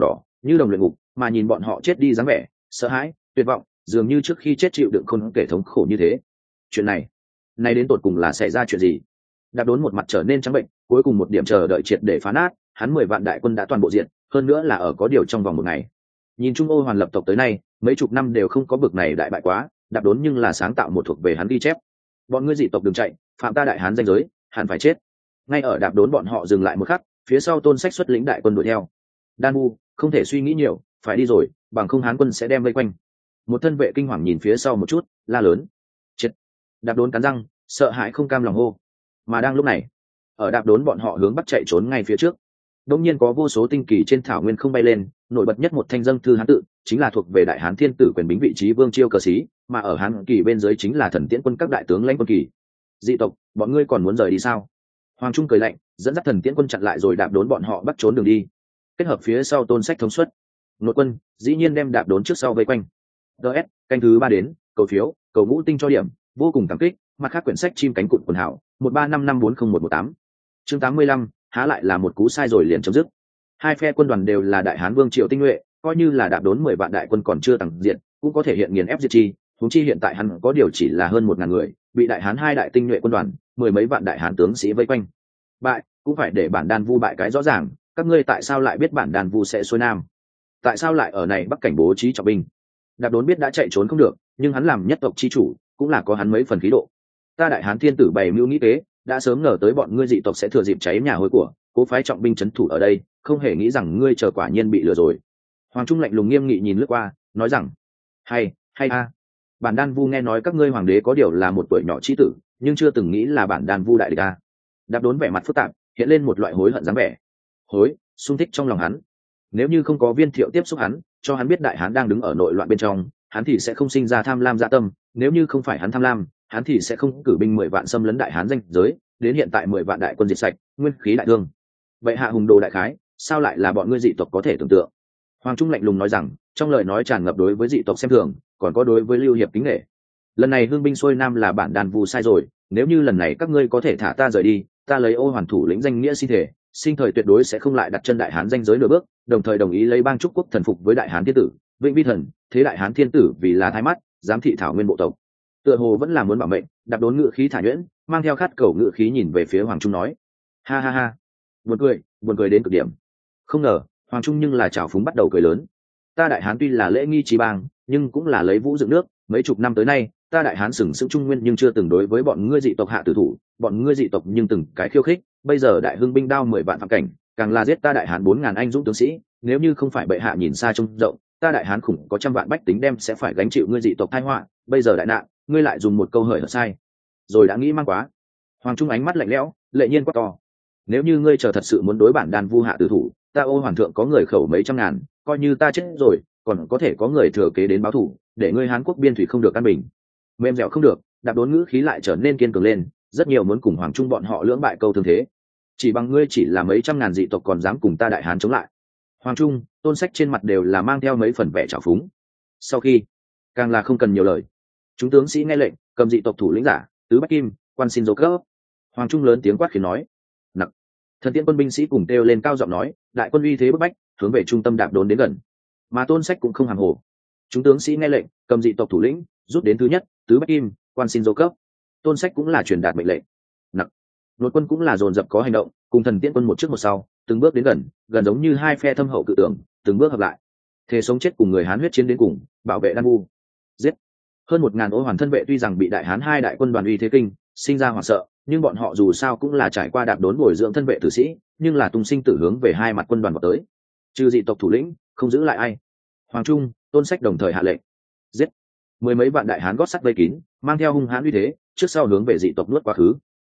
như đồng luyện ngục, mà nhìn bọn họ chết đi dáng vẻ sợ hãi tuyệt vọng, dường như trước khi chết chịu đựng không kể thống khổ như thế. Chuyện này đến tột cùng là xảy ra chuyện gì? Đạp Đốn một mặt trở nên trắng bệnh, cuối cùng một điểm chờ đợi triệt để phá nát. Hắn 10 vạn đại quân đã toàn bộ diện, hơn nữa là ở có điều trong vòng một ngày. Nhìn Trung Ô Hoàn lập tộc tới nay mấy chục năm đều không có bực này đại bại quá. Đạp Đốn nhưng là sáng tạo một thuộc về hắn ghi chép. Bọn ngươi dị tộc đừng chạy, phạm ta đại hán danh giới, hẳn phải chết. Ngay ở Đạp Đốn bọn họ dừng lại một khắc, phía sau Tôn Sách xuất lĩnh đại quân đuổi theo. Đan Bu, không thể suy nghĩ nhiều, phải đi rồi, bằng không hán quân sẽ đem vây quanh. Một thân vệ kinh hoàng nhìn phía sau một chút, la lớn: chết! Đạp Đốn cắn răng, sợ hãi không cam lòng hô. Mà đang lúc này, ở Đạp Đốn bọn họ hướng bắc chạy trốn ngay phía trước, đột nhiên có vô số tinh kỳ trên thảo nguyên không bay lên, nổi bật nhất một thanh dâng thư hán tự, chính là thuộc về đại hán thiên tử quyền bính vị trí vương chiêu cờ sĩ, mà ở hán kỳ bên dưới chính là thần tiễn quân các đại tướng lãnh quân kỳ. Dị tộc, bọn ngươi còn muốn rời đi sao? Hoàng Trung cười lạnh, dẫn dắt thần tiễn quân chặn lại rồi Đạp Đốn bọn họ bắt trốn đường đi. Kết hợp phía sau Tôn Sách thống suất, nội quân dĩ nhiên đem Đạp Đốn trước sau vây quanh. DS, canh thứ 3 đến, cầu phiếu, cầu ngũ tinh cho điểm, vô cùng cảm kích. Mặt khác quyển sách chim cánh cụt quần hảo 1355401118. Chương 85, há lại là một cú sai rồi liền chấm dứt. Hai phe quân đoàn đều là đại hán vương triệu tinh nhuệ, coi như là Đạp Đốn 10 vạn đại quân còn chưa tầng diện, cũng có thể hiện nghiền ép diệt chi. Huống chi hiện tại hắn có điều chỉ là hơn 1000 người, bị đại hán hai đại tinh nhuệ quân đoàn, 10 mấy vạn đại hán tướng sĩ vây quanh. Bại, cũng phải để bản Đan Vu bại cái rõ ràng. Các ngươi tại sao lại biết bản Đan Vu sẽ xuôi nam? Tại sao lại ở này bắc cảnh bố trí trọng binh? Đạp Đốn biết đã chạy trốn không được, nhưng hắn làm nhất tộc chi chủ, cũng là có hắn mấy phần khí độ. Ta đại hán thiên tử bày mưu nghĩ kế, đã sớm ngờ tới bọn ngươi dị tộc sẽ thừa dịp cháy nhà hôi của, cố phái trọng binh trấn thủ ở đây, không hề nghĩ rằng ngươi chờ quả nhiên bị lừa rồi. Hoàng Trung lạnh lùng nghiêm nghị nhìn lướt qua, nói rằng: hay a, bản Đan Vu nghe nói các ngươi hoàng đế có điều là một tuổi nhỏ chi tử, nhưng chưa từng nghĩ là bản Đan Vu đại địch a. Đạp Đốn vẻ mặt phức tạp, hiện lên một loại hối hận dáng vẻ. Hối, xung thích trong lòng hắn. Nếu như không có Viên Thiệu tiếp xúc hắn, cho hắn biết đại hán đang đứng ở nội loạn bên trong, hắn thì sẽ không sinh ra tham lam dạ tâm. Nếu như không phải hắn tham lam, hắn thì sẽ không cử binh 10 vạn xâm lấn đại hán danh giới, đến hiện tại 10 vạn đại quân diệt sạch, nguyên khí đại thương. Vậy hạ hùng đồ đại khái, sao lại là bọn ngươi dị tộc có thể tưởng tượng? Hoàng Trung lạnh lùng nói rằng, trong lời nói tràn ngập đối với dị tộc xem thường, còn có đối với lưu hiệp kính nể. Lần này hương binh xuôi nam là bản Đan Vu sai rồi, nếu như lần này các ngươi có thể thả ta rời đi, ta lấy Ô Hoàn thủ lĩnh danh nghĩa xin thể, sinh thời tuyệt đối sẽ không lại đặt chân đại hán danh giới nửa bước, đồng thời đồng ý lấy bang trúc quốc thần phục với đại hán thiên tử, vĩnh vi thần, thế đại hán thiên tử vì là thái mắt, giám thị thảo nguyên bộ tộc. Tựa hồ vẫn là muốn bảo mệnh. Đạp Đốn ngự khí thả nhuyễn, mang theo khát cầu ngự khí nhìn về phía Hoàng Trung nói: ha ha ha, buồn cười đến cực điểm. Không ngờ Hoàng Trung nhưng là trào phúng bắt đầu cười lớn. Ta đại hán tuy là lễ nghi trí bang, nhưng cũng là lấy vũ dựng nước, mấy chục năm tới nay ta đại hán sừng sững trung nguyên nhưng chưa từng đối với bọn ngươi dị tộc hạ tử thủ, bọn ngươi dị tộc nhưng từng cái khiêu khích. Bây giờ đại hưng binh đao 10 vạn phạm cảnh, càng là giết ta đại hán 4000 anh dũng tướng sĩ, nếu như không phải bệ hạ nhìn xa trông rộng, ta đại hán khủng có trăm vạn bách tính đem sẽ phải gánh chịu ngươi dị tộc tai họa. Bây giờ đại nạn, ngươi lại dùng một câu hời hợt sai rồi, đã nghĩ mang quá. Hoàng Trung ánh mắt lạnh lẽo, lệ nhiên quát to: nếu như ngươi chờ thật sự muốn đối bản Đan Vu hạ tử thủ, ta Ô Hoàng thượng có người khẩu mấy trăm ngàn, coi như ta chết rồi còn có thể có người thừa kế đến báo thù, để ngươi Hán quốc biên thủy không được an bình. Mềm dẻo không được. Đạp Đốn ngữ khí lại trở nên kiên cường lên, rất nhiều muốn cùng Hoàng Trung bọn họ lưỡng bại câu thương thế. Chỉ bằng ngươi chỉ là mấy trăm ngàn dị tộc còn dám cùng ta đại hán chống lại? Hoàng Trung, Tôn Sách trên mặt đều là mang theo mấy phần vẻ trào phúng. Sau khi, càng là không cần nhiều lời, chúng tướng sĩ nghe lệnh, cầm dị tộc thủ lĩnh giả tứ bách kim quan xin dấu cấp. Hoàng Trung lớn tiếng quát khiến nói: nặc. Thần tiễn quân binh sĩ cùng kêu lên cao giọng nói: đại quân uy thế bức bách, hướng về trung tâm Đạp Đốn đến gần. Mà Tôn Sách cũng không hàng hồ. Chúng tướng sĩ nghe lệnh, cầm dị tộc thủ lĩnh rút đến thứ nhất tứ bách kim quan xin dấu cấp. Tôn Sách cũng là truyền đạt mệnh lệnh. Nặc. Nội quân cũng là dồn dập có hành động, cùng thần tiễn quân một trước một sau, từng bước đến gần giống như hai phe thâm hậu cự tưởng, từng bước hợp lại, thề sống chết cùng người Hán huyết chiến đến cùng, bảo vệ Đan Vu. Giết. Hơn 1000 Ô Hoàn thân vệ tuy rằng bị đại hán hai đại quân đoàn uy thế kinh sinh ra hoảng sợ, nhưng bọn họ dù sao cũng là trải qua Đạp Đốn bồi dưỡng thân vệ tử sĩ, nhưng là tung sinh tử hướng về hai mặt quân đoàn vào tới. Trừ dị tộc thủ lĩnh, không giữ lại ai. Hoàng Trung, Tôn Sách đồng thời hạ lệnh. Giết. 10 mấy vạn đại hán gót sắt vây kín, mang theo hung hãn uy thế, trước sau hướng về dị tộc nuốt quá khứ.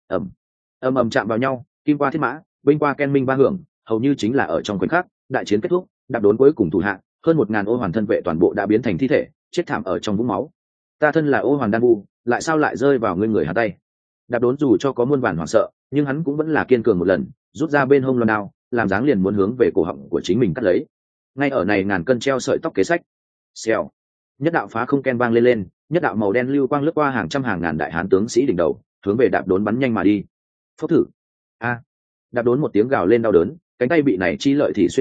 Ầm chạm vào nhau, kim qua thiết mã, binh qua ken minh ba hưởng, hầu như chính là ở trong khoảnh khắc, đại chiến kết thúc. Đạp Đốn cuối cùng thủ hạ hơn 1000 Ô Hoàn thân vệ toàn bộ đã biến thành thi thể, chết thảm ở trong vũng máu. Ta thân là Ô Hoàn Đan Vu, lại sao lại rơi vào ngươi người Hán tay? Đạp Đốn dù cho có muôn vàn hoảng sợ, nhưng hắn cũng vẫn là kiên cường một lần, rút ra bên hông loan đao, làm dáng liền muốn hướng về cổ họng của chính mình cắt lấy. Ngay ở này ngàn cân treo sợi tóc kế sách. Xèo. Nhất đạo phá không ken vang lên, nhất đạo màu đen lưu quang lướt qua hàng trăm hàng ngàn đại hán tướng sĩ đỉnh đầu, hướng về Đạp Đốn bắn nhanh mà đi. Phốc thử. A. Đạp Đốn một tiếng gào lên đau đớn, cánh tay bị này chi lợi thì xuyên thủng,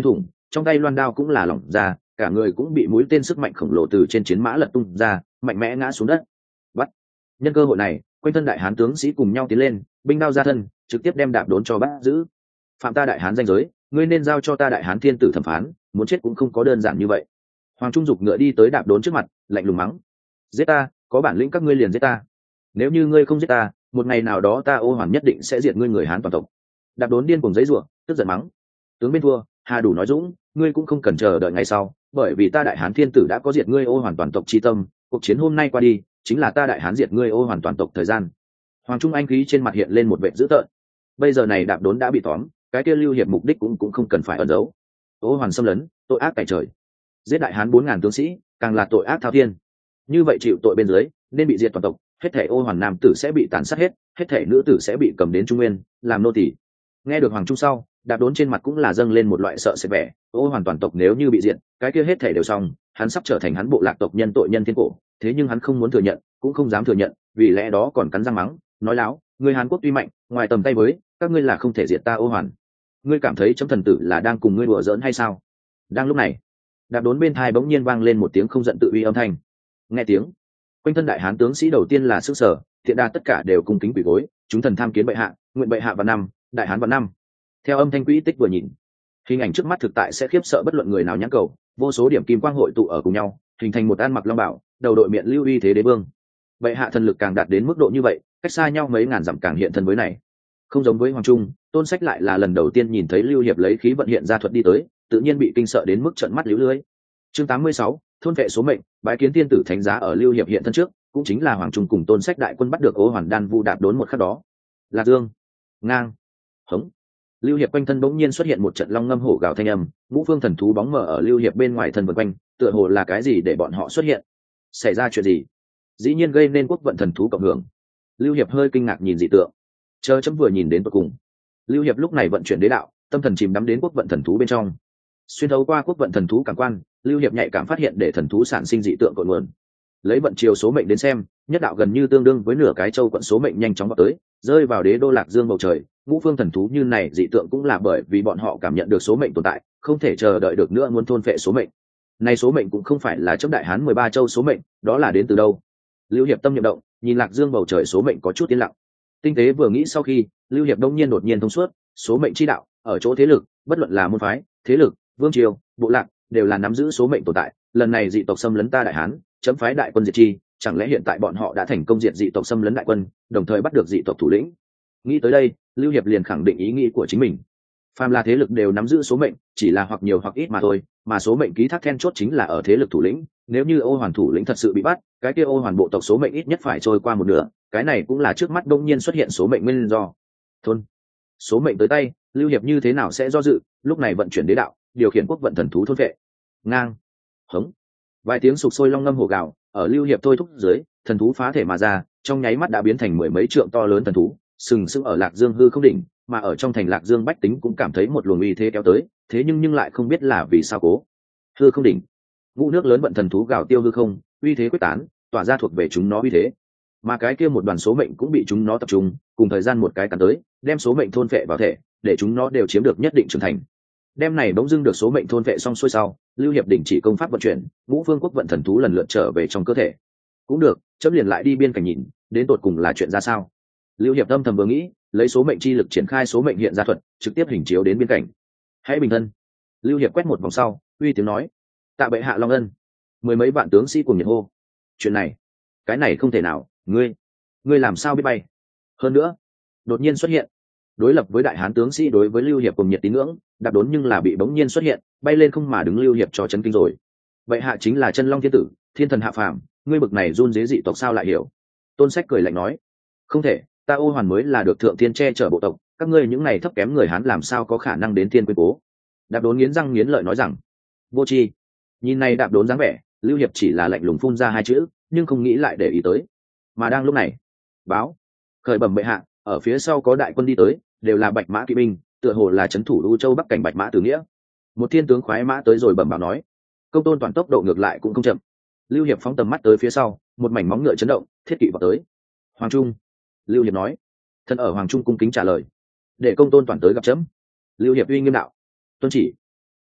trong tay loan đao cũng là lỏng ra, cả người cũng bị mũi tên sức mạnh khổng lồ từ trên chiến mã lật tung ra, mạnh mẽ ngã xuống đất. Bắt. Nhân cơ hội này, quanh thân đại hán tướng sĩ cùng nhau tiến lên, binh đao ra thân, trực tiếp đem Đạp Đốn cho bắt giữ. Phạm ta đại hán danh giới, ngươi nên giao cho ta đại hán thiên tử thẩm phán, muốn chết cũng không có đơn giản như vậy. Hoàng Trung giục ngựa đi tới Đạp Đốn trước mặt, lạnh lùng mắng: giết ta, có bản lĩnh các ngươi liền giết ta. Nếu như ngươi không giết ta, một ngày nào đó ta Ô Hoàn nhất định sẽ diệt ngươi người hán toàn tộc. Đạp Đốn điên cuồng giấy rủa, tức giận mắng: tướng bên thua, hà đủ nói dũng, ngươi cũng không cần chờ đợi ngày sau, bởi vì ta đại hán thiên tử đã có diệt ngươi Ô Hoàn toàn tộc chi tâm, cuộc chiến hôm nay qua đi, chính là ta đại hán diệt ngươi Ô Hoàn toàn tộc thời gian. Hoàng Trung anh khí trên mặt hiện lên một vẻ dữ tợn. Bây giờ này Đạp Đốn đã bị tóm, cái kia Lưu Hiệp mục đích cũng không cần phải ẩn giấu. Ô Hoàn xâm lấn, tội ác tại trời, giết đại hán 4.000 tướng sĩ, càng là tội ác thao thiên. Như vậy chịu tội bên dưới, nên bị diệt toàn tộc, hết thảy Ô Hoàn nam tử sẽ bị tàn sát hết thảy nữ tử sẽ bị cầm đến Trung Nguyên làm nô tỳ. Nghe được Hoàng Trung sau, Đạp Đốn trên mặt cũng là dâng lên một loại sợ sệt vẻ. Ô Hoàn toàn tộc nếu như bị diệt, cái kia hết thảy đều xong, hắn sắp trở thành hắn bộ lạc tộc nhân tội nhân thiên cổ. Thế nhưng hắn không muốn thừa nhận, cũng không dám thừa nhận, vì lẽ đó còn cắn răng mắng, nói láo: người Hàn Quốc tuy mạnh, ngoài tầm tay với các ngươi là không thể diệt ta Ô Hoàn. Ngươi cảm thấy chấm thần tử là đang cùng ngươi đùa giỡn hay sao? Đang lúc này, Đạp Đốn bên tai bỗng nhiên vang lên một tiếng không giận tự uy âm thanh. Nghe tiếng, quanh thân đại hán tướng sĩ đầu tiên là sức sở, thiện đa tất cả đều cung kính quỳ gối, chúng thần tham kiến bệ hạ, nguyện bệ hạ vào năm, đại hán vào năm. Theo âm thanh quỹ tích vừa nhìn, hình ảnh trước mắt thực tại sẽ khiếp sợ bất luận người nào nhãn cầu, vô số điểm kim quang hội tụ ở cùng nhau, hình thành một an mặc long bảo, đầu đội miệng lưu uy thế đế vương. Bệ hạ thần lực càng đạt đến mức độ như vậy, cách xa nhau mấy ngàn dặm càng hiện thân với này. Không giống với Hoàng Trung, Tôn Sách lại là lần đầu tiên nhìn thấy Lưu Hiệp lấy khí vận hiện ra thuật đi tới, tự nhiên bị kinh sợ đến mức trợn mắt liễu lưới. Chương 86, thôn vệ số mệnh, bái kiến tiên tử thánh giá ở Lưu Hiệp hiện thân trước, cũng chính là Hoàng Trung cùng Tôn Sách đại quân bắt được Ô Hoàn đan vu Đạp Đốn một khắc đó. Lạc Dương, ngang, hống. Lưu Hiệp quanh thân bỗng nhiên xuất hiện một trận long ngâm hổ gào thanh âm, ngũ phương thần thú bóng mờ ở Lưu Hiệp bên ngoài thân vần quanh, tựa hồ là cái gì để bọn họ xuất hiện. Xảy ra chuyện gì? Dĩ nhiên gây nên quốc vận thần thú cộng hưởng. Lưu Hiệp hơi kinh ngạc nhìn dị tượng, chờ chấm vừa nhìn đến cuối cùng. Lưu Hiệp lúc này vận chuyển đế đạo, tâm thần chìm đắm đến quốc vận thần thú bên trong. Xuyên thấu qua quốc vận thần thú cảm quan, Lưu Hiệp nhạy cảm phát hiện để thần thú sản sinh dị tượng cội nguồn. Lấy vận chiều số mệnh đến xem, nhất đạo gần như tương đương với nửa cái châu quận số mệnh nhanh chóng vào tới, rơi vào đế đô Lạc Dương bầu trời. Ngũ phương thần thú như này dị tượng cũng là bởi vì bọn họ cảm nhận được số mệnh tồn tại, không thể chờ đợi được nữa muốn thôn phệ số mệnh. Này số mệnh cũng không phải là chấm đại hán 13 châu số mệnh, đó là đến từ đâu? Lưu Hiệp tâm niệm động, nhìn Lạc Dương bầu trời số mệnh có chút yên lặng. Tinh tế vừa nghĩ sau khi, Lưu Hiệp đột nhiên thông suốt, số mệnh chi đạo, ở chỗ thế lực, bất luận là môn phái, thế lực, vương triều, bộ lạc, đều là nắm giữ số mệnh tồn tại. Lần này dị tộc xâm lấn ta đại hán, chấm phái đại quân diệt chi, chẳng lẽ hiện tại bọn họ đã thành công diệt dị tộc xâm lấn đại quân, đồng thời bắt được dị tộc thủ lĩnh? Nghĩ tới đây, Lưu Hiệp liền khẳng định ý nghĩ của chính mình. Phàm là thế lực đều nắm giữ số mệnh, chỉ là hoặc nhiều hoặc ít mà thôi, mà số mệnh ký thác then chốt chính là ở thế lực thủ lĩnh. Nếu như Ô Hoàn thủ lĩnh thật sự bị bắt, cái kia Ô Hoàn bộ tộc số mệnh ít nhất phải trôi qua một nửa, cái này cũng là trước mắt đông nhiên xuất hiện số mệnh nguyên do. Thôn số mệnh tới tay, Lưu Hiệp như thế nào sẽ do dự, lúc này vận chuyển đế đạo, điều khiển quốc vận thần thú thôn vệ. Ngang, hống. Vài tiếng sục sôi long ngâm hổ gào, ở Lưu Hiệp thôi thúc dưới, thần thú phá thể mà ra, trong nháy mắt đã biến thành mười mấy trượng to lớn thần thú, sừng sững ở Lạc Dương hư không đỉnh, mà ở trong thành Lạc Dương bách tính cũng cảm thấy một luồng uy thế kéo tới, thế nhưng lại không biết là vì sao cố. Hư không đỉnh, ngũ nước lớn vận thần thú gào tiêu hư không, uy thế quyết tán, tỏa ra thuộc về chúng nó uy thế. Mà cái kia một đoàn số mệnh cũng bị chúng nó tập trung, cùng thời gian một cái cắn tới, đem số mệnh thôn phệ vào thể, để chúng nó đều chiếm được nhất định trưởng thành. Đem này bỗng dưng được số mệnh thôn phệ xong xuôi sau, Lưu Hiệp đình chỉ công pháp vận chuyển, ngũ phương quốc vận thần thú lần lượt trở về trong cơ thể. Cũng được, chấm liền lại đi biên cảnh nhìn, đến tột cùng là chuyện ra sao. Lưu Hiệp âm thầm vừa nghĩ, lấy số mệnh chi lực triển khai số mệnh hiện ra thuật, trực tiếp hình chiếu đến biên cảnh. Hãy bình thân. Lưu Hiệp quét một vòng sau, uy tiếng nói: tạ bệ hạ long ân. Mười mấy vạn tướng sĩ cùng nhiệt hô: chuyện này, cái này không thể nào, ngươi làm sao biết bay? Hơn nữa, đột nhiên xuất hiện, đối lập với đại hán tướng sĩ đối với Lưu Hiệp cùng nhiệt tín ngưỡng, Đạp Đốn nhưng là bị bỗng nhiên xuất hiện, bay lên không mà đứng Lưu Hiệp cho chấn kinh rồi. Bệ hạ chính là chân long thiên tử, thiên thần hạ phàm, ngươi bực này run rế dị tộc sao lại hiểu? Tôn Sách cười lạnh nói: không thể, ta Ô Hoàn mới là được thượng thiên che chở bộ tộc, các ngươi những này thấp kém người hán làm sao có khả năng đến thiên quyến cố? Đạp Đốn nghiến răng nghiến lợi nói rằng: vô tri. Nhìn này Đạp Đốn dáng vẻ, Lưu Hiệp chỉ là lạnh lùng phun ra hai chữ, nhưng không nghĩ lại để ý tới. Mà đang lúc này, báo khởi bẩm bệ hạ, ở phía sau có đại quân đi tới, đều là bạch mã kỵ binh, tựa hồ là trấn thủ U Châu Bắc cảnh bạch mã Tử Nghĩa. Một thiên tướng khoái mã tới rồi bẩm báo nói: công tôn toàn tốc độ ngược lại cũng không chậm. Lưu Hiệp phóng tầm mắt tới phía sau, một mảnh móng ngựa chấn động, thiết kỵ vào tới. Hoàng Trung. Lưu Hiệp nói. Thân ở Hoàng Trung cung kính trả lời: để công tôn toàn tới gặp chấm. Lưu Hiệp uy nghiêm đạo: tuân chỉ.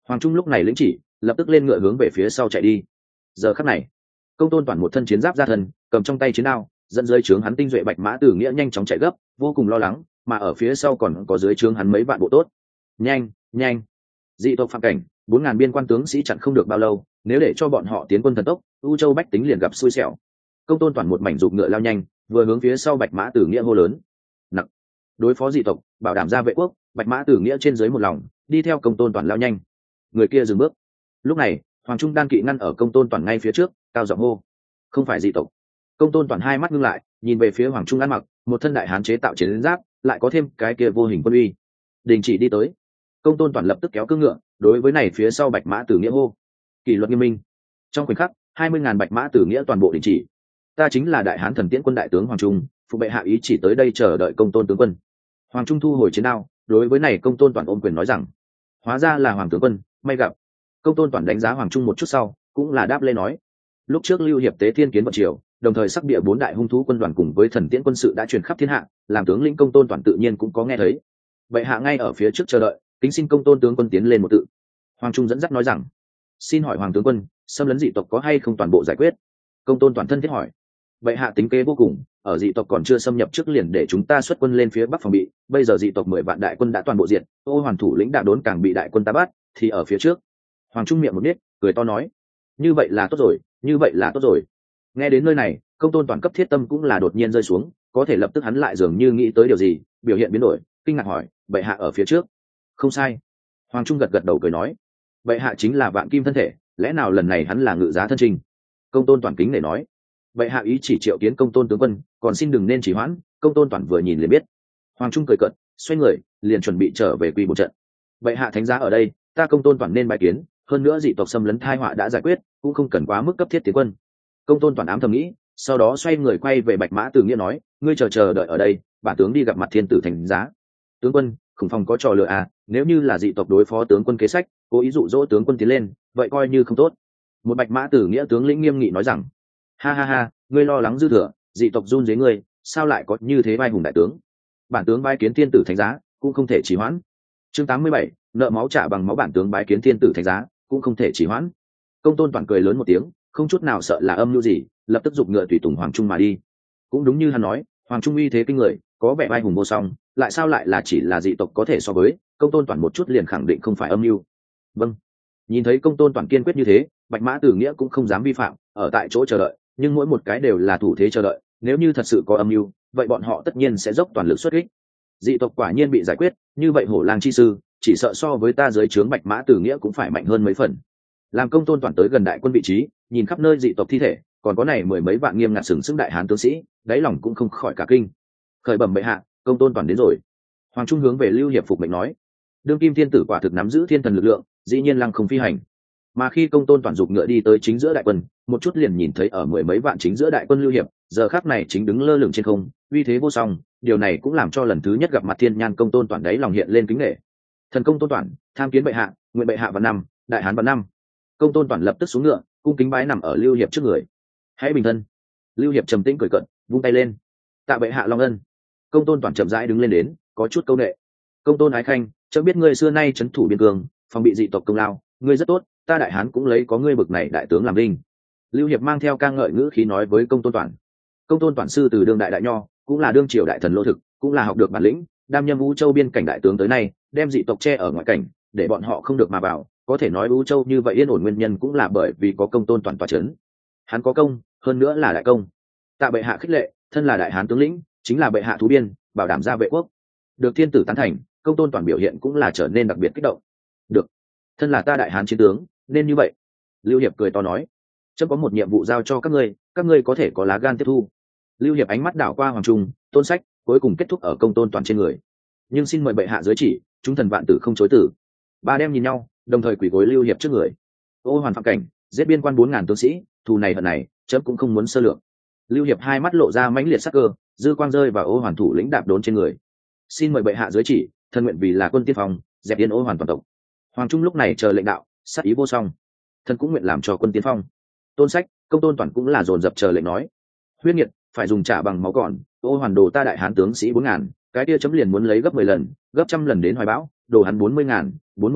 Hoàng Trung lúc này lĩnh chỉ, lập tức lên ngựa hướng về phía sau chạy đi. Giờ khắc này, Công Tôn Toàn một thân chiến giáp ra thân, cầm trong tay chiến đao, dẫn dưới trướng hắn tinh duệ bạch mã Tử Nghĩa nhanh chóng chạy gấp, vô cùng lo lắng, mà ở phía sau còn có dưới trướng hắn mấy vạn bộ tốt. Nhanh, nhanh! Dị tộc phạm cảnh, 4000 biên quan tướng sĩ chặn không được bao lâu, nếu để cho bọn họ tiến quân thần tốc, U Châu bách tính liền gặp xui xẻo. Công Tôn Toàn một mảnh dục ngựa lao nhanh, vừa hướng phía sau bạch mã Tử Nghĩa hô lớn. Nặc! Đối phó dị tộc, bảo đảm gia vệ quốc, bạch mã Tử Nghĩa trên dưới một lòng, đi theo Công Tôn Toàn lao nhanh. Người kia dừng bước. Lúc này, Hoàng Trung đan kỵ ngăn ở Công Tôn Toàn ngay phía trước, cao giọng hô: không phải dị tộc. Công Tôn Toàn hai mắt ngưng lại, nhìn về phía Hoàng Trung ăn mặc một thân đại hán chế tạo chiến giáp, lại có thêm cái kia vô hình quân uy. Đình chỉ đi tới. Công Tôn Toàn lập tức kéo cương ngựa, đối với này phía sau bạch mã Tử Nghĩa hô: kỷ luật nghiêm minh. Trong khoảnh khắc, 20.000 bạch mã Tử Nghĩa toàn bộ đình chỉ. Ta chính là đại hán thần tiễn quân đại tướng Hoàng Trung, phụ bệ hạ ý chỉ tới đây chờ đợi Công Tôn tướng quân. Hoàng Trung thu hồi chiến đao, đối với này Công Tôn Toàn ôm quyền nói rằng: hóa ra là Hoàng tướng quân, may gặp. Công Tôn Toàn đánh giá Hoàng Trung một chút sau, cũng là đáp lên nói: lúc trước Lưu Hiệp tế thiên kiến vận triều, đồng thời sắc địa 4 đại hung thú quân đoàn cùng với thần tiễn quân sự đã truyền khắp thiên hạ, làm tướng lĩnh Công Tôn Toàn tự nhiên cũng có nghe thấy. Bệ hạ ngay ở phía trước chờ đợi, kính xin Công Tôn tướng quân tiến lên một tự. Hoàng Trung dẫn dắt nói rằng: xin hỏi Hoàng tướng quân, xâm lấn dị tộc có hay không toàn bộ giải quyết? Công Tôn Toàn thân thiết hỏi. Bệ hạ tính kế vô cùng, ở dị tộc còn chưa xâm nhập trước liền để chúng ta xuất quân lên phía bắc phòng bị, bây giờ dị tộc 10 vạn đại quân đã toàn bộ diệt, Ô Hoàn thủ lĩnh Đạp Đốn càng bị đại quân ta bắt, thì ở phía trước. Hoàng Trung miệng một nít, cười to nói: như vậy là tốt rồi, như vậy là tốt rồi. Nghe đến nơi này, Công Tôn Toàn cấp thiết tâm cũng là đột nhiên rơi xuống, có thể lập tức hắn lại dường như nghĩ tới điều gì, biểu hiện biến đổi, kinh ngạc hỏi: bệ hạ ở phía trước? Không sai. Hoàng Trung gật gật đầu cười nói: bệ hạ chính là vạn kim thân thể, lẽ nào lần này hắn là ngự giá thân trình? Công Tôn Toàn kính để nói: bệ hạ ý chỉ triệu kiến Công Tôn tướng quân, còn xin đừng nên trì hoãn. Công Tôn Toàn vừa nhìn liền biết. Hoàng Trung cười cợt, xoay người liền chuẩn bị trở về quy một trận. Bệ hạ thánh giá ở đây, ta Công Tôn Toàn nên bái kiến, hơn nữa dị tộc xâm lấn tai họa đã giải quyết, cũng không cần quá mức cấp thiết tiến quân. Công Tôn Toàn ám thầm nghĩ, sau đó xoay người quay về bạch mã Tử Nghĩa nói: ngươi chờ đợi ở đây, bản tướng đi gặp mặt thiên tử thánh giá. Tướng quân, khủng phòng có trò lừa à? Nếu như là dị tộc đối phó tướng quân kế sách, cố ý dụ dỗ tướng quân tiến lên, vậy coi như không tốt. Một bạch mã Tử Nghĩa tướng lĩnh nghiêm nghị nói rằng: ha ha ha, ngươi lo lắng dư thừa, dị tộc run dưới ngươi, sao lại có như thế vai hùng đại tướng? Bản tướng bái kiến thiên tử thánh giá, cũng không thể trì hoãn. Chương 87, nợ máu trả bằng máu, bản tướng bái kiến thiên tử thánh giá, cũng không thể trì hoãn. Công Tôn Toàn cười lớn một tiếng, không chút nào sợ là âm mưu gì, lập tức giục ngựa tùy tùng Hoàng Trung mà đi. Cũng đúng như hắn nói, Hoàng Trung uy thế kinh người, có vẻ vai hùng vô song, lại sao lại là chỉ là dị tộc có thể so với? Công Tôn Toàn một chút liền khẳng định không phải âm mưu. Vâng. Nhìn thấy Công Tôn Toàn kiên quyết như thế, bạch mã Tử Nghĩa cũng không dám vi phạm, ở tại chỗ chờ đợi, nhưng mỗi một cái đều là thủ thế chờ đợi, nếu như thật sự có âm mưu, vậy bọn họ tất nhiên sẽ dốc toàn lực xuất kích. Dị tộc quả nhiên bị giải quyết, như vậy Hổ Lang chi sư, chỉ sợ so với ta dưới trướng bạch mã Tử Nghĩa cũng phải mạnh hơn mấy phần. Làm Công Tôn Toàn tới gần đại quân vị trí, nhìn khắp nơi dị tộc thi thể, còn có này mười mấy vạn nghiêm ngặt sừng sững đại hán tướng sĩ, đáy lòng cũng không khỏi cả kinh. Khởi bẩm bệ hạ, Công Tôn Toàn đến rồi. Hoàng Trung hướng về Lưu Hiệp phục mệnh nói: đương kim thiên tử quả thực nắm giữ thiên thần lực lượng, dĩ nhiên lăng không phi hành. Mà khi Công Tôn Toàn giục ngựa đi tới chính giữa đại quân, một chút liền nhìn thấy ở mười mấy vạn chính giữa đại quân Lưu Hiệp, giờ khắc này chính đứng lơ lửng trên không, uy thế vô song. Điều này cũng làm cho lần thứ nhất gặp mặt thiên nhan Công Tôn Toàn đáy lòng hiện lên kính nể. Thần Công Tôn Toàn, tham kiến bệ hạ, nguyện bệ hạ vạn năm, đại hán vạn năm. Công Tôn Toàn lập tức xuống ngựa, cung kính bái nằm ở Lưu Hiệp trước người. Hãy bình thân. Lưu Hiệp trầm tĩnh cười cợt, vung tay lên: tạ bệ hạ long ân. Công Tôn Toàn chậm rãi đứng lên đến, có chút câu nệ: Công Tôn ái khanh, chớ biết ngươi xưa nay trấn thủ biên cương, phòng bị dị tộc công lao, ngươi rất tốt, ta đại hán cũng lấy có ngươi bực này đại tướng làm linh. Lưu Hiệp mang theo ca ngợi ngữ khí nói với Công Tôn Toàn. Công Tôn Toàn sư từ đương đại đại nho, cũng là đương triều đại thần lô thực, cũng là học được bản lĩnh, đam nhâm Vũ Châu biên cảnh đại tướng tới nay, đem dị tộc che ở ngoại cảnh, để bọn họ không được mà vào. Có thể nói Vũ Châu như vậy yên ổn nguyên nhân cũng là bởi vì có Công Tôn Toàn tọa chấn. Hắn có công, hơn nữa là đại công. Tạ bệ hạ khích lệ, thân là đại hán tướng lĩnh, chính là bệ hạ thú biên, bảo đảm gia vệ quốc. Được thiên tử tán thành, Công Tôn Toàn biểu hiện cũng là trở nên đặc biệt kích động. Được, thân là ta đại hán chiến tướng, nên như vậy. Lưu Hiệp cười to nói: chấm có một nhiệm vụ giao cho các ngươi có thể có lá gan tiếp thu. Lưu Hiệp ánh mắt đảo qua Hoàng Trung, Tôn Sách, cuối cùng kết thúc ở Công Tôn Toàn trên người. Nhưng xin mời bệ hạ dưới chỉ, chúng thần vạn tử không chối tử. Ba đem nhìn nhau, đồng thời quỳ gối Lưu Hiệp trước người. Ô Hoàn phạm cảnh, giết biên quan 4000 tướng sĩ, thù này hận này, chấm cũng không muốn sơ lược. Lưu Hiệp hai mắt lộ ra mãnh liệt sắc cơ, dư quang rơi vào Ô Hoàn thủ lĩnh Đạp Đốn trên người. Xin mời bệ hạ dưới chỉ, thân nguyện vì là quân tiên phong, dẹp yên Ô Hoàn toàn tộc. Hoàng Trung lúc này chờ lệnh đạo, sát ý vô song. Thân cũng nguyện làm cho quân tiên phong. Tôn Sách, Công Tôn Toàn cũng là dồn dập chờ lệnh nói: huyết nghiệt, phải dùng trả bằng máu còn. Ô Hoàn đồ ta đại hán tướng sĩ 4000, cái kia chấm liền muốn lấy gấp 10 lần, gấp trăm lần đến hoài bão, đồ hắn 40.000, 40 vạn,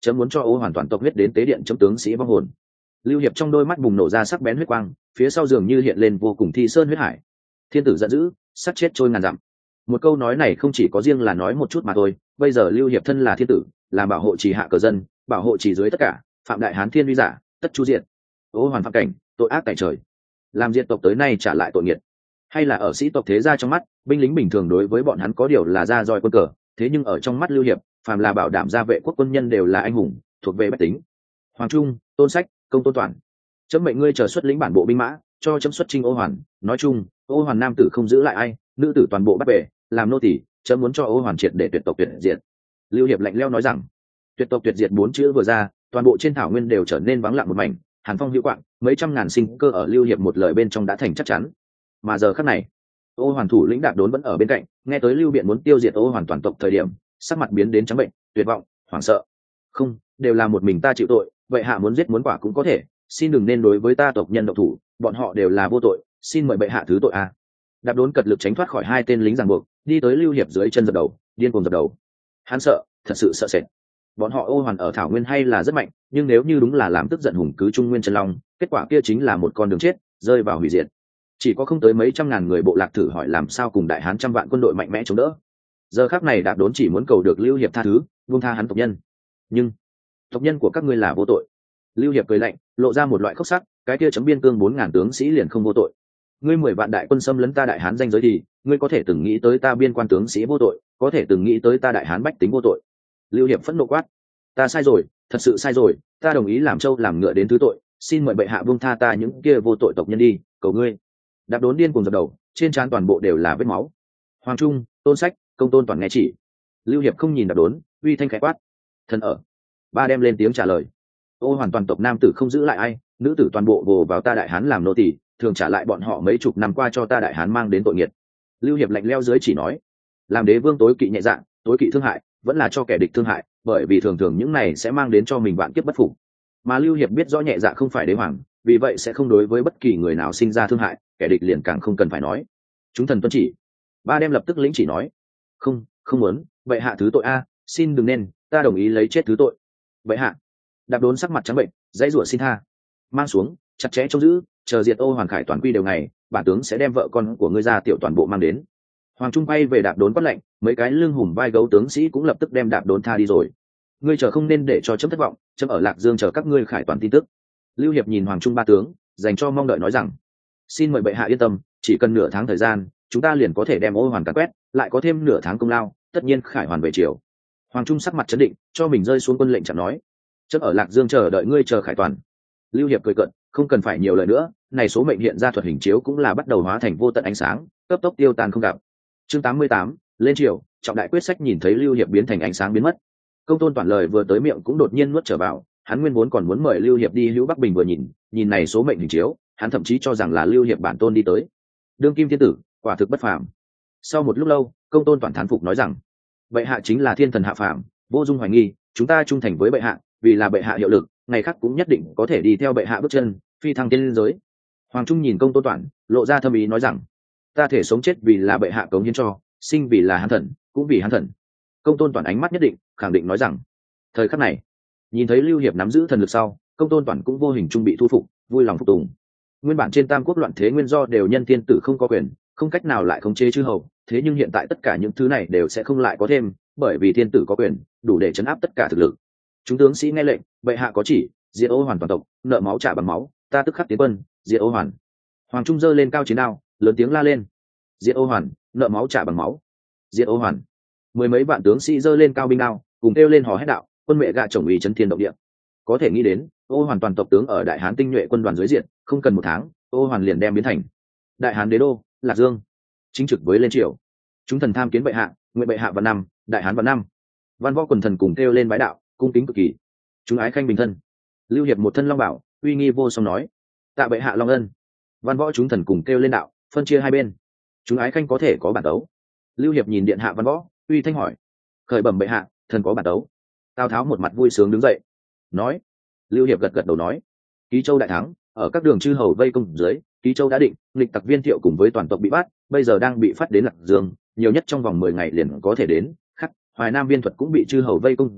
chấm muốn cho Ô Hoàn toàn tộc huyết đến tế điện chấm tướng sĩ vong hồn. Lưu Hiệp trong đôi mắt bùng nổ ra sắc bén huyết quang, phía sau dường như hiện lên vô cùng thi sơn huyết hải. Thiên tử giận dữ, sát chết trôi ngàn dặm. Một câu nói này không chỉ có riêng là nói một chút mà thôi, bây giờ Lưu Hiệp thân là thiên tử, là bảo hộ trì hạ cờ dân, bảo hộ trì dưới tất cả, phạm đại hán thiên uy giả, tất chu diệt. Ô Hoàn phạm cảnh, tội ác tại trời, làm diệt tộc tới nay trả lại tội nghiệt. Hay là ở sĩ tộc thế gia trong mắt, binh lính bình thường đối với bọn hắn có điều là ra roi quân cờ, thế nhưng ở trong mắt Lưu Hiệp, phàm là bảo đảm gia vệ quốc quân nhân đều là anh hùng, thuộc về bách tính. Hoàng Trung, Tôn Sách, Công Tôn Toản, chấm mệnh ngươi chờ xuất lĩnh bản bộ binh mã, cho chấm xuất chinh Ô Hoàn. Nói chung, Ô Hoàn nam tử không giữ lại ai, nữ tử toàn bộ bắt về, làm nô tỳ. Chấm muốn cho Ô Hoàn triệt để tuyệt tộc tuyệt diệt. Lưu Hiệp lạnh lẽo nói rằng, tuyệt tộc tuyệt diệt 4 chữ vừa ra, toàn bộ trên thảo nguyên đều trở nên vắng lặng một mảnh, hàn phong hữu quạng, mấy trăm ngàn sinh cơ ở Lưu Hiệp một lời bên trong đã thành chắc chắn. Mà giờ khắc này, Ô Hoàn thủ lĩnh Đạp Đốn vẫn ở bên cạnh, nghe tới Lưu Biện muốn tiêu diệt Ô Hoàn toàn tộc thời điểm, sắc mặt biến đến trắng bệnh, tuyệt vọng, hoảng sợ. Không, đều là một mình ta chịu tội, vậy hạ muốn giết muốn quả cũng có thể, xin đừng nên đối với ta tộc nhân độc thủ, bọn họ đều là vô tội, xin mời bệ hạ thứ tội a. Đạp Đốn cật lực tránh thoát khỏi hai tên lính ràng buộc, đi tới Lưu Hiệp dưới chân dập đầu, điên cuồng dập đầu. Hắn sợ, thật sự sợ sệt. Bọn họ Ô Hoàn ở thảo nguyên hay là rất mạnh, nhưng nếu như đúng là làm tức giận hùng cứ Trung Nguyên Chân Long, kết quả kia chính là một con đường chết, rơi vào hủy diệt. Chỉ có không tới mấy trăm ngàn người bộ lạc thử hỏi làm sao cùng đại hán trăm vạn quân đội mạnh mẽ chống đỡ. Giờ khắc này Đạp Đốn chỉ muốn cầu được Lưu Hiệp tha thứ, buông tha hắn tộc nhân. Nhưng tộc nhân của các ngươi là vô tội. Lưu Hiệp cười lạnh, lộ ra một loại khốc sắc, cái kia chấm biên cương 4000 tướng sĩ liền không vô tội. Ngươi 10 vạn đại quân xâm lấn ta đại hán danh giới thì, ngươi có thể từng nghĩ tới ta biên quan tướng sĩ vô tội, có thể từng nghĩ tới ta đại hán bách tính vô tội. Lưu Hiệp phẫn nộ quát, ta sai rồi, thật sự sai rồi, ta đồng ý làm trâu làm ngựa đến thứ tội, xin mời bệ hạ buông tha ta những kia vô tội tộc nhân đi, cầu ngươi. Đạp Đốn điên cuồng dập đầu, trên trán toàn bộ đều là vết máu. Hoàng Trung, Tôn Sách, Công Tôn Toàn nghe chỉ. Lưu Hiệp không nhìn Đạp Đốn, uy thanh khẽ quát, thần ở. Ba đem lên tiếng trả lời. Ô Hoàn toàn tộc nam tử không giữ lại ai, nữ tử toàn bộ vồ vào ta đại hán làm nô tỳ, thường trả lại bọn họ mấy chục năm qua cho ta đại hán mang đến tội nghiệt. Lưu Hiệp lạnh lẽo dưới chỉ nói, làm đế vương tối kỵ nhẹ dạ, tối kỵ thương hại, vẫn là cho kẻ địch thương hại, bởi vì thường thường những này sẽ mang đến cho mình vạn kiếp bất phục. Mà Lưu Hiệp biết rõ nhẹ dạ không phải đế hoàng, vì vậy sẽ không đối với bất kỳ người nào sinh ra thương hại, kẻ địch liền càng không cần phải nói. Chúng thần tuân chỉ. Ba đem lập tức lĩnh chỉ nói, không, không muốn, vậy hạ thứ tội a, xin đừng nên, ta đồng ý lấy chết thứ tội. Vậy hạ. Đạp Đốn sắc mặt trắng bệnh, dãy rủa xin tha. Mang xuống, chặt chẽ trông giữ, chờ diệt Ô Hoàn khải toàn quy đều ngày, bản tướng sẽ đem vợ con của ngươi ra tiểu toàn bộ mang đến. Hoàng Trung bay về Đạp Đốn quát lệnh, mấy cái lưng hùm vai gấu tướng sĩ cũng lập tức đem Đạp Đốn tha đi rồi. Ngươi chờ không nên để cho chấm thất vọng, chấm ở Lạc Dương chờ các ngươi khải toàn tin tức. Lưu Hiệp nhìn Hoàng Trung ba tướng, dành cho mong đợi nói rằng, xin mời bệ hạ yên tâm, chỉ cần nửa tháng thời gian, chúng ta liền có thể đem Ô Hoàn càn quét, lại có thêm nửa tháng công lao, tất nhiên khải hoàn về triều. Hoàng Trung sắc mặt chấn định, cho mình rơi xuống quân lệnh chẳng nói, chấm ở Lạc Dương chờ đợi ngươi chờ khải toàn. Lưu Hiệp cười cợt, không cần phải nhiều lời nữa, này số mệnh hiện ra thuật hình chiếu cũng là bắt đầu hóa thành vô tận ánh sáng, cấp tốc tiêu tan không gặp. Chương 88, lên triều, trọng đại quyết sách nhìn thấy Lưu Hiệp biến thành ánh sáng biến mất. Công Tôn Toàn lời vừa tới miệng cũng đột nhiên nuốt trở vào, hắn nguyên vốn còn muốn mời Lưu Hiệp đi Hữu Bắc Bình vừa nhìn này số mệnh hình chiếu, hắn thậm chí cho rằng là Lưu Hiệp bản tôn đi tới. Đương kim thiên tử, quả thực bất phàm. Sau một lúc lâu, Công Tôn Toàn thán phục nói rằng, bệ hạ chính là thiên thần hạ phàm, vô dung hoài nghi, chúng ta trung thành với bệ hạ, vì là bệ hạ hiệu lực, ngày khác cũng nhất định có thể đi theo bệ hạ bước chân, phi thăng tiên giới. Hoàng Trung nhìn Công Tôn Toàn, lộ ra thâm ý nói rằng, ta thể sống chết vì là bệ hạ cống hiến cho, sinh vì là hán thần, cũng vì hán thần. Công Tôn Toàn ánh mắt nhất định, khẳng định nói rằng, thời khắc này, nhìn thấy Lưu Hiệp nắm giữ thần lực sau, Công Tôn Toàn cũng vô hình trung bị thu phục, vui lòng phục tùng. Nguyên bản trên Tam Quốc loạn thế nguyên do đều nhân thiên tử không có quyền, không cách nào lại khống chế chư hầu, thế nhưng hiện tại tất cả những thứ này đều sẽ không lại có thêm, bởi vì thiên tử có quyền, đủ để chấn áp tất cả thực lực. Chúng tướng sĩ nghe lệnh, bệ hạ có chỉ, diệt Ô Hoàn toàn tộc, nợ máu trả bằng máu, ta tức khắc tiến quân, diệt Ô Hoàn. Hoàng Trung giơ lên cao chiến đao, lớn tiếng la lên, diệt Ô Hoàn, nợ máu trả bằng máu, diệt Ô Hoàn. Mười mấy vạn tướng sĩ giơ lên cao binh đao, cùng kêu lên hò hét đạo, quân mẹ gạ chồng ý chấn thiên động địa. Có thể nghĩ đến, Ô Hoàn toàn tộc tướng ở Đại Hán tinh nhuệ quân đoàn dưới diện, không cần một tháng, Ô Hoàn liền đem biến thành Đại Hán đế đô, Lạc Dương, chính trực với lên triều. Chúng thần tham kiến bệ hạ, nguyện bệ hạ vạn năm, Đại Hán vạn năm. Văn võ quần thần cùng kêu lên bái đạo, cung kính cực kỳ. Chúng ái khanh bình thân. Lưu Hiệp một thân long bảo, uy nghi vô song nói, tạ bệ hạ long ân. Văn võ chúng thần cùng kêu lên đạo, phân chia hai bên. Chúng ái khanh có thể có bản tấu. Lưu Hiệp nhìn điện hạ văn võ, uy thanh hỏi, khởi bẩm bệ hạ, thần có bản tấu. Tào Tháo một mặt vui sướng đứng dậy, nói. Lưu Hiệp gật gật đầu nói, Ký Châu đại thắng, ở các đường chư hầu vây công dưới, Ký Châu đã định, nghịch tặc Viên Thiệu cùng với toàn tộc bị bắt, bây giờ đang bị phát đến Lạc Dương, nhiều nhất trong vòng 10 ngày liền có thể đến. Khắc, Hoài Nam Viên Thuật cũng bị chư hầu vây công diệt,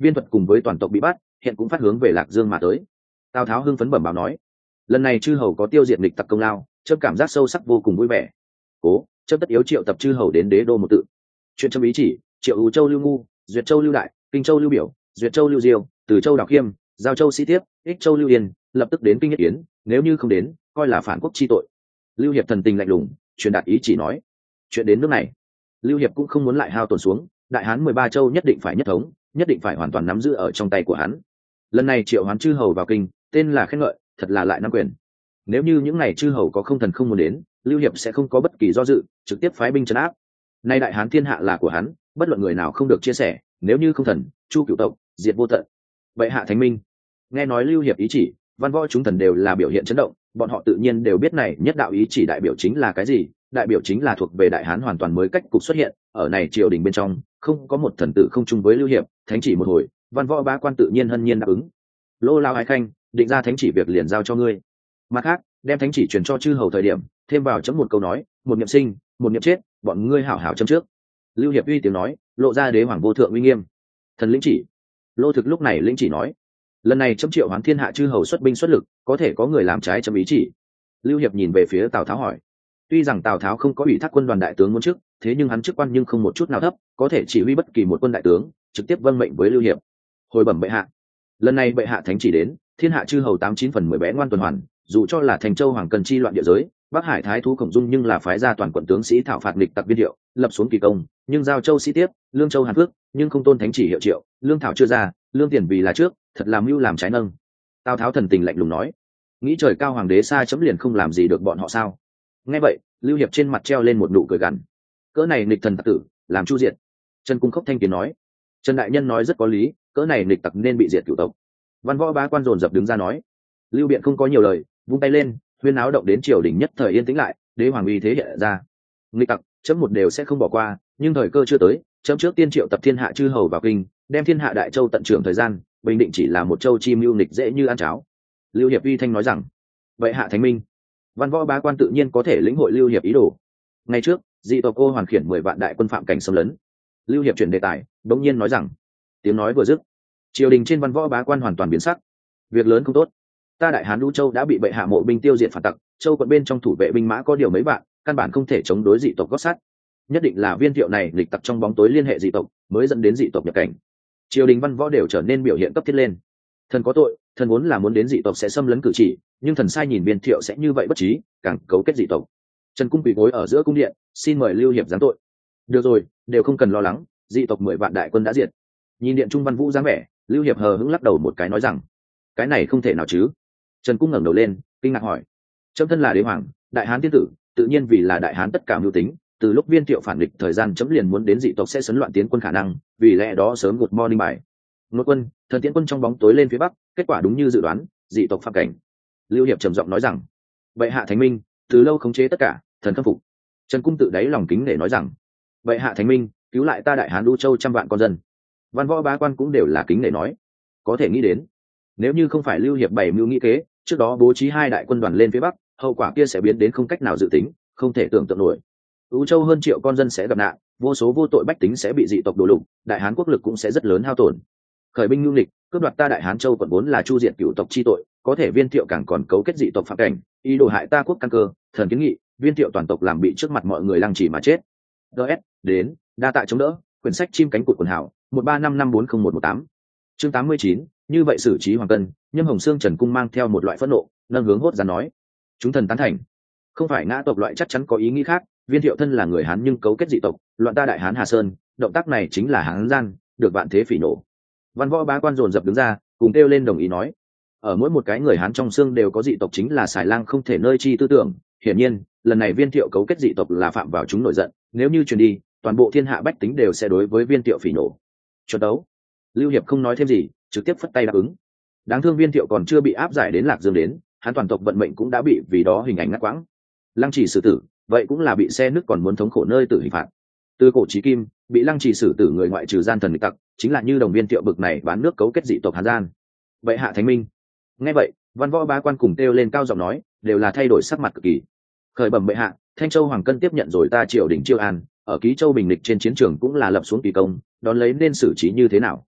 Viên thuật cùng với toàn tộc bị bắt, hiện cũng phát hướng về Lạc Dương mà tới. Tào Tháo hưng phấn bẩm báo nói, lần này chư hầu có tiêu diệt nghịch tặc công lao, chấm cảm giác sâu sắc vô cùng vui vẻ. Cố, chấm tất yếu triệu tập chư hầu đến đế đô một tự. Chuyện chấm ý chỉ, triệu ưu châu lưu ngu, duyệt châu lưu đại, kinh châu lưu biểu, duyệt châu lưu diêu, từ châu đào khiêm, giao châu sĩ tiếp, ích châu lưu yên, lập tức đến kinh nhất yến, nếu như không đến, coi là phản quốc chi tội. Lưu hiệp thần tình lạnh lùng, truyền đạt ý chỉ nói, chuyện đến nước này, Lưu hiệp cũng không muốn lại hao tổn xuống, đại hán 13 châu nhất định phải nhất thống, nhất định phải hoàn toàn nắm giữ ở trong tay của hắn. Lần này triệu hoán chư hầu vào kinh, tên là khen ngợi, thật là lại nắm quyền. Nếu như những ngày chư hầu có không thần không muốn đến, Lưu hiệp sẽ không có bất kỳ do dự, trực tiếp phái binh trấn áp. Nay đại hán thiên hạ là của hắn, bất luận người nào không được chia sẻ, nếu như không thần, chu cửu tộc, diệt vô tận. Vậy hạ thánh minh. Nghe nói Lưu hiệp ý chỉ, văn võ chúng thần đều là biểu hiện chấn động, bọn họ tự nhiên đều biết này nhất đạo ý chỉ đại biểu chính là cái gì, đại biểu chính là thuộc về đại hán hoàn toàn mới cách cục xuất hiện, ở này triều đình bên trong, không có một thần tử không chung với Lưu hiệp, thánh chỉ một hồi, văn võ bá quan tự nhiên hân nhiên đáp ứng. Lô Lao Ái Khanh, định ra thánh chỉ việc liền giao cho ngươi. Mặt khác, đem thánh chỉ truyền cho chư hầu thời điểm, thêm vào chấm một câu nói, một niệm sinh, một niệm chết, bọn ngươi hảo hảo chấm trước. Lưu hiệp uy tiếng nói, lộ ra đế hoàng vô thượng uy nghiêm. Thần lĩnh chỉ. Lô Thực lúc này lĩnh chỉ nói, lần này chấm triệu hoán thiên hạ chư hầu xuất binh xuất lực, có thể có người làm trái chấm ý chỉ. Lưu hiệp nhìn về phía Tào Tháo hỏi, tuy rằng Tào Tháo không có ủy thác quân đoàn đại tướng muốn chức, thế nhưng hắn chức quan nhưng không một chút nào thấp, có thể chỉ huy bất kỳ một quân đại tướng, trực tiếp vâng mệnh với Lưu hiệp. Hồi bẩm bệ hạ, lần này bệ hạ thánh chỉ đến, thiên hạ chư hầu 89/10 bé ngoan tuần hoàn, dù cho là thành châu hoàng cần chi loạn địa giới, Bắc Hải thái thú Khổng Dung nhưng là phái ra toàn quận tướng sĩ thảo phạt nghịch tặc Viên Thiệu, lập xuống kỳ công, nhưng giao châu sĩ tiếp, lương châu hàn phước, nhưng không tôn thánh chỉ hiệu triệu, lương thảo chưa ra, lương tiền vì là trước, thật làm mưu làm trái nâng. Tào Tháo thần tình lạnh lùng nói, nghĩ trời cao hoàng đế xa chấm liền không làm gì được bọn họ sao? Nghe vậy, Lưu hiệp trên mặt treo lên một nụ cười gằn, cỡ này nghịch thần tặc tử, làm chu diệt. Trần Cung Khốc thanh tiếng nói, Trần đại nhân nói rất có lý, cỡ này nghịch tặc nên bị diệt cửu tộc. Văn võ bá quan dồn dập đứng ra nói. Lưu Biện không có nhiều lời, vung tay lên, huyên áo động đến triều đình nhất thời yên tĩnh lại, đế hoàng uy thế hiện ra. Nghịch tặc, chấm một đều sẽ không bỏ qua, nhưng thời cơ chưa tới, chấm trước tiên triệu tập thiên hạ chư hầu vào kinh, đem thiên hạ đại châu tận trưởng thời gian, bình định chỉ là một châu chi mưu nghịch dễ như ăn cháo. Lưu hiệp uy thanh nói rằng, vậy hạ thánh minh. Văn võ bá quan tự nhiên có thể lĩnh hội Lưu hiệp ý đồ. Ngày trước, dị tộc cô hoàn khiển 10 vạn đại quân phạm cảnh xâm lấn. Lưu hiệp chuyển đề tài, bỗng nhiên nói rằng, tiếng nói vừa dứt, triều đình trên văn võ bá quan hoàn toàn biến sắc. Việc lớn không tốt, ta đại hán Lũ Châu đã bị bệ hạ mộ binh tiêu diệt phản tặc, châu quận bên trong thủ vệ binh mã có điều mấy vạn, căn bản không thể chống đối dị tộc gót sắt. Nhất định là Viên Thiệu này lịch tặc trong bóng tối liên hệ dị tộc, mới dẫn đến dị tộc nhập cảnh. Triều đình văn võ đều trở nên biểu hiện cấp thiết lên. Thần có tội, thần vốn là muốn đến dị tộc sẽ xâm lấn cử chỉ, nhưng thần sai nhìn Viên Thiệu sẽ như vậy bất trí, càng cấu kết dị tộc. Trần Cung quỳ gối ở giữa cung điện, xin mời Lưu hiệp giáng tội. Được rồi, đều không cần lo lắng, dị tộc 10 vạn đại quân đã diệt. Nhìn điện trung văn vũ dáng vẻ, Lưu hiệp hờ hững lắc đầu một cái nói rằng, cái này không thể nào chứ. Trần Cung ngẩng đầu lên, kinh ngạc hỏi, chấm thân là đế hoàng, đại hán tiên tử, tự nhiên vì là đại hán tất cả mưu tính, từ lúc Viên Thiệu phản địch thời gian chấm liền muốn đến dị tộc sẽ sấn loạn tiến quân khả năng, vì lẽ đó sớm gột morning bài. Ngột quân, thần tiến quân trong bóng tối lên phía bắc, kết quả đúng như dự đoán, dị tộc phạm cảnh. Lưu hiệp trầm giọng nói rằng, vậy hạ thánh minh, từ lâu khống chế tất cả, thần khâm phục. Trần Cung tự đáy lòng kính để nói rằng, vậy hạ thánh minh, cứu lại ta đại hán Lũ Châu 100 vạn con dân. Văn võ bá quan cũng đều là kính để nói, có thể nghĩ đến, nếu như không phải Lưu hiệp bày mưu nghĩ kế, trước đó bố trí 2 đại quân đoàn lên phía bắc, hậu quả kia sẽ biến đến không cách nào dự tính, không thể tưởng tượng nổi. Lũ Châu hơn triệu con dân sẽ gặp nạn, vô số vô tội bách tính sẽ bị dị tộc đổ lục, đại hán quốc lực cũng sẽ rất lớn hao tổn. Khởi binh ngưu nghịch, cướp đoạt ta đại hán châu quận vốn là chu diệt cửu tộc chi tội, có thể Viên Thiệu càng còn cấu kết dị tộc phạm cảnh, ý đồ hại ta quốc căn cơ, thần kiến nghị Viên Thiệu toàn tộc làm bị trước mặt mọi người lăng chỉ mà chết. DS đến, đa tạ chống đỡ, quyển sách chim cánh cụt quần hảo, 1355401118. Chương 89, như vậy xử trí hoàng cân, Nhâm Hồng Sương Trần Cung mang theo một loại phẫn nộ, nâng hướng hốt ra nói, chúng thần tán thành. Không phải ngã tộc loại chắc chắn có ý nghĩ khác, Viên Thiệu thân là người Hán nhưng cấu kết dị tộc, loạn ta đại hán Hà Sơn, động tác này chính là Hán gian, được vạn thế phỉ nổ. Văn võ bá quan dồn dập đứng ra, cùng kêu lên đồng ý nói, ở mỗi một cái người Hán trong xương đều có dị tộc chính là xài lang không thể nơi chi tư tưởng. Hiển nhiên, lần này Viên Thiệu cấu kết dị tộc là phạm vào chúng nổi giận, nếu như truyền đi, toàn bộ thiên hạ bách tính đều sẽ đối với Viên Thiệu phỉ nổ. Chuẩn đấu. Lưu hiệp không nói thêm gì, trực tiếp phất tay đáp ứng. Đáng thương Viên Thiệu còn chưa bị áp giải đến Lạc Dương đến, Hán toàn tộc vận mệnh cũng đã bị vì đó hình ảnh ngắt quãng. Lăng Trì xử tử, vậy cũng là bị xe nước còn muốn thống khổ nơi tử hình phạt. Từ cổ chí kim, bị Lăng Trì xử tử người ngoại trừ gian thần nghịch tặc, chính là như đồng Viên Thiệu bực này bán nước cấu kết dị tộc Hán gian. Vậy hạ thánh minh. Nghe vậy, văn võ bá quan cùng kêu lên cao giọng nói, đều là thay đổi sắc mặt cực kỳ. Khởi bẩm bệ hạ, Thanh Châu Hoàng Cân tiếp nhận rồi ta triều đình chiêu an, ở Ký Châu bình lịch trên chiến trường cũng là lập xuống kỳ công, đón lấy nên xử trí như thế nào?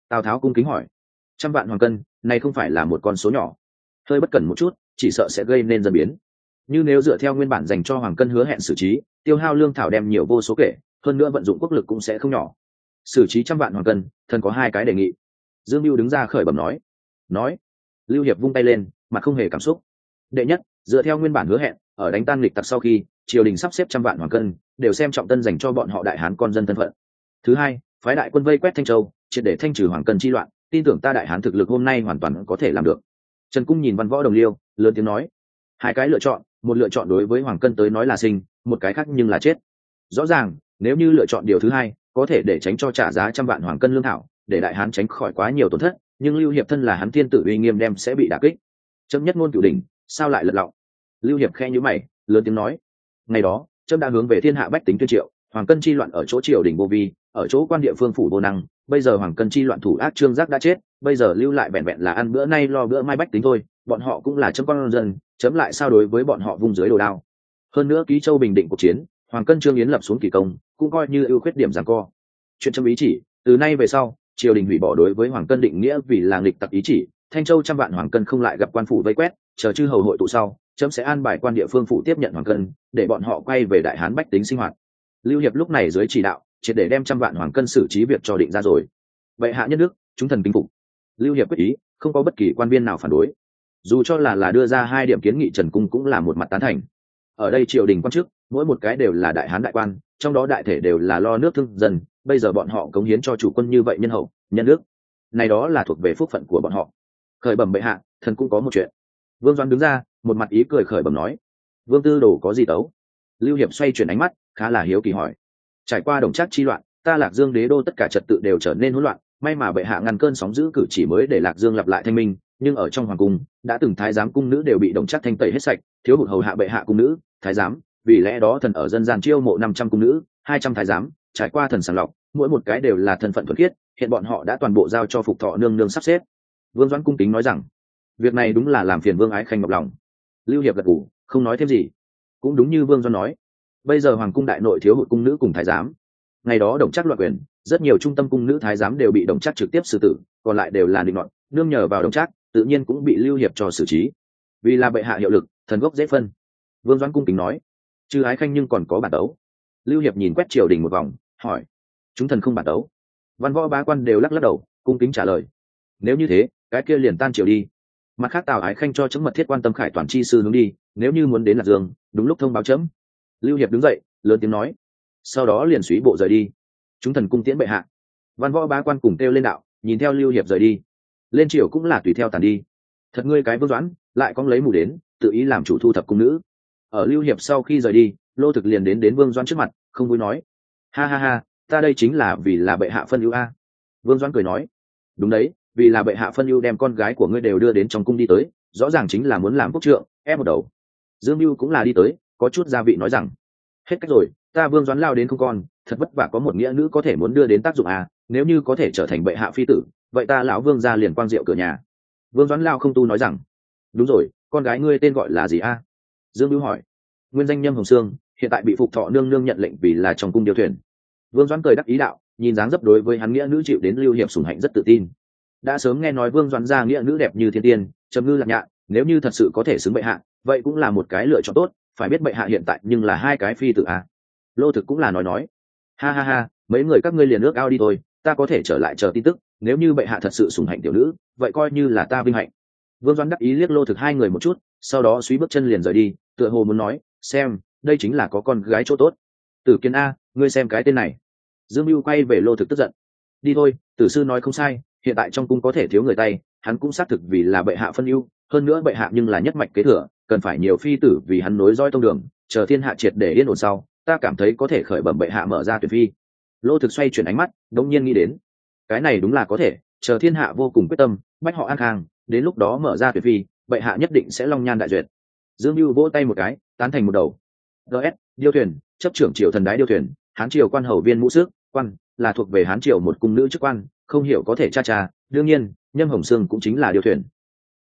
Tào Tháo cung kính hỏi. 100 vạn hoàng cân này không phải là một con số nhỏ, hơi bất cẩn một chút chỉ sợ sẽ gây nên dân biến. Như nếu dựa theo nguyên bản dành cho hoàng cân hứa hẹn xử trí, tiêu hao lương thảo đem nhiều vô số kể, hơn nữa vận dụng quốc lực cũng sẽ không nhỏ. Xử trí 100 vạn hoàng cân, thần có 2 cái đề nghị. Dương Bưu đứng ra khởi bẩm nói. Lưu Hiệp vung tay lên, mặt không hề cảm xúc. Đệ nhất, dựa theo nguyên bản hứa hẹn, ở đánh tan lịch tặc sau khi triều đình sắp xếp 100 vạn hoàng cân đều xem trọng tân dành cho bọn họ đại hán con dân thân phận. Thứ hai, phái đại quân vây quét Thanh Châu, triệt để thanh trừ hoàng cân chi loạn, tin tưởng ta đại hán thực lực hôm nay hoàn toàn có thể làm được. Trần Cung nhìn Văn Võ Đồng Liêu, lớn tiếng nói: 2 cái lựa chọn, một lựa chọn đối với hoàng cân tới nói là sinh, một cái khác nhưng là chết. Rõ ràng, nếu như lựa chọn điều thứ hai, có thể để tránh cho trả giá 100 vạn hoàng cân lương thảo, để đại hán tránh khỏi quá nhiều tổn thất, nhưng Lưu Hiệp thân là hắn thiên tử uy nghiêm đem sẽ bị đả kích. Chấm nhất ngôn cửu đỉnh, sao lại lật lọng? Lưu Hiệp khẽ nhíu mày, lớn tiếng nói: ngày đó, chấm đã hướng về thiên hạ bách tính tuyên triệu, hoàng cân chi loạn ở chỗ triều đình vô vi, ở chỗ quan địa phương phủ vô năng, bây giờ hoàng cân chi loạn thủ ác Trương Giác đã chết, bây giờ lưu lại vẹn vẹn là ăn bữa nay lo bữa mai bách tính thôi, bọn họ cũng là chấm con dân, chấm lại sao đối với bọn họ vung dưới đồ đao. Hơn nữa Ký Châu bình định cuộc chiến, hoàng cân Trương Yến lập xuống kỳ công, cũng coi như ưu khuyết điểm giằng co. Chuyện chấm ý chỉ, từ nay về sau, triều đình hủy bỏ đối với hoàng cân định nghĩa vì là nghịch tặc ý chỉ, Thanh Châu 100 vạn hoàng cân không lại gặp quan phủ vây quét, chờ chư hầu hội tụ sau, chấm sẽ an bài quan địa phương phụ tiếp nhận hoàng cân, để bọn họ quay về đại hán bách tính sinh hoạt. Lưu Hiệp lúc này dưới chỉ đạo, triệt để đem 100 vạn hoàng cân xử trí việc cho định ra rồi. Vậy hạ nhất đức, chúng thần kính phục. Lưu Hiệp quyết ý, không có bất kỳ quan viên nào phản đối. Dù cho là đưa ra 2 điểm kiến nghị, Trần Cung cũng là một mặt tán thành. Ở đây triều đình quan chức, mỗi một cái đều là đại hán đại quan, trong đó đại thể đều là lo nước thương dân, bây giờ bọn họ cống hiến cho chủ quân như vậy nhân hậu, nhân đức. Này đó là thuộc về phúc phận của bọn họ. Khởi bẩm bệ hạ, thần cũng có một chuyện. Vương Doãn đứng ra, một mặt ý cười khởi bẩm nói: Vương Tư Đồ có gì tấu? Lưu Hiệp xoay chuyển ánh mắt, khá là hiếu kỳ hỏi: trải qua Đồng Trác chi loạn, ta Lạc Dương đế đô tất cả trật tự đều trở nên hỗn loạn, may mà bệ hạ ngăn cơn sóng dữ cử chỉ mới để Lạc Dương lặp lại thanh minh, nhưng ở trong hoàng cung đã từng thái giám cung nữ đều bị Đồng Trác thanh tẩy hết sạch, thiếu hụt hầu hạ bệ hạ cung nữ, thái giám, vì lẽ đó thần ở dân gian chiêu mộ 500 cung nữ, 200 thái giám, trải qua thần sàng lọc, mỗi một cái đều là thân phận thuần khiết, hiện bọn họ đã toàn bộ giao cho Phục Thọ nương nương sắp xếp. Vương Doãn cung kính nói rằng: việc này đúng là làm phiền Vương Ái Khanh nhọc lòng. Lưu Hiệp gật gù, không nói thêm gì. Cũng đúng như Vương Doãn nói, bây giờ hoàng cung đại nội thiếu hụt cung nữ cùng thái giám. Ngày đó Đồng Trác loạn quyền, rất nhiều trung tâm cung nữ thái giám đều bị Đồng Trác trực tiếp xử tử, còn lại đều là định nọt, nương nhờ vào Đồng Trác, tự nhiên cũng bị Lưu Hiệp cho xử trí. Vì là bệ hạ hiệu lực, thần gốc dễ phân. Vương Doãn cung kính nói: Chư Ái Khanh nhưng còn có bản tấu? Lưu Hiệp nhìn quét triều đình một vòng, hỏi: chúng thần không bản tấu. Văn võ bá quan đều lắc lắc đầu, cung kính trả lời: nếu như thế, cái kia liền tan triều đi. Mặt khác Tào Ái Khanh cho chấm mật thiết quan tâm Khải Toàn chi sư hướng đi, nếu như muốn đến Lạc Dương, đúng lúc thông báo chấm. Lưu Hiệp đứng dậy, lớn tiếng nói, sau đó liền suý bộ rời đi. Chúng thần cung tiễn bệ hạ. Văn võ bá quan cùng kêu lên đạo, nhìn theo Lưu Hiệp rời đi. Lên triều cũng là tùy theo tàn đi. Thật ngươi cái Vương Doãn, lại cong lấy mù đến, tự ý làm chủ thu thập cung nữ. Ở Lưu Hiệp sau khi rời đi, Lô Thực liền đến Vương Doãn trước mặt, không vui nói: ha ha ha, ta đây chính là vì là bệ hạ phân ưu a. Vương Doãn cười nói: đúng đấy, vì là bệ hạ phân ưu đem con gái của ngươi đều đưa đến trong cung đi tới, rõ ràng chính là muốn làm quốc trượng, ép một đầu. Dương Mưu cũng là đi tới, có chút gia vị nói rằng: hết cách rồi, ta Vương Doãn lao đến không con, thật vất vả có một nghĩa nữ có thể muốn đưa đến tác dụng à, nếu như có thể trở thành bệ hạ phi tử, vậy ta lão Vương gia liền quang diệu cửa nhà. Vương Doãn lao không tu nói rằng: đúng rồi, con gái ngươi tên gọi là gì a? Dương Mưu hỏi. Nguyên danh Nhâm Hồng Sương, hiện tại bị Phục Thọ nương nương nhận lệnh vì là trong cung điều thuyền. Vương Doãn cười đắc ý đạo, nhìn dáng dấp đối với hắn nghĩa nữ chịu đến Lưu Hiệp sủng hạnh rất tự tin. Đã sớm nghe nói Vương Doãn gia nghĩa nữ đẹp như thiên tiên, trầm ngư lạc nhạn, nếu như thật sự có thể xứng bệ hạ, vậy cũng là một cái lựa chọn tốt, phải biết bệ hạ hiện tại nhưng là hai cái phi tử à. Lô Thực cũng là nói, ha ha ha, mấy người các ngươi liền ước ao đi thôi, ta có thể trở lại chờ tin tức, nếu như bệ hạ thật sự sủng hạnh tiểu nữ, vậy coi như là ta vinh hạnh. Vương Doãn đắc ý liếc Lô Thực hai người một chút, sau đó suy bước chân liền rời đi, tựa hồ muốn nói, xem, đây chính là có con gái chỗ tốt. Tử Kiên a, ngươi xem cái tên này. Dương Mưu quay về Lô Thực tức giận. Đi thôi, tử sư nói không sai, hiện tại trong cung có thể thiếu người tay, hắn cũng xác thực vì là bệ hạ phân ưu, hơn nữa bệ hạ nhưng là nhất mạch kế thừa, cần phải nhiều phi tử vì hắn nối dõi tông đường, chờ thiên hạ triệt để yên ổn sau, ta cảm thấy có thể khởi bẩm bệ hạ mở ra tuyển phi. Lô Thực xoay chuyển ánh mắt, đống nhiên nghĩ đến, cái này đúng là có thể, chờ thiên hạ vô cùng quyết tâm, bách họ an khang, đến lúc đó mở ra tuyển phi, bệ hạ nhất định sẽ long nhan đại duyệt. Dương Mưu vỗ tay một cái, tán thành một đầu. DS, điêu thuyền, chấp trưởng triều thần đái điêu thuyền, hán triều quan hầu viên mũ xước, quan là thuộc về hán triều một cung nữ chức quan, không hiểu có thể cha cha, đương nhiên, Nhâm Hồng Sương cũng chính là điêu thuyền.